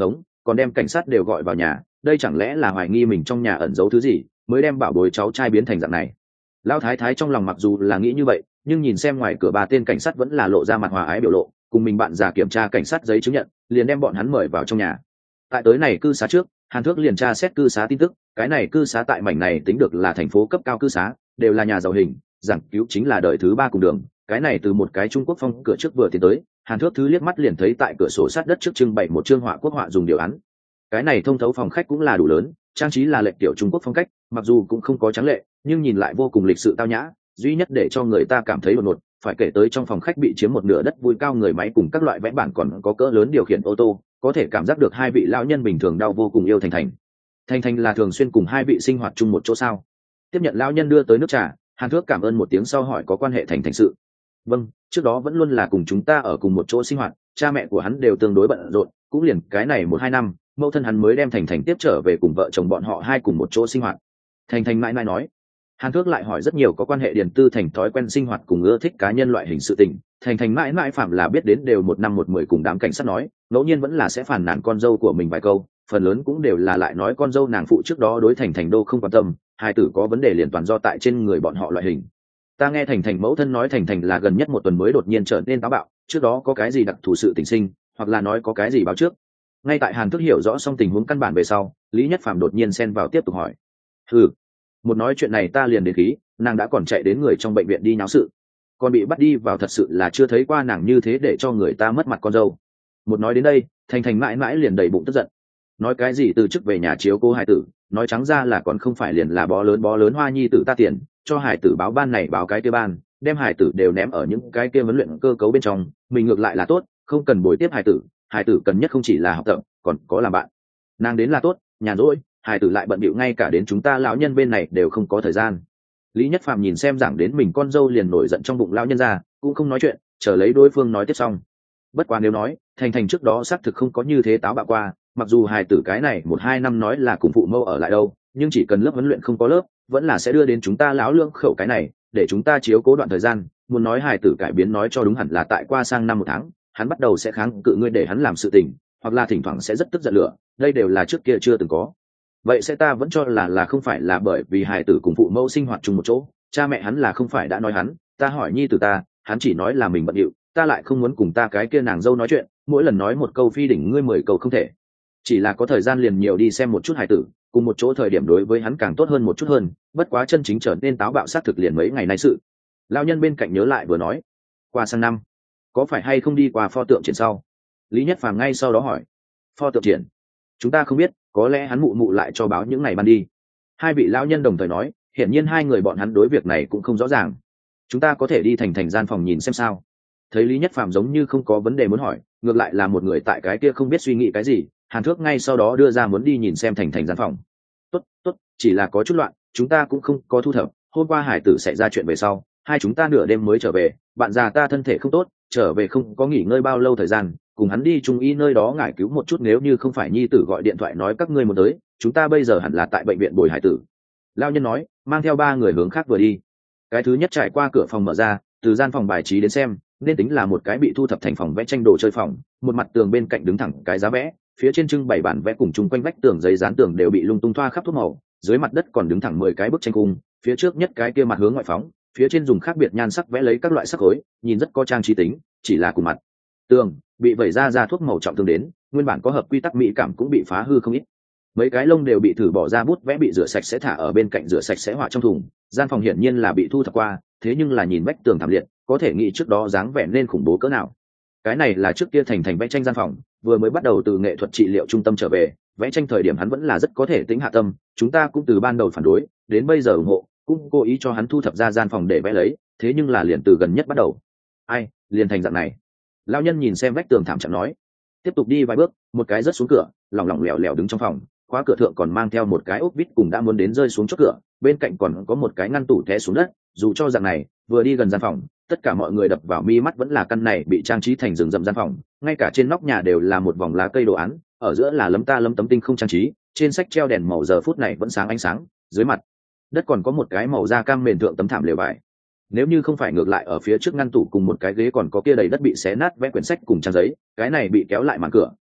còn đem cảnh sát đều gọi vào nhà, đây chẳng lẽ là hoài nghi mình trong nhà ẩn giấu thứ gì mới đem bảo bối cháu trai biến thành dạng này. Lão thái thái trong lòng mặc dù là nghĩ như vậy, nhưng nhìn xem ngoài cửa ba tên cảnh sát vẫn là lộ ra mặt hòa ái biểu lộ, cùng mình bạn già kiểm tra cảnh sát giấy chứng nhận, liền đem bọn hắn mời vào trong nhà. Tại tới này cư xá trước, Hàn Thước liền tra xét cư xá tin tức, cái này cư xá tại mảnh này tính được là thành phố cấp cao cư xá, đều là nhà giàu hình, giảng cứu chính là đời thứ ba cùng đường. Cái này từ một cái Trung Quốc phong cửa trước vừa tiến tới, Hàn Thước thứ liếc mắt liền thấy tại cửa sổ sát đất trước trưng bày một chương họa quốc họa dùng điều án. Cái này thông thấu phòng khách cũng là đủ lớn, trang trí là lệch tiểu Trung Quốc phong cách, mặc dù cũng không có tráng lệ, nhưng nhìn lại vô cùng lịch sự tao nhã, duy nhất để cho người ta cảm thấy đột ngột, phải kể tới trong phòng khách bị chiếm một nửa đất vui cao người máy cùng các loại vẽ bản còn có cỡ lớn điều khiển ô tô, có thể cảm giác được hai vị lão nhân bình thường đau vô cùng yêu Thành Thành. Thành Thành là thường xuyên cùng hai vị sinh hoạt chung một chỗ sao? Tiếp nhận lão nhân đưa tới nước trà, Hàn Thước cảm ơn một tiếng sau hỏi có quan hệ Thành Thành sự. Vâng, trước đó vẫn luôn là cùng chúng ta ở cùng một chỗ sinh hoạt, cha mẹ của hắn đều tương đối bận rộn, cũng liền cái này một hai năm, mẫu thân hắn mới đem Thành Thành tiếp trở về cùng vợ chồng bọn họ hai cùng một chỗ sinh hoạt. Thành Thành mãi mãi nói. Hàn Thước lại hỏi rất nhiều có quan hệ Điền Tư Thành thói quen sinh hoạt cùng ưa thích cá nhân loại hình sự tình. Thành Thành mãi mãi phạm là biết đến đều một năm một mười cùng đám cảnh sát nói, ngẫu nhiên vẫn là sẽ phản nàn con dâu của mình vài câu, phần lớn cũng đều là lại nói con dâu nàng phụ trước đó đối Thành Thành đô không quan tâm, hai tử có vấn đề liền toàn do tại trên người bọn họ loại hình. Ta nghe Thành Thành mẫu thân nói Thành Thành là gần nhất một tuần mới đột nhiên trở nên táo bạo, trước đó có cái gì đặc thù sự tình sinh, hoặc là nói có cái gì báo trước. Ngay tại Hàn Thước hiểu rõ xong tình huống căn bản về sau, Lý Nhất Phàm đột nhiên xen vào tiếp tục hỏi. Ừ, một nói chuyện này ta liền đến khí, nàng đã còn chạy đến người trong bệnh viện đi nháo sự, còn bị bắt đi vào, thật sự là chưa thấy qua nàng như thế để cho người ta mất mặt con dâu. Một nói đến đây, Thành Thành mãi mãi liền đầy bụng tức giận, nói cái gì từ chức về nhà chiếu cô hải tử, nói trắng ra là còn không phải liền là bó lớn bó lớn hoa nhi tử ta tiền, cho hải tử báo ban này báo cái kia ban, đem hải tử đều ném ở những cái kia huấn luyện cơ cấu bên trong, mình ngược lại là tốt, không cần bồi tiếp hải tử, hải tử cần nhất không chỉ là học tập, còn có làm bạn. Nàng đến là tốt, nhàn rỗi, hải tử lại bận bịu ngay cả đến chúng ta lão nhân bên này đều không có thời gian. Lý Nhất Phàm nhìn xem giảng đến mình con dâu liền nổi giận trong bụng lão nhân ra, cũng không nói chuyện, chờ lấy đối phương nói tiếp xong. Bất quá nếu nói, Thành Thành trước đó xác thực không có như thế táo bạo qua, mặc dù hài tử cái này một hai năm nói là cùng phụ mẫu ở lại đâu, nhưng chỉ cần lớp huấn luyện không có lớp, vẫn là sẽ đưa đến chúng ta lão lương khẩu cái này, để chúng ta chiếu cố đoạn thời gian. Muốn nói hài tử cải biến nói cho đúng hẳn là tại qua sang năm một tháng, hắn bắt đầu sẽ kháng cự ngươi để hắn làm sự tình, hoặc là thỉnh thoảng sẽ rất tức giận lửa, đây đều là trước kia chưa từng có. Vậy sẽ ta vẫn cho là là không phải là bởi vì hài tử cùng phụ mẫu sinh hoạt chung một chỗ, cha mẹ hắn là không phải đã nói hắn, ta hỏi nhi tử ta, hắn chỉ nói là mình bận điệu, ta lại không muốn cùng ta cái kia nàng dâu nói chuyện, mỗi lần nói một câu phi đỉnh ngươi mười câu không thể. Chỉ là có thời gian liền nhiều đi xem một chút hài tử, cùng một chỗ thời điểm đối với hắn càng tốt hơn một chút hơn, bất quá chân chính trở nên táo bạo sát thực liền mấy ngày nay sự. Lão nhân bên cạnh nhớ lại vừa nói, qua sang năm có phải hay không đi qua pho tượng triển sau? Lý Nhất Phàm ngay sau đó hỏi, pho tượng triển chúng ta không biết, có lẽ hắn mụ mụ lại cho báo những ngày ban đi. Hai vị lão nhân đồng thời nói, hiển nhiên hai người bọn hắn đối việc này cũng không rõ ràng. Chúng ta có thể đi thành thành gian phòng nhìn xem sao? Thấy Lý Nhất Phàm giống như không có vấn đề muốn hỏi, ngược lại là một người tại cái kia không biết suy nghĩ cái gì, Hàn Thước ngay sau đó đưa ra muốn đi nhìn xem thành thành gian phòng. Tốt, tốt, chỉ là có chút loạn, chúng ta cũng không có thu thập, hôm qua hải tử xảy ra chuyện về sau, hai chúng ta nửa đêm mới trở về, bạn già ta thân thể không tốt, trở về không có nghỉ ngơi bao lâu thời gian, cùng hắn đi trung y nơi đó ngải cứu một chút, nếu như không phải nhi tử gọi điện thoại nói các ngươi muốn tới, chúng ta bây giờ hẳn là tại bệnh viện bồi hải tử. Lao nhân nói, mang theo ba người hướng khác vừa đi. Cái thứ nhất trải qua cửa phòng mở ra, từ gian phòng bài trí đến xem, nên tính là một cái bị thu thập thành phòng vẽ tranh đồ chơi phòng, một mặt tường bên cạnh đứng thẳng cái giá vẽ, phía trên trưng bày bản vẽ cùng chung quanh vách tường giấy dán tường đều bị lung tung thoa khắp thuốc màu, dưới mặt đất còn đứng thẳng mười cái bức tranh cung, phía trước nhất cái kia mặt hướng ngoại phóng, phía trên dùng khác biệt nhan sắc vẽ lấy các loại sắc khối, nhìn rất có trang trí tính, chỉ là cùng mặt tường bị vẩy ra ra thuốc màu trọng thương đến, nguyên bản có hợp quy tắc mỹ cảm cũng bị phá hư không ít. Mấy cái lông đều bị thử bỏ ra, bút vẽ bị rửa sạch sẽ thả ở bên cạnh rửa sạch sẽ họa trong thùng. Gian phòng hiển nhiên là bị thu thập qua, thế nhưng là nhìn vách tường thảm liệt, có thể nghĩ trước đó dáng vẻ nên khủng bố cỡ nào. Cái này là trước kia thành thành vẽ tranh gian phòng, vừa mới bắt đầu từ nghệ thuật trị liệu trung tâm trở về, vẽ tranh thời điểm hắn vẫn là rất có thể tính hạ tâm, chúng ta cũng từ ban đầu phản đối, đến bây giờ ủng hộ, cũng cố ý cho hắn thu thập ra gian phòng để vẽ lấy, thế nhưng là liền từ gần nhất bắt đầu, ai, liền thành dạng này. Lão nhân nhìn xem vách tường thảm chẳng nói, tiếp tục đi vài bước, một cái rớt xuống cửa, lỏng lỏng lẻo lẻo đứng trong phòng, khóa cửa thượng còn mang theo một cái ốc vít cùng đã muốn đến rơi xuống chốt cửa, bên cạnh còn có một cái ngăn tủ té xuống đất. Dù cho dạng này, vừa đi gần gian phòng, tất cả mọi người đập vào mi mắt vẫn là căn này bị trang trí thành rừng rậm gian phòng, ngay cả trên nóc nhà đều là một vòng lá cây đồ án, ở giữa là lấm ta lấm tấm tinh không trang trí, trên sách treo đèn màu giờ phút này vẫn sáng ánh sáng, dưới mặt đất còn có một cái màu da cam mền thượng tấm thảm lều vải. Nếu như không phải ngược lại ở phía trước ngăn tủ cùng một cái ghế còn có kia đầy đất bị xé nát vẽ quyển sách cùng trang giấy, cái này bị kéo lại màn cửa,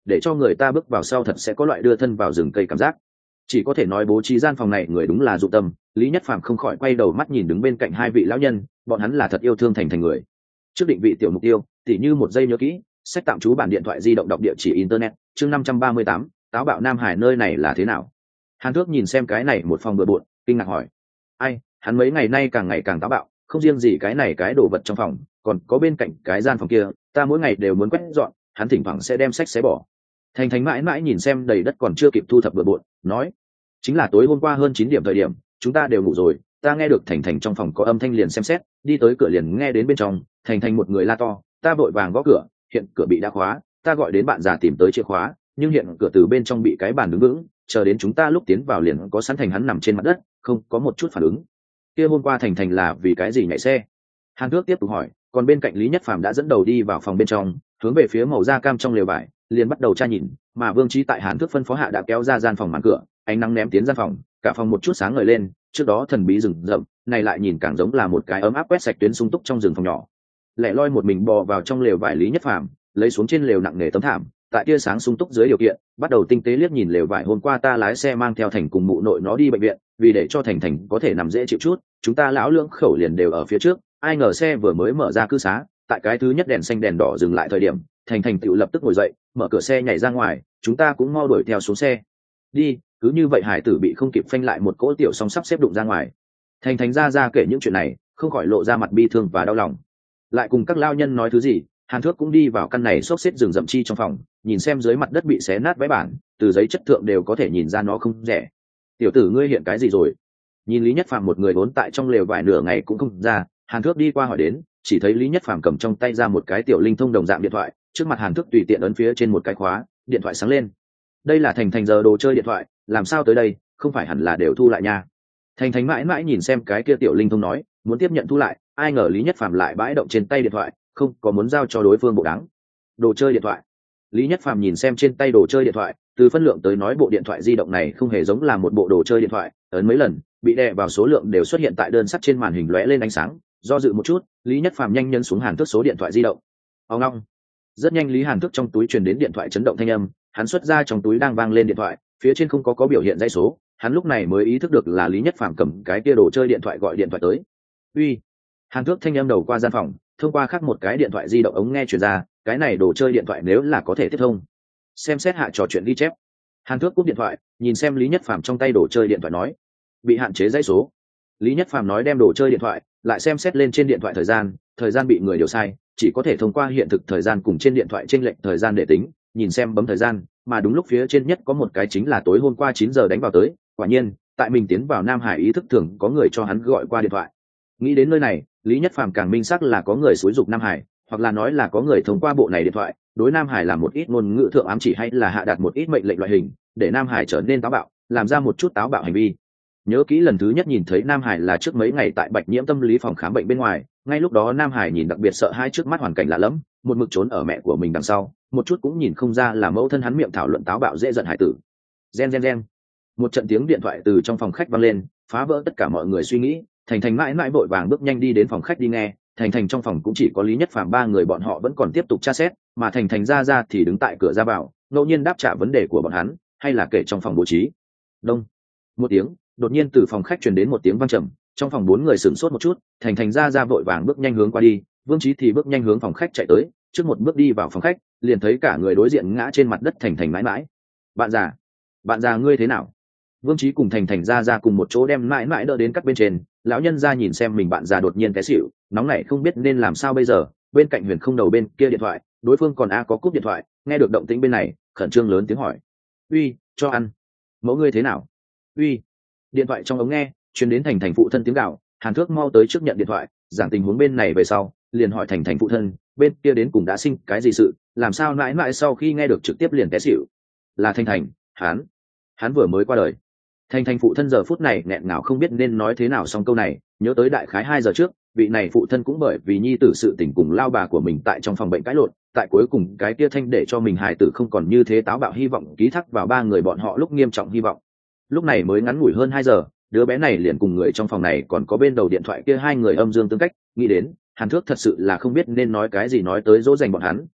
để cho người ta bước vào sau thật sẽ có loại đưa thân vào rừng cây cảm giác. Chỉ có thể nói bố trí gian phòng này người đúng là dụng tâm. Lý Nhất Phàm không khỏi quay đầu mắt nhìn đứng bên cạnh hai vị lão nhân, bọn hắn là thật yêu thương Thành Thành người. Trước định vị tiểu mục tiêu, tỉ như một giây nhớ kỹ, sách tạm trú bản điện thoại di động, đọc địa chỉ internet. Chương năm trăm ba mươi tám, táo bạo Nam Hải nơi này là thế nào? Hàn Thước nhìn xem cái này một phòng bừa bộn, kinh ngạc hỏi: ai, hắn mấy ngày nay càng ngày càng táo bạo, không riêng gì cái này cái đồ vật trong phòng, còn có bên cạnh cái gian phòng kia, ta mỗi ngày đều muốn quét dọn, hắn thỉnh thoảng sẽ đem sách xé bỏ. Thành Thành mãi mãi nhìn xem đầy đất còn chưa kịp thu thập bừa bộn, nói: chính là tối hôm qua hơn chín điểm thời điểm, chúng ta đều ngủ rồi, ta nghe được Thành Thành trong phòng có âm thanh liền xem xét, đi tới cửa liền nghe đến bên trong, Thành Thành một người la to, ta vội vàng gõ cửa, hiện cửa bị đã khóa, ta gọi đến bạn già tìm tới chìa khóa, nhưng hiện cửa từ bên trong bị cái bàn đứng vững, chờ đến chúng ta lúc tiến vào liền có sẵn Thành hắn nằm trên mặt đất, không có một chút phản ứng. Kia hôm qua Thành Thành là vì cái gì nhảy xe? Hàn Thước tiếp tục hỏi, còn bên cạnh Lý Nhất Phàm đã dẫn đầu đi vào phòng bên trong, hướng về phía màu da cam trong lều vải, liền bắt đầu tra nhìn, mà Vương Chí tại Hàn Thước phân phó hạ đã kéo ra gian phòng màn cửa, ánh nắng ném tiến gian phòng, cả phòng một chút sáng ngời lên, trước đó thần bí rừng rậm, này lại nhìn càng giống là một cái ấm áp quét sạch tuyến sung túc trong rừng phòng nhỏ. Lẻ loi một mình bò vào trong lều vải Lý Nhất Phàm, lấy xuống trên lều nặng nề tấm thảm, tại tia sáng sung túc dưới điều kiện, bắt đầu tinh tế liếc nhìn lều vải. Hôm qua ta lái xe mang theo Thành cùng mụ nội nó đi bệnh viện, vì để cho Thành Thành có thể nằm dễ chịu chút, chúng ta lão lưỡng khẩu liền đều ở phía trước, ai ngờ xe vừa mới mở ra cư xá, tại cái thứ nhất đèn xanh đèn đỏ dừng lại thời điểm, Thành Thành tự lập tức ngồi dậy, mở cửa xe nhảy ra ngoài, chúng ta cũng mau đuổi theo xuống xe. Đi, cứ như vậy hải tử bị không kịp phanh lại một cỗ tiểu song sắp xếp đụng ra ngoài. Thành Thành ra ra kể những chuyện này, không khỏi lộ ra mặt bi thương và đau lòng. Lại cùng các lao nhân nói thứ gì, Hàn Thước cũng đi vào căn này xốc xếp rừng rậm chi trong phòng, nhìn xem dưới mặt đất bị xé nát vẽ bản, từ giấy chất thượng đều có thể nhìn ra nó không rẻ. Tiểu tử ngươi hiện cái gì rồi? Nhìn Lý Nhất Phàm một người vốn tại trong lều vải nửa ngày cũng không ra, Hàn Thước đi qua hỏi đến, chỉ thấy Lý Nhất Phàm cầm trong tay ra một cái tiểu linh thông đồng dạng điện thoại, trước mặt Hàn Thước tùy tiện ấn phía trên một cái khóa, điện thoại sáng lên. Đây là Thành Thành giờ đồ chơi điện thoại, làm sao tới đây, không phải hẳn là đều thu lại nha. Thành Thành mãi mãi nhìn xem cái kia tiểu linh thông nói, muốn tiếp nhận thu lại, ai ngờ Lý Nhất Phàm lại bãi động trên tay điện thoại, không có muốn giao cho đối phương bộ đáng. Đồ chơi điện thoại. Lý Nhất Phàm nhìn xem trên tay đồ chơi điện thoại, từ phân lượng tới nói bộ điện thoại di động này không hề giống là một bộ đồ chơi điện thoại, ấn mấy lần, bị đè vào số lượng đều xuất hiện tại đơn sắt trên màn hình lóe lên ánh sáng. Do dự một chút, Lý Nhất Phàm nhanh nhấn xuống Hàn Thước số điện thoại di động. Ông long. Rất nhanh Lý Hàn Thước trong túi truyền đến điện thoại chấn động thanh âm, hắn xuất ra trong túi đang vang lên điện thoại, phía trên không có có biểu hiện dãy số, hắn lúc này mới ý thức được là Lý Nhất Phàm cầm cái kia đồ chơi điện thoại gọi điện thoại tới. Uy. Hàn Thước thanh âm đầu qua gian phòng, thông qua khác một cái điện thoại di động ống nghe truyền ra, cái này đồ chơi điện thoại nếu là có thể tiếp thông. Xem xét hạ trò chuyện ghi chép. Hàn Thước cúp điện thoại, nhìn xem Lý Nhất Phàm trong tay đồ chơi điện thoại nói, bị hạn chế dãy số. Lý Nhất Phàm nói đem đồ chơi điện thoại, lại xem xét lên trên điện thoại thời gian, thời gian bị người điều sai, chỉ có thể thông qua hiện thực thời gian cùng trên điện thoại chênh lệch thời gian để tính, nhìn xem bấm thời gian, mà đúng lúc phía trên nhất có một cái chính là tối hôm qua chín giờ đánh vào tới, quả nhiên, tại mình tiến vào Nam Hải ý thức thường có người cho hắn gọi qua điện thoại. Nghĩ đến nơi này, Lý Nhất Phàm càng minh xác là có người xúi dục Nam Hải, hoặc là nói là có người thông qua bộ này điện thoại, đối Nam Hải làm một ít ngôn ngữ thượng ám chỉ hay là hạ đạt một ít mệnh lệnh loại hình, để Nam Hải trở nên táo bạo, làm ra một chút táo bạo hành vi. Nhớ kỹ lần thứ nhất nhìn thấy Nam Hải là trước mấy ngày tại Bạch Nhiễm tâm lý phòng khám bệnh bên ngoài, ngay lúc đó Nam Hải nhìn đặc biệt sợ hai trước mắt hoàn cảnh lạ lẫm, một mực trốn ở mẹ của mình đằng sau, một chút cũng nhìn không ra là mẫu thân hắn miệng thảo luận táo bạo dễ giận hải tử. Gen gen gen. Một trận tiếng điện thoại từ trong phòng khách vang lên, phá vỡ tất cả mọi người suy nghĩ. Thành Thành mãi mãi vội vàng bước nhanh đi đến phòng khách đi nghe. Thành Thành trong phòng cũng chỉ có Lý Nhất Phàm ba người, bọn họ vẫn còn tiếp tục tra xét, mà Thành Thành ra ra thì đứng tại cửa ra vào, ngẫu nhiên đáp trả vấn đề của bọn hắn, hay là kể trong phòng bố trí. Đông. Một tiếng, đột nhiên từ phòng khách truyền đến một tiếng vang trầm, trong phòng bốn người sửng sốt một chút, Thành Thành ra ra vội vàng bước nhanh hướng qua đi, Vương Chí thì bước nhanh hướng phòng khách chạy tới, trước một bước đi vào phòng khách, liền thấy cả người đối diện ngã trên mặt đất Thành Thành mãi mãi. Bạn già, bạn già ngươi thế nào? Vương Chí cùng Thành Thành ra ra cùng một chỗ đem mãi mãi đỡ đến các bên trên, lão nhân ra nhìn xem mình bạn già đột nhiên té xỉu, nóng nảy không biết nên làm sao bây giờ. Bên cạnh Huyền không đầu bên kia điện thoại, đối phương còn a có cúp điện thoại, nghe được động tĩnh bên này, khẩn trương lớn tiếng hỏi: uy, cho ăn. Mẫu ngươi thế nào? Uy. Điện thoại trong ống nghe truyền đến Thành Thành phụ thân tiếng gào. Hàn Thước mau tới trước nhận điện thoại, giảng tình huống bên này về sau, liền hỏi Thành Thành phụ thân, bên kia đến cùng đã sinh cái gì sự, làm sao mãi mãi sau khi nghe được trực tiếp liền té xỉu? Là Thành Thành, hắn, hắn vừa mới qua đời. Thành Thành phụ thân giờ phút này nghẹn ngào không biết nên nói thế nào xong câu này, nhớ tới đại khái hai giờ trước, vị này phụ thân cũng bởi vì nhi tử sự tình cùng lao bà của mình tại trong phòng bệnh cãi lộn, tại cuối cùng cái kia thanh để cho mình hài tử không còn như thế táo bạo hy vọng ký thác vào ba người bọn họ lúc nghiêm trọng hy vọng. Lúc này mới ngắn ngủi hơn hai giờ, đứa bé này liền cùng người trong phòng này còn có bên đầu điện thoại kia hai người âm dương tương cách, nghĩ đến Hàn Thước thật sự là không biết nên nói cái gì nói tới dỗ dành bọn hắn,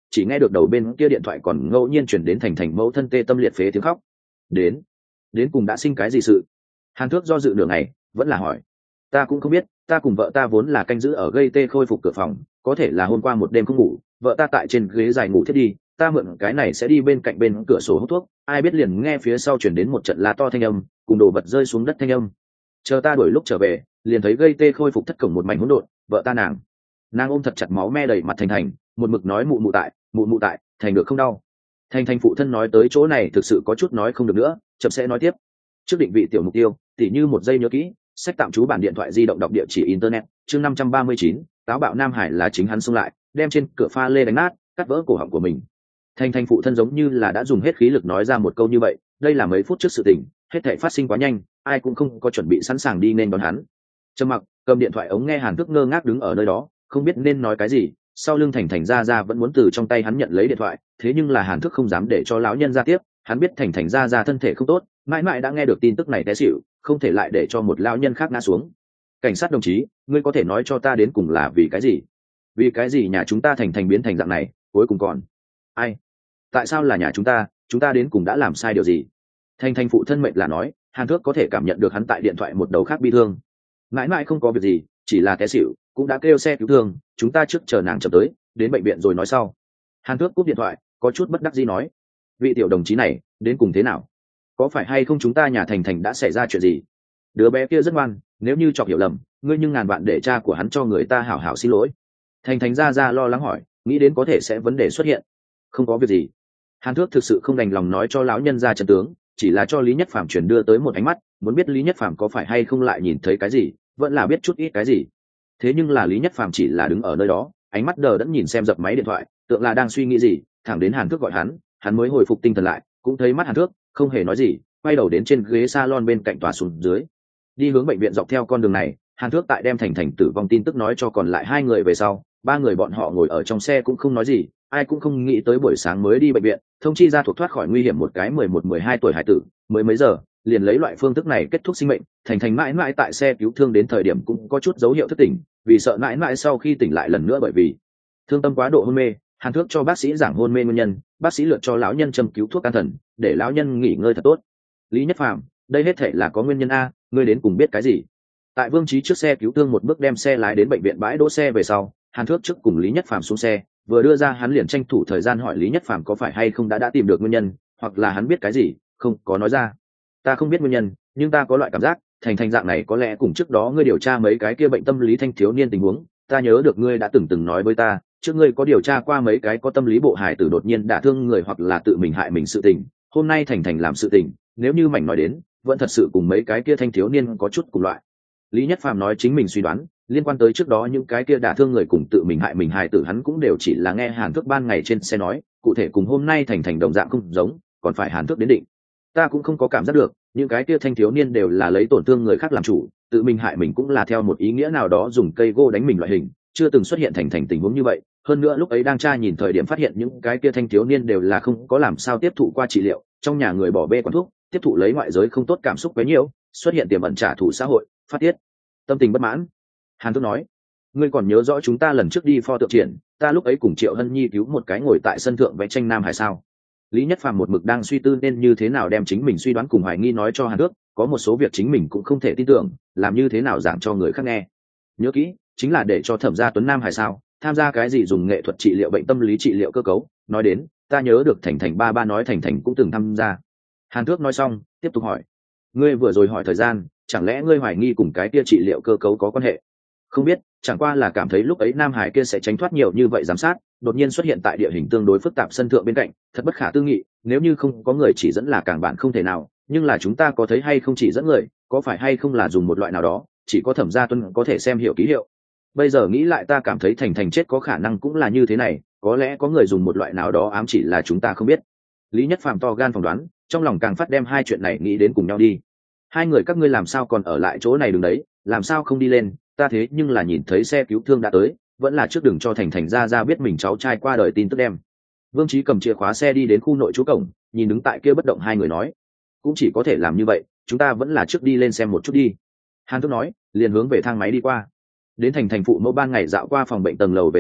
chỉ nghe được đầu bên kia điện thoại còn ngẫu nhiên chuyển đến thành thành mẫu thân tê tâm liệt phế tiếng khóc. đến đến cùng đã sinh cái gì sự? Hàn Thước do dự nửa ngày vẫn là hỏi. Ta cũng không biết, ta cùng vợ ta vốn là canh giữ ở gây tê khôi phục cửa phòng, có thể là hôm qua một đêm không ngủ, vợ ta tại trên ghế dài ngủ thiết đi, ta mượn cái này sẽ đi bên cạnh bên cửa sổ hút thuốc, ai biết liền nghe phía sau chuyển đến một trận la to thanh âm, cùng đồ vật rơi xuống đất thanh âm. Chờ ta đuổi lúc trở về, liền thấy gây tê khôi phục thất cổng một mảnh hỗn độn, vợ ta nàng nàng ôm thật chặt máu me đầy mặt thành thành, một mực nói mụ mụ tại mụ mụ tại thành được không đau. Thành thành phụ thân nói tới chỗ này thực sự có chút nói không được nữa, chậm sẽ nói tiếp. Trước định vị tiểu mục tiêu, tỉ như một giây nhớ kỹ, sách tạm trú bản điện thoại di động đọc địa chỉ internet, chương năm trăm ba mươi chín, táo bạo Nam Hải là chính hắn xông lại, đem trên cửa pha lê đánh nát, cắt vỡ cổ họng của mình. Thành thành phụ thân giống như là đã dùng hết khí lực nói ra một câu như vậy, đây là mấy phút trước sự tình, hết thảy phát sinh quá nhanh, ai cũng không có chuẩn bị sẵn sàng đi nên đón hắn. Trầm mặc, cầm điện thoại ống nghe Hàn Thước ngơ ngác đứng ở nơi đó, không biết nên nói cái gì, sau lưng Thành Thành ra ra vẫn muốn từ trong tay hắn nhận lấy điện thoại, thế nhưng là Hàn Thước không dám để cho lão nhân ra tiếp, hắn biết Thành Thành ra ra thân thể không tốt, mãi mãi đã nghe được tin tức này té xỉu, không thể lại để cho một lão nhân khác ngã xuống. Cảnh sát đồng chí, ngươi có thể nói cho ta đến cùng là vì cái gì? Vì cái gì nhà chúng ta Thành Thành biến thành dạng này, cuối cùng còn ai? Tại sao là nhà chúng ta, chúng ta đến cùng đã làm sai điều gì? Thành Thành phụ thân mệnh là nói, Hàn Thước có thể cảm nhận được hắn tại điện thoại một đầu khác bi thương. Mãi mãi không có việc gì, chỉ là té xỉu, cũng đã kêu xe cứu thương, chúng ta trước chờ nàng chậm tới, đến bệnh viện rồi nói sau. Hàn Thước cúp điện thoại, có chút bất đắc dĩ nói, vị tiểu đồng chí này đến cùng thế nào? Có phải hay không chúng ta nhà Thành Thành đã xảy ra chuyện gì? Đứa bé kia rất ngoan, nếu như chọc hiểu lầm, ngươi nhưng ngàn vạn để cha của hắn cho người ta hảo hảo xin lỗi. Thành Thành ra ra lo lắng hỏi, nghĩ đến có thể sẽ vấn đề xuất hiện. Không có việc gì. Hàn Thước thực sự không đành lòng nói cho lão nhân ra trận tướng, chỉ là cho Lý Nhất Phàm truyền đưa tới một ánh mắt, muốn biết Lý Nhất Phàm có phải hay không lại nhìn thấy cái gì, vẫn là biết chút ít cái gì. Thế nhưng là Lý Nhất Phàm chỉ là đứng ở nơi đó, ánh mắt đờ đẫn nhìn xem dập máy điện thoại, tượng là đang suy nghĩ gì, thẳng đến Hàn Thước gọi hắn, hắn mới hồi phục tinh thần lại, cũng thấy mắt Hàn Thước, không hề nói gì, quay đầu đến trên ghế salon bên cạnh tòa xuống dưới. Đi hướng bệnh viện dọc theo con đường này, Hàn Thước tại đem Thành Thành tử vong tin tức nói cho còn lại hai người về sau, ba người bọn họ ngồi ở trong xe cũng không nói gì, ai cũng không nghĩ tới buổi sáng mới đi bệnh viện, thông chi ra thuộc thoát khỏi nguy hiểm một cái mười một mười hai tuổi hải tử, mới mấy giờ, liền lấy loại phương thức này kết thúc sinh mệnh. Thành Thành mãi mãi tại xe cứu thương đến thời điểm cũng có chút dấu hiệu thức tỉnh, vì sợ mãi mãi sau khi tỉnh lại lần nữa bởi vì thương tâm quá độ hôn mê. Hàn Thước cho bác sĩ giảng hôn mê nguyên nhân, bác sĩ lựa cho lão nhân châm cứu thuốc an thần, để lão nhân nghỉ ngơi thật tốt. Lý Nhất Phàm, đây hết thể là có nguyên nhân a, ngươi đến cùng biết cái gì? Tại Vương Trí trước xe cứu thương một bước đem xe lái đến bệnh viện bãi đỗ xe về sau, Hàn Thước trước cùng Lý Nhất Phàm xuống xe, vừa đưa ra hắn liền tranh thủ thời gian hỏi Lý Nhất Phàm có phải hay không đã đã tìm được nguyên nhân, hoặc là hắn biết cái gì, không có nói ra. Ta không biết nguyên nhân, nhưng ta có loại cảm giác, Thành Thành dạng này có lẽ cùng trước đó ngươi điều tra mấy cái kia bệnh tâm lý thanh thiếu niên tình huống, ta nhớ được ngươi đã từng từng nói với ta, trước ngươi có điều tra qua mấy cái có tâm lý bộ hài tử đột nhiên đả thương người hoặc là tự mình hại mình sự tình, hôm nay Thành Thành làm sự tình, nếu như mảnh nói đến, vẫn thật sự cùng mấy cái kia thanh thiếu niên có chút cùng loại. Lý Nhất Phàm nói chính mình suy đoán, liên quan tới trước đó những cái kia đả thương người cùng tự mình hại mình hài tử hắn cũng đều chỉ là nghe Hàn Thước ban ngày trên xe nói, cụ thể cùng hôm nay Thành Thành đồng dạng không giống, còn phải Hàn Thước đến định. Ta cũng không có cảm giác được, những cái kia thanh thiếu niên đều là lấy tổn thương người khác làm chủ, tự mình hại mình cũng là theo một ý nghĩa nào đó dùng cây gỗ đánh mình loại hình, chưa từng xuất hiện Thành Thành tình huống như vậy. Hơn nữa lúc ấy đang tra nhìn thời điểm phát hiện những cái kia thanh thiếu niên đều là không có làm sao tiếp thụ qua trị liệu, trong nhà người bỏ bê quán thuốc, tiếp thụ lấy ngoại giới không tốt cảm xúc quá nhiều, xuất hiện tiềm ẩn trả thù xã hội, phát tiết tâm tình bất mãn. Hàn Thước nói, ngươi còn nhớ rõ chúng ta lần trước đi pho tượng triển, ta lúc ấy cùng Triệu Hân Nhi cứu một cái ngồi tại sân thượng vẽ tranh Nam Hải sao? Lý Nhất Phàm một mực đang suy tư nên như thế nào đem chính mình suy đoán cùng hoài nghi nói cho Hàn Thước, có một số việc chính mình cũng không thể tin tưởng, làm như thế nào giảng cho người khác nghe. Nhớ kỹ, chính là để cho Thẩm Gia Tuấn Nam Hải sao, tham gia cái gì dùng nghệ thuật trị liệu bệnh tâm lý trị liệu cơ cấu, nói đến, ta nhớ được Thành Thành ba ba nói Thành Thành cũng từng tham gia. Hàn Thước nói xong, tiếp tục hỏi, ngươi vừa rồi hỏi thời gian, chẳng lẽ ngươi hoài nghi cùng cái kia trị liệu cơ cấu có quan hệ? Không biết, chẳng qua là cảm thấy lúc ấy Nam Hải kia sẽ tránh thoát nhiều như vậy giám sát, đột nhiên xuất hiện tại địa hình tương đối phức tạp sân thượng bên cạnh, thật bất khả tư nghị, nếu như không có người chỉ dẫn là càng bạn không thể nào, nhưng là chúng ta có thấy hay không chỉ dẫn người, có phải hay không là dùng một loại nào đó, chỉ có Thẩm Gia Tuấn có thể xem hiểu ký hiệu. Bây giờ nghĩ lại ta cảm thấy Thành Thành chết có khả năng cũng là như thế này, có lẽ có người dùng một loại nào đó ám chỉ là chúng ta không biết. Lý Nhất Phàm to gan phỏng đoán, trong lòng càng phát đem hai chuyện này nghĩ đến cùng nhau đi. Hai người các ngươi làm sao còn ở lại chỗ này đứng đấy, làm sao không đi lên, ta thế nhưng là nhìn thấy xe cứu thương đã tới, vẫn là trước đừng cho Thành Thành ra ra biết mình cháu trai qua đời tin tức đem. Vương Trí cầm chìa khóa xe đi đến khu nội trú cổng, nhìn đứng tại kia bất động hai người nói, cũng chỉ có thể làm như vậy, chúng ta vẫn là trước đi lên xem một chút đi. Hàn Thước nói, liền hướng về thang máy đi qua. Đến Thành Thành phụ mẫu ban ngày dạo qua phòng bệnh tầng lầu về sau,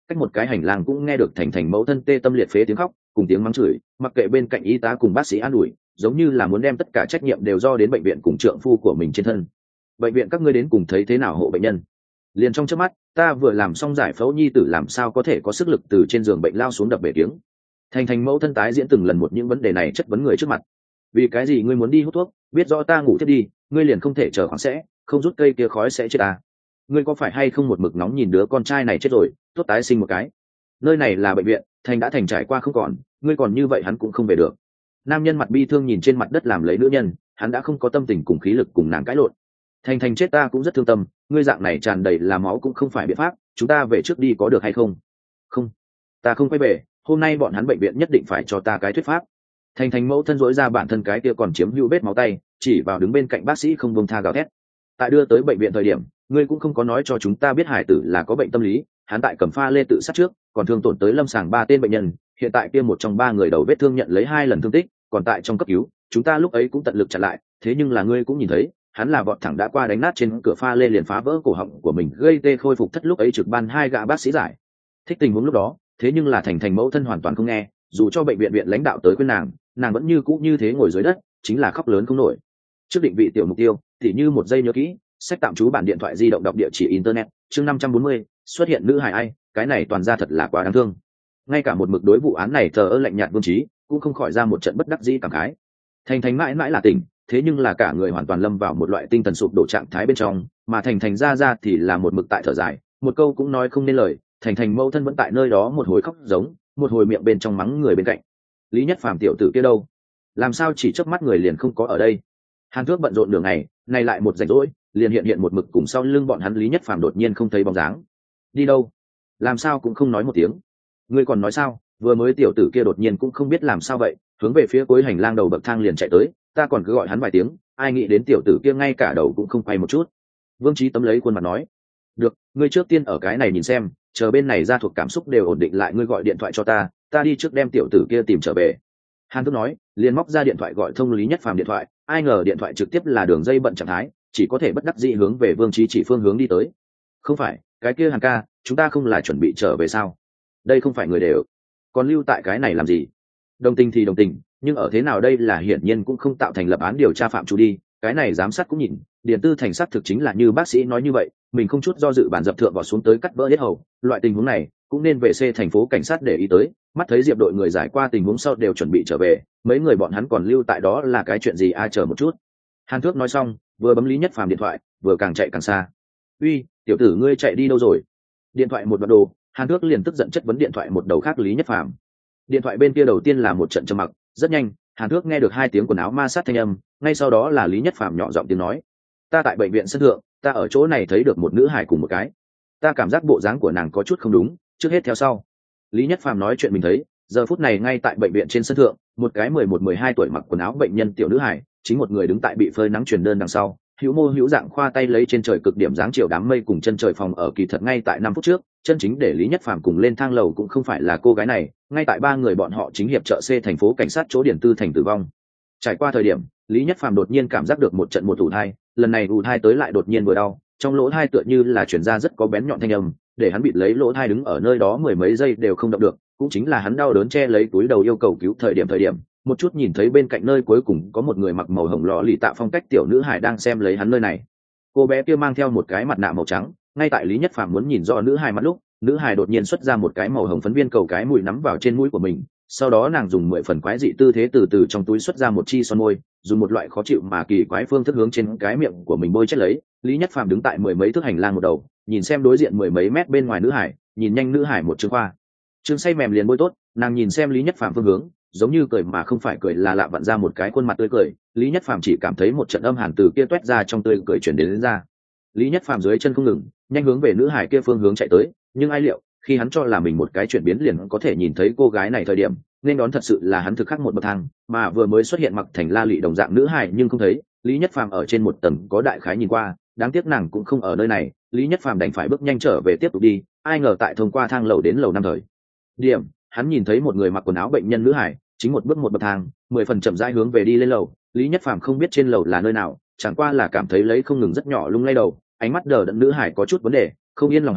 cách một cái hành lang cũng nghe được thành thành mẫu thân tê tâm liệt phế tiếng khóc cùng tiếng mắng chửi, mặc kệ bên cạnh y tá cùng bác sĩ an ủi, giống như là muốn đem tất cả trách nhiệm đều do đến bệnh viện cùng trượng phu của mình trên thân. Bệnh viện các ngươi đến cùng thấy thế nào hộ bệnh nhân? Liền trong chớp mắt, ta vừa làm xong giải phẫu nhi tử làm sao có thể có sức lực từ trên giường bệnh lao xuống đập bể tiếng. Thành thành mẫu thân tái diễn từng lần một những vấn đề này chất vấn người trước mặt. Vì cái gì ngươi muốn đi hút thuốc, biết rõ ta ngủ thiết đi, ngươi liền không thể chờ khoảng sẽ, không rút cây kia khói sẽ chết ta. Ngươi có phải hay không một mực nóng nhìn đứa con trai này chết rồi, tốt tái sinh một cái. Nơi này là bệnh viện, thành đã thành trải qua không còn, ngươi còn như vậy hắn cũng không về được. Nam nhân mặt bi thương nhìn trên mặt đất làm lấy nữ nhân, hắn đã không có tâm tình cùng khí lực cùng nàng cãi lộn. Thành thành chết ta cũng rất thương tâm, ngươi dạng này tràn đầy là máu cũng không phải biện pháp, chúng ta về trước đi có được hay không? Không, ta không quay về, hôm nay bọn hắn bệnh viện nhất định phải cho ta cái thuyết pháp. Thành thành mẫu thân dỗi ra bản thân cái kia còn chiếm hữu vết máu tay, chỉ vào đứng bên cạnh bác sĩ không buông tha gào thét. Tại đưa tới bệnh viện thời điểm, ngươi cũng không có nói cho chúng ta biết hải tử là có bệnh tâm lý, hắn tại cầm pha lê tự sát trước, còn thương tổn tới lâm sàng ba tên bệnh nhân, hiện tại kia một trong ba người đầu vết thương nhận lấy hai lần thương tích, còn tại trong cấp cứu, chúng ta lúc ấy cũng tận lực chặn lại, thế nhưng là ngươi cũng nhìn thấy, hắn là vọt thẳng đã qua đánh nát trên cửa pha lê liền phá vỡ cổ họng của mình, gây tê khôi phục thất lúc ấy trực ban hai gã bác sĩ giải thích tình huống lúc đó, thế nhưng là thành thành mẫu thân hoàn toàn không nghe, dù cho bệnh viện viện lãnh đạo tới khuyên nàng, nàng vẫn như cũ như thế ngồi dưới đất, chính là khóc lớn không nổi. Trước định vị tiểu mục tiêu, thì như một giây nhớ kỹ, sách tạm trú bản điện thoại di động đọc địa chỉ internet, chương năm trăm bốn mươi, xuất hiện nữ hài ai, cái này toàn ra thật là quá đáng thương. Ngay cả một mực đối vụ án này thờ ơ lạnh nhạt Vương Trí, cũng không khỏi ra một trận bất đắc dĩ cảm khái. Thành thành mãi mãi là tỉnh, thế nhưng là cả người hoàn toàn lâm vào một loại tinh thần sụp đổ trạng thái bên trong, mà thành thành ra ra thì là một mực tại thở dài, một câu cũng nói không nên lời. Thành thành mẫu thân vẫn tại nơi đó một hồi khóc giống, một hồi miệng bên trong mắng người bên cạnh. Lý Nhất Phàm tiểu tử kia đâu? Làm sao chỉ chớp mắt người liền không có ở đây? Hàn Thước bận rộn đường ngày, nay lại một rảnh rỗi, liền hiện hiện một mực cùng sau lưng bọn hắn. Lý Nhất Phàm đột nhiên không thấy bóng dáng. Đi đâu? Làm sao cũng không nói một tiếng. Ngươi còn nói sao? Vừa mới tiểu tử kia đột nhiên cũng không biết làm sao vậy, hướng về phía cuối hành lang đầu bậc thang liền chạy tới, ta còn cứ gọi hắn vài tiếng, ai nghĩ đến tiểu tử kia ngay cả đầu cũng không quay một chút. Vương Trí tấm lấy khuôn mặt nói, được, ngươi trước tiên ở cái này nhìn xem, chờ bên này ra thuộc cảm xúc đều ổn định lại ngươi gọi điện thoại cho ta, ta đi trước đem tiểu tử kia tìm trở về. Hàn Thước nói, liền móc ra điện thoại gọi thông Lý Nhất Phàm điện thoại, ai ngờ điện thoại trực tiếp là đường dây bận trạng thái, chỉ có thể bất đắc dĩ hướng về Vương Trí chỉ phương hướng đi tới. Không phải, cái kia Hàn ca, chúng ta không là chuẩn bị trở về sao? Đây không phải người đều, còn lưu tại cái này làm gì? Đồng tình thì đồng tình, nhưng ở thế nào đây là hiển nhiên cũng không tạo thành lập án điều tra phạm chủ đi, cái này giám sát cũng nhìn, Điền Tư Thành xác thực chính là như bác sĩ nói như vậy, mình không chút do dự bản dập thượng vào xuống tới cắt vỡ hết hầu, loại tình huống này cũng nên về C thành phố cảnh sát để ý tới. Mắt thấy Diệp đội người giải qua tình huống sau đều chuẩn bị trở về, mấy người bọn hắn còn lưu tại đó là cái chuyện gì ai chờ một chút. Hàn Thước nói xong, vừa bấm Lý Nhất Phàm điện thoại, vừa càng chạy càng xa. Uy, tiểu tử ngươi chạy đi đâu rồi? Điện thoại một đoạn đồ, Hàn Thước liền tức giận chất vấn điện thoại một đầu khác Lý Nhất Phàm. Điện thoại bên kia đầu tiên là một trận trầm mặc, rất nhanh, Hàn Thước nghe được hai tiếng quần áo ma sát thanh âm, ngay sau đó là Lý Nhất Phàm nhỏ giọng tiếng nói, ta tại bệnh viện sân thượng, ta ở chỗ này thấy được một nữ hài cùng một cái, ta cảm giác bộ dáng của nàng có chút không đúng, trước hết theo sau. Lý Nhất Phàm nói chuyện mình thấy, giờ phút này ngay tại bệnh viện trên sân thượng, một cái mười một mười hai tuổi mặc quần áo bệnh nhân tiểu nữ hài, chính một người đứng tại bị phơi nắng truyền đơn đằng sau, hữu mô hữu dạng khoa tay lấy trên trời cực điểm dáng chiều đám mây cùng chân trời phòng ở kỳ thật ngay tại năm phút trước, chân chính để Lý Nhất Phàm cùng lên thang lầu cũng không phải là cô gái này, ngay tại ba người bọn họ chính hiệp trợ C thành phố cảnh sát chỗ Điền Tư Thành tử vong. Trải qua thời điểm, Lý Nhất Phàm đột nhiên cảm giác được một trận một ù thai, lần này ù thai tới lại đột nhiên vừa đau, trong lỗ thai tựa như là chuyển ra rất có bén nhọn thanh âm, để hắn bịt lấy lỗ thai đứng ở nơi đó mười mấy giây đều không động được, cũng chính là hắn đau đớn che lấy túi đầu yêu cầu cứu thời điểm thời điểm, một chút nhìn thấy bên cạnh nơi cuối cùng có một người mặc màu hồng lọ lì tạ phong cách tiểu nữ hài đang xem lấy hắn nơi này. Cô bé kia mang theo một cái mặt nạ màu trắng, ngay tại Lý Nhất Phàm muốn nhìn rõ nữ hài mắt lúc, nữ hài đột nhiên xuất ra một cái màu hồng phấn viên cầu cái mũi nắm vào trên mũi của mình, sau đó nàng dùng mười phần quái dị tư thế từ từ trong túi xuất ra một chi son môi, dùng một loại khó chịu mà kỳ quái phương thức hướng trên cái miệng của mình bôi chết lấy. Lý Nhất Phàm đứng tại mười mấy thước hành lang một đầu, nhìn xem đối diện mười mấy mét bên ngoài nữ hải, nhìn nhanh nữ hải một chương khoa chương say mềm liền bôi tốt, nàng nhìn xem Lý Nhất Phàm phương hướng, giống như cười mà không phải cười, là lạ vặn ra một cái khuôn mặt tươi cười. Lý Nhất Phàm chỉ cảm thấy một trận âm hàn từ kia toét ra trong tươi cười chuyển đến, đến ra. Lý Nhất Phàm dưới chân không ngừng, nhanh hướng về nữ hải kia phương hướng chạy tới, nhưng ai liệu khi hắn cho là mình một cái chuyển biến liền có thể nhìn thấy cô gái này thời điểm, nên đón thật sự là hắn thực khắc một bậc thang, mà vừa mới xuất hiện mặc thành la lị đồng dạng nữ hải nhưng không thấy. Lý Nhất Phàm ở trên một tầng có đại khái nhìn qua, đáng tiếc nàng cũng không ở nơi này. Lý Nhất Phàm đành phải bước nhanh trở về tiếp tục đi, ai ngờ tại thông qua thang lầu đến lầu năm thời điểm, hắn nhìn thấy một người mặc quần áo bệnh nhân nữ hải, chính một bước một bậc thang, mười phần chậm rãi hướng về đi lên lầu. Lý Nhất Phàm không biết trên lầu là nơi nào, chẳng qua là cảm thấy lấy không ngừng rất nhỏ lung lay đầu, ánh mắt đờ đẫn nữ hải có chút vấn đề, không yên lòng hắn,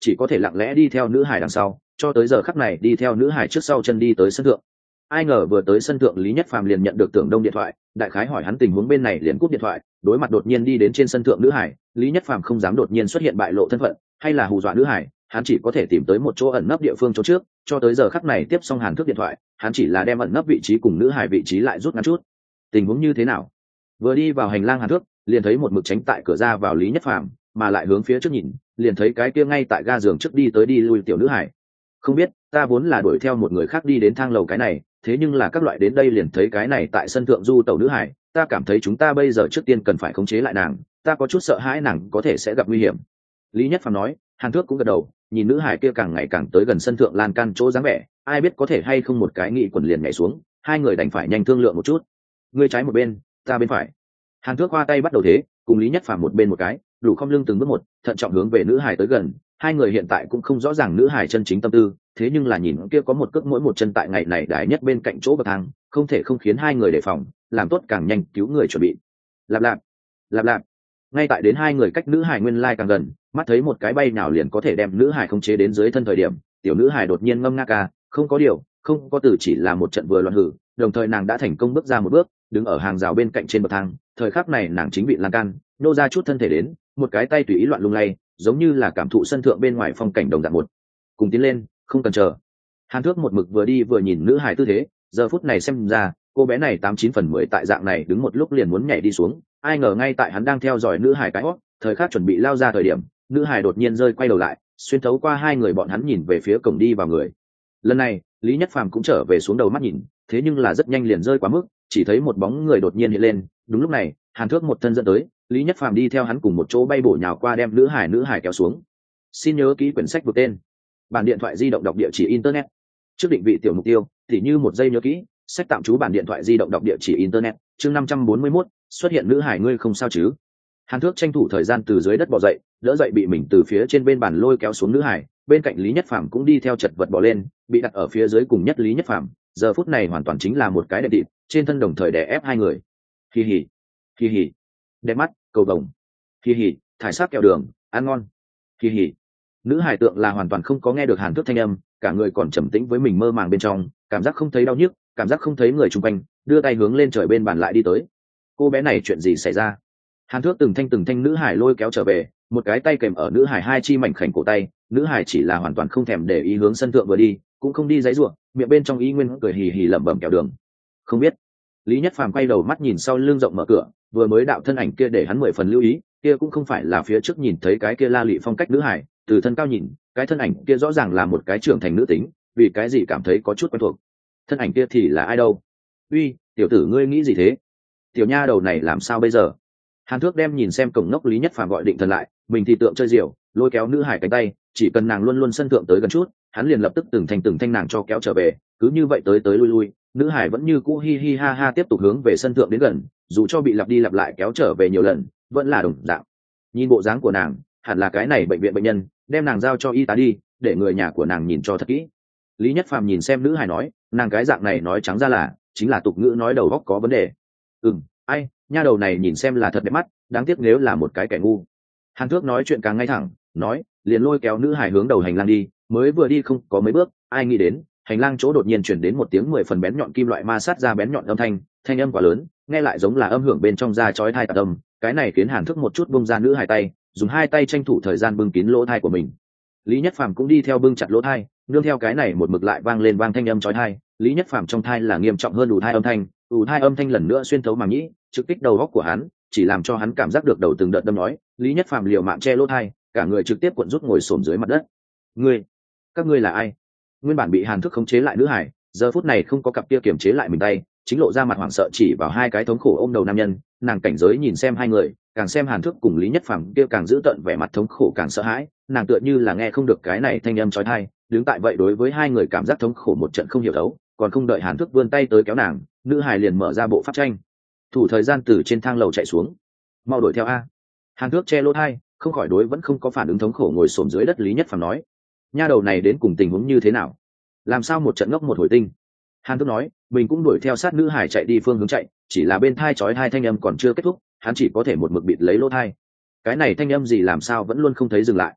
chỉ có thể lặng lẽ đi theo nữ hải đằng sau, cho tới giờ khắc này đi theo nữ hải trước sau chân đi tới sân thượng. Ai ngờ vừa tới sân thượng Lý Nhất Phàm liền nhận được Tưởng Đông điện thoại, đại khái hỏi hắn tình huống bên này liền cúp điện thoại. Đối mặt đột nhiên đi đến trên sân thượng nữ hải, Lý Nhất Phàm không dám đột nhiên xuất hiện bại lộ thân phận hay là hù dọa nữ hải, hắn chỉ có thể tìm tới một chỗ ẩn nấp địa phương trốn trước. Cho tới giờ khắc này tiếp xong Hàn Thước điện thoại, hắn chỉ là đem ẩn nấp vị trí cùng nữ hải vị trí lại rút ngắn chút. Tình huống như thế nào? Vừa đi vào hành lang Hàn Thước, liền thấy một mực tránh tại cửa ra vào Lý Nhất Phàm, mà lại hướng phía trước nhìn, liền thấy cái kia ngay tại ga giường trước đi tới đi lui tiểu nữ hải. Không biết, ta vốn là đuổi theo một người khác đi đến thang lầu cái này, thế nhưng là các loại đến đây liền thấy cái này tại sân thượng du tẩu nữ hải, ta cảm thấy chúng ta bây giờ trước tiên cần phải khống chế lại nàng, ta có chút sợ hãi nàng có thể sẽ gặp nguy hiểm. Lý Nhất Phàm nói. Hàn Thước cũng gật đầu, nhìn nữ hải kia càng ngày càng tới gần sân thượng lan can chỗ dáng vẻ, ai biết có thể hay không một cái nghị quần liền nhảy xuống, hai người đành phải nhanh thương lượng một chút. Ngươi trái một bên, ta bên phải. Hàn Thước hoa tay bắt đầu thế, cùng Lý Nhất Phàm một bên một cái, đủ không lưng từng bước một, thận trọng hướng về nữ hải tới gần. Hai người hiện tại cũng không rõ ràng nữ hải chân chính tâm tư, thế nhưng là nhìn kia có một cước mỗi một chân tại ngày này đái nhất bên cạnh chỗ bậc thang, không thể không khiến hai người đề phòng, làm tốt càng nhanh cứu người chuẩn bị. Lạp lạp, lạp lạp. Ngay tại đến hai người cách nữ hải nguyên lai càng gần, mắt thấy một cái bay nào liền có thể đem nữ hải khống chế đến dưới thân thời điểm, tiểu nữ hải đột nhiên ngâm nga ca, không có điều, không có từ, chỉ là một trận vừa loạn hử, đồng thời nàng đã thành công bước ra một bước, đứng ở hàng rào bên cạnh trên bậc thang. Thời khắc này nàng chính bị lan can nô ra chút thân thể đến, một cái tay tùy ý loạn lung lay, giống như là cảm thụ sân thượng bên ngoài phong cảnh đồng dạng một cùng tiến lên, không cần chờ. Hàn Thước một mực vừa đi vừa nhìn nữ hải tư thế, giờ phút này xem ra cô bé này tám chín phần mười tại dạng này đứng một lúc liền muốn nhảy đi xuống. Ai ngờ ngay tại hắn đang theo dõi nữ hải cái hót, thời khắc chuẩn bị lao ra thời điểm, nữ hải đột nhiên rơi quay đầu lại, xuyên thấu qua hai người bọn hắn nhìn về phía cổng đi vào người. Lần này Lý Nhất Phàm cũng trở về xuống đầu mắt nhìn, thế nhưng là rất nhanh liền rơi quá mức, chỉ thấy một bóng người đột nhiên hiện lên. Đúng lúc này Hàn Thước một thân dẫn tới, Lý Nhất Phàm đi theo hắn cùng một chỗ bay bổ nhào qua đem nữ hải nữ hải kéo xuống. Xin nhớ ký quyển sách vượt tên, bản điện thoại di động đọc địa chỉ internet, trước định vị tiểu mục tiêu thì như một giây nhớ kỹ, sách tạm trú bản điện thoại di động đọc địa chỉ internet. Chương năm trăm bốn mươi mốt, xuất hiện nữ hải ngươi không sao chứ? Hàn Thước tranh thủ thời gian từ dưới đất bò dậy, đỡ dậy bị mình từ phía trên bên bàn lôi kéo xuống nữ hải, bên cạnh Lý Nhất Phàm cũng đi theo chật vật bò lên, bị đặt ở phía dưới cùng nhất Lý Nhất Phàm, giờ phút này hoàn toàn chính là một cái đệm thịt, trên thân đồng thời đè ép hai người. Kỳ hỉ, kỳ hỉ, đẹp mắt, cầu vồng, kỳ hỉ, thải sắc kẹo đường, ăn ngon, kỳ hỉ. Nữ hải tượng là hoàn toàn không có nghe được Hàn Thước thanh âm, cả người còn trầm tĩnh với mình mơ màng bên trong, cảm giác không thấy đau nhức, cảm giác không thấy người chung quanh, đưa tay hướng lên trời bên bàn lại đi tới. Cô bé này chuyện gì xảy ra? Hàn Thước từng thanh từng thanh nữ hải lôi kéo trở về, một cái tay kèm ở nữ hải hai chi mảnh khảnh cổ tay, nữ hải chỉ là hoàn toàn không thèm để ý hướng sân thượng vừa đi, cũng không đi giãy giụa, miệng bên trong y nguyên cười hì hì lẩm bẩm kẹo đường. Không biết. Lý Nhất Phàm quay đầu mắt nhìn sau lưng rộng mở cửa, vừa mới đạo thân ảnh kia để hắn mười phần lưu ý, kia cũng không phải là phía trước nhìn thấy cái kia la lị phong cách nữ hải, từ thân cao nhìn, cái thân ảnh kia rõ ràng là một cái trưởng thành nữ tính, vì cái gì cảm thấy có chút quen thuộc. Thân ảnh kia thì là ai đâu? Uy, tiểu tử ngươi nghĩ gì thế? Tiểu nha đầu này làm sao bây giờ? Hàn Thước đem nhìn xem cổng nóc Lý Nhất Phàm gọi định thần lại, mình thì tượng chơi diều, lôi kéo nữ hải cánh tay, chỉ cần nàng luôn luôn sân thượng tới gần chút, hắn liền lập tức từng thanh từng thanh nàng cho kéo trở về, cứ như vậy tới tới lui lui, nữ hải vẫn như cũ hi hi ha ha tiếp tục hướng về sân thượng đến gần, dù cho bị lặp đi lặp lại kéo trở về nhiều lần, vẫn là đồng dạng. Nhìn bộ dáng của nàng, hẳn là cái này bệnh viện bệnh nhân, đem nàng giao cho y tá đi, để người nhà của nàng nhìn cho thật kỹ. Lý Nhất Phàm nhìn xem nữ hải nói, nàng cái dạng này nói trắng ra là, chính là tục ngữ nói đầu óc có vấn đề. Ừm, ai, nha đầu này nhìn xem là thật đẹp mắt, đáng tiếc nếu là một cái kẻ ngu. Hàn Thước nói chuyện càng ngay thẳng, nói, liền lôi kéo nữ hải hướng đầu hành lang đi, mới vừa đi không có mấy bước, ai nghĩ đến, hành lang chỗ đột nhiên chuyển đến một tiếng mười phần bén nhọn kim loại ma sát ra bén nhọn âm thanh, thanh âm quá lớn, nghe lại giống là âm hưởng bên trong da chói tai tạc âm, cái này khiến Hàn Thước một chút bung ra nữ hải tay, dùng hai tay tranh thủ thời gian bưng kín lỗ tai của mình. Lý Nhất Phàm cũng đi theo bưng chặt lỗ tai, nương theo cái này một mực lại vang lên vang thanh âm chói tai, Lý Nhất Phàm trong tai là nghiêm trọng hơn ù tai âm thanh, ù tai âm thanh lần nữa xuyên thấu màng nhĩ, trực kích đầu óc của hắn, chỉ làm cho hắn cảm giác được đầu từng đợt đâm nói. Lý Nhất Phàm liều mạng che lỗ tai, cả người trực tiếp cuộn rút ngồi xổm dưới mặt đất. Ngươi, các ngươi là ai? Nguyên bản bị Hàn Thước khống chế lại nữ hải, giờ phút này không có cặp kia kiềm chế lại mình tay, chính lộ ra mặt hoảng sợ chỉ vào hai cái thống khổ ôm đầu nam nhân, nàng cảnh giới nhìn xem hai người, càng xem Hàn Thước cùng Lý Nhất Phàm kia càng giữ tợn vẻ mặt thống khổ càng sợ hãi, nàng tựa như là nghe không được cái này thanh âm chói tai, đứng tại vậy đối với hai người cảm giác thống khổ một trận không hiểu đấu, còn không đợi Hàn Thước vươn tay tới kéo nàng, nữ hải liền mở ra bộ pháp tranh, thủ thời gian từ trên thang lầu chạy xuống. Mau đuổi theo a. Hàn Thước che lỗ tai, không khỏi đối vẫn không có phản ứng thống khổ ngồi xổm dưới đất Lý Nhất Phàm nói, nha đầu này đến cùng tình huống như thế nào? Làm sao một trận ngốc một hồi tinh? Hàn Thước nói, mình cũng đuổi theo sát nữ hải chạy đi phương hướng chạy, chỉ là bên thai chói hai thanh âm còn chưa kết thúc, hắn chỉ có thể một mực bịt lấy lỗ thai. Cái này thanh âm gì làm sao vẫn luôn không thấy dừng lại?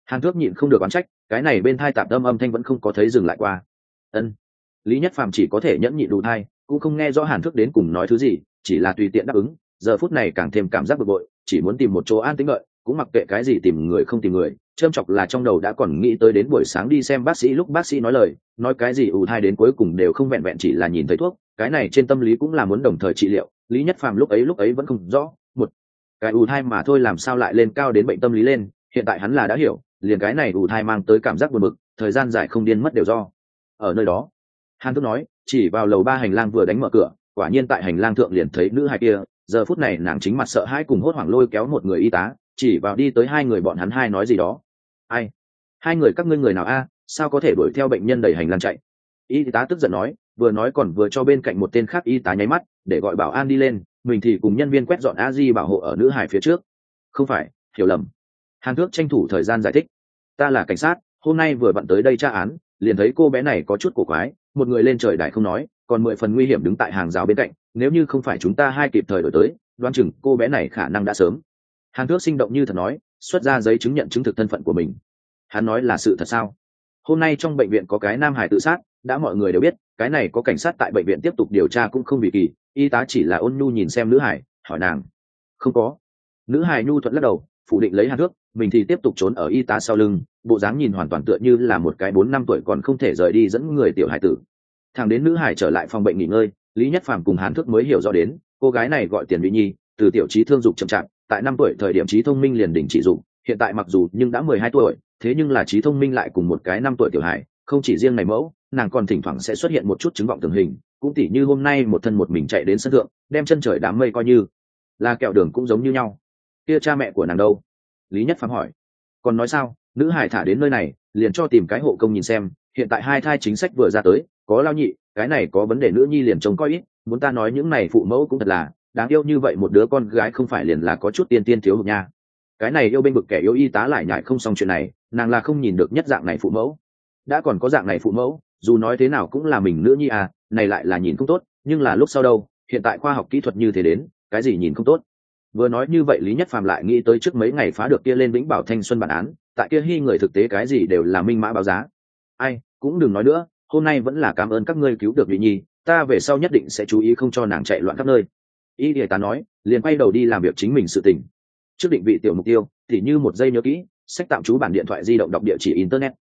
Hàn Thước nhịn không được oán trách, cái này bên thai tạm âm âm thanh vẫn không có thấy dừng lại qua. Ân. Lý Nhất Phàm chỉ có thể nhẫn nhịn đủ thai, cũng không nghe rõ Hàn Thước đến cùng nói thứ gì, chỉ là tùy tiện đáp ứng. Giờ phút này càng thêm cảm giác bực bội, chỉ muốn tìm một chỗ an tĩnh đợi, cũng mặc kệ cái gì tìm người không tìm người. Châm chọc là trong đầu đã còn nghĩ tới đến buổi sáng đi xem bác sĩ lúc bác sĩ nói lời, nói cái gì ủ thai đến cuối cùng đều không vẹn vẹn chỉ là nhìn thấy thuốc, cái này trên tâm lý cũng là muốn đồng thời trị liệu. Lý Nhất Phàm lúc ấy lúc ấy vẫn không rõ, một cái ủ thai mà thôi làm sao lại lên cao đến bệnh tâm lý lên, hiện tại hắn là đã hiểu, liền cái này ủ thai mang tới cảm giác buồn bực, thời gian dài không điên mất đều do. Ở nơi đó, Hàn Thước nói, chỉ vào lầu ba hành lang vừa đánh mở cửa, quả nhiên tại hành lang thượng liền thấy nữ hài kia, giờ phút này nàng chính mặt sợ hãi cùng hốt hoảng lôi kéo một người y tá, chỉ vào đi tới hai người bọn hắn hai nói gì đó. Ai? Hai người các ngươi người nào a? Sao có thể đuổi theo bệnh nhân đầy hành lang chạy? Y tá tức giận nói, vừa nói còn vừa cho bên cạnh một tên khác y tá nháy mắt để gọi bảo an đi lên, mình thì cùng nhân viên quét dọn a di bảo hộ ở nữ hải phía trước. Không phải, hiểu lầm. Hàn Thước tranh thủ thời gian giải thích, ta là cảnh sát, hôm nay vừa vặn tới đây tra án, liền thấy cô bé này có chút cổ quái, một người lên trời đại không nói, còn mười phần nguy hiểm đứng tại hàng rào bên cạnh, nếu như không phải chúng ta hai kịp thời đổi tới, đoán chừng cô bé này khả năng đã sớm. Hàn Thước sinh động như thật nói, xuất ra giấy chứng nhận chứng thực thân phận của mình. Hắn nói là sự thật sao? Hôm nay trong bệnh viện có cái nam hải tự sát, đã mọi người đều biết, cái này có cảnh sát tại bệnh viện tiếp tục điều tra cũng không vì kỳ. Y tá chỉ là ôn nhu nhìn xem nữ hải, hỏi nàng, không có. Nữ hải nhu thuận lắc đầu, phủ định lấy Hàn Thước, mình thì tiếp tục trốn ở y tá sau lưng, bộ dáng nhìn hoàn toàn tựa như là một cái bốn năm tuổi còn không thể rời đi dẫn người tiểu hải tử. Thằng đến nữ hải trở lại phòng bệnh nghỉ ngơi, Lý Nhất Phàm cùng Hàn Thước mới hiểu rõ đến, cô gái này gọi Tiền Mỹ Nhi, từ tiểu trí thương dục chậm chạp, tại năm tuổi thời điểm trí thông minh liền đỉnh chỉ dục, hiện tại mặc dù nhưng đã mười hai tuổi, thế nhưng là trí thông minh lại cùng một cái năm tuổi tiểu hải, không chỉ riêng này mẫu, nàng còn thỉnh thoảng sẽ xuất hiện một chút chứng vọng tưởng hình, cũng tỉ như hôm nay một thân một mình chạy đến sân thượng, đem chân trời đám mây coi như là kẹo đường cũng giống như nhau. Kia cha mẹ của nàng đâu? Lý Nhất Phàm hỏi. Còn nói sao, nữ hải thả đến nơi này, liền cho tìm cái hộ công nhìn xem, hiện tại hai thai chính sách vừa ra tới, có lao nhị, cái này có vấn đề nữ nhi liền trông coi ít, muốn ta nói những này phụ mẫu cũng thật là đáng yêu, như vậy một đứa con gái không phải liền là có chút tiên tiên thiếu hụt nha. Cái này yêu bên bực kẻ yêu y tá lại nhại không xong chuyện này, nàng là không nhìn được nhất dạng này phụ mẫu, đã còn có dạng này phụ mẫu, dù nói thế nào cũng là mình nữ nhi à, này lại là nhìn không tốt, nhưng là lúc sau đâu, hiện tại khoa học kỹ thuật như thế đến, cái gì nhìn không tốt. Vừa nói như vậy Lý Nhất Phàm lại nghĩ tới trước mấy ngày phá được kia lên Vĩnh Bảo Thanh Xuân bản án, tại kia hy người thực tế cái gì đều là minh mã báo giá. Ai cũng đừng nói nữa, hôm nay vẫn là cảm ơn các ngươi cứu được Vị Nhi, ta về sau nhất định sẽ chú ý không cho nàng chạy loạn khắp nơi. Y y tá nói, liền quay đầu đi làm việc chính mình sự tình. Trước định vị tiểu mục tiêu thì như một giây nhớ kỹ, sách tạm trú bản điện thoại di động đọc địa chỉ internet,